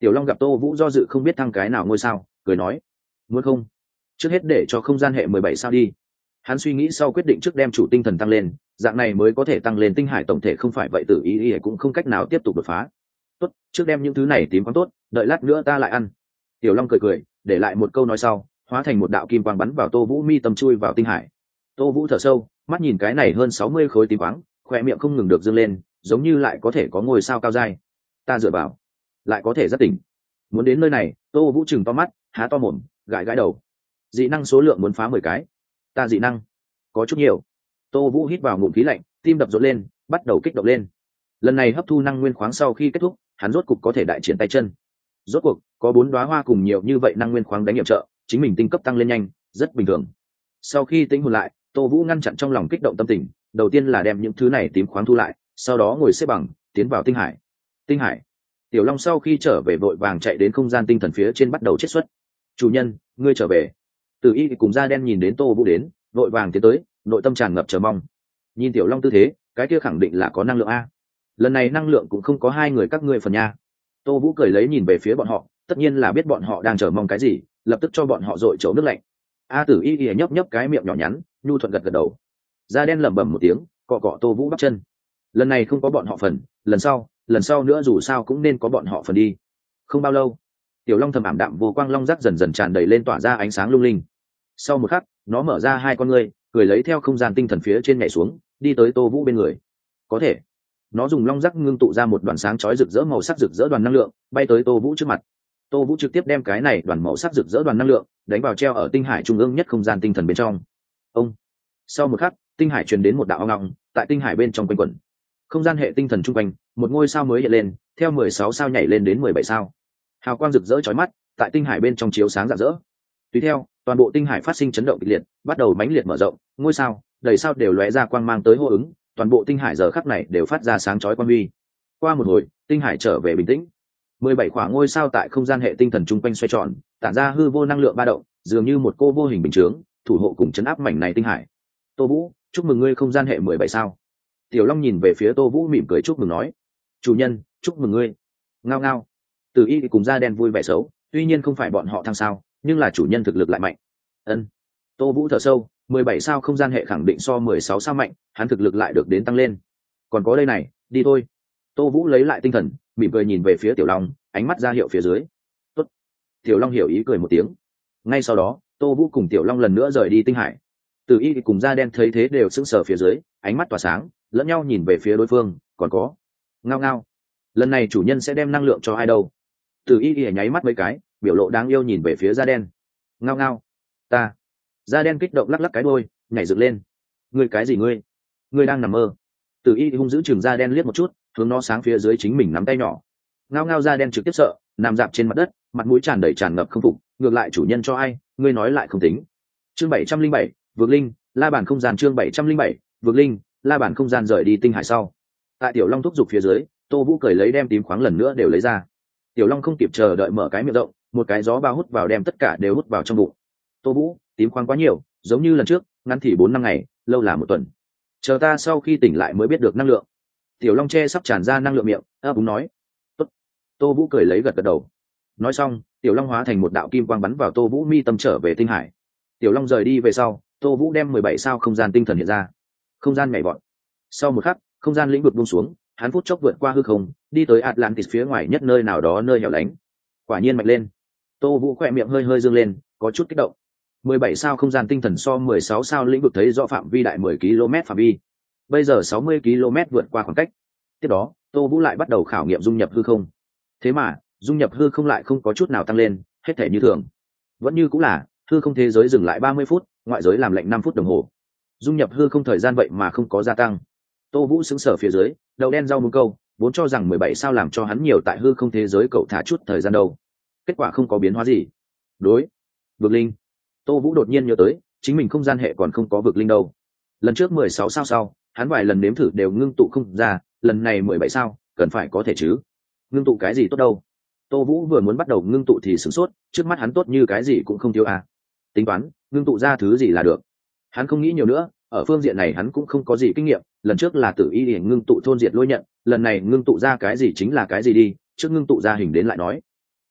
[SPEAKER 1] Tiểu Long gặp Tô Vũ do dự không biết thăng cái nào ngôi sao, cười nói: muốn không, trước hết để cho không gian hệ 17 sao đi. Hắn suy nghĩ sau quyết định trước đem chủ tinh thần tăng lên, dạng này mới có thể tăng lên tinh hải tổng thể, không phải vậy Tử Y cũng không cách nào tiếp tục đột phá. Tốt, trước đem những thứ này tím khoáng tốt, đợi lát nữa ta lại ăn. Tiểu Long cười cười, để lại một câu nói sau, hóa thành một đạo kim quang bắn vào Tô Vũ mi tâm, chui vào tinh hải. Tô Vũ thở sâu, mắt nhìn cái này hơn 60 khối tím khoáng, khỏe miệng không ngừng được dương lên, giống như lại có thể có ngôi sao cao dai. Ta dựa vào, lại có thể rất tỉnh. Muốn đến nơi này, Tô Vũ chừng to mắt, há to mồm, gãi gãi đầu. Dị năng số lượng muốn phá 10 cái. Ta dị năng có chút nhiều. Tô Vũ hít vào ngụm khí lạnh, tim đập rộn lên, bắt đầu kích động lên. Lần này hấp thu năng nguyên khoáng sau khi kết thúc, hắn rốt cục có thể đại triển tay chân. Rốt cuộc có 4 đóa hoa cùng nhiều như vậy năng nguyên khoáng đánh nhiệm trợ, chính mình tinh cấp tăng lên nhanh, rất bình thường. Sau khi tĩnh hồn lại, Tô Vũ ngăn chặn trong lòng kích động tâm tình, đầu tiên là đem những thứ này tím khoáng thu lại, sau đó ngồi xếp bằng, tiến vào tinh hải. Tinh hải. Tiểu Long sau khi trở về vội vàng chạy đến không gian tinh thần phía trên bắt đầu chiết xuất. Chủ nhân, ngươi trở về. Tử Y cùng Da Đen nhìn đến Tô Vũ đến, vội vàng tiến tới, nội tâm tràn ngập chờ mong. Nhìn Tiểu Long tư thế, cái kia khẳng định là có năng lượng a. Lần này năng lượng cũng không có hai người các ngươi phần nha. Tô Vũ cười lấy nhìn về phía bọn họ, tất nhiên là biết bọn họ đang chờ mong cái gì, lập tức cho bọn họ dội chậu nước lạnh. Tử Y nhấp nhấp cái miệng nhỏ nhắn, nhu thuận gật gật đầu. Da Đen lẩm bẩm một tiếng, cọ cọ Tô Vũ bắp chân. Lần này không có bọn họ phần, lần sau nữa dù sao cũng nên có bọn họ phần đi. Không bao lâu, Tiểu Long thầm ảm đạm vô quang long rắc dần dần tràn đầy lên, tỏa ra ánh sáng lung linh. Sau một khắc, nó mở ra hai con ngươi, cười lấy theo không gian tinh thần phía trên nhảy xuống, đi tới Tô Vũ bên người. Có thể. Nó dùng long rắc ngưng tụ ra một đoàn sáng chói rực rỡ màu sắc rực rỡ đoàn năng lượng, bay tới Tô Vũ trước mặt. Tô Vũ trực tiếp đem cái này đoàn màu sắc rực rỡ đoàn năng lượng đánh vào treo ở tinh hải trung ương nhất không gian tinh thần bên trong. Ông. Sau một khắc, tinh hải truyền đến một đạo ong ong, tại tinh hải bên trong quanh quẩn. Không gian hệ tinh thần trung quanh, một ngôi sao mới hiện lên, theo 16 sao nhảy lên đến 17 sao. Hào quang rực rỡ chói mắt, tại tinh hải bên trong chiếu sáng rạng rỡ. Tùy theo, toàn bộ tinh hải phát sinh chấn động kịch liệt, bắt đầu mãnh liệt mở rộng, ngôi sao, đầy sao đều lóe ra quang mang tới hô ứng, toàn bộ tinh hải giờ khắc này đều phát ra sáng chói quang huy. Qua một hồi, tinh hải trở về bình tĩnh. 17 quả ngôi sao tại không gian hệ tinh thần trung quanh xoay tròn, tản ra hư vô năng lượng ba động, dường như một cô vô hình bình chướng, thủ hộ cùng chấn áp mảnh này tinh hải. Tô Vũ, chúc mừng ngươi không gian hệ 17 sao. Tiểu Long nhìn về phía Tô Vũ mỉm cười chúc mừng nói: chủ nhân, chúc mừng ngươi. Ngao ngao. Tử Y cùng Da Đen vui vẻ xấu, tuy nhiên không phải bọn họ thăng sao, nhưng là chủ nhân thực lực lại mạnh. Ân. Tô Vũ thở sâu, 17 sao không gian hệ khẳng định so 16 sao mạnh, hắn thực lực lại được đến tăng lên. Còn có đây này, đi thôi. Tô Vũ lấy lại tinh thần, mỉm cười nhìn về phía Tiểu Long, ánh mắt ra hiệu phía dưới. Tốt. Tiểu Long hiểu ý cười một tiếng. Ngay sau đó, Tô Vũ cùng Tiểu Long lần nữa rời đi tinh hải. Tử Y cùng Da Đen thấy thế đều sững sờ phía dưới, ánh mắt tỏa sáng, lẫn nhau nhìn về phía đối phương. Còn có. Ngao ngao. Lần này chủ nhân sẽ đem năng lượng cho ai đâu? Tử Y nháy mắt mấy cái, biểu lộ đáng yêu nhìn về phía Da Đen. Ngao ngao. Ta. Da Đen kích động lắc lắc cái đuôi, nhảy dựng lên. Ngươi cái gì ngươi? Ngươi đang nằm mơ. Tử Y hung dữ chừng Da Đen liếc một chút, hướng nó sáng phía dưới chính mình nắm tay nhỏ. Ngao ngao. Da Đen trực tiếp sợ, nằm dạp trên mặt đất, mặt mũi tràn đầy tràn ngập không phục. Ngược lại chủ nhân cho ai, ngươi nói lại không tính. Chương 707, Vượt Linh, La Bản không gian. Chương 707, Vượt Linh, La Bản không gian. Rời đi tinh hải sau, tại Tiểu Long thúc giục phía dưới, Tô Vũ cười lấy đem tím khoáng lần nữa đều lấy ra. Tiểu Long không kịp chờ đợi mở cái miệng rộng, một cái gió bao hút vào đem tất cả đều hút vào trong bụng. Tô Vũ, tím khoáng quá nhiều, giống như lần trước, ngắn thì 4-5 ngày, lâu là 1 tuần. Chờ ta sau khi tỉnh lại mới biết được năng lượng. Tiểu Long che sắp tràn ra năng lượng miệng, ấp úng nói. Tốt. Tô Vũ cười lấy gật gật đầu. Nói xong, Tiểu Long hóa thành một đạo kim quang bắn vào Tô Vũ mi tâm, trở về tinh hải. Tiểu Long rời đi về sau, Tô Vũ đem 17 sao không gian tinh thần hiện ra. Không gian nhảy vọt. Sau một khắc, không gian lĩnh vực buông xuống, hắn phút chốc vượt qua hư không, đi tới Atlantis phía ngoài nhất nơi nào đó nơi hẻo lánh. Quả nhiên mạnh lên. Tô Vũ khỏe miệng hơi hơi dương lên, có chút kích động. 17 sao không gian tinh thần so 16 sao lĩnh vực thấy rõ phạm vi đại 10 km phạm vi. Bây giờ 60 km vượt qua khoảng cách. Tiếp đó, Tô Vũ lại bắt đầu khảo nghiệm dung nhập hư không. Thế mà, dung nhập hư không lại không có chút nào tăng lên, hết thể như thường. Vẫn như cũng là, hư không thế giới dừng lại 30 phút, ngoại giới làm lệnh 5 phút đồng hồ. Dung nhập hư không thời gian vậy mà không có gia tăng. Tô Vũ sững sờ phía dưới, đầu đen rau muống câu, vốn cho rằng 17 sao làm cho hắn nhiều tại hư không thế giới cậu thả chút thời gian đâu. Kết quả không có biến hóa gì. Đối. Vực linh. Tô Vũ đột nhiên nhớ tới, chính mình không gian hệ còn không có vực linh đâu. Lần trước 16 sao sau, hắn vài lần nếm thử đều ngưng tụ không ra, lần này 17 sao, cần phải có thể chứ. Ngưng tụ cái gì tốt đâu? Tô Vũ vừa muốn bắt đầu ngưng tụ thì sửng sốt, trước mắt hắn tốt như cái gì cũng không thiếu à. Tính toán, ngưng tụ ra thứ gì là được. Hắn không nghĩ nhiều nữa, ở phương diện này hắn cũng không có gì kinh nghiệm, lần trước là Tử Y để ngưng tụ thôn diệt lôi nhận, lần này ngưng tụ ra cái gì chính là cái gì đi, trước ngưng tụ ra hình đến lại nói.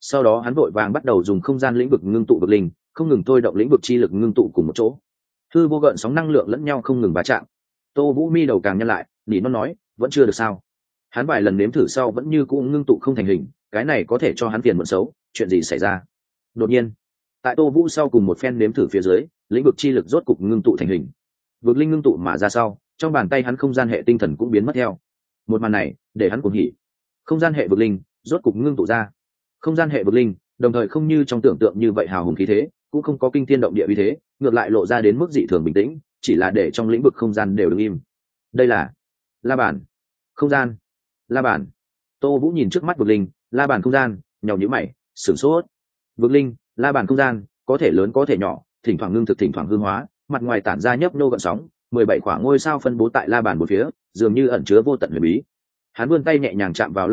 [SPEAKER 1] Sau đó hắn vội vàng bắt đầu dùng không gian lĩnh vực ngưng tụ vực linh, không ngừng thôi động lĩnh vực chi lực ngưng tụ cùng một chỗ. Hư vô gợn sóng năng lượng lẫn nhau không ngừng va chạm. Tô Vũ mi đầu càng nhăn lại, nỉ nó nói, vẫn chưa được sao? Hắn vài lần nếm thử sau vẫn như cũ ngưng tụ không thành hình, cái này có thể cho hắn phiền muộn xấu, chuyện gì xảy ra? Đột nhiên, tại Tô Vũ sau cùng một phen nếm thử phía dưới, lĩnh vực chi lực rốt cục ngưng tụ thành hình. Vực linh ngưng tụ mà ra sau, trong bàn tay hắn không gian hệ tinh thần cũng biến mất theo. Một màn này, để hắn cuồng hỉ. Không gian hệ vực linh rốt cục ngưng tụ ra. Không gian hệ vực linh, đồng thời không như trong tưởng tượng như vậy hào hùng khí thế, cũng không có kinh thiên động địa uy thế, ngược lại lộ ra đến mức dị thường bình tĩnh, chỉ là để trong lĩnh vực không gian đều đứng im. Đây là la bàn, không gian, la bàn. Tô Vũ nhìn trước mắt vực linh, la bàn không gian, nhàu nhíu mày, sửng sốt. Vực linh, la bàn không gian, có thể lớn có thể nhỏ, thỉnh thoảng ngưng thực thỉnh thoảng hư hóa, mặt ngoài tản ra nhấp nô gợn sóng, 17 quả ngôi sao phân bố tại la bàn một phía, dường như ẩn chứa vô tận huyền bí. Hắn vươn tay nhẹ nhàng chạm vào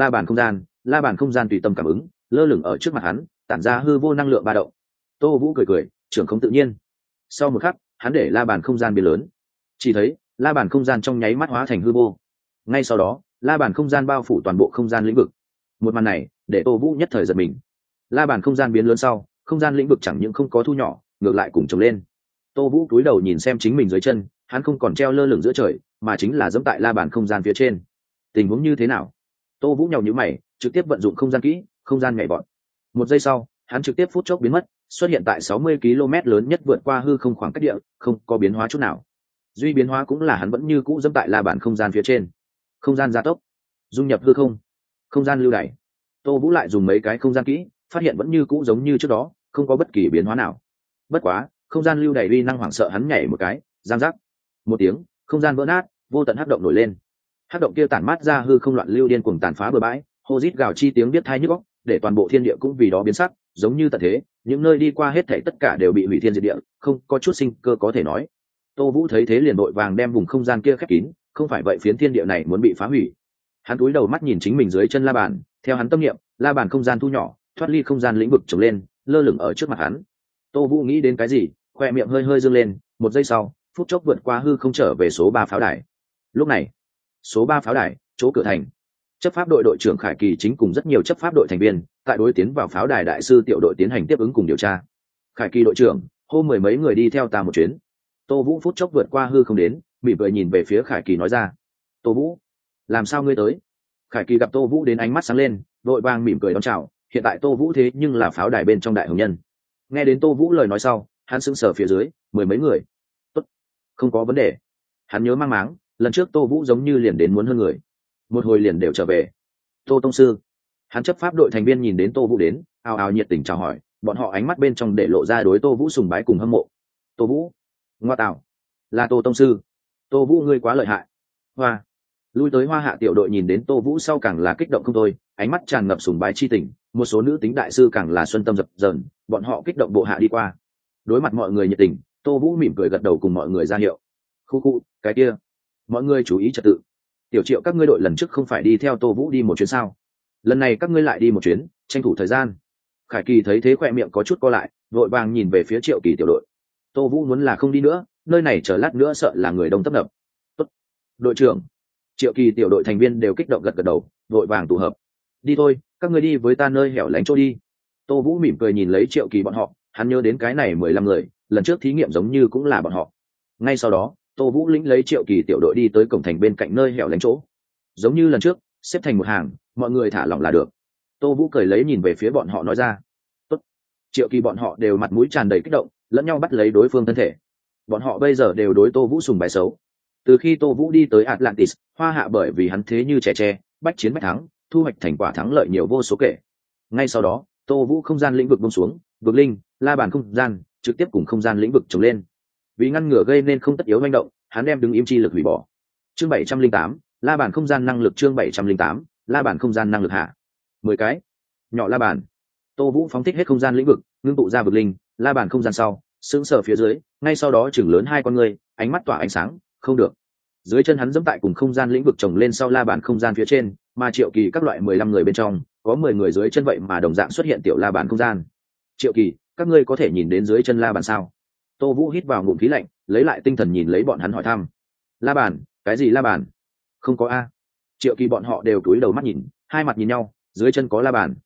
[SPEAKER 1] la bàn không gian tùy tâm cảm ứng, lơ lửng ở trước mặt hắn, tản ra hư vô năng lượng ba động. Tô Vũ cười cười, trưởng không tự nhiên. Sau một khắc, hắn để la bàn không gian biến lớn, chỉ thấy la bàn không gian trong nháy mắt hóa thành hư vô. Ngay sau đó, la bàn không gian bao phủ toàn bộ không gian lĩnh vực. Một màn này để Tô Vũ nhất thời giật mình. La bàn không gian biến lớn sau, không gian lĩnh vực chẳng những không có thu nhỏ, ngược lại cùng chồng lên. Tô Vũ cúi đầu nhìn xem chính mình dưới chân, hắn không còn treo lơ lửng giữa trời, mà chính là dẫm tại la bàn không gian phía trên. Tình huống như thế nào? Tô Vũ nhàu nhíu mày, trực tiếp vận dụng không gian kỹ, không gian nhảy vọt. Một giây sau, hắn trực tiếp phút chốc biến mất, xuất hiện tại 60 km lớn nhất vượt qua hư không khoảng cách địa, không có biến hóa chút nào. Duy biến hóa cũng là hắn vẫn như cũ dẫm tại la bàn không gian phía trên. Không gian gia tốc, dung nhập hư không, không gian lưu đày. Tô Vũ lại dùng mấy cái không gian kỹ, phát hiện vẫn như cũ giống như trước đó, không có bất kỳ biến hóa nào. Bất quá, không gian lưu đày uy năng hoảng sợ hắn nhảy một cái, giang giác. Một tiếng, không gian vỡ nát, vô tận hắc động nổi lên. Hắc động kia tản mát ra hư không loạn lưu điên cuồng tàn phá bừa bãi, hô rít gào chi tiếng biết thai nhức óc, để toàn bộ thiên địa cũng vì đó biến sắc, giống như tận thế, những nơi đi qua hết thảy tất cả đều bị hủy thiên diệt địa, không có chút sinh cơ có thể nói. Tô Vũ thấy thế liền vội vàng đem vùng không gian kia khép kín, không phải vậy phiến thiên địa này muốn bị phá hủy. Hắn cúi đầu mắt nhìn chính mình dưới chân la bàn, theo hắn tâm niệm, la bàn không gian thu nhỏ, thoát ly không gian lĩnh vực trồng lên, lơ lửng ở trước mặt hắn. Tô Vũ nghĩ đến cái gì, khoe miệng hơi hơi dương lên, một giây sau, phút chốc vượt qua hư không trở về số 3 pháo đài. Lúc này, số 3 pháo đài, chỗ cửa thành, chấp pháp đội đội trưởng Khải Kỳ chính cùng rất nhiều chấp pháp đội thành viên tại đối tiến vào pháo đài đại sư tiểu đội tiến hành tiếp ứng cùng điều tra. Khải Kỳ đội trưởng, hô mười mấy người đi theo ta một chuyến. Tô Vũ phút chốc vượt qua hư không đến, mỉm cười nhìn về phía Khải Kỳ nói ra. Tô Vũ, làm sao ngươi tới? Khải Kỳ gặp Tô Vũ đến ánh mắt sáng lên, đội vàng mỉm cười đón chào. Hiện tại Tô Vũ thế nhưng là pháo đài bên trong đại hồng nhân. Nghe đến Tô Vũ lời nói sau, hắn sững sờ phía dưới, mười mấy người. Tốt, không có vấn đề. Hắn nhớ mang máng, lần trước Tô Vũ giống như liền đến muốn hơn người, một hồi liền đều trở về. Tô tông sư, hắn chấp pháp đội thành viên nhìn đến Tô Vũ đến, ào ào nhiệt tình chào hỏi, bọn họ ánh mắt bên trong để lộ ra đối Tô Vũ sùng bái cùng hâm mộ. Tô Vũ, ngoa tạo, là Tô tông sư. Tô Vũ ngươi quá lợi hại. Hoa, lui tới Hoa Hạ tiểu đội nhìn đến Tô Vũ sau càng là kích động không thôi, ánh mắt tràn ngập sùng bái chi tình, một số nữ tính đại sư càng là xuân tâm dập dờn, bọn họ kích động bộ hạ đi qua. Đối mặt mọi người nhiệt tình, Tô Vũ mỉm cười gật đầu cùng mọi người ra hiệu. Khu khu, cái kia, mọi người chú ý trật tự. Tiểu Triệu các ngươi đội lần trước không phải đi theo Tô Vũ đi một chuyến sao? Lần này các ngươi lại đi một chuyến, tranh thủ thời gian. Khải Kỳ thấy thế khỏe miệng có chút co lại, vội vàng nhìn về phía Triệu Kỳ tiểu đội. Tô Vũ muốn là không đi nữa, nơi này chờ lát nữa sợ là người đông tấp nập. Tốt, đội trưởng. Triệu Kỳ tiểu đội thành viên đều kích động gật gật đầu, vội vàng tụ hợp. Đi thôi, các ngươi đi với ta nơi hẻo lánh chỗ đi. Tô Vũ mỉm cười nhìn lấy Triệu Kỳ bọn họ, hắn nhớ đến cái này 15 người, lần trước thí nghiệm giống như cũng là bọn họ. Ngay sau đó, Tô Vũ lĩnh lấy Triệu Kỳ tiểu đội đi tới cổng thành bên cạnh nơi hẻo lánh chỗ. Giống như lần trước, xếp thành một hàng, mọi người thả lỏng là được. Tô Vũ cười lấy nhìn về phía bọn họ nói ra. Tốt. Triệu Kỳ bọn họ đều mặt mũi tràn đầy kích động, lẫn nhau bắt lấy đối phương thân thể. Bọn họ bây giờ đều đối Tô Vũ sùng bái xấu. Từ khi Tô Vũ đi tới Atlantis, Hoa Hạ bởi vì hắn thế như trẻ tre, bách chiến bách thắng, thu hoạch thành quả thắng lợi nhiều vô số kể. Ngay sau đó, Tô Vũ không gian lĩnh vực buông xuống, vực linh, la bàn không gian, trực tiếp cùng không gian lĩnh vực chống lên. Vì ngăn ngừa gây nên không tất yếu manh động, hắn đem đứng im chi lực hủy bỏ. Chương 708, la bàn không gian năng lực. Chương 708, la bàn không gian năng lực hạ. 10 cái nhỏ la bàn. Tô Vũ phóng thích hết không gian lĩnh vực, ngưng tụ ra vực linh, la bàn không gian sau, sững sờ phía dưới, ngay sau đó chừng lớn hai con ngươi, ánh mắt tỏa ánh sáng, không được. Dưới chân hắn giẫm tại cùng không gian lĩnh vực chồng lên sau la bàn không gian phía trên, mà Triệu Kỳ các loại 15 người bên trong, có 10 người dưới chân vậy mà đồng dạng xuất hiện tiểu la bàn không gian. Triệu Kỳ, các ngươi có thể nhìn đến dưới chân la bàn sao? Tô Vũ hít vào ngụm khí lạnh, lấy lại tinh thần nhìn lấy bọn hắn hỏi thăm. La bàn? Cái gì la bàn? Không có a. Triệu Kỳ bọn họ đều cúi đầu mắt nhìn, hai mặt nhìn nhau, dưới chân có la bàn.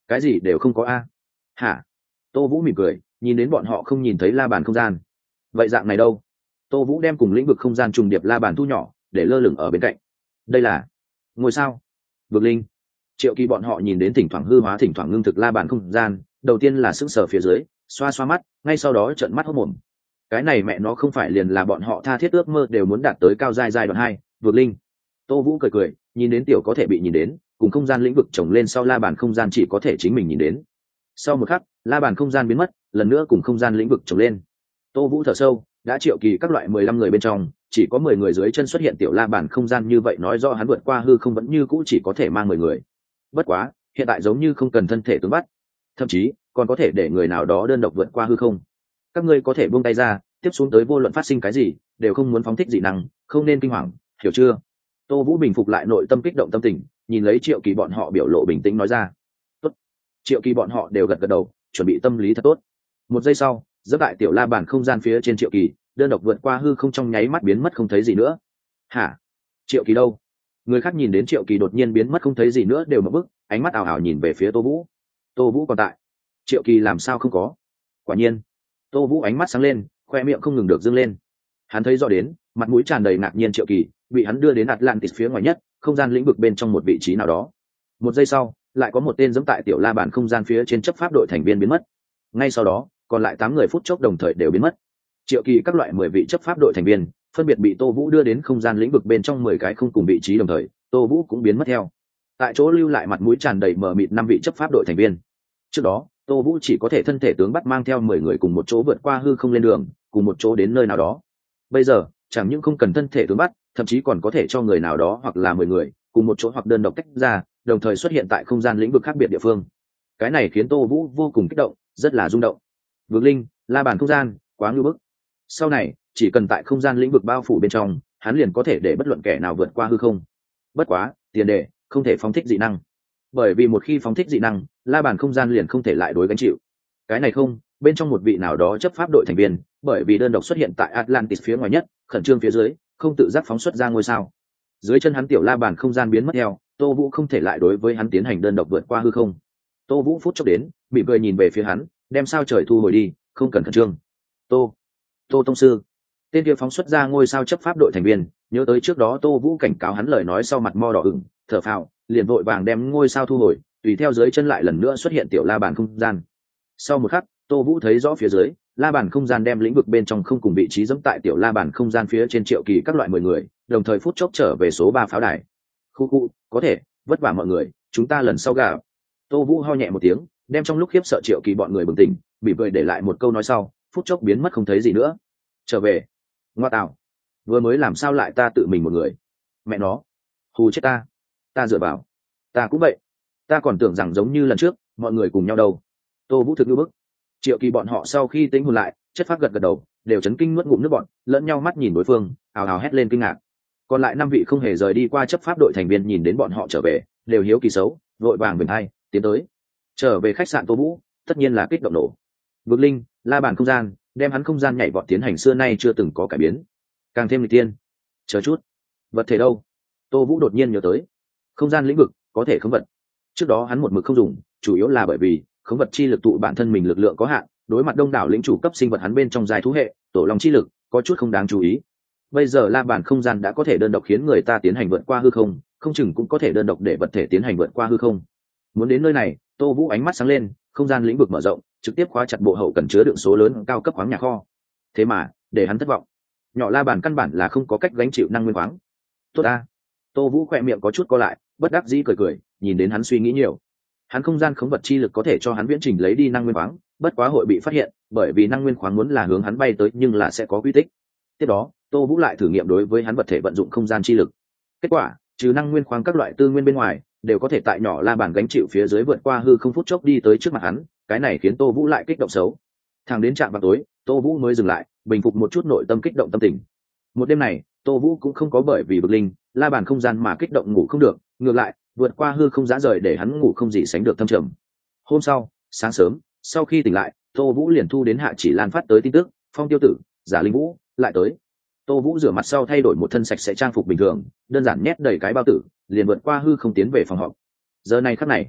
[SPEAKER 1] cái gì đều không có a. Hả? Tô Vũ mỉm cười, nhìn đến bọn họ không nhìn thấy la bàn không gian. Vậy dạng này đâu? Tô Vũ đem cùng lĩnh vực không gian trùng điệp la bàn thu nhỏ để lơ lửng ở bên cạnh. Đây là ngôi sao, vực linh. Triệu Kỳ bọn họ nhìn đến thỉnh thoảng hư hóa thỉnh thoảng ngưng thực la bàn không gian, đầu tiên là sững sờ phía dưới, xoa xoa mắt, ngay sau đó trợn mắt hốt mồm. Cái này mẹ nó không phải liền là bọn họ tha thiết ước mơ đều muốn đạt tới cao giai đoạn 2, vực linh. Tô Vũ cười cười, nhìn đến tiểu có thể bị nhìn đến, cùng không gian lĩnh vực chồng lên sau la bàn không gian chỉ có thể chính mình nhìn đến. Sau một khắc, la bàn không gian biến mất, lần nữa cùng không gian lĩnh vực chồng lên. Tô Vũ thở sâu, đã Triệu Kỳ các loại 15 người bên trong, chỉ có 10 người dưới chân xuất hiện tiểu la bàn không gian, như vậy nói rõ hắn vượt qua hư không vẫn như cũ chỉ có thể mang 10 người. Bất quá, hiện tại giống như không cần thân thể tướng bắt, thậm chí còn có thể để người nào đó đơn độc vượt qua hư không. Các ngươi có thể buông tay ra, tiếp xuống tới vô luận phát sinh cái gì, đều không muốn phóng thích dị năng, không nên kinh hoàng, hiểu chưa? Tô Vũ bình phục lại nội tâm kích động tâm tình, nhìn lấy Triệu Kỳ bọn họ biểu lộ bình tĩnh nói ra. Tốt. Triệu Kỳ bọn họ đều gật gật đầu, chuẩn bị tâm lý thật tốt. Một giây sau, dẫm tại tiểu la bàn không gian phía trên Triệu Kỳ, đơn độc vượt qua hư không trong nháy mắt biến mất không thấy gì nữa. Hả? Triệu Kỳ đâu? Người khác nhìn đến Triệu Kỳ đột nhiên biến mất không thấy gì nữa đều mở bức, ánh mắt ảo ảo nhìn về phía Tô Vũ. Tô Vũ còn tại. Triệu Kỳ làm sao không có? Quả nhiên. Tô Vũ ánh mắt sáng lên, khoe miệng không ngừng được dương lên. Hắn thấy rõ đến, mặt mũi tràn đầy ngạc nhiên Triệu Kỳ bị hắn đưa đến Atlantis phía ngoài nhất, không gian lĩnh vực bên trong một vị trí nào đó. Một giây sau, lại có một tên giẫm tại tiểu la bàn không gian phía trên chấp pháp đội thành viên biến mất. Ngay sau đó, còn lại 8 người phút chốc đồng thời đều biến mất. Triệu Kỳ các loại 10 vị chấp pháp đội thành viên, phân biệt bị Tô Vũ đưa đến không gian lĩnh vực bên trong 10 cái không cùng vị trí đồng thời, Tô Vũ cũng biến mất theo. Tại chỗ lưu lại mặt mũi tràn đầy mờ mịt 5 vị chấp pháp đội thành viên. Trước đó, Tô Vũ chỉ có thể thân thể tướng bắt mang theo 10 người cùng một chỗ vượt qua hư không lên đường, cùng một chỗ đến nơi nào đó. Bây giờ, chẳng những không cần thân thể tướng bắt, thậm chí còn có thể cho người nào đó hoặc là 10 người cùng một chỗ hoặc đơn độc tách ra, đồng thời xuất hiện tại không gian lĩnh vực khác biệt địa phương. Cái này khiến Tô Vũ vô cùng kích động, rất là rung động. Vực linh, la bàn không gian, quá ngưu bức. Sau này, chỉ cần tại không gian lĩnh vực bao phủ bên trong, hắn liền có thể để bất luận kẻ nào vượt qua hư không. Bất quá, tiền đề, không thể phóng thích dị năng. Bởi vì một khi phóng thích dị năng, la bàn không gian liền không thể lại đối gánh chịu. Cái này không, bên trong một vị nào đó chấp pháp đội thành viên, bởi vì đơn độc xuất hiện tại Atlantis phía ngoài nhất, khẩn trương phía dưới, không tự giác phóng xuất ra ngôi sao. Dưới chân hắn tiểu la bàn không gian biến mất theo, Tô Vũ không thể lại đối với hắn tiến hành đơn độc vượt qua hư không. Tô Vũ phút chốc đến, mỉm cười nhìn về phía hắn, đem sao trời thu hồi đi, không cần khẩn trương. Tô tông sư. Tên kia phóng xuất ra ngôi sao chấp pháp đội thành viên, nhớ tới trước đó Tô Vũ cảnh cáo hắn lời nói sau mặt mo đỏ ửng, thở phào, liền vội vàng đem ngôi sao thu hồi, tùy theo dưới chân lại lần nữa xuất hiện tiểu la bàn không gian. Sau một khắc, Tô Vũ thấy rõ phía dưới, la bàn không gian đem lĩnh vực bên trong không cùng vị trí giẫm tại tiểu la bàn không gian phía trên Triệu Kỳ các loại 10 người, đồng thời phút chốc trở về số 3 pháo đài. Khu, có thể, vất vả mọi người, chúng ta lần sau gặp. Tô Vũ ho nhẹ một tiếng, đem trong lúc khiếp sợ Triệu Kỳ bọn người bừng tỉnh, bị cười để lại một câu nói sau, phút chốc biến mất không thấy gì nữa. Trở về. Ngoa tạo. Vừa mới làm sao lại ta tự mình một người? Mẹ nó. Hù chết ta. Ta dựa vào. Ta cũng vậy. Ta còn tưởng rằng giống như lần trước, mọi người cùng nhau đâu. Tô Vũ thực như bức. Triệu Kỳ bọn họ sau khi tính hồn lại, chất phát gật gật đầu, đều chấn kinh nuốt ngụm nước bọn, lẫn nhau mắt nhìn đối phương, ào ào hét lên kinh ngạc. Còn lại 5 vị không hề rời đi qua chấp pháp đội thành viên nhìn đến bọn họ trở về, đều hiếu kỳ xấu, vội vàng bình hai, tiến tới. Trở về khách sạn Tô Vũ, tất nhiên là kích động nổ. Vực linh, la bàn không gian, đem hắn không gian nhảy vọt tiến hành xưa nay chưa từng có cải biến. Càng thêm lịch tiên. Chờ chút, vật thể đâu? Tô Vũ đột nhiên nhớ tới, không gian lĩnh vực có thể khống vật. Trước đó hắn một mực không dùng, chủ yếu là bởi vì khống vật chi lực tụ bản thân mình lực lượng có hạn, đối mặt đông đảo lĩnh chủ cấp sinh vật hắn bên trong dài thú hệ, tổ long chi lực có chút không đáng chú ý. Bây giờ la bàn không gian đã có thể đơn độc khiến người ta tiến hành vượt qua hư không, không chừng cũng có thể đơn độc để vật thể tiến hành vượt qua hư không. Muốn đến nơi này, Tô Vũ ánh mắt sáng lên, không gian lĩnh vực mở rộng, trực tiếp khóa chặt bộ hậu cần chứa đựng số lớn cao cấp khoáng nhà kho. Thế mà, để hắn thất vọng. Nhỏ la bàn căn bản là không có cách gánh chịu năng nguyên khoáng. Tốt a. Tô Vũ khỏe miệng có chút co lại, bất đắc dĩ cười cười, nhìn đến hắn suy nghĩ nhiều. Hắn không gian khống vật chi lực có thể cho hắn viễn trình lấy đi năng nguyên khoáng, bất quá hội bị phát hiện, bởi vì năng nguyên khoáng muốn là hướng hắn bay tới nhưng là sẽ có quy tích. Tiếp đó, Tô Vũ lại thử nghiệm đối với hắn vật thể vận dụng không gian chi lực. Kết quả, trừ năng nguyên khoáng các loại tư nguyên bên ngoài, đều có thể tại nhỏ la bàn gánh chịu phía dưới vượt qua hư không phút chốc đi tới trước mặt hắn, cái này khiến Tô Vũ lại kích động xấu. Thẳng đến trạm vào tối, Tô Vũ mới dừng lại, bình phục một chút nội tâm kích động tâm tình. Một đêm này, Tô Vũ cũng không có bởi vì vực linh, la bàn không gian mà kích động ngủ không được, ngược lại, vượt qua hư không dã rời để hắn ngủ không gì sánh được thâm trầm. Hôm sau, sáng sớm, sau khi tỉnh lại, Tô Vũ liền thu đến Hạ Chỉ Lan phát tới tin tức, Phong Tiêu Tử, Giả Linh Vũ lại tới. Tô Vũ rửa mặt sau thay đổi một thân sạch sẽ trang phục bình thường, đơn giản nhét đầy cái bao tử, liền vượt qua hư không tiến về phòng họp. Giờ này khắc này,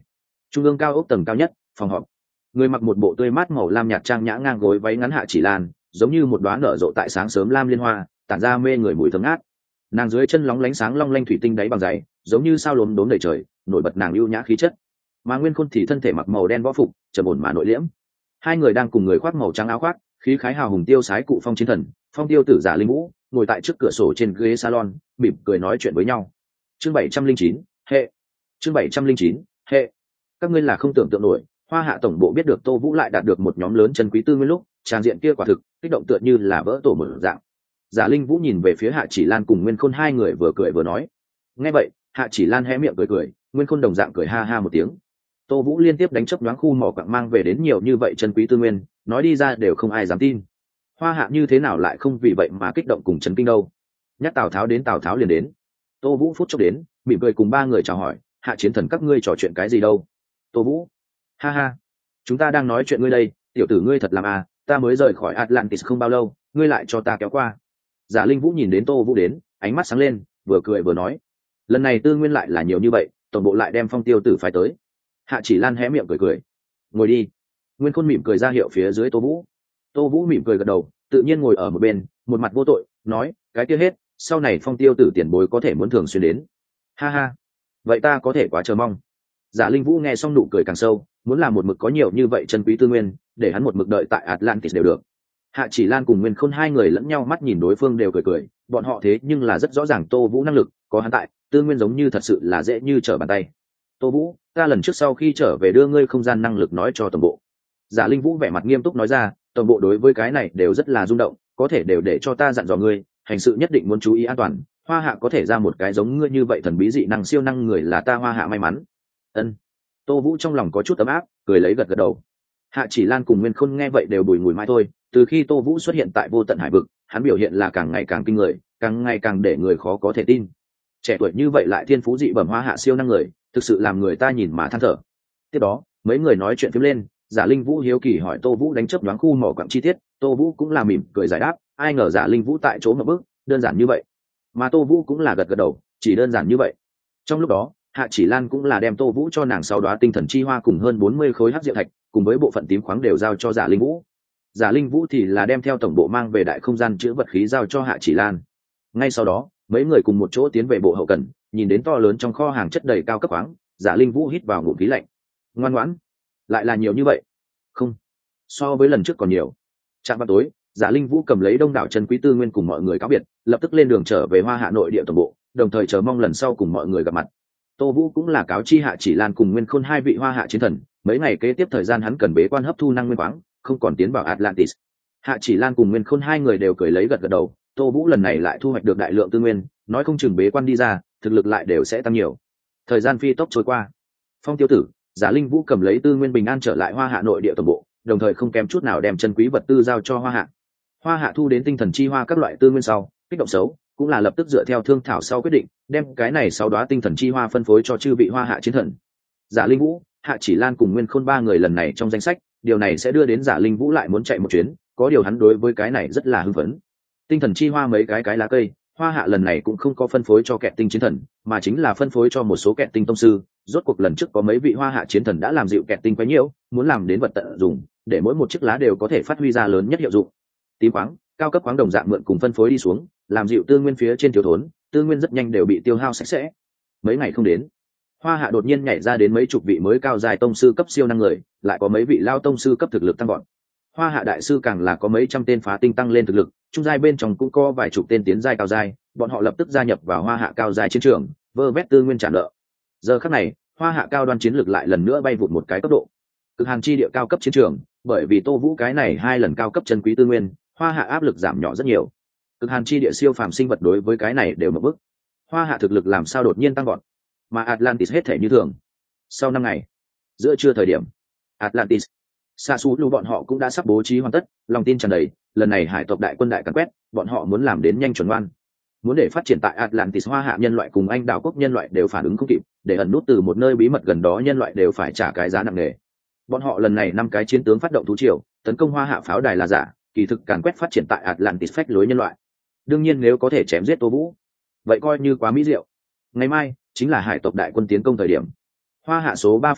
[SPEAKER 1] trung ương cao ốc tầng cao nhất, phòng họp. Người mặc một bộ tươi mát màu lam nhạt trang nhã ngang gối váy ngắn Hạ Chỉ Lan, giống như một đóa nở rộ tại sáng sớm lam liên hoa, tản ra mê người mùi thơm ngát. Nàng dưới chân lóng lánh sáng long lanh thủy tinh đáy bằng giày, giống như sao lốm đốm đầy trời, nổi bật nàng ưu nhã khí chất. Mà Nguyên Khôn thì thân thể mặc màu đen võ phục, trầm ổn mà nội liễm. Hai người đang cùng người khoác màu trắng áo khoác, khí khái hào hùng tiêu sái cụ phong chiến thần, phong tiêu tử Giả Linh Vũ, ngồi tại trước cửa sổ trên ghế salon, mỉm cười nói chuyện với nhau. Chương 709, hệ. Chương 709, hệ. Các ngươi là không tưởng tượng nổi, Hoa Hạ tổng bộ biết được Tô Vũ lại đạt được một nhóm lớn chân quý tư nguyên lúc, tràng diện kia quả thực kích động tựa như là vỡ tổ mở dạng. Giả Linh Vũ nhìn về phía Hạ Chỉ Lan cùng Nguyên Khôn hai người vừa cười vừa nói. Nghe vậy, Hạ Chỉ Lan hé miệng cười cười, Nguyên Khôn đồng dạng cười ha ha một tiếng. Tô Vũ liên tiếp đánh chấp nhoáng khu mỏ quặng mang về đến nhiều như vậy chân quý tư nguyên, nói đi ra đều không ai dám tin. Hoa Hạ như thế nào lại không vì vậy mà kích động cùng chấn kinh đâu? Nhắc Tào Tháo đến Tào Tháo liền đến. Tô Vũ phút chốc đến, mỉm cười cùng ba người chào hỏi, Hạ chiến thần các ngươi trò chuyện cái gì đâu? Tô Vũ, ha ha, chúng ta đang nói chuyện ngươi đây, tiểu tử ngươi thật làm à, ta mới rời khỏi Atlantis không bao lâu, ngươi lại cho ta kéo qua. Giả Linh Vũ nhìn đến Tô Vũ đến, ánh mắt sáng lên, vừa cười vừa nói, lần này tư nguyên lại là nhiều như vậy, tổng bộ lại đem Phong Tiêu Tử phái tới. Hạ Chỉ Lan hé miệng cười cười, ngồi đi. Nguyên Khôn mỉm cười ra hiệu phía dưới Tô Vũ. Tô Vũ mỉm cười gật đầu, tự nhiên ngồi ở một bên, một mặt vô tội, nói, cái kia hết, sau này Phong Tiêu Tử tiền bối có thể muốn thường xuyên đến. Ha ha, vậy ta có thể quá chờ mong. Giả Linh Vũ nghe xong nụ cười càng sâu, muốn làm một mực có nhiều như vậy chân quý tư nguyên, để hắn một mực đợi tại Atlantis đều được. Hạ Chỉ Lan cùng Nguyên Khôn hai người lẫn nhau mắt nhìn đối phương đều cười cười, bọn họ thế nhưng là rất rõ ràng Tô Vũ năng lực, có hắn tại, tư nguyên giống như thật sự là dễ như trở bàn tay. Tô Vũ, ta lần trước sau khi trở về đưa ngươi không gian năng lực nói cho tổng bộ. Giả Linh Vũ vẻ mặt nghiêm túc nói ra, tổng bộ đối với cái này đều rất là rung động, có thể đều để cho ta dặn dò ngươi, hành sự nhất định muốn chú ý an toàn. Hoa Hạ có thể ra một cái giống ngươi như vậy thần bí dị năng siêu năng người là ta Hoa Hạ may mắn. Ân. Tô Vũ trong lòng có chút ấm áp, cười lấy gật gật đầu. Hạ Chỉ Lan cùng Nguyên Khôn nghe vậy đều bùi ngùi mãi thôi, từ khi Tô Vũ xuất hiện tại Vô Tận Hải vực, hắn biểu hiện là càng ngày càng kinh người, càng ngày càng để người khó có thể tin. Trẻ tuổi như vậy lại thiên phú dị bẩm Hoa Hạ siêu năng người, thực sự làm người ta nhìn mà than thở. Tiếp đó, mấy người nói chuyện phím lên, Giả Linh Vũ hiếu kỳ hỏi Tô Vũ đánh chớp nhoáng khu mỏ quặng chi tiết, Tô Vũ cũng là mỉm cười giải đáp, ai ngờ Giả Linh Vũ tại chỗ một bước, đơn giản như vậy. Mà Tô Vũ cũng là gật gật đầu, chỉ đơn giản như vậy. Trong lúc đó, Hạ Chỉ Lan cũng là đem Tô Vũ cho nàng 6 đóa tinh thần chi hoa cùng hơn 40 khối hắc diệu thạch, cùng với bộ phận tím khoáng đều giao cho Giả Linh Vũ. Giả Linh Vũ thì là đem theo tổng bộ mang về đại không gian chứa vật khí giao cho Hạ Chỉ Lan. Ngay sau đó, mấy người cùng một chỗ tiến về bộ hậu cần, nhìn đến to lớn trong kho hàng chất đầy cao cấp khoáng, Giả Linh Vũ hít vào ngụm khí lạnh. Ngoan ngoãn, lại là nhiều như vậy. Không, so với lần trước còn nhiều. Trạm vào tối, Giả Linh Vũ cầm lấy đông đảo chân quý tư nguyên cùng mọi người cáo biệt, lập tức lên đường trở về Hoa Hạ nội địa tổng bộ, đồng thời chờ mong lần sau cùng mọi người gặp mặt. Tô Vũ cũng là cáo chi Hạ Chỉ Lan cùng Nguyên Khôn hai vị Hoa Hạ chiến thần, mấy ngày kế tiếp thời gian hắn cần bế quan hấp thu năng nguyên khoáng, không còn tiến vào Atlantis. Hạ Chỉ Lan cùng Nguyên Khôn hai người đều cười lấy gật gật đầu, Tô Vũ lần này lại thu hoạch được đại lượng tư nguyên, nói không chừng bế quan đi ra, thực lực lại đều sẽ tăng nhiều. Thời gian phi tốc trôi qua. Phong Tiêu Tử, Giả Linh Vũ cầm lấy tư nguyên bình an trở lại Hoa Hạ nội địa tổng bộ, đồng thời không kém chút nào đem chân quý vật tư giao cho Hoa Hạ. Hoa Hạ thu đến tinh thần chi hoa các loại tư nguyên sau, kích động xấu, cũng là lập tức dựa theo thương thảo sau quyết định, đem cái này 6 đóa tinh thần chi hoa phân phối cho chư vị Hoa Hạ chiến thần. Giả Linh Vũ, Hạ Chỉ Lan cùng Nguyên Khôn ba người lần này trong danh sách, điều này sẽ đưa đến Giả Linh Vũ lại muốn chạy một chuyến, có điều hắn đối với cái này rất là hưng phấn. Tinh thần chi hoa mấy cái lá cây, Hoa Hạ lần này cũng không có phân phối cho kẹt tinh chiến thần, mà chính là phân phối cho một số kẹt tinh tông sư, rốt cuộc lần trước có mấy vị Hoa Hạ chiến thần đã làm dịu kẹt tinh quá nhiều, muốn làm đến vật tận dụng, để mỗi một chiếc lá đều có thể phát huy ra lớn nhất hiệu dụng. Tím khoáng, cao cấp khoáng đồng dạng mượn cùng phân phối đi xuống, làm dịu tư nguyên phía trên thiếu thốn, tư nguyên rất nhanh đều bị tiêu hao sạch sẽ. Mấy ngày không đến, Hoa Hạ đột nhiên nhảy ra đến mấy chục vị mới cao dài tông sư cấp siêu năng người, lại có mấy vị lao tông sư cấp thực lực tăng gọn. Hoa Hạ đại sư càng là có mấy trăm tên phá tinh tăng lên thực lực, trung giai bên trong cũng có vài chục tên tiến giai cao giai, bọn họ lập tức gia nhập vào Hoa Hạ cao giai chiến trường, vơ vét tư nguyên trả nợ. Giờ khắc này, Hoa Hạ cao đoan chiến lực lại lần nữa bay vụt một cái cấp độ. Cực hàn chi địa cao cấp chiến trường, bởi vì Tô Vũ cái này 2 lần cao cấp chân quý tư nguyên, Hoa Hạ áp lực giảm nhỏ rất nhiều. Cực hàn chi địa siêu phàm sinh vật đối với cái này đều một bước. Hoa Hạ thực lực làm sao đột nhiên tăng vọt, mà Atlantis hết thể như thường. Sau 5 ngày, giữa trưa thời điểm, Atlantis, Sa Su Lu bọn họ cũng đã sắp bố trí hoàn tất, lòng tin tràn đầy, lần này hải tộc đại quân đại càn quét, bọn họ muốn làm đến nhanh chuẩn ngoan. Muốn để phát triển tại Atlantis, Hoa Hạ nhân loại cùng Anh đảo quốc nhân loại đều phản ứng không kịp, để ẩn nút từ một nơi bí mật gần đó nhân loại đều phải trả cái giá nặng nề. Bọn họ lần này 5 cái chiến tướng phát động thú triều, tấn công Hoa Hạ pháo đài là giả, kỳ thực càn quét phát triển tại Atlantis phách lối nhân loại. Đương nhiên nếu có thể chém giết Tô Vũ, vậy coi như quá mỹ diệu. Ngày mai chính là hải tộc đại quân tiến công thời điểm. Hoa Hạ số 3 pháo đài,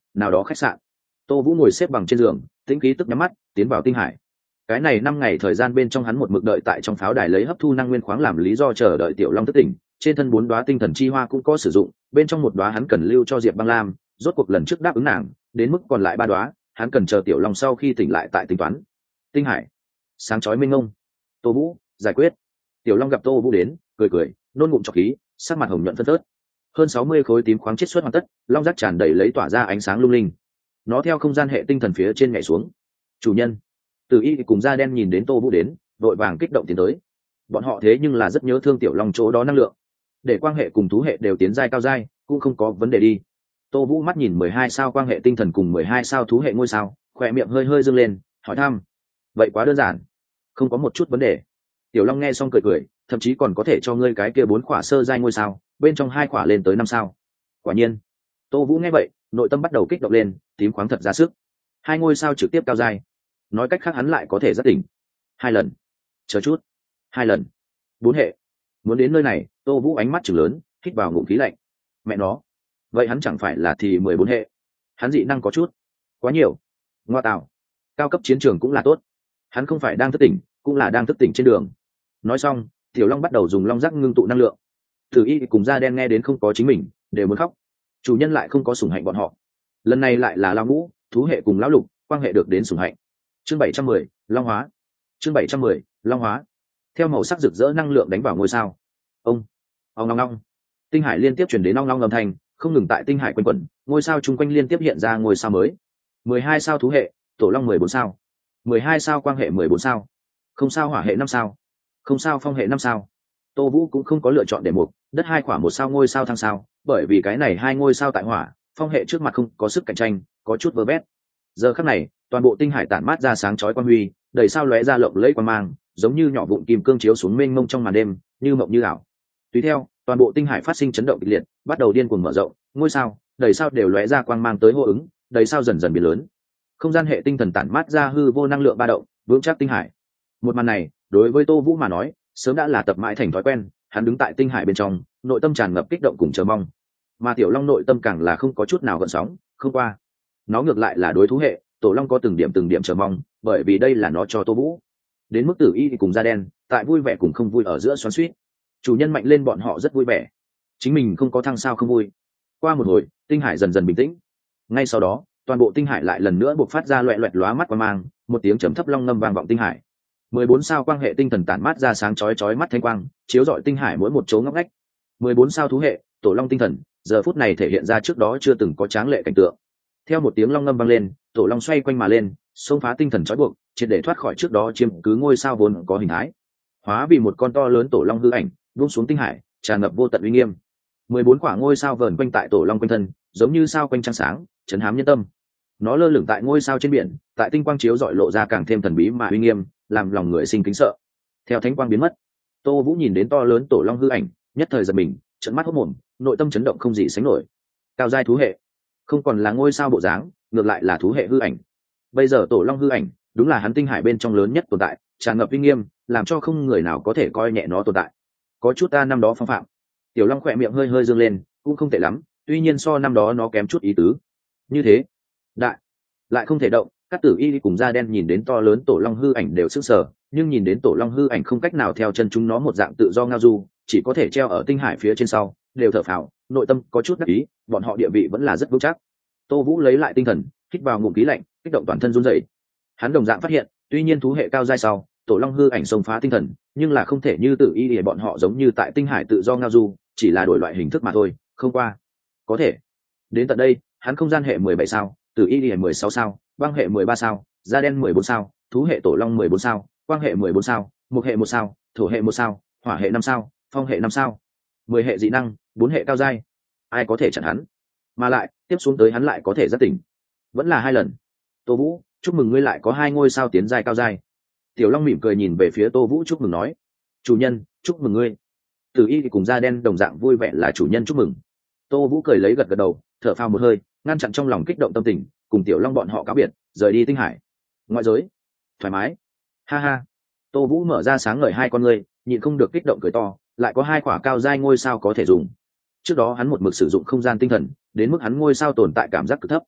[SPEAKER 1] nào đó khách sạn. Tô Vũ ngồi xếp bằng trên giường, tĩnh khí tức nhắm mắt tiến vào tinh hải. Cái này 5 ngày thời gian bên trong hắn một mực đợi tại trong pháo đài lấy hấp thu năng nguyên khoáng làm lý do chờ đợi Tiểu Long thức tỉnh. Trên thân 4 đóa tinh thần chi hoa cũng có sử dụng, bên trong một đóa hắn cần lưu cho Diệp Băng Lam, rốt cuộc lần trước đáp ứng nàng, đến mức còn lại 3 đóa, hắn cần chờ Tiểu Long sau khi tỉnh lại tại tính toán. Tinh hải, sáng chói mênh mông. Tô Vũ, giải quyết. Tiểu Long gặp Tô Vũ đến, cười cười, nôn ngụm trọc khí, sắc mặt hồng nhuận phân phớt. Hơn 60 khối tím khoáng chiết xuất hoàn tất, long rác tràn đầy lấy tỏa ra ánh sáng lung linh. Nó theo không gian hệ tinh thần phía trên nhảy xuống. Chủ nhân. Từ Y cùng da đen nhìn đến Tô Vũ đến, đội vàng kích động tiến tới. Bọn họ thế nhưng là rất nhớ thương Tiểu Long chỗ đó năng lượng. Để quan hệ cùng thú hệ đều tiến giai cao giai, cũng không có vấn đề đi. Tô Vũ mắt nhìn 12 sao quan hệ tinh thần cùng 12 sao thú hệ ngôi sao, khỏe miệng hơi hơi dương lên, hỏi thăm. Vậy quá đơn giản, không có một chút vấn đề. Tiểu Long nghe xong cười cười, thậm chí còn có thể cho ngươi cái kia 4 khỏa sơ giai ngôi sao, bên trong 2 khỏa lên tới 5 sao. Quả nhiên. Tô Vũ nghe vậy, nội tâm bắt đầu kích động lên, tím khoáng thật ra sức. 2 ngôi sao trực tiếp cao giai. Nói cách khác hắn lại có thể rất tỉnh. 2 lần. Chờ chút. 2 lần. 4 hệ. Muốn đến nơi này, Tô Vũ ánh mắt trừng lớn, hít vào ngụm khí lạnh. Mẹ nó. Vậy hắn chẳng phải là thì 14 hệ. Hắn dị năng có chút quá nhiều. Ngoa tạo. Cao cấp chiến trường cũng là tốt. Hắn không phải đang thức tỉnh, cũng là đang thức tỉnh trên đường. Nói xong, Tiểu Long bắt đầu dùng long giác ngưng tụ năng lượng. Thử Y cùng da đen nghe đến không có chính mình, đều muốn khóc. Chủ nhân lại không có sủng hạnh bọn họ. Lần này lại là Lão Ngũ, thú hệ cùng Lão Lục, quan hệ được đến sủng hạnh. Chương 710, Long hóa. Chương 710, Long hóa. Theo màu sắc rực rỡ năng lượng đánh vào ngôi sao. Ông long long. Tinh hải liên tiếp truyền đến long long âm thanh, không ngừng tại tinh hải quanh quẩn, ngôi sao chung quanh liên tiếp hiện ra ngôi sao mới. 12 sao thú hệ, Tổ Long 14 sao. 12 sao quang hệ 14 sao. Không sao hỏa hệ 5 sao. Không sao phong hệ 5 sao. Tô Vũ cũng không có lựa chọn để mục đất 2 quả 1 sao ngôi sao thăng sao, bởi vì cái này 2 ngôi sao tại hỏa, phong hệ trước mặt không có sức cạnh tranh, có chút vơ vét. Giờ khắc này, toàn bộ tinh hải tản mát ra sáng chói quang huy, đầy sao lóe ra lộng lẫy quang mang, giống như nhỏ vụn kim cương chiếu xuống mênh mông trong màn đêm, như mộng như ảo. Tùy theo, toàn bộ tinh hải phát sinh chấn động kịch liệt, bắt đầu điên cuồng mở rộng, ngôi sao, đầy sao đều lóe ra quang mang tới hô ứng, đầy sao dần dần biến lớn. Không gian hệ tinh thần tản mát ra hư vô năng lượng ba động, vững chắc tinh hải. Một màn này, đối với Tô Vũ mà nói, sớm đã là tập mãi thành thói quen, hắn đứng tại tinh hải bên trong, nội tâm tràn ngập kích động cùng chờ mong. Mà Tiểu Long nội tâm càng là không có chút nào gợn sóng, không qua. Nó ngược lại là đối thú hệ, Tổ Long có từng điểm chờ mong, bởi vì đây là nó cho Tô Vũ. Đến mức Tử Y cùng da đen, tại vui vẻ cùng không vui ở giữa xoắn xuýt. Chủ nhân mạnh lên bọn họ rất vui vẻ. Chính mình không có thăng sao không vui. Qua một hồi, tinh hải dần dần bình tĩnh. Ngay sau đó, toàn bộ tinh hải lại lần nữa bộc phát ra loẹt loẹt lóa mắt quang mang, một tiếng trầm thấp long ngâm vang vọng tinh hải. 14 sao quang hệ tinh thần tản mát ra sáng chói chói mắt thanh quang, chiếu rọi tinh hải mỗi một chỗ ngóc ngách. 14 sao thú hệ, Tổ Long tinh thần, giờ phút này thể hiện ra trước đó chưa từng có tráng lệ cảnh tượng. Theo một tiếng long ngâm vang lên, Tổ Long xoay quanh mà lên, xông phá tinh thần trói buộc, triệt để thoát khỏi trước đó chiếm cứ ngôi sao vốn có hình thái, hóa vì một con to lớn Tổ Long hư ảnh, buông xuống tinh hải, tràn ngập vô tận uy nghiêm. 14 quả ngôi sao vờn quanh tại Tổ Long quanh thân, giống như sao quanh trăng sáng, chấn hám nhân tâm. Nó lơ lửng tại ngôi sao trên biển, tại tinh quang chiếu rọi lộ ra càng thêm thần bí mà uy nghiêm, làm lòng người sinh kính sợ. Theo thánh quang biến mất, Tô Vũ nhìn đến to lớn Tổ Long hư ảnh, nhất thời giật mình, trợn mắt hốt mồm, nội tâm chấn động không gì sánh nổi. Cao giai thú hệ, không còn là ngôi sao bộ dáng, ngược lại là thú hệ hư ảnh. Bây giờ Tổ Long hư ảnh, đúng là hắn tinh hải bên trong lớn nhất tồn tại, tràn ngập uy nghiêm, làm cho không người nào có thể coi nhẹ nó tồn tại. Có chút ta năm đó phong phạm. Tiểu Long khỏe miệng hơi hơi dương lên, cũng không tệ lắm, tuy nhiên so năm đó nó kém chút ý tứ. Như thế, đại lại không thể động. Các Tử Y cùng da đen nhìn đến to lớn Tổ Long hư ảnh đều sững sờ, nhưng nhìn đến Tổ Long hư ảnh không cách nào theo chân chúng nó một dạng tự do ngao du, chỉ có thể treo ở tinh hải phía trên sau, đều thở phào, nội tâm có chút đắc ý, bọn họ địa vị vẫn là rất vững chắc. Tô Vũ lấy lại tinh thần, hít vào ngụm khí lạnh, kích động toàn thân run rẩy. Hắn đồng dạng phát hiện, tuy nhiên thú hệ cao giai sau, Tổ Long hư ảnh xông phá tinh thần, nhưng là không thể như Tử Y để bọn họ giống như tại tinh hải tự do ngao du, chỉ là đổi loại hình thức mà thôi, không qua. Có thể. Đến tận đây, hắn không gian hệ 17 sao, Tử Y hệ 16 sao, băng hệ 13 sao, da đen 14 sao, thú hệ Tổ Long 14 sao, quang hệ 14 sao, mục hệ 1 sao, thổ hệ 1 sao, hỏa hệ 5 sao, phong hệ 5 sao. 10 hệ dị năng, 4 hệ cao giai. Ai có thể chặn hắn? Mà lại, tiếp xuống tới hắn lại có thể rất tỉnh. Vẫn là 2 lần. Tô Vũ, chúc mừng ngươi lại có 2 ngôi sao tiến giai cao giai. Tiểu Long mỉm cười nhìn về phía Tô Vũ chúc mừng nói. Chủ nhân, chúc mừng ngươi. Tử Y cùng da đen đồng dạng vui vẻ là chủ nhân chúc mừng. Tô Vũ cười lấy gật gật đầu, thở phào một hơi, ngăn chặn trong lòng kích động tâm tình, cùng Tiểu Long bọn họ cáo biệt, rời đi tinh hải. Ngoại giới, thoải mái. Ha ha. Tô Vũ mở ra sáng ngời 2 con ngươi, nhịn không được kích động cười to, lại có 2 quả cao giai ngôi sao có thể dùng. Trước đó hắn một mực sử dụng không gian tinh thần, đến mức hắn ngôi sao tồn tại cảm giác cực thấp.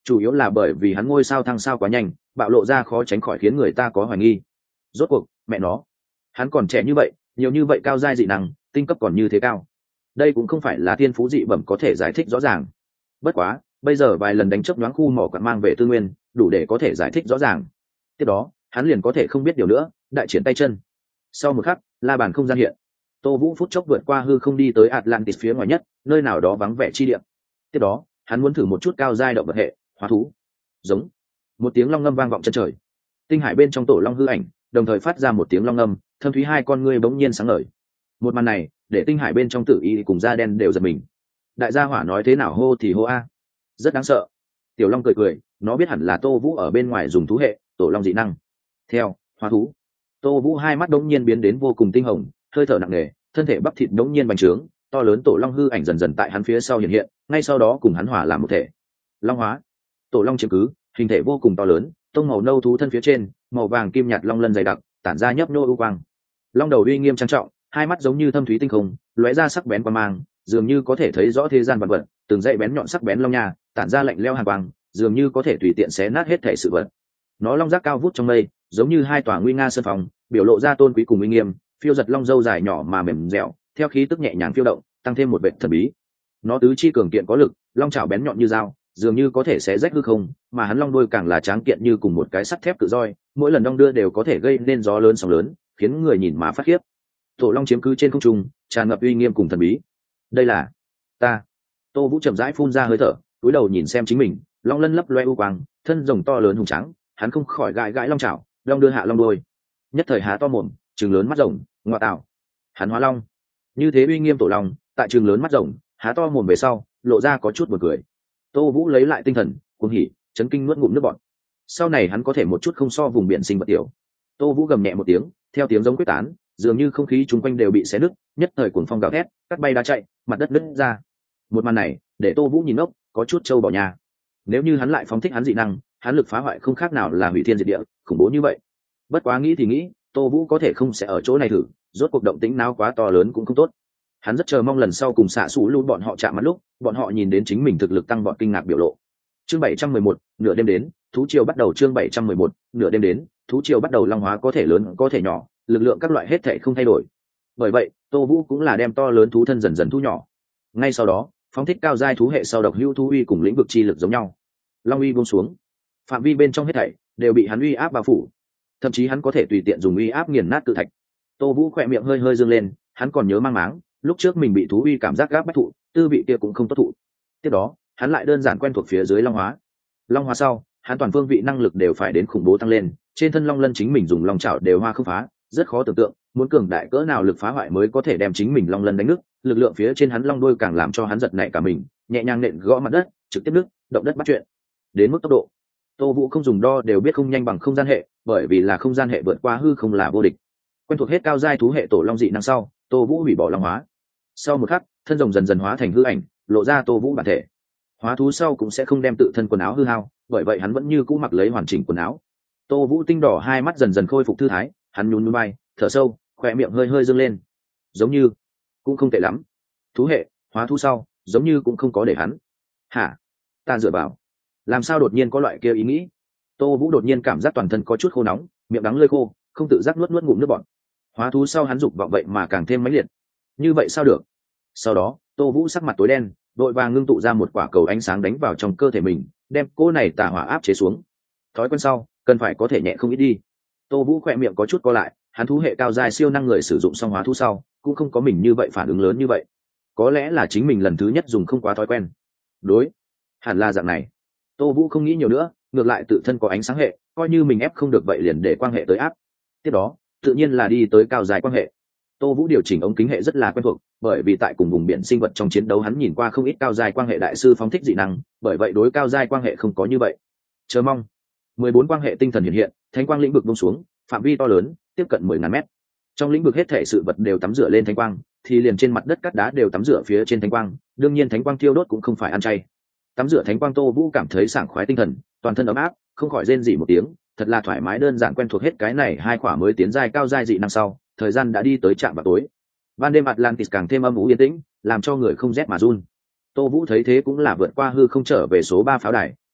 [SPEAKER 1] chủ yếu là bởi vì hắn ngôi sao thăng sao quá nhanh, bạo lộ ra khó tránh khỏi khiến người ta có hoài nghi. Rốt cuộc mẹ nó, hắn còn trẻ như vậy, nhiều như vậy cao giai dị năng, tinh cấp còn như thế cao, đây cũng không phải là thiên phú dị bẩm có thể giải thích rõ ràng. Bất quá bây giờ vài lần đánh chớp nhoáng khu mỏ quặng mang về tư nguyên, đủ để có thể giải thích rõ ràng. tiếp đó hắn liền có thể không biết điều nữa, đại triển tay chân. Sau một khắc, la bàn không gian hiện, Tô Vũ phút chốc vượt qua hư không đi tới Atlantis phía ngoài nhất, nơi nào đó vắng vẻ chi địa. Tiếp đó hắn muốn thử một chút cao giai động vật hệ hóa thú. Giống một tiếng long ngâm vang vọng chân trời, tinh hải bên trong tổ long hư ảnh đồng thời phát ra một tiếng long ngâm, thâm thúy hai con ngươi bỗng nhiên sáng ngời. Một màn này để tinh hải bên trong tử y cùng da đen đều giật mình. Đại gia hỏa nói thế nào hô thì hô a, rất đáng sợ. Tiểu long cười cười, nó biết hẳn là Tô Vũ ở bên ngoài dùng thú hệ tổ long dị năng theo hóa thú. Tô Vũ hai mắt đống nhiên biến đến vô cùng tinh hồng, hơi thở nặng nề, thân thể bắp thịt đống nhiên bành trướng, to lớn tổ long hư ảnh dần dần tại hắn phía sau hiện hiện, ngay sau đó cùng hắn hòa làm một thể. Long hóa. Tổ long chiếm cứ, hình thể vô cùng to lớn, tông màu nâu thú thân phía trên, màu vàng kim nhạt long lân dày đặc, tản ra nhấp nhô ưu quang. Long đầu uy nghiêm trang trọng, hai mắt giống như thâm thúy tinh không, lóe ra sắc bén quang mang, dường như có thể thấy rõ thế gian vật vật, từng dãy bén nhọn sắc bén long nha, tản ra lạnh lẽo hàn quang, dường như có thể tùy tiện xé nát hết thảy sự vật. Nó long giác cao vút trong mây, giống như hai tòa nguy nga sơn phòng, biểu lộ ra tôn quý cùng uy nghiêm, phiêu giật long râu dài nhỏ mà mềm dẻo, theo khí tức nhẹ nhàng phiêu động, tăng thêm một vẻ thần bí. Nó tứ chi cường kiện có lực, long chảo bén nhọn như dao, dường như có thể xé rách hư không, mà hắn long đuôi càng là tráng kiện như cùng một cái sắt thép cự roi, mỗi lần đong đưa đều có thể gây nên gió lớn sóng lớn, khiến người nhìn mà phát khiếp. Tổ long chiếm cứ trên không trung, tràn ngập uy nghiêm cùng thần bí. Đây là ta. Tô Vũ chậm rãi phun ra hơi thở, cúi đầu nhìn xem chính mình, long lân lấp loe u quang, thân rồng to lớn hùng trắng, hắn không khỏi gãi gãi long chảo, long đưa hạ long đuôi, nhất thời há to mồm, trừng lớn mắt rồng, ngoa tạo, hắn hóa long. Như thế uy nghiêm tổ long, tại trừng lớn mắt rồng, há to mồm về sau, lộ ra có chút buồn cười. Tô Vũ lấy lại tinh thần, cuồng hỉ, chấn kinh nuốt ngụm nước bọt. Sau này hắn có thể một chút không so vùng biển sinh vật tiểu. Tô Vũ gầm nhẹ một tiếng, theo tiếng giống quyết tán, dường như không khí chung quanh đều bị xé nứt, nhất thời cuồng phong gào thét, cắt bay đá chạy, mặt đất nứt ra. Một màn này, để Tô Vũ nhìn ngốc, có chút trâu bỏ nhà. Nếu như hắn lại phóng thích hắn dị năng, hắn lực phá hoại không khác nào là hủy thiên diệt địa, khủng bố như vậy. Bất quá nghĩ thì nghĩ, Tô Vũ có thể không sẽ ở chỗ này thử, rốt cuộc động tĩnh nào quá to lớn cũng không tốt. Hắn rất chờ mong lần sau cùng xạ sủ luôn bọn họ chạm mặt lúc, bọn họ nhìn đến chính mình thực lực tăng bọn kinh ngạc biểu lộ. Chương 711, nửa đêm đến, thú triều bắt đầu. Chương 711, nửa đêm đến, thú triều bắt đầu. Long hóa có thể lớn có thể nhỏ, lực lượng các loại hết thảy không thay đổi. Bởi vậy, Tô Vũ cũng là đem to lớn thú thân dần dần thu nhỏ. Ngay sau đó, phóng thích cao giai thú hệ sau độc hữu thú uy cùng lĩnh vực chi lực giống nhau. Long uy buông xuống, phạm vi bên trong hết thảy đều bị hắn uy áp bao phủ, thậm chí hắn có thể tùy tiện dùng uy áp nghiền nát cự thạch. Tô Vũ khỏe miệng hơi hơi dương lên, hắn còn nhớ mang máng, lúc trước mình bị thú uy cảm giác gáp bách thụ, tư vị kia cũng không tốt thụ. Tiếp đó, hắn lại đơn giản quen thuộc phía dưới long hóa. Long hóa sau, hắn toàn phương vị năng lực đều phải đến khủng bố tăng lên, trên thân long lân chính mình dùng long chảo đều hoa không phá, rất khó tưởng tượng, muốn cường đại cỡ nào lực phá hoại mới có thể đem chính mình long lân đánh nứt, lực lượng phía trên hắn long đuôi càng làm cho hắn giật nảy cả mình, nhẹ nhàng nện gõ mặt đất, trực tiếp nứt, động đất bắt chuyện. Đến mức tốc độ, Tô Vũ không dùng đo đều biết không nhanh bằng không gian hệ, bởi vì là không gian hệ vượt qua hư không là vô địch. Quen thuộc hết cao giai thú hệ tổ long dị năng sau, Tô Vũ hủy bỏ long hóa. Sau một khắc, thân rồng dần dần hóa thành hư ảnh, lộ ra Tô Vũ bản thể. Hóa thú sau cũng sẽ không đem tự thân quần áo hư hao, bởi vậy hắn vẫn như cũ mặc lấy hoàn chỉnh quần áo. Tô Vũ tinh đỏ hai mắt dần dần khôi phục thư thái, hắn nhún nhún vai, thở sâu, khóe miệng hơi hơi dương lên. Giống như cũng không tệ lắm. Thú hệ, hóa thú sau, giống như cũng không có để hắn. Hả? Ta dựa vào. Làm sao đột nhiên có loại kia ý nghĩ? Tô Vũ đột nhiên cảm giác toàn thân có chút khô nóng, miệng đắng lưỡi khô, không tự giác nuốt ngụm nước bọt. Hóa thú sau hắn dục vọng vậy mà càng thêm mãnh liệt. Như vậy sao được? Sau đó, Tô Vũ sắc mặt tối đen, vội vàng ngưng tụ ra một quả cầu ánh sáng đánh vào trong cơ thể mình, đem cô này tà hỏa áp chế xuống. Thói quen sau, cần phải có thể nhẹ không ít đi. Tô Vũ khỏe miệng có chút co lại, hắn thú hệ cao giai siêu năng người sử dụng xong hóa thú sau, cũng không có mình như vậy phản ứng lớn như vậy. Có lẽ là chính mình lần thứ nhất dùng không quá thói quen. Đối, hẳn là dạng này. Tô Vũ không nghĩ nhiều nữa, ngược lại tự thân có ánh sáng hệ, coi như mình ép không được vậy liền để quan hệ tới áp. Tiếp đó, tự nhiên là đi tới cao giai quan hệ. Tô Vũ điều chỉnh ống kính hệ rất là quen thuộc, bởi vì tại cùng vùng biển sinh vật trong chiến đấu hắn nhìn qua không ít cao giai quan hệ đại sư phóng thích dị năng, bởi vậy đối cao giai quan hệ không có như vậy. Chờ mong. 14 quan hệ tinh thần hiện hiện, thánh quang lĩnh vực buông xuống, phạm vi to lớn, tiếp cận 10.000 mét. Trong lĩnh vực hết thể sự vật đều tắm rửa lên thánh quang, thì liền trên mặt đất cát đá đều tắm rửa phía trên thánh quang, đương nhiên thánh quang thiêu đốt cũng không phải ăn chay. Tắm rửa thánh quang, Tô Vũ cảm thấy sảng khoái tinh thần, toàn thân ấm áp, không khỏi rên rỉ một tiếng, thật là thoải mái, đơn giản quen thuộc hết cái này hai khỏa mới tiến giai cao giai dị năng sau, thời gian đã đi tới trạm vào tối. Ban đêm Atlantis càng thêm âm u yên tĩnh, làm cho người không rét mà run. Tô Vũ thấy thế cũng là vượt qua hư không trở về số 3 pháo đài,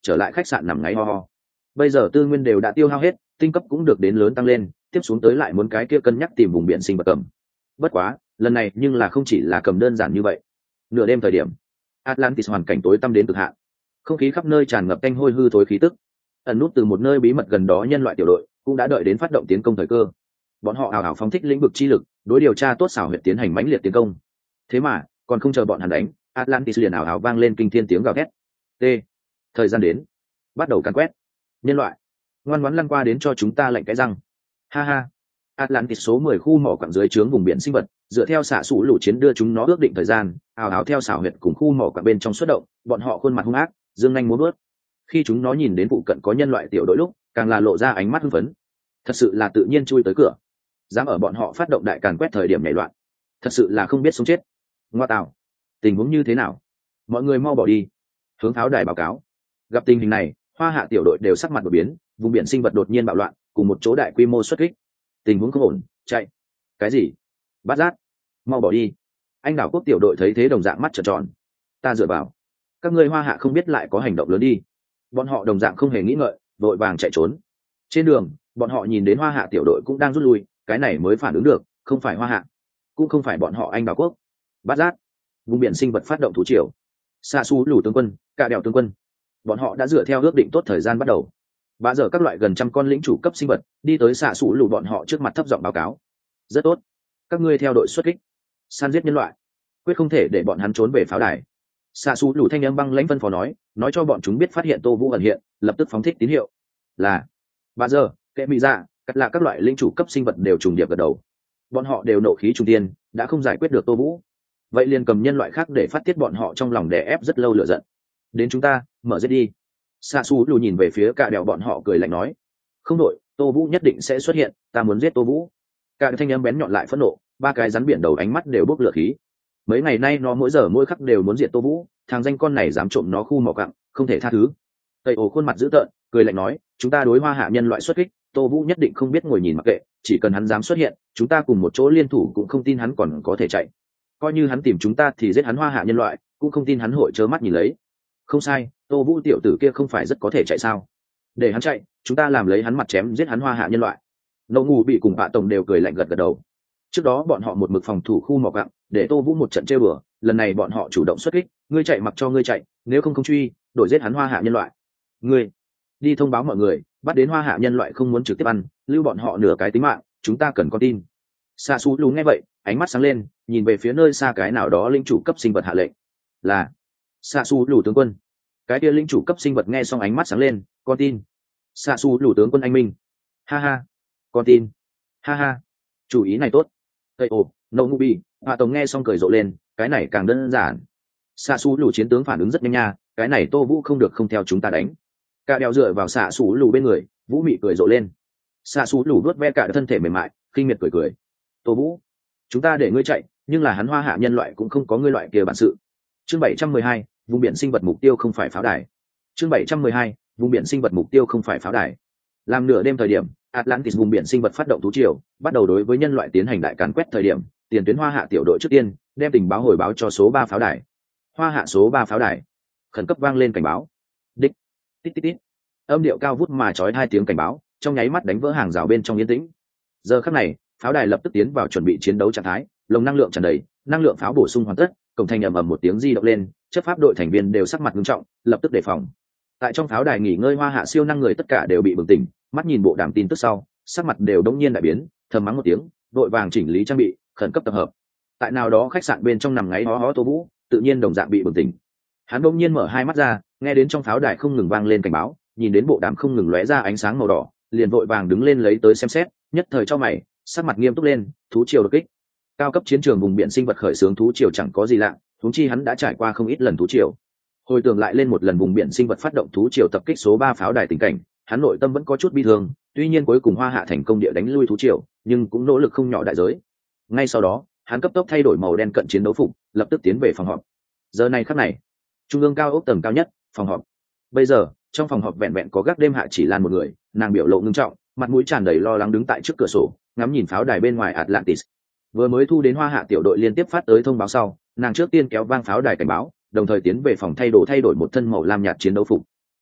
[SPEAKER 1] trở lại khách sạn nằm ngáy ho ho. Bây giờ tư nguyên đều đã tiêu hao hết, tinh cấp cũng được đến lớn tăng lên, tiếp xuống tới lại muốn cái kia cân nhắc tìm vùng biển sinh vật cầm. Bất quá lần này nhưng là không chỉ là cầm đơn giản như vậy. Nửa đêm thời điểm, Atlantis hoàn cảnh tối tăm đến cực hạn, không khí khắp nơi tràn ngập tanh hôi hư thối khí tức. Ẩn nút từ một nơi bí mật gần đó nhân loại tiểu đội cũng đã đợi đến phát động tiến công thời cơ. Bọn họ ảo ảo phóng thích lĩnh vực chi lực, đối điều tra tốt xảo huyệt tiến hành mãnh liệt tiến công. Thế mà còn không chờ bọn hắn đánh, Atlantis liền ảo ảo vang lên kinh thiên tiếng gào thét. T. Thời gian đến, bắt đầu càn quét. Nhân loại, ngoan ngoãn lăn qua đến cho chúng ta lạnh cái răng. Ha ha. Atlantis số 10 khu mỏ quặng dưới trướng vùng biển sinh vật, dựa theo xạ sủ lũ chiến đưa chúng nó ước định thời gian, ảo ảo theo xảo huyệt cùng khu mỏ quặng bên trong xuất động, bọn họ khuôn mặt hung ác, dương nhanh múa bước. Khi chúng nó nhìn đến phụ cận có nhân loại tiểu đội lúc, càng là lộ ra ánh mắt hưng phấn. Thật sự là tự nhiên chui tới cửa, dám ở bọn họ phát động đại càn quét thời điểm nhảy loạn, thật sự là không biết sống chết. Ngoa tạo, tình huống như thế nào? Mọi người mau bỏ đi. Hướng pháo đài báo cáo. Gặp tình hình này, Hoa Hạ tiểu đội đều sắc mặt đổi biến, vùng biển sinh vật đột nhiên bạo loạn, cùng một chỗ đại quy mô xuất kích. Tình huống không ổn, chạy. Cái gì? Bát giác, mau bỏ đi. Anh đảo quốc tiểu đội thấy thế đồng dạng mắt trợn tròn. Ta dựa vào, các ngươi Hoa Hạ không biết lại có hành động lớn đi. Bọn họ đồng dạng không hề nghĩ ngợi, vội vàng chạy trốn. Trên đường, bọn họ nhìn đến Hoa Hạ tiểu đội cũng đang rút lui, cái này mới phản ứng được, không phải Hoa Hạ, cũng không phải bọn họ Anh đảo quốc. Bát giác, vùng biển sinh vật phát động thú triều. Xạ xú lù tướng quân, cả đèo tướng quân, bọn họ đã dựa theo ước định tốt thời gian bắt đầu. Bạ giờ các loại gần trăm con lĩnh chủ cấp sinh vật đi tới xạ xú lù bọn họ trước mặt thấp giọng báo cáo. Rất tốt, các ngươi theo đội xuất kích, săn giết nhân loại, quyết không thể để bọn hắn trốn về pháo đài. Xạ xú lù thanh âm băng lãnh phân phó nói cho bọn chúng biết phát hiện Tô Vũ ẩn hiện, lập tức phóng thích tín hiệu. Là bạ giờ, kệ mỹ dạ, cắt là các loại lĩnh chủ cấp sinh vật đều trùng điệp gật đầu. Bọn họ đều nộ khí trung tiên, đã không giải quyết được Tô Vũ, vậy liền cầm nhân loại khác để phát tiết bọn họ trong lòng đè ép rất lâu lửa giận. Đến chúng ta mở giết đi. Sa su lù nhìn về phía cả đèo bọn họ cười lạnh nói, không đội, Tô Vũ nhất định sẽ xuất hiện, ta muốn giết Tô Vũ. Cả thanh âm bén nhọn lại phẫn nộ, ba cái rắn biển đầu ánh mắt đều bốc lửa khí. Mấy ngày nay nó mỗi giờ mỗi khắc đều muốn diệt Tô Vũ, thằng danh con này dám trộm nó khu mỏ quặng, không thể tha thứ. Tây ổ khuôn mặt dữ tợn, cười lạnh nói, chúng ta đối Hoa Hạ nhân loại xuất kích, Tô Vũ nhất định không biết ngồi nhìn mặc kệ, chỉ cần hắn dám xuất hiện, chúng ta cùng một chỗ liên thủ cũng không tin hắn còn có thể chạy. Coi như hắn tìm chúng ta thì giết hắn Hoa Hạ nhân loại, cũng không tin hắn hội trơ mắt nhìn lấy. Không sai, Tô Vũ tiểu tử kia không phải rất có thể chạy sao? Để hắn chạy, chúng ta làm lấy hắn mặt chém giết hắn Hoa Hạ nhân loại. Nậu Ngủ bị cùng Bạ Tổng đều cười lạnh gật gật đầu. Trước đó bọn họ một mực phòng thủ khu mỏ quặng, để Tô Vũ một trận chơi bừa, lần này bọn họ chủ động xuất kích, ngươi chạy mặc cho ngươi chạy, nếu không truy, đổi giết hắn Hoa Hạ nhân loại. Ngươi đi thông báo mọi người, bắt đến Hoa Hạ nhân loại không muốn trực tiếp ăn, lưu bọn họ nửa cái tính mạng, chúng ta cần con tin. Sa Sú Lù nghe vậy, ánh mắt sáng lên, nhìn về phía nơi xa cái nào đó linh chủ cấp sinh vật hạ lệnh. Là Sa Sú Lù tướng quân. Cái kia linh chủ cấp sinh vật nghe xong ánh mắt sáng lên, con tin. Sa Sú Lù tướng quân anh minh. Ha ha, con tin. Ha ha, chủ ý này tốt. Tây ồ, Nậu Ngủ bị, Hạ Tổng nghe xong cười rộ lên, cái này càng đơn giản. Sa Sú Lù chiến tướng phản ứng rất nhanh nha, cái này Tô Vũ không được không theo chúng ta đánh. Cả đeo dựa vào Sa Sú Lù bên người, Vũ mị cười rộ lên. Sa Sú Lù vuốt ve cả thân thể mềm mại, khinh miệt cười. Tô Vũ, chúng ta để ngươi chạy, nhưng là hắn Hoa Hạ nhân loại cũng không có ngươi loại kia bản sự. Chương 712, vùng biển sinh vật mục tiêu không phải pháo đài. Chương 712, vùng biển sinh vật mục tiêu không phải pháo đài. Làm nửa đêm thời điểm, Atlantis vùng biển sinh vật phát động thú triều, bắt đầu đối với nhân loại tiến hành đại càn quét thời điểm, tiền tuyến Hoa Hạ tiểu đội trước tiên đem tình báo hồi báo cho số 3 pháo đài. Hoa Hạ số 3 pháo đài, khẩn cấp vang lên cảnh báo. Đích, tít tít tít. Âm điệu cao vút mà chói hai tiếng cảnh báo, trong nháy mắt đánh vỡ hàng rào bên trong yên tĩnh. Giờ khắc này, pháo đài lập tức tiến vào chuẩn bị chiến đấu trạng thái, lồng năng lượng tràn đầy, năng lượng pháo bổ sung hoàn tất, cổng thành ầm ầm một tiếng di động lên, chấp pháp đội thành viên đều sắc mặt nghiêm trọng, lập tức đề phòng. Tại trong pháo đài nghỉ ngơi Hoa Hạ siêu năng người tất cả đều bị bừng tỉnh, mắt nhìn bộ đàm tin tức sau, sắc mặt đều đống nhiên đại biến, thầm mắng một tiếng, đội vàng chỉnh lý trang bị, khẩn cấp tập hợp. Tại nào đó khách sạn bên trong nằm ngáy hó hó Tô Vũ, tự nhiên đồng dạng bị bừng tỉnh. Hắn đống nhiên mở hai mắt ra, nghe đến trong pháo đài không ngừng vang lên cảnh báo, nhìn đến bộ đàm không ngừng lóe ra ánh sáng màu đỏ, liền vội vàng đứng lên lấy tới xem xét, nhất thời cho mày, sắc mặt nghiêm túc lên. Thú triều đột kích, cao cấp chiến trường vùng biển sinh vật khởi xướng thú triều chẳng có gì lạ, huống chi hắn đã trải qua không ít lần thú triều. Hồi tưởng lại lên một lần vùng biển sinh vật phát động thú triều tập kích số 3 pháo đài tình cảnh, hắn nội tâm vẫn có chút bi thương, tuy nhiên cuối cùng Hoa Hạ thành công địa đánh lui thú triều, nhưng cũng nỗ lực không nhỏ đại giới. Ngay sau đó, hắn cấp tốc thay đổi màu đen cận chiến đấu phục, lập tức tiến về phòng họp. Giờ này khắc này, trung ương cao ốc tầng cao nhất, phòng họp. Bây giờ, trong phòng họp vẹn vẹn có gác đêm Hạ Chỉ Lan một người, nàng biểu lộ ngưng trọng, mặt mũi tràn đầy lo lắng đứng tại trước cửa sổ, ngắm nhìn pháo đài bên ngoài Atlantis. Vừa mới thu đến Hoa Hạ tiểu đội liên tiếp phát tới thông báo sau, nàng trước tiên kéo vang pháo đài cảnh báo, đồng thời tiến về phòng thay đổi một thân màu lam nhạt chiến đấu phục.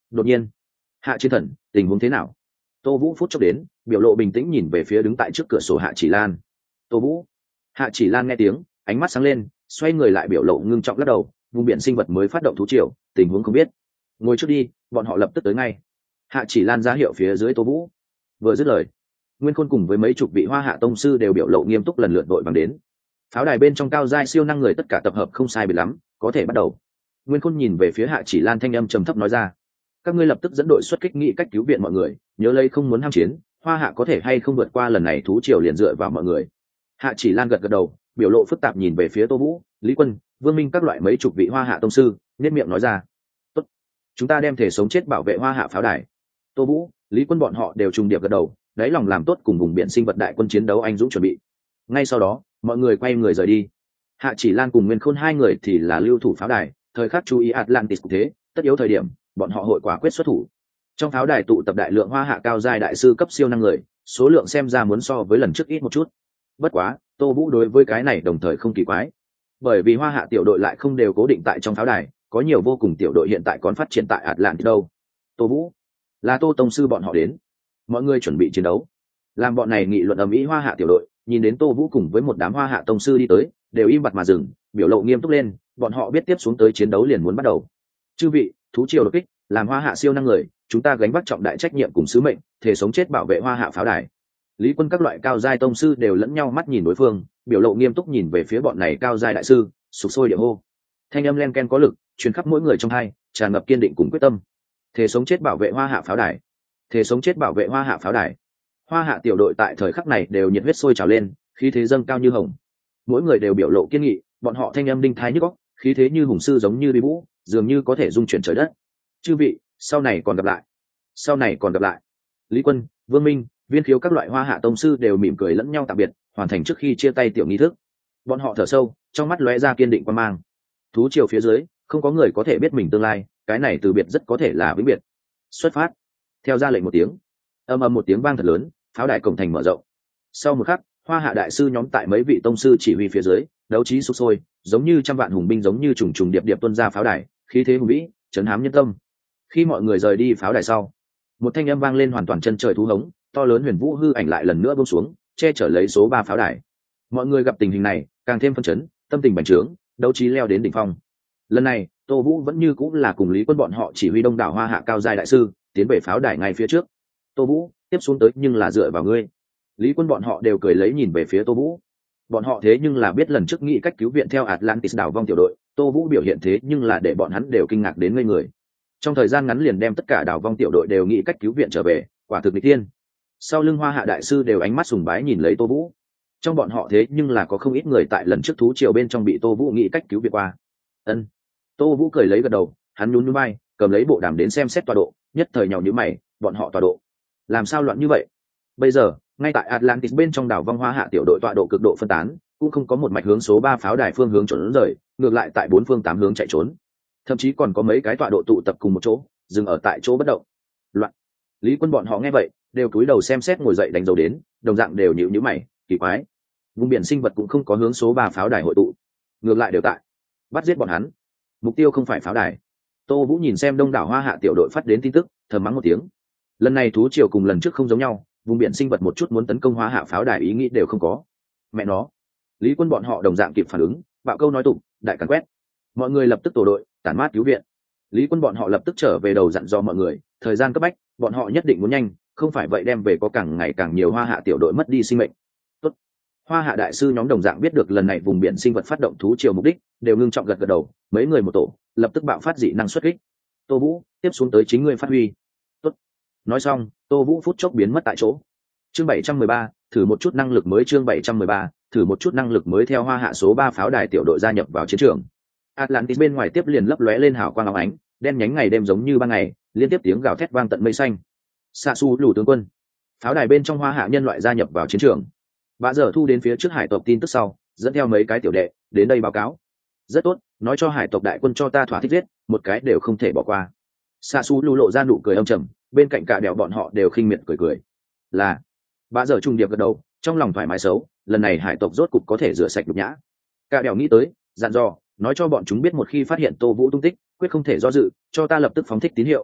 [SPEAKER 1] Đột nhiên, Hạ Chiến Thần, tình huống thế nào? Tô Vũ phút chốc đến, biểu lộ bình tĩnh nhìn về phía đứng tại trước cửa sổ Hạ Chỉ Lan. Tô Vũ. Hạ Chỉ Lan nghe tiếng, ánh mắt sáng lên, xoay người lại biểu lộ ngưng trọng lắc đầu, vùng biển sinh vật mới phát động thú triều, tình huống không biết. Ngồi trước đi, bọn họ lập tức tới ngay. Hạ Chỉ Lan ra hiệu phía dưới Tô Vũ. Vừa dứt lời, Nguyên Khôn cùng với mấy chục vị Hoa Hạ tông sư đều biểu lộ nghiêm túc lần lượt đội bằng đến. Pháo đài bên trong cao giai siêu năng người tất cả tập hợp không sai biệt lắm, có thể bắt đầu. Nguyên Khôn nhìn về phía Hạ Chỉ Lan, thanh âm trầm thấp nói ra: các ngươi lập tức dẫn đội xuất kích, nghị cách cứu viện mọi người, nhớ lấy không muốn ham chiến, Hoa Hạ có thể hay không vượt qua lần này thú triều liền dựa vào mọi người. Hạ Chỉ Lan gật gật đầu, biểu lộ phức tạp nhìn về phía Tô Vũ, Lý Quân, Vương Minh các loại mấy chục vị Hoa Hạ tông sư, nhếch miệng nói ra: tốt, chúng ta đem thể sống chết bảo vệ Hoa Hạ pháo đài. Tô Vũ, Lý Quân bọn họ đều trùng điệp gật đầu, đáy lòng làm tốt cùng vùng biển sinh vật đại quân chiến đấu anh dũng chuẩn bị. Ngay sau đó, mọi người quay người rời đi. Hạ Chỉ Lan cùng Nguyên Khôn hai người thì là lưu thủ pháo đài, thời khắc chú ý Atlantis cũng thế, tất yếu thời điểm, bọn họ hội quả quyết xuất thủ. Trong pháo đài tụ tập đại lượng Hoa Hạ cao giai đại sư cấp siêu năng người, số lượng xem ra muốn so với lần trước ít một chút. Bất quá, Tô Vũ đối với cái này đồng thời không kỳ quái, bởi vì Hoa Hạ tiểu đội lại không đều cố định tại trong pháo đài, có nhiều vô cùng tiểu đội hiện tại còn phát triển tại Atlantis đâu. Tô Vũ, là Tô tông sư bọn họ đến, mọi người chuẩn bị chiến đấu. Làm bọn này nghị luận ầm ĩ Hoa Hạ tiểu đội, nhìn đến Tô Vũ cùng với một đám Hoa Hạ tông sư đi tới, đều im bặt mà dừng, biểu lộ nghiêm túc lên, bọn họ biết tiếp xuống tới chiến đấu liền muốn bắt đầu. Chư vị, thú triều đột kích, làm Hoa Hạ siêu năng người, chúng ta gánh vác trọng đại trách nhiệm cùng sứ mệnh, thể sống chết bảo vệ Hoa Hạ pháo đài. Lý Quân các loại cao giai tông sư đều lẫn nhau mắt nhìn đối phương, biểu lộ nghiêm túc nhìn về phía bọn này cao giai đại sư, sục sôi địa hô. Thanh âm len ken có lực, truyền khắp mỗi người trong hai, tràn ngập kiên định cùng quyết tâm. Thể sống chết bảo vệ Hoa Hạ pháo đài. Thể sống chết bảo vệ Hoa Hạ pháo đài. Hoa Hạ tiểu đội tại thời khắc này đều nhiệt huyết sôi trào lên, khí thế dâng cao như hồng. Mỗi người đều biểu lộ kiên nghị, bọn họ thanh âm đinh thái nhức óc, khí thế như hùng sư giống như bi vũ, dường như có thể dung chuyển trời đất. Chư vị, sau này còn gặp lại. Sau này còn gặp lại. Lý Quân, Vương Minh, Viên Khiếu các loại Hoa Hạ tông sư đều mỉm cười lẫn nhau tạm biệt, hoàn thành trước khi chia tay tiểu nghi thức. Bọn họ thở sâu, trong mắt lóe ra kiên định quan mang. Thú triều phía dưới, không có người có thể biết mình tương lai, cái này từ biệt rất có thể là vĩnh biệt. Xuất phát. Theo ra lệnh một tiếng, ầm ầm một tiếng vang thật lớn, pháo đài cổng thành mở rộng. Sau một khắc, Hoa Hạ đại sư nhóm tại mấy vị tông sư chỉ huy phía dưới, đấu trí sục sôi, giống như trăm vạn hùng binh giống như trùng trùng điệp điệp tuôn ra pháo đài, khí thế hùng vĩ, chấn hám nhân tâm. Khi mọi người rời đi pháo đài sau, một thanh âm vang lên hoàn toàn chân trời thú hống, to lớn huyền vũ hư ảnh lại lần nữa buông xuống, che chở lấy số 3 pháo đài. Mọi người gặp tình hình này, càng thêm phấn chấn, tâm tình bành trướng, đấu trí leo đến đỉnh phong. Lần này, Tô Vũ vẫn như cũng là cùng Lý Quân bọn họ chỉ huy đông đảo Hoa Hạ cao giai đại sư, tiến về pháo đài ngay phía trước. Tô Vũ, tiếp xuống tới nhưng là dựa vào ngươi. Lý Quân bọn họ đều cười lấy nhìn về phía Tô Vũ. Bọn họ thế nhưng là biết lần trước nghĩ cách cứu viện theo Atlantis đảo vong tiểu đội, Tô Vũ biểu hiện thế nhưng là để bọn hắn đều kinh ngạc đến ngây người. Trong thời gian ngắn liền đem tất cả đảo vong tiểu đội đều nghĩ cách cứu viện trở về, quả thực nghịch thiên. Sau lưng Hoa Hạ đại sư đều ánh mắt sùng bái nhìn lấy Tô Vũ. Trong bọn họ thế nhưng là có không ít người tại lần trước thú triều bên trong bị Tô Vũ nghĩ cách cứu viện qua. Ân. Tô Vũ cười lấy gật đầu, hắn nhún nhún vai, cầm lấy bộ đàm đến xem xét tọa độ, nhất thời nhàu nhíu mày, bọn họ tọa độ làm sao loạn như vậy? Bây giờ, ngay tại Atlantis bên trong đảo vong Hoa Hạ tiểu đội tọa độ cực độ phân tán, cũng không có một mạch hướng số 3 pháo đài phương hướng trốn rời, ngược lại tại 4 phương 8 hướng chạy trốn. Thậm chí còn có mấy cái tọa độ tụ tập cùng một chỗ, dừng ở tại chỗ bất động. Loạn. Lý Quân bọn họ nghe vậy, đều cúi đầu xem xét ngồi dậy đánh dấu đến, đồng dạng đều nhíu nhíu mày, kỳ quái. Vùng biển sinh vật cũng không có hướng số 3 pháo đài hội tụ, ngược lại đều tại bắt giết bọn hắn. Mục tiêu không phải pháo đài. Tô Vũ nhìn xem đông đảo Hoa Hạ tiểu đội phát đến tin tức, thầm mắng một tiếng. Lần này thú triều cùng lần trước không giống nhau, vùng biển sinh vật một chút muốn tấn công Hoa Hạ pháo đài ý nghĩ đều không có. Mẹ nó. Lý Quân bọn họ đồng dạng kịp phản ứng, bạo câu nói tụng, đại càn quét. Mọi người lập tức tổ đội, tản mát cứu viện. Lý Quân bọn họ lập tức trở về đầu dặn dò mọi người, thời gian cấp bách, bọn họ nhất định muốn nhanh, không phải vậy đem về có càng ngày càng nhiều Hoa Hạ tiểu đội mất đi sinh mệnh. Tốt. Hoa Hạ đại sư nhóm đồng dạng biết được lần này vùng biển sinh vật phát động thú triều mục đích, đều ngưng trọng gật gật đầu, mấy người một tổ, lập tức bạo phát dị năng xuất kích. Tô Vũ, tiếp xuống tới chính ngươi phát huy. Tốt. Nói xong, Tô Vũ phút chốc biến mất tại chỗ. Chương 713, thử một chút năng lực mới. Chương 713, thử một chút năng lực mới. Theo Hoa Hạ số 3 pháo đài tiểu đội gia nhập vào chiến trường. Atlantis bên ngoài tiếp liền lấp lóe lên hào quang óng ánh, đen nhánh ngày đêm giống như ban ngày, liên tiếp tiếng gào thét vang tận mây xanh. Sa Su lù tướng quân. Pháo đài bên trong Hoa Hạ nhân loại gia nhập vào chiến trường. Bà giờ thu đến phía trước hải tộc tin tức sau, dẫn theo mấy cái tiểu đệ đến đây báo cáo. Rất tốt, nói cho hải tộc đại quân cho ta thỏa thích giết, một cái đều không thể bỏ qua. Sa Su lù lộ ra nụ cười âm trầm, bên cạnh cả đèo bọn họ đều khinh miệt cười cười. Là. Bà giờ trung điệp gật đầu, trong lòng thoải mái xấu, lần này hải tộc rốt cục có thể rửa sạch nhục nhã. Cả đèo nghĩ tới, dặn dò, nói cho bọn chúng biết một khi phát hiện Tô Vũ tung tích, quyết không thể do dự, cho ta lập tức phóng thích tín hiệu.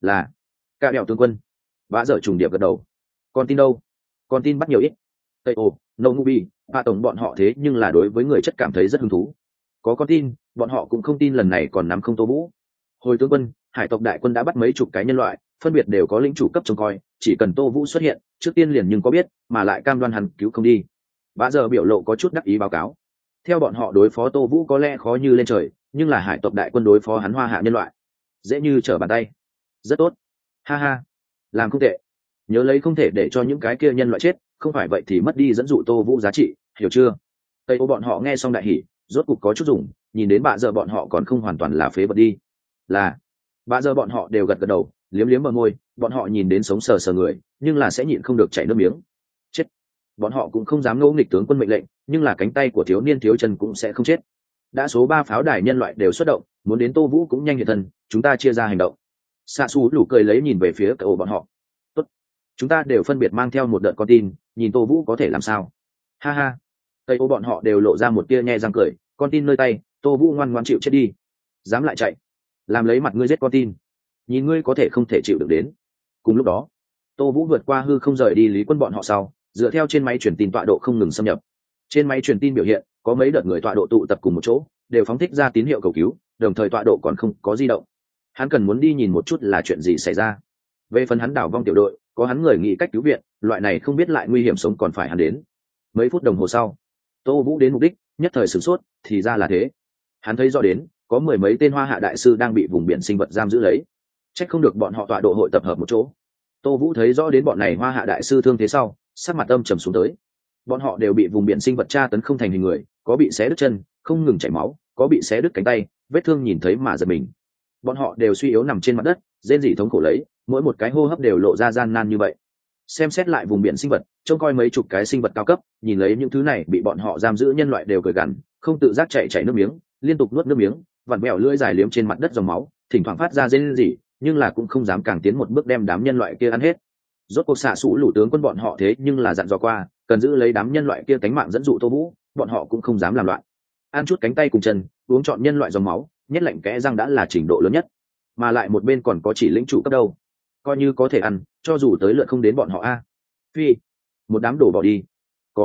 [SPEAKER 1] Là cả đèo tướng quân. Bã dở trùng điệp gật đầu. Con tin đâu? Con tin bắt nhiều ít. Tây ồ, nâu ngu bi, ba tổng bọn họ thế nhưng là đối với người chất cảm thấy rất hứng thú. Có con tin, bọn họ cũng không tin lần này còn nắm không Tô Vũ. Hồi tướng quân, hải tộc đại quân đã bắt mấy chục cái nhân loại, phân biệt đều có lĩnh chủ cấp trông coi, chỉ cần Tô Vũ xuất hiện, trước tiên liền nhưng có biết, mà lại cam đoan hắn cứu không đi. Bã giờ biểu lộ có chút đắc ý báo cáo. Theo bọn họ đối phó Tô Vũ có lẽ khó như lên trời, nhưng là hải tộc đại quân đối phó hắn Hoa Hạ nhân loại, dễ như trở bàn tay. Rất tốt. Ha ha, làm không tệ. Nhớ lấy không thể để cho những cái kia nhân loại chết, không phải vậy thì mất đi dẫn dụ Tô Vũ giá trị, hiểu chưa? Tây Ô bọn họ nghe xong đại hỉ, rốt cục có chút dùng, nhìn đến bạ giờ bọn họ còn không hoàn toàn là phế vật đi. Là bạ giờ bọn họ đều gật gật đầu, liếm liếm bờ môi, bọn họ nhìn đến sống sờ sờ người, nhưng là sẽ nhịn không được chảy nước miếng. Chết. Bọn họ cũng không dám ngỗ nghịch tướng quân mệnh lệnh, nhưng là cánh tay của thiếu niên thiếu chân cũng sẽ không chết. Đã số 3 pháo đài nhân loại đều xuất động, muốn đến Tô Vũ cũng nhanh hiện thân, chúng ta chia ra hành động. Sa Su lù cười lấy nhìn về phía cậu bọn họ. Tốt, chúng ta đều phân biệt mang theo một đợt con tin, nhìn Tô Vũ có thể làm sao. Ha ha. Tây Ô bọn họ đều lộ ra một tia nhe răng cười, con tin nơi tay, Tô Vũ ngoan ngoãn chịu chết đi. Dám lại chạy, làm lấy mặt ngươi giết con tin, nhìn ngươi có thể không thể chịu được đến. Cùng lúc đó, Tô Vũ vượt qua hư không rời đi Lý Quân bọn họ sau, dựa theo trên máy truyền tin tọa độ không ngừng xâm nhập. Trên máy truyền tin biểu hiện, có mấy đợt người tọa độ tụ tập cùng một chỗ, đều phóng thích ra tín hiệu cầu cứu, đồng thời tọa độ còn không có di động. Hắn cần muốn đi nhìn một chút là chuyện gì xảy ra. Về phần hắn đảo vong tiểu đội, có hắn người nghĩ cách cứu viện, loại này không biết lại nguy hiểm sống còn phải hắn đến. Mấy phút đồng hồ sau, Tô Vũ đến mục đích, nhất thời sửng sốt, thì ra là thế. Hắn thấy rõ đến, có mười mấy tên Hoa Hạ đại sư đang bị vùng biển sinh vật giam giữ lấy. Trách không được bọn họ tọa độ hội tập hợp một chỗ. Tô Vũ thấy rõ đến bọn này Hoa Hạ đại sư thương thế sau, sắc mặt âm trầm xuống tới. Bọn họ đều bị vùng biển sinh vật tra tấn không thành hình người, có bị xé đứt chân, không ngừng chảy máu, có bị xé đứt cánh tay, vết thương nhìn thấy mà giật mình. Bọn họ đều suy yếu nằm trên mặt đất, rên rỉ thống khổ lấy, mỗi một cái hô hấp đều lộ ra gian nan như vậy. Xem xét lại vùng biển sinh vật, trông coi mấy chục cái sinh vật cao cấp, nhìn lấy những thứ này bị bọn họ giam giữ nhân loại đều cười gằn, không tự giác chảy nước miếng, liên tục nuốt nước miếng, vặn vẹo lưỡi dài liếm trên mặt đất dòng máu, thỉnh thoảng phát ra rên rỉ, nhưng là cũng không dám càng tiến một bước đem đám nhân loại kia ăn hết. Rốt cuộc xạ sủ lũ tướng quân bọn họ thế nhưng là dặn dò qua, cần giữ lấy đám nhân loại kia cánh mạng dẫn dụ Tô Vũ, bọn họ cũng không dám làm loạn. Ăn chút cánh tay cùng chân, uống trọn nhân loại dòng máu, nhất lạnh kẽ răng đã là trình độ lớn nhất, mà lại một bên còn có chỉ lĩnh chủ cấp đâu, coi như có thể ăn, cho dù tới lượt không đến bọn họ a. Phi, một đám đổ bỏ đi.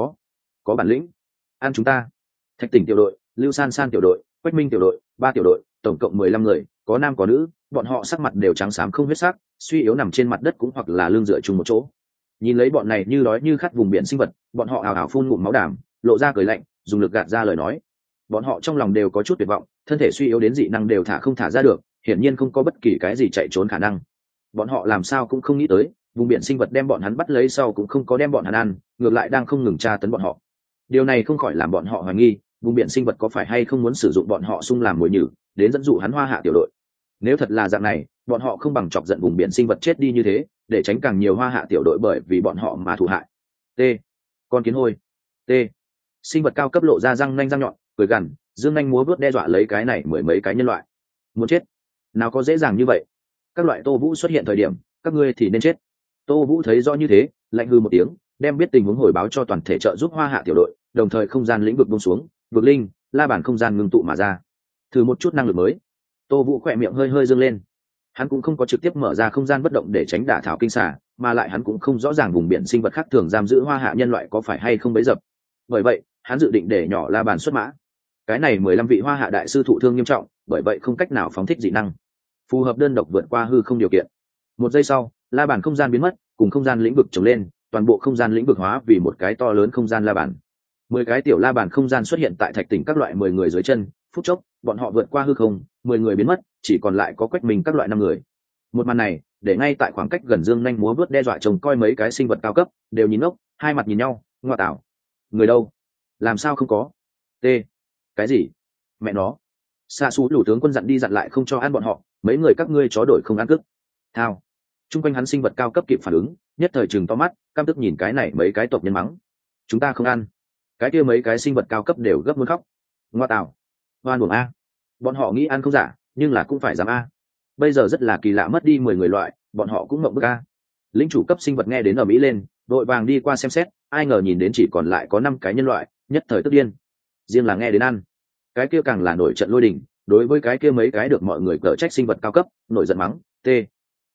[SPEAKER 1] Có bản lĩnh, ăn chúng ta. Thạch Tỉnh tiểu đội, Lưu San San tiểu đội, Quách Minh tiểu đội, 3 tiểu đội, tổng cộng 15 người, có nam có nữ, bọn họ sắc mặt đều trắng xám không huyết sắc, suy yếu nằm trên mặt đất cũng hoặc là lưng dựa chung một chỗ. Nhìn lấy bọn này như đói như khát vùng biển sinh vật, bọn họ ào ào phun ngụm máu đảm, lộ ra cười lạnh, dùng lực gạt ra lời nói. Bọn họ trong lòng đều có chút tuyệt vọng, thân thể suy yếu đến dị năng đều thả không thả ra được, hiển nhiên không có bất kỳ cái gì chạy trốn khả năng. Bọn họ làm sao cũng không nghĩ tới, vùng biển sinh vật đem bọn hắn bắt lấy sau cũng không có đem bọn hắn ăn, ngược lại đang không ngừng tra tấn bọn họ. Điều này không khỏi làm bọn họ hoài nghi, vùng biển sinh vật có phải hay không muốn sử dụng bọn họ xung làm mồi nhử, đến dẫn dụ hắn Hoa Hạ tiểu đội. Nếu thật là dạng này, bọn họ không bằng chọc giận vùng biển sinh vật chết đi như thế, để tránh càng nhiều Hoa Hạ tiểu đội bởi vì bọn họ mà thụ hại. T. Con kiến hôi. T. Sinh vật cao cấp lộ ra răng nanh răng nhọn, cười gằn, dương nanh múa vớt đe dọa lấy cái này mười mấy cái nhân loại. Muốn chết? Nào có dễ dàng như vậy. Các loại Tô Vũ xuất hiện thời điểm, các ngươi thì nên chết. Tô Vũ thấy rõ như thế, lạnh hư một tiếng, đem biết tình huống hồi báo cho toàn thể trợ giúp Hoa Hạ tiểu đội, đồng thời không gian lĩnh vực buông xuống, vực linh, la bàn không gian ngưng tụ mà ra. Thử một chút năng lực mới. Tô Vũ khỏe miệng hơi hơi dương lên. Hắn cũng không có trực tiếp mở ra không gian bất động để tránh đả thảo kinh xà, mà lại hắn cũng không rõ ràng vùng biển sinh vật khác thường giam giữ Hoa Hạ nhân loại có phải hay không bấy dập. Bởi vậy, hắn dự định để nhỏ la bàn xuất mã. Cái này 15 vị Hoa Hạ đại sư thụ thương nghiêm trọng, bởi vậy không cách nào phóng thích dị năng, phù hợp đơn độc vượt qua hư không điều kiện. Một giây sau, la bàn không gian biến mất, cùng không gian lĩnh vực chồng lên, toàn bộ không gian lĩnh vực hóa vì một cái to lớn không gian la bàn. 10 cái tiểu la bàn không gian xuất hiện tại Thạch Tỉnh các loại 10 người dưới chân, phút chốc, bọn họ vượt qua hư không, 10 người biến mất, chỉ còn lại có Quách Minh các loại 5 người. Một màn này, để ngay tại khoảng cách gần dương nhanh múa vớt đe dọa trông coi mấy cái sinh vật cao cấp, đều nhìn ngốc, hai mặt nhìn nhau, ngoa tảo. Người đâu? Làm sao không có? T. Cái gì? Mẹ nó. Sa Sú lũ tướng quân dặn đi dặn lại không cho ăn bọn họ, mấy người các ngươi chó đổi không ăn cức. Thao. Trung quanh hắn sinh vật cao cấp kịp phản ứng, nhất thời trừng to mắt, căm tức nhìn cái này mấy cái tộc nhân mắng. Chúng ta không ăn. Cái kia mấy cái sinh vật cao cấp đều gấp muốn khóc. Ngoa tảo. Hoan buồng a. Bọn họ nghĩ ăn không giả, nhưng là cũng phải dám a. Bây giờ rất là kỳ lạ, mất đi 10 người loại, bọn họ cũng mộng bức a. Linh chủ cấp sinh vật nghe đến ở mỹ lên, đội vàng đi qua xem xét, ai ngờ nhìn đến chỉ còn lại có 5 cái nhân loại, nhất thời tức điên. Riêng là nghe đến ăn, cái kia càng là nổi trận lôi đình, đối với cái kia mấy cái được mọi người cở trách sinh vật cao cấp, nổi giận mắng. T.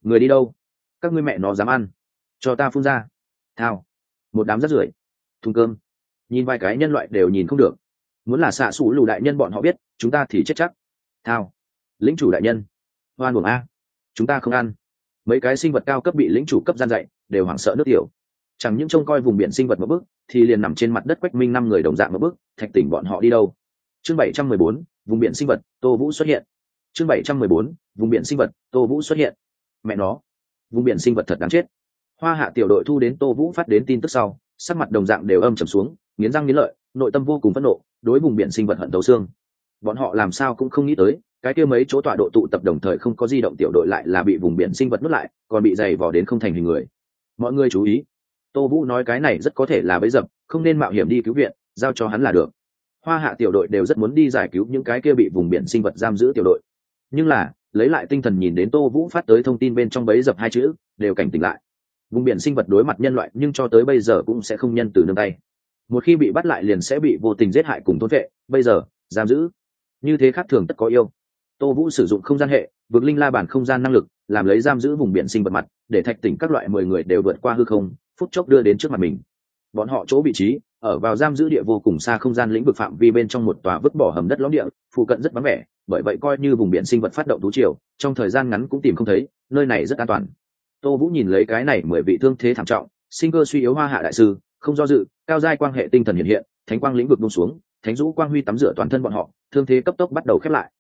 [SPEAKER 1] Người đi đâu? Các ngươi mẹ nó dám ăn, cho ta phun ra. Thao, một đám rác rưởi, thùng cơm. Nhìn vài cái nhân loại đều nhìn không được, muốn là xạ xù lù đại nhân bọn họ biết chúng ta thì chết chắc. Thao, lĩnh chủ đại nhân, hoan buồng a, chúng ta không ăn. Mấy cái sinh vật cao cấp bị lĩnh chủ cấp gian dạy đều hoảng sợ nước tiểu. Chẳng những trông coi vùng biển sinh vật một bước thì liền nằm trên mặt đất Quách Minh năm người đồng dạng một bước. Thạch tỉnh bọn họ đi đâu? Chương 714, vùng biển sinh vật, Tô Vũ xuất hiện. Chương 714, vùng biển sinh vật, Tô Vũ xuất hiện. Mẹ nó, vùng biển sinh vật thật đáng chết. Hoa Hạ tiểu đội thu đến Tô Vũ phát đến tin tức sau, sắc mặt đồng dạng đều âm trầm xuống, nghiến răng nghiến lợi, nội tâm vô cùng phẫn nộ, đối vùng biển sinh vật hận thấu xương. Bọn họ làm sao cũng không nghĩ tới, cái kia mấy chỗ tọa độ tụ tập đồng thời không có di động tiểu đội lại là bị vùng biển sinh vật nuốt lại, còn bị dày vò đến không thành hình người. Mọi người chú ý, Tô Vũ nói cái này rất có thể là bẫy dập, không nên mạo hiểm đi cứu viện, giao cho hắn là được. Hoa Hạ tiểu đội đều rất muốn đi giải cứu những cái kia bị vùng biển sinh vật giam giữ tiểu đội, nhưng là lấy lại tinh thần nhìn đến Tô Vũ phát tới thông tin bên trong bẫy dập hai chữ, đều cảnh tỉnh lại. Vùng biển sinh vật đối mặt nhân loại nhưng cho tới bây giờ cũng sẽ không nhân từ nương tay, một khi bị bắt lại liền sẽ bị vô tình giết hại cùng thôn vệ. Bây giờ giam giữ như thế khác thường tất có yêu. Tô Vũ sử dụng không gian hệ vượt linh la bản không gian năng lực làm lấy giam giữ vùng biển sinh vật mặt, để thạch tỉnh các loại 10 người đều vượt qua hư không, phút chốc đưa đến trước mặt mình. Bọn họ chỗ vị trí ở vào giam giữ địa vô cùng xa không gian lĩnh vực phạm vi bên trong một tòa vứt bỏ hầm đất lõm địa, phụ cận rất vắng vẻ, bởi vậy coi như vùng biển sinh vật phát động thú triều, trong thời gian ngắn cũng tìm không thấy, nơi này rất an toàn. Tô Vũ nhìn lấy cái này 10 vị thương thế thảm trọng, sinh cơ suy yếu Hoa Hạ đại sư, không do dự, cao giai quang hệ tinh thần hiện hiện, thánh quang lĩnh vực buông xuống, thánh vũ quang huy tắm rửa toàn thân bọn họ, thương thế cấp tốc bắt đầu khép lại.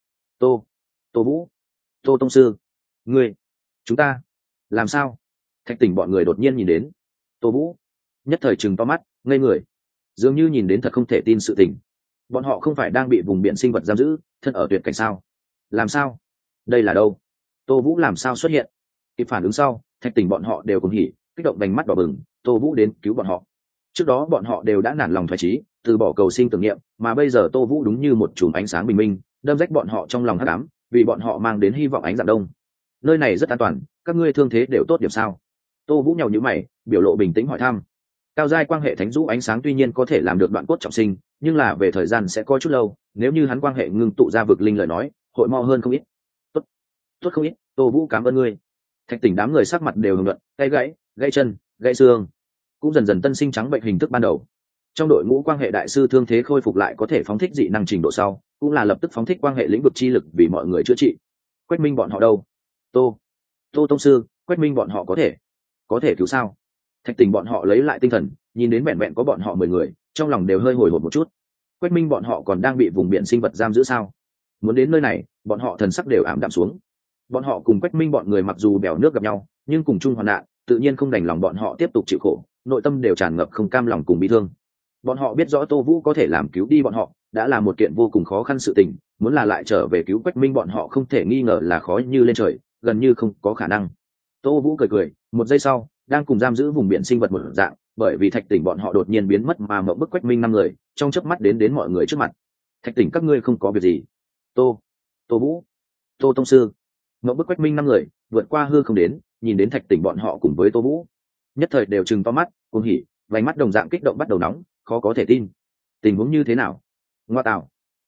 [SPEAKER 1] Tô Vũ, Tô tông sư, ngươi, chúng ta, làm sao? Thạch tỉnh bọn người đột nhiên nhìn đến Tô Vũ, nhất thời trừng to mắt, ngây người, dường như nhìn đến thật không thể tin sự tình. Bọn họ không phải đang bị vùng biển sinh vật giam giữ, thân ở tuyệt cảnh sao? Làm sao? Đây là đâu? Tô Vũ làm sao xuất hiện? Kịp phản ứng sau, thạch tỉnh bọn họ đều cùng hỉ, kích động vành mắt đỏ bừng. Tô Vũ đến cứu bọn họ. Trước đó bọn họ đều đã nản lòng thoái chí, từ bỏ cầu sinh tưởng niệm, mà bây giờ Tô Vũ đúng như một chùm ánh sáng bình minh, đâm rách bọn họ trong lòng hắc ám, vì bọn họ mang đến hy vọng ánh dạng đông. Nơi này rất an toàn, các ngươi thương thế đều tốt điểm sao? Tô Vũ nhàu nhíu mày, biểu lộ bình tĩnh hỏi thăm. Cao giai quang hệ thánh vũ ánh sáng tuy nhiên có thể làm được đoạn cốt trọng sinh, nhưng là về thời gian sẽ có chút lâu, nếu như hắn quang hệ ngưng tụ ra vực linh lời nói, hội mau hơn không ít. Tốt không ít, Tô Vũ cảm ơn ngươi. Thạch tỉnh đám người sắc mặt đều hưng luận, tay gãy chân, gãy xương, cũng dần dần tân sinh trắng bệnh hình thức ban đầu. Trong đội ngũ quang hệ đại sư thương thế khôi phục lại có thể phóng thích dị năng trình độ sau, cũng là lập tức phóng thích quang hệ lĩnh vực chi lực vì mọi người chữa trị. Quách Minh bọn họ đâu? Tô tông sư, Quách Minh bọn họ có thể cứu sao? Thạch tỉnh bọn họ lấy lại tinh thần, nhìn đến vẹn vẹn có bọn họ 10 người, trong lòng đều hơi hồi hộp một chút. Quách Minh bọn họ còn đang bị vùng biển sinh vật giam giữ sao? Muốn đến nơi này, bọn họ thần sắc đều ảm đạm xuống. Bọn họ cùng Quách Minh bọn người mặc dù bèo nước gặp nhau, nhưng cùng chung hoạn nạn, tự nhiên không đành lòng bọn họ tiếp tục chịu khổ, nội tâm đều tràn ngập không cam lòng cùng bi thương. Bọn họ biết rõ Tô Vũ có thể làm cứu đi bọn họ, đã là một kiện vô cùng khó khăn sự tình, muốn là lại trở về cứu Quách Minh bọn họ không thể nghi ngờ là khó như lên trời, gần như không có khả năng. Tô Vũ cười cười, một giây sau, đang cùng giam giữ vùng biển sinh vật một dạng, bởi vì thạch tỉnh bọn họ đột nhiên biến mất mà mộng bức Quách Minh 5 người, trong chớp mắt đến mọi người trước mặt. Thạch tỉnh các ngươi không có việc gì? Tô Vũ, Tô tông sư. Mộng bức Quách Minh 5 người vượt qua hư không đến, nhìn đến thạch tỉnh bọn họ cùng với Tô Vũ, nhất thời đều trừng to mắt, cuồng hỉ, vành mắt đồng dạng kích động bắt đầu nóng, khó có thể tin. Tình huống như thế nào? Ngoa tạo,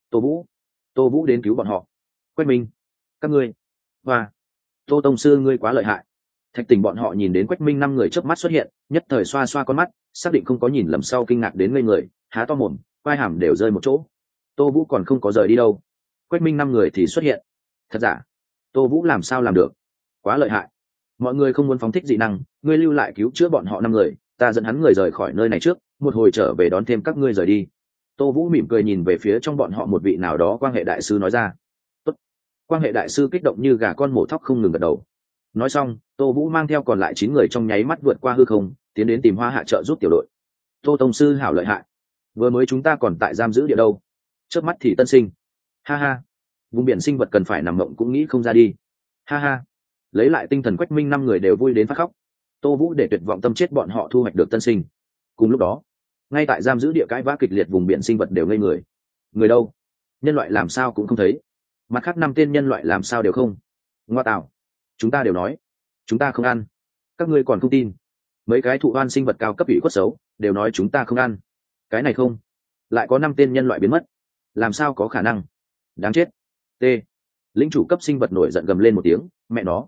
[SPEAKER 1] Tô Vũ đến cứu bọn họ. Quách Minh, các ngươi, và Tô tông sư ngươi quá lợi hại. Thạch tỉnh bọn họ nhìn đến Quách Minh 5 người trước mắt xuất hiện, nhất thời xoa xoa con mắt, xác định không có nhìn lầm sau kinh ngạc đến ngây người, há to mồm, quai hàm đều rơi một chỗ. Tô Vũ còn không có rời đi đâu, Quách Minh 5 người thì xuất hiện. Thật giả? Tô Vũ làm sao làm được? Quá lợi hại. Mọi người không muốn phóng thích dị năng, ngươi lưu lại cứu chữa bọn họ 5 người, ta dẫn hắn người rời khỏi nơi này trước, một hồi trở về đón thêm các ngươi rời đi. Tô Vũ mỉm cười nhìn về phía trong bọn họ một vị nào đó quan hệ đại sư nói ra. Tốt. Quan hệ đại sư kích động như gà con mổ thóc không ngừng gật đầu. Nói xong, Tô Vũ mang theo còn lại 9 người trong nháy mắt vượt qua hư không, tiến đến tìm Hoa Hạ trợ giúp tiểu đội. Tô tông sư hảo lợi hại. Vừa mới chúng ta còn tại giam giữ địa đâu? Chớp mắt thì tân sinh. Ha ha. Vùng biển sinh vật cần phải nằm mộng cũng nghĩ không ra đi. Ha ha. Lấy lại tinh thần Quách Minh 5 người đều vui đến phát khóc. Tô Vũ để tuyệt vọng tâm chết bọn họ thu hoạch được tân sinh. Cùng lúc đó, ngay tại giam giữ địa cãi vã kịch liệt vùng biển sinh vật đều ngây người. Người đâu? Nhân loại làm sao cũng không thấy. Mặt khác 5 tên nhân loại làm sao đều không. Ngoa tạo. Chúng ta đều nói, chúng ta không ăn. Các ngươi còn không tin. Mấy cái thụ oan sinh vật cao cấp ủy khuất xấu đều nói chúng ta không ăn. Cái này không. Lại có 5 tên nhân loại biến mất. Làm sao có khả năng? Đáng chết. T. Lĩnh chủ cấp sinh vật nổi giận gầm lên một tiếng, mẹ nó.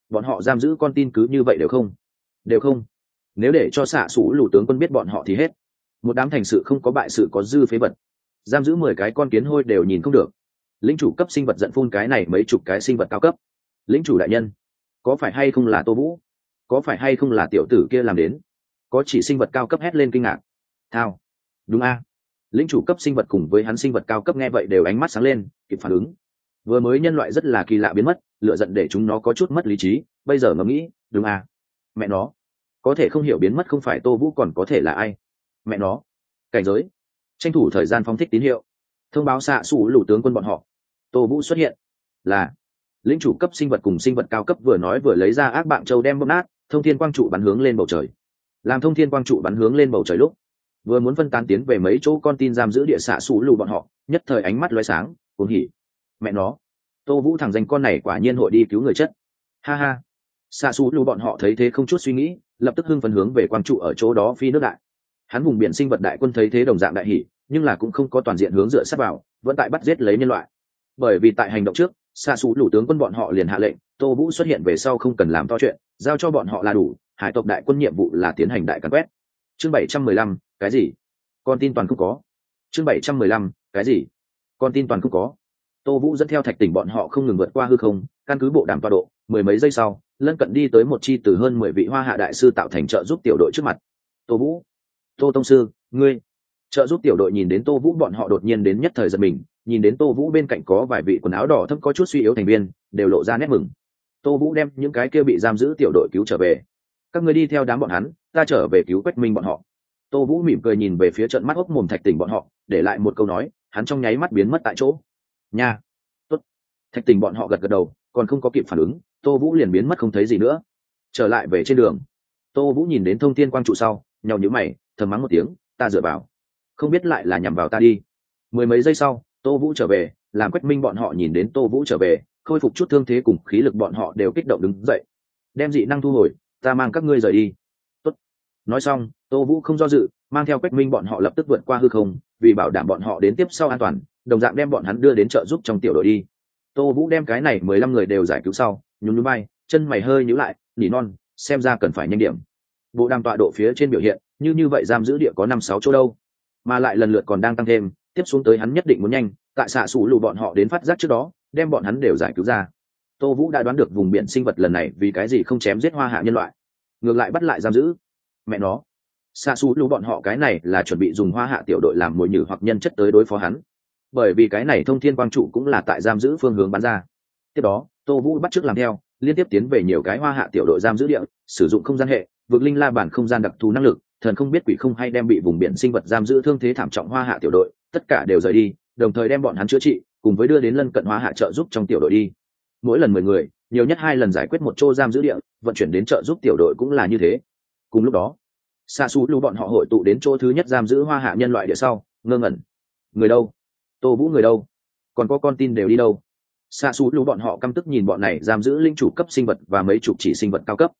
[SPEAKER 1] bọn họ giam giữ con tin cứ như vậy đều không nếu để cho xạ xủ lù tướng quân biết bọn họ thì hết. Một đám thành sự không có bại sự có dư phế vật, giam giữ 10 cái con kiến hôi đều nhìn không được. Lĩnh chủ cấp sinh vật giận phun cái này mấy chục cái sinh vật cao cấp. Lĩnh chủ đại nhân, có phải hay không là Tô Vũ, có phải hay không là tiểu tử kia làm đến? Có chỉ sinh vật cao cấp hét lên kinh ngạc. Thao, đúng a. Lĩnh chủ cấp sinh vật cùng với hắn sinh vật cao cấp nghe vậy đều ánh mắt sáng lên, kịp phản ứng. Vừa mới nhân loại rất là kỳ lạ biến mất, lựa giận để chúng nó có chút mất lý trí, bây giờ ngẫm nghĩ, đúng a. Mẹ nó, có thể không hiểu biến mất không phải Tô Vũ còn có thể là ai? Mẹ nó, cảnh giới, tranh thủ thời gian phóng thích tín hiệu, thông báo xạ xù lũ tướng quân bọn họ. Tô Vũ xuất hiện. Là lĩnh chủ cấp sinh vật cùng sinh vật cao cấp vừa nói vừa lấy ra ác bạn châu đem bóp nát, thông thiên quang trụ bắn hướng lên bầu trời. Làm thông thiên quang trụ bắn hướng lên bầu trời lúc vừa muốn phân tán tiến về mấy chỗ con tin giam giữ địa xạ xù lù bọn họ, nhất thời ánh mắt lóe sáng cuồng hỉ. Mẹ nó, Tô Vũ thằng danh con này quả nhiên hội đi cứu người chất. Ha ha. Xạ xù lù bọn họ thấy thế không chút suy nghĩ, lập tức hưng phấn hướng về quang trụ ở chỗ đó phi nước đại. Hắn vùng biển sinh vật đại quân thấy thế đồng dạng đại hỉ, nhưng là cũng không có toàn diện hướng dựa sát vào, vẫn tại bắt giết lấy nhân loại. Bởi vì tại hành động trước, xạ xù lù tướng quân bọn họ liền hạ lệnh, Tô Vũ xuất hiện về sau không cần làm to chuyện, giao cho bọn họ là đủ, hải tộc đại quân nhiệm vụ là tiến hành đại càn quét. Chương 715, cái gì? Con tin toàn không có. Chương 715, cái gì? Con tin toàn không có. Tô Vũ dẫn theo Thạch Tỉnh bọn họ không ngừng vượt qua hư không, căn cứ bộ đàm tọa độ, mười mấy giây sau, lân cận đi tới một chi từ hơn 10 vị Hoa Hạ đại sư tạo thành trợ giúp tiểu đội trước mặt. Tô Vũ, Tô tông sư, ngươi. Trợ giúp tiểu đội nhìn đến Tô Vũ bọn họ đột nhiên đến nhất thời giật mình, nhìn đến Tô Vũ bên cạnh có vài vị quần áo đỏ thâm có chút suy yếu thành viên, đều lộ ra nét mừng. Tô Vũ đem những cái kia bị giam giữ tiểu đội cứu trở về. Các ngươi đi theo đám bọn hắn, ta trở về cứu Quách Minh bọn họ. Tô Vũ mỉm cười nhìn về phía trận mắt hốc mồm Thạch Tỉnh bọn họ, để lại một câu nói, hắn trong nháy mắt biến mất tại chỗ. Nha, tốt. Thạch Tỉnh bọn họ gật gật đầu, còn không có kịp phản ứng, Tô Vũ liền biến mất không thấy gì nữa. Trở lại về trên đường, Tô Vũ nhìn đến thông thiên quang trụ sau, nhàu nhíu mày, thầm mắng một tiếng, ta dựa vào, không biết lại là nhằm vào ta đi. Mười mấy giây sau, Tô Vũ trở về, làm Quách Minh bọn họ nhìn đến Tô Vũ trở về, khôi phục chút thương thế cùng khí lực bọn họ đều kích động đứng dậy. Đem dị năng thu hồi, ta mang các ngươi rời đi. Tốt. Nói xong, Tô Vũ không do dự, mang theo Quách Minh bọn họ lập tức vượt qua hư không, vì bảo đảm bọn họ đến tiếp sau an toàn, đồng dạng đem bọn hắn đưa đến trợ giúp trong tiểu đội đi. Tô Vũ đem cái này 15 người đều giải cứu sau, nhún nhún vai, chân mày hơi nhíu lại, nỉ non, xem ra cần phải nhanh điểm. Bộ đàm tọa độ phía trên biểu hiện, như vậy giam giữ địa có 5-6 chỗ đâu, mà lại lần lượt còn đang tăng thêm, tiếp xuống tới hắn nhất định muốn nhanh, tại xạ xù lù bọn họ đến phát giác trước đó, đem bọn hắn đều giải cứu ra. Tô Vũ đã đoán được vùng biển sinh vật lần này vì cái gì không chém giết Hoa Hạ nhân loại, ngược lại bắt lại giam giữ. Mẹ nó, xạ xù lù bọn họ cái này là chuẩn bị dùng Hoa Hạ tiểu đội làm mồi nhử hoặc nhân chất tới đối phó hắn, bởi vì cái này thông thiên quang trụ cũng là tại giam giữ phương hướng bắn ra. Tiếp đó, Tô Vũ bắt chước làm theo, liên tiếp tiến về nhiều cái Hoa Hạ tiểu đội giam giữ địa, sử dụng không gian hệ, vực linh la bản không gian đặc thù năng lực, thần không biết quỷ không hay đem bị vùng biển sinh vật giam giữ thương thế thảm trọng Hoa Hạ tiểu đội, tất cả đều rời đi, đồng thời đem bọn hắn chữa trị, cùng với đưa đến lân cận Hoa Hạ trợ giúp trong tiểu đội đi. Mỗi lần 10 người, nhiều nhất 2 lần giải quyết một chỗ giam giữ địa, vận chuyển đến trợ giúp tiểu đội cũng là như thế. Cùng lúc đó, Sa Su Lu bọn họ hội tụ đến chỗ thứ nhất giam giữ Hoa Hạ nhân loại địa sau, ngơ ngẩn. Người đâu? Tô Vũ người đâu? Còn có con tin đều đi đâu? Sa Su Lu bọn họ căm tức nhìn bọn này giam giữ linh chủ cấp sinh vật và mấy chục chỉ sinh vật cao cấp.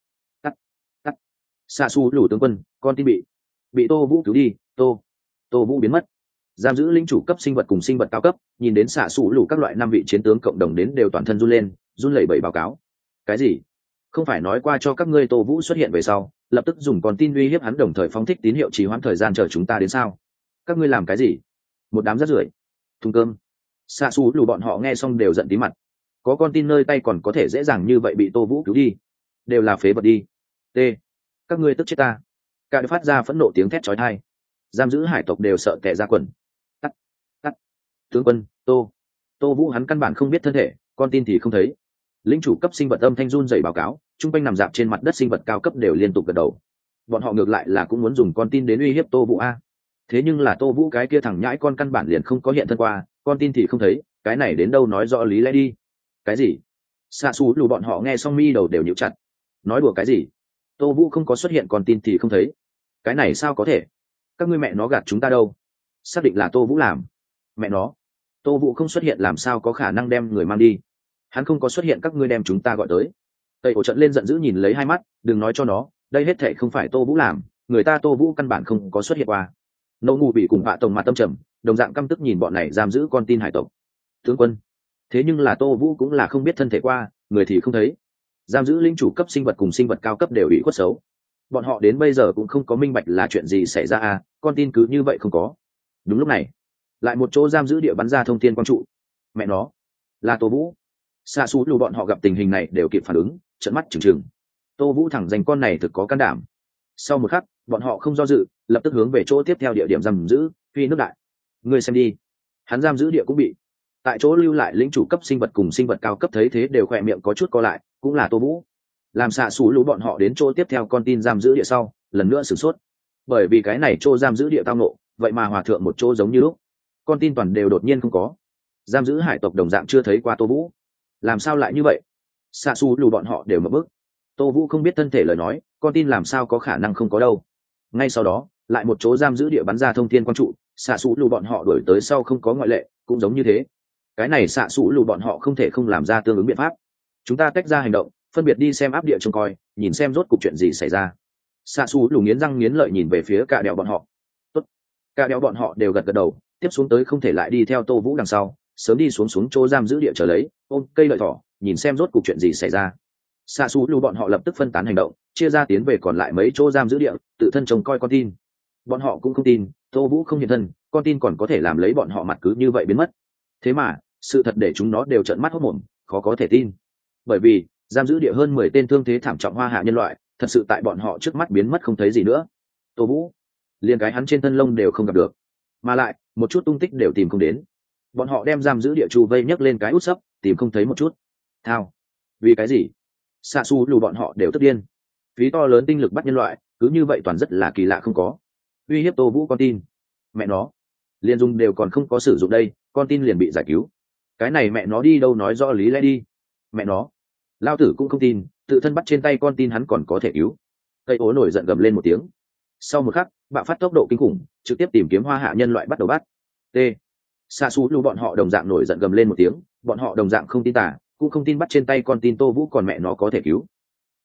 [SPEAKER 1] Tắt. Sa Su Lu tướng quân, con tin bị Tô Vũ cứu đi, Tô Vũ biến mất. Giam giữ linh chủ cấp sinh vật cùng sinh vật cao cấp, nhìn đến Sa Su Lu các loại 5 vị chiến tướng cộng đồng đến đều toàn thân run lên, run lẩy bẩy báo cáo. Cái gì? Không phải nói qua cho các ngươi Tô Vũ xuất hiện về sau, lập tức dùng con tin uy hiếp hắn đồng thời phóng thích tín hiệu trì hoãn thời gian chờ chúng ta đến sao? Các ngươi làm cái gì? Một đám rác rưởi. Thùng cơm. Sa Su Lu bọn họ nghe xong đều giận tí mặt. Có con tin nơi tay còn có thể dễ dàng như vậy bị Tô Vũ cứu đi, đều là phế vật đi. T. Các ngươi tức chết ta. Cả phát ra phẫn nộ tiếng thét chói tai. Giam giữ hải tộc đều sợ tè ra quần. Tắt. Tướng quân, Tô Vũ hắn căn bản không biết thân thể, con tin thì không thấy. Linh chủ cấp sinh vật âm thanh run rẩy báo cáo, trung quanh nằm dạp trên mặt đất sinh vật cao cấp đều liên tục gật đầu. Bọn họ ngược lại là cũng muốn dùng con tin đến uy hiếp Tô Vũ a. Thế nhưng là Tô Vũ cái kia thằng nhãi con căn bản liền không có hiện thân qua, con tin thì không thấy, cái này đến đâu nói rõ lý lẽ đi. Cái gì? Sa Su Lu bọn họ nghe xong mi đầu đều nhíu chặt. Nói đùa cái gì? Tô Vũ không có xuất hiện con tin thì không thấy. Cái này sao có thể? Các ngươi mẹ nó gạt chúng ta đâu? Xác định là Tô Vũ làm. Mẹ nó, Tô Vũ không xuất hiện làm sao có khả năng đem người mang đi? Hắn không có xuất hiện các ngươi đem chúng ta gọi tới. Tây ổ trận lên giận dữ nhìn lấy hai mắt, đừng nói cho nó, đây hết thảy không phải Tô Vũ làm, người ta Tô Vũ căn bản không có xuất hiện qua. Nô Ngụ bị cùng Vạ Tổng mặt tâm trầm, đồng dạng căm tức nhìn bọn này giam giữ con tin hải tộc. Tướng quân, thế nhưng là Tô Vũ cũng là không biết thân thể qua, người thì không thấy. giam giữ linh chủ cấp sinh vật cùng sinh vật cao cấp đều bị khuất xấu. Bọn họ đến bây giờ cũng không có minh bạch là chuyện gì xảy ra à, con tin cứ như vậy không có. Đúng lúc này, lại một chỗ giam giữ địa bắn ra thông thiên quang trụ. Mẹ nó, là Tô Vũ. Xạ xú lù bọn họ gặp tình hình này đều kịp phản ứng, trợn mắt trừng trừng. Tô Vũ thẳng dành con này thực có can đảm. Sau một khắc, bọn họ không do dự, lập tức hướng về chỗ tiếp theo địa điểm giam giữ, phi nước đại. Ngươi xem đi, hắn giam giữ địa cũng bị. Tại chỗ lưu lại lĩnh chủ cấp sinh vật cùng sinh vật cao cấp thấy thế đều khỏe miệng có chút co lại, cũng là Tô Vũ. Làm xạ xú lù bọn họ đến chỗ tiếp theo con tin giam giữ địa sau, lần nữa sửng sốt. Bởi vì cái này chỗ giam giữ địa tao nộ, vậy mà hòa thượng một chỗ giống như lúc. Con tin toàn đều đột nhiên không có. Giam giữ hải tộc đồng dạng chưa thấy qua Tô Vũ. Làm sao lại như vậy? Xạ xú lù bọn họ đều ngập bức. Tô Vũ không biết thân thể lời nói, con tin làm sao có khả năng không có đâu. Ngay sau đó, lại một chỗ giam giữ địa bắn ra thông thiên quang trụ, xạ xú lù bọn họ đuổi tới sau không có ngoại lệ, cũng giống như thế. Cái này xạ xú lù bọn họ không thể không làm ra tương ứng biện pháp. Chúng ta tách ra hành động, phân biệt đi xem áp địa trông coi, nhìn xem rốt cục chuyện gì xảy ra. Xạ xú lù nghiến răng nghiến lợi nhìn về phía cả đèo bọn họ. Tốt. Cả đèo bọn họ đều gật gật đầu, tiếp xuống tới không thể lại đi theo Tô Vũ đằng sau, sớm đi xuống chỗ giam giữ địa trở lấy, ôm cây lợi thỏ, nhìn xem rốt cục chuyện gì xảy ra. Xạ xú lù bọn họ lập tức phân tán hành động, chia ra tiến về còn lại mấy chỗ giam giữ địa, tự thân trông coi con tin. Bọn họ cũng không tin Tô Vũ không hiện thân, con tin còn có thể làm lấy bọn họ mặt cứ như vậy biến mất. Thế mà sự thật để chúng nó đều trợn mắt hốt mồm, khó có thể tin. Bởi vì giam giữ địa hơn 10 tên thương thế thảm trọng hoa hạ nhân loại, thật sự tại bọn họ trước mắt biến mất không thấy gì nữa. Tô Vũ liền cái hắn trên thân lông đều không gặp được, mà lại một chút tung tích đều tìm không đến. Bọn họ đem giam giữ địa chu vây nhấc lên cái út sấp, tìm không thấy một chút. Thao, vì cái gì? Xạ xù lù bọn họ đều tức điên. Phí to lớn tinh lực bắt nhân loại, cứ như vậy toàn rất là kỳ lạ không có. Uy hiếp Tô Vũ con tin. Mẹ nó, liền dùng đều còn không có sử dụng đây, con tin liền bị giải cứu. Cái này mẹ nó đi đâu nói rõ lý lẽ đi. Mẹ nó, lao tử cũng không tin, tự thân bắt trên tay con tin hắn còn có thể cứu. Cây ố nổi giận gầm lên một tiếng. Sau một khắc, bạo phát tốc độ kinh khủng, trực tiếp tìm kiếm hoa hạ nhân loại bắt đầu bắt. T. Xạ xú lù bọn họ đồng dạng nổi giận gầm lên một tiếng, bọn họ đồng dạng không tin tả, cũng không tin bắt trên tay con tin Tô Vũ còn mẹ nó có thể cứu.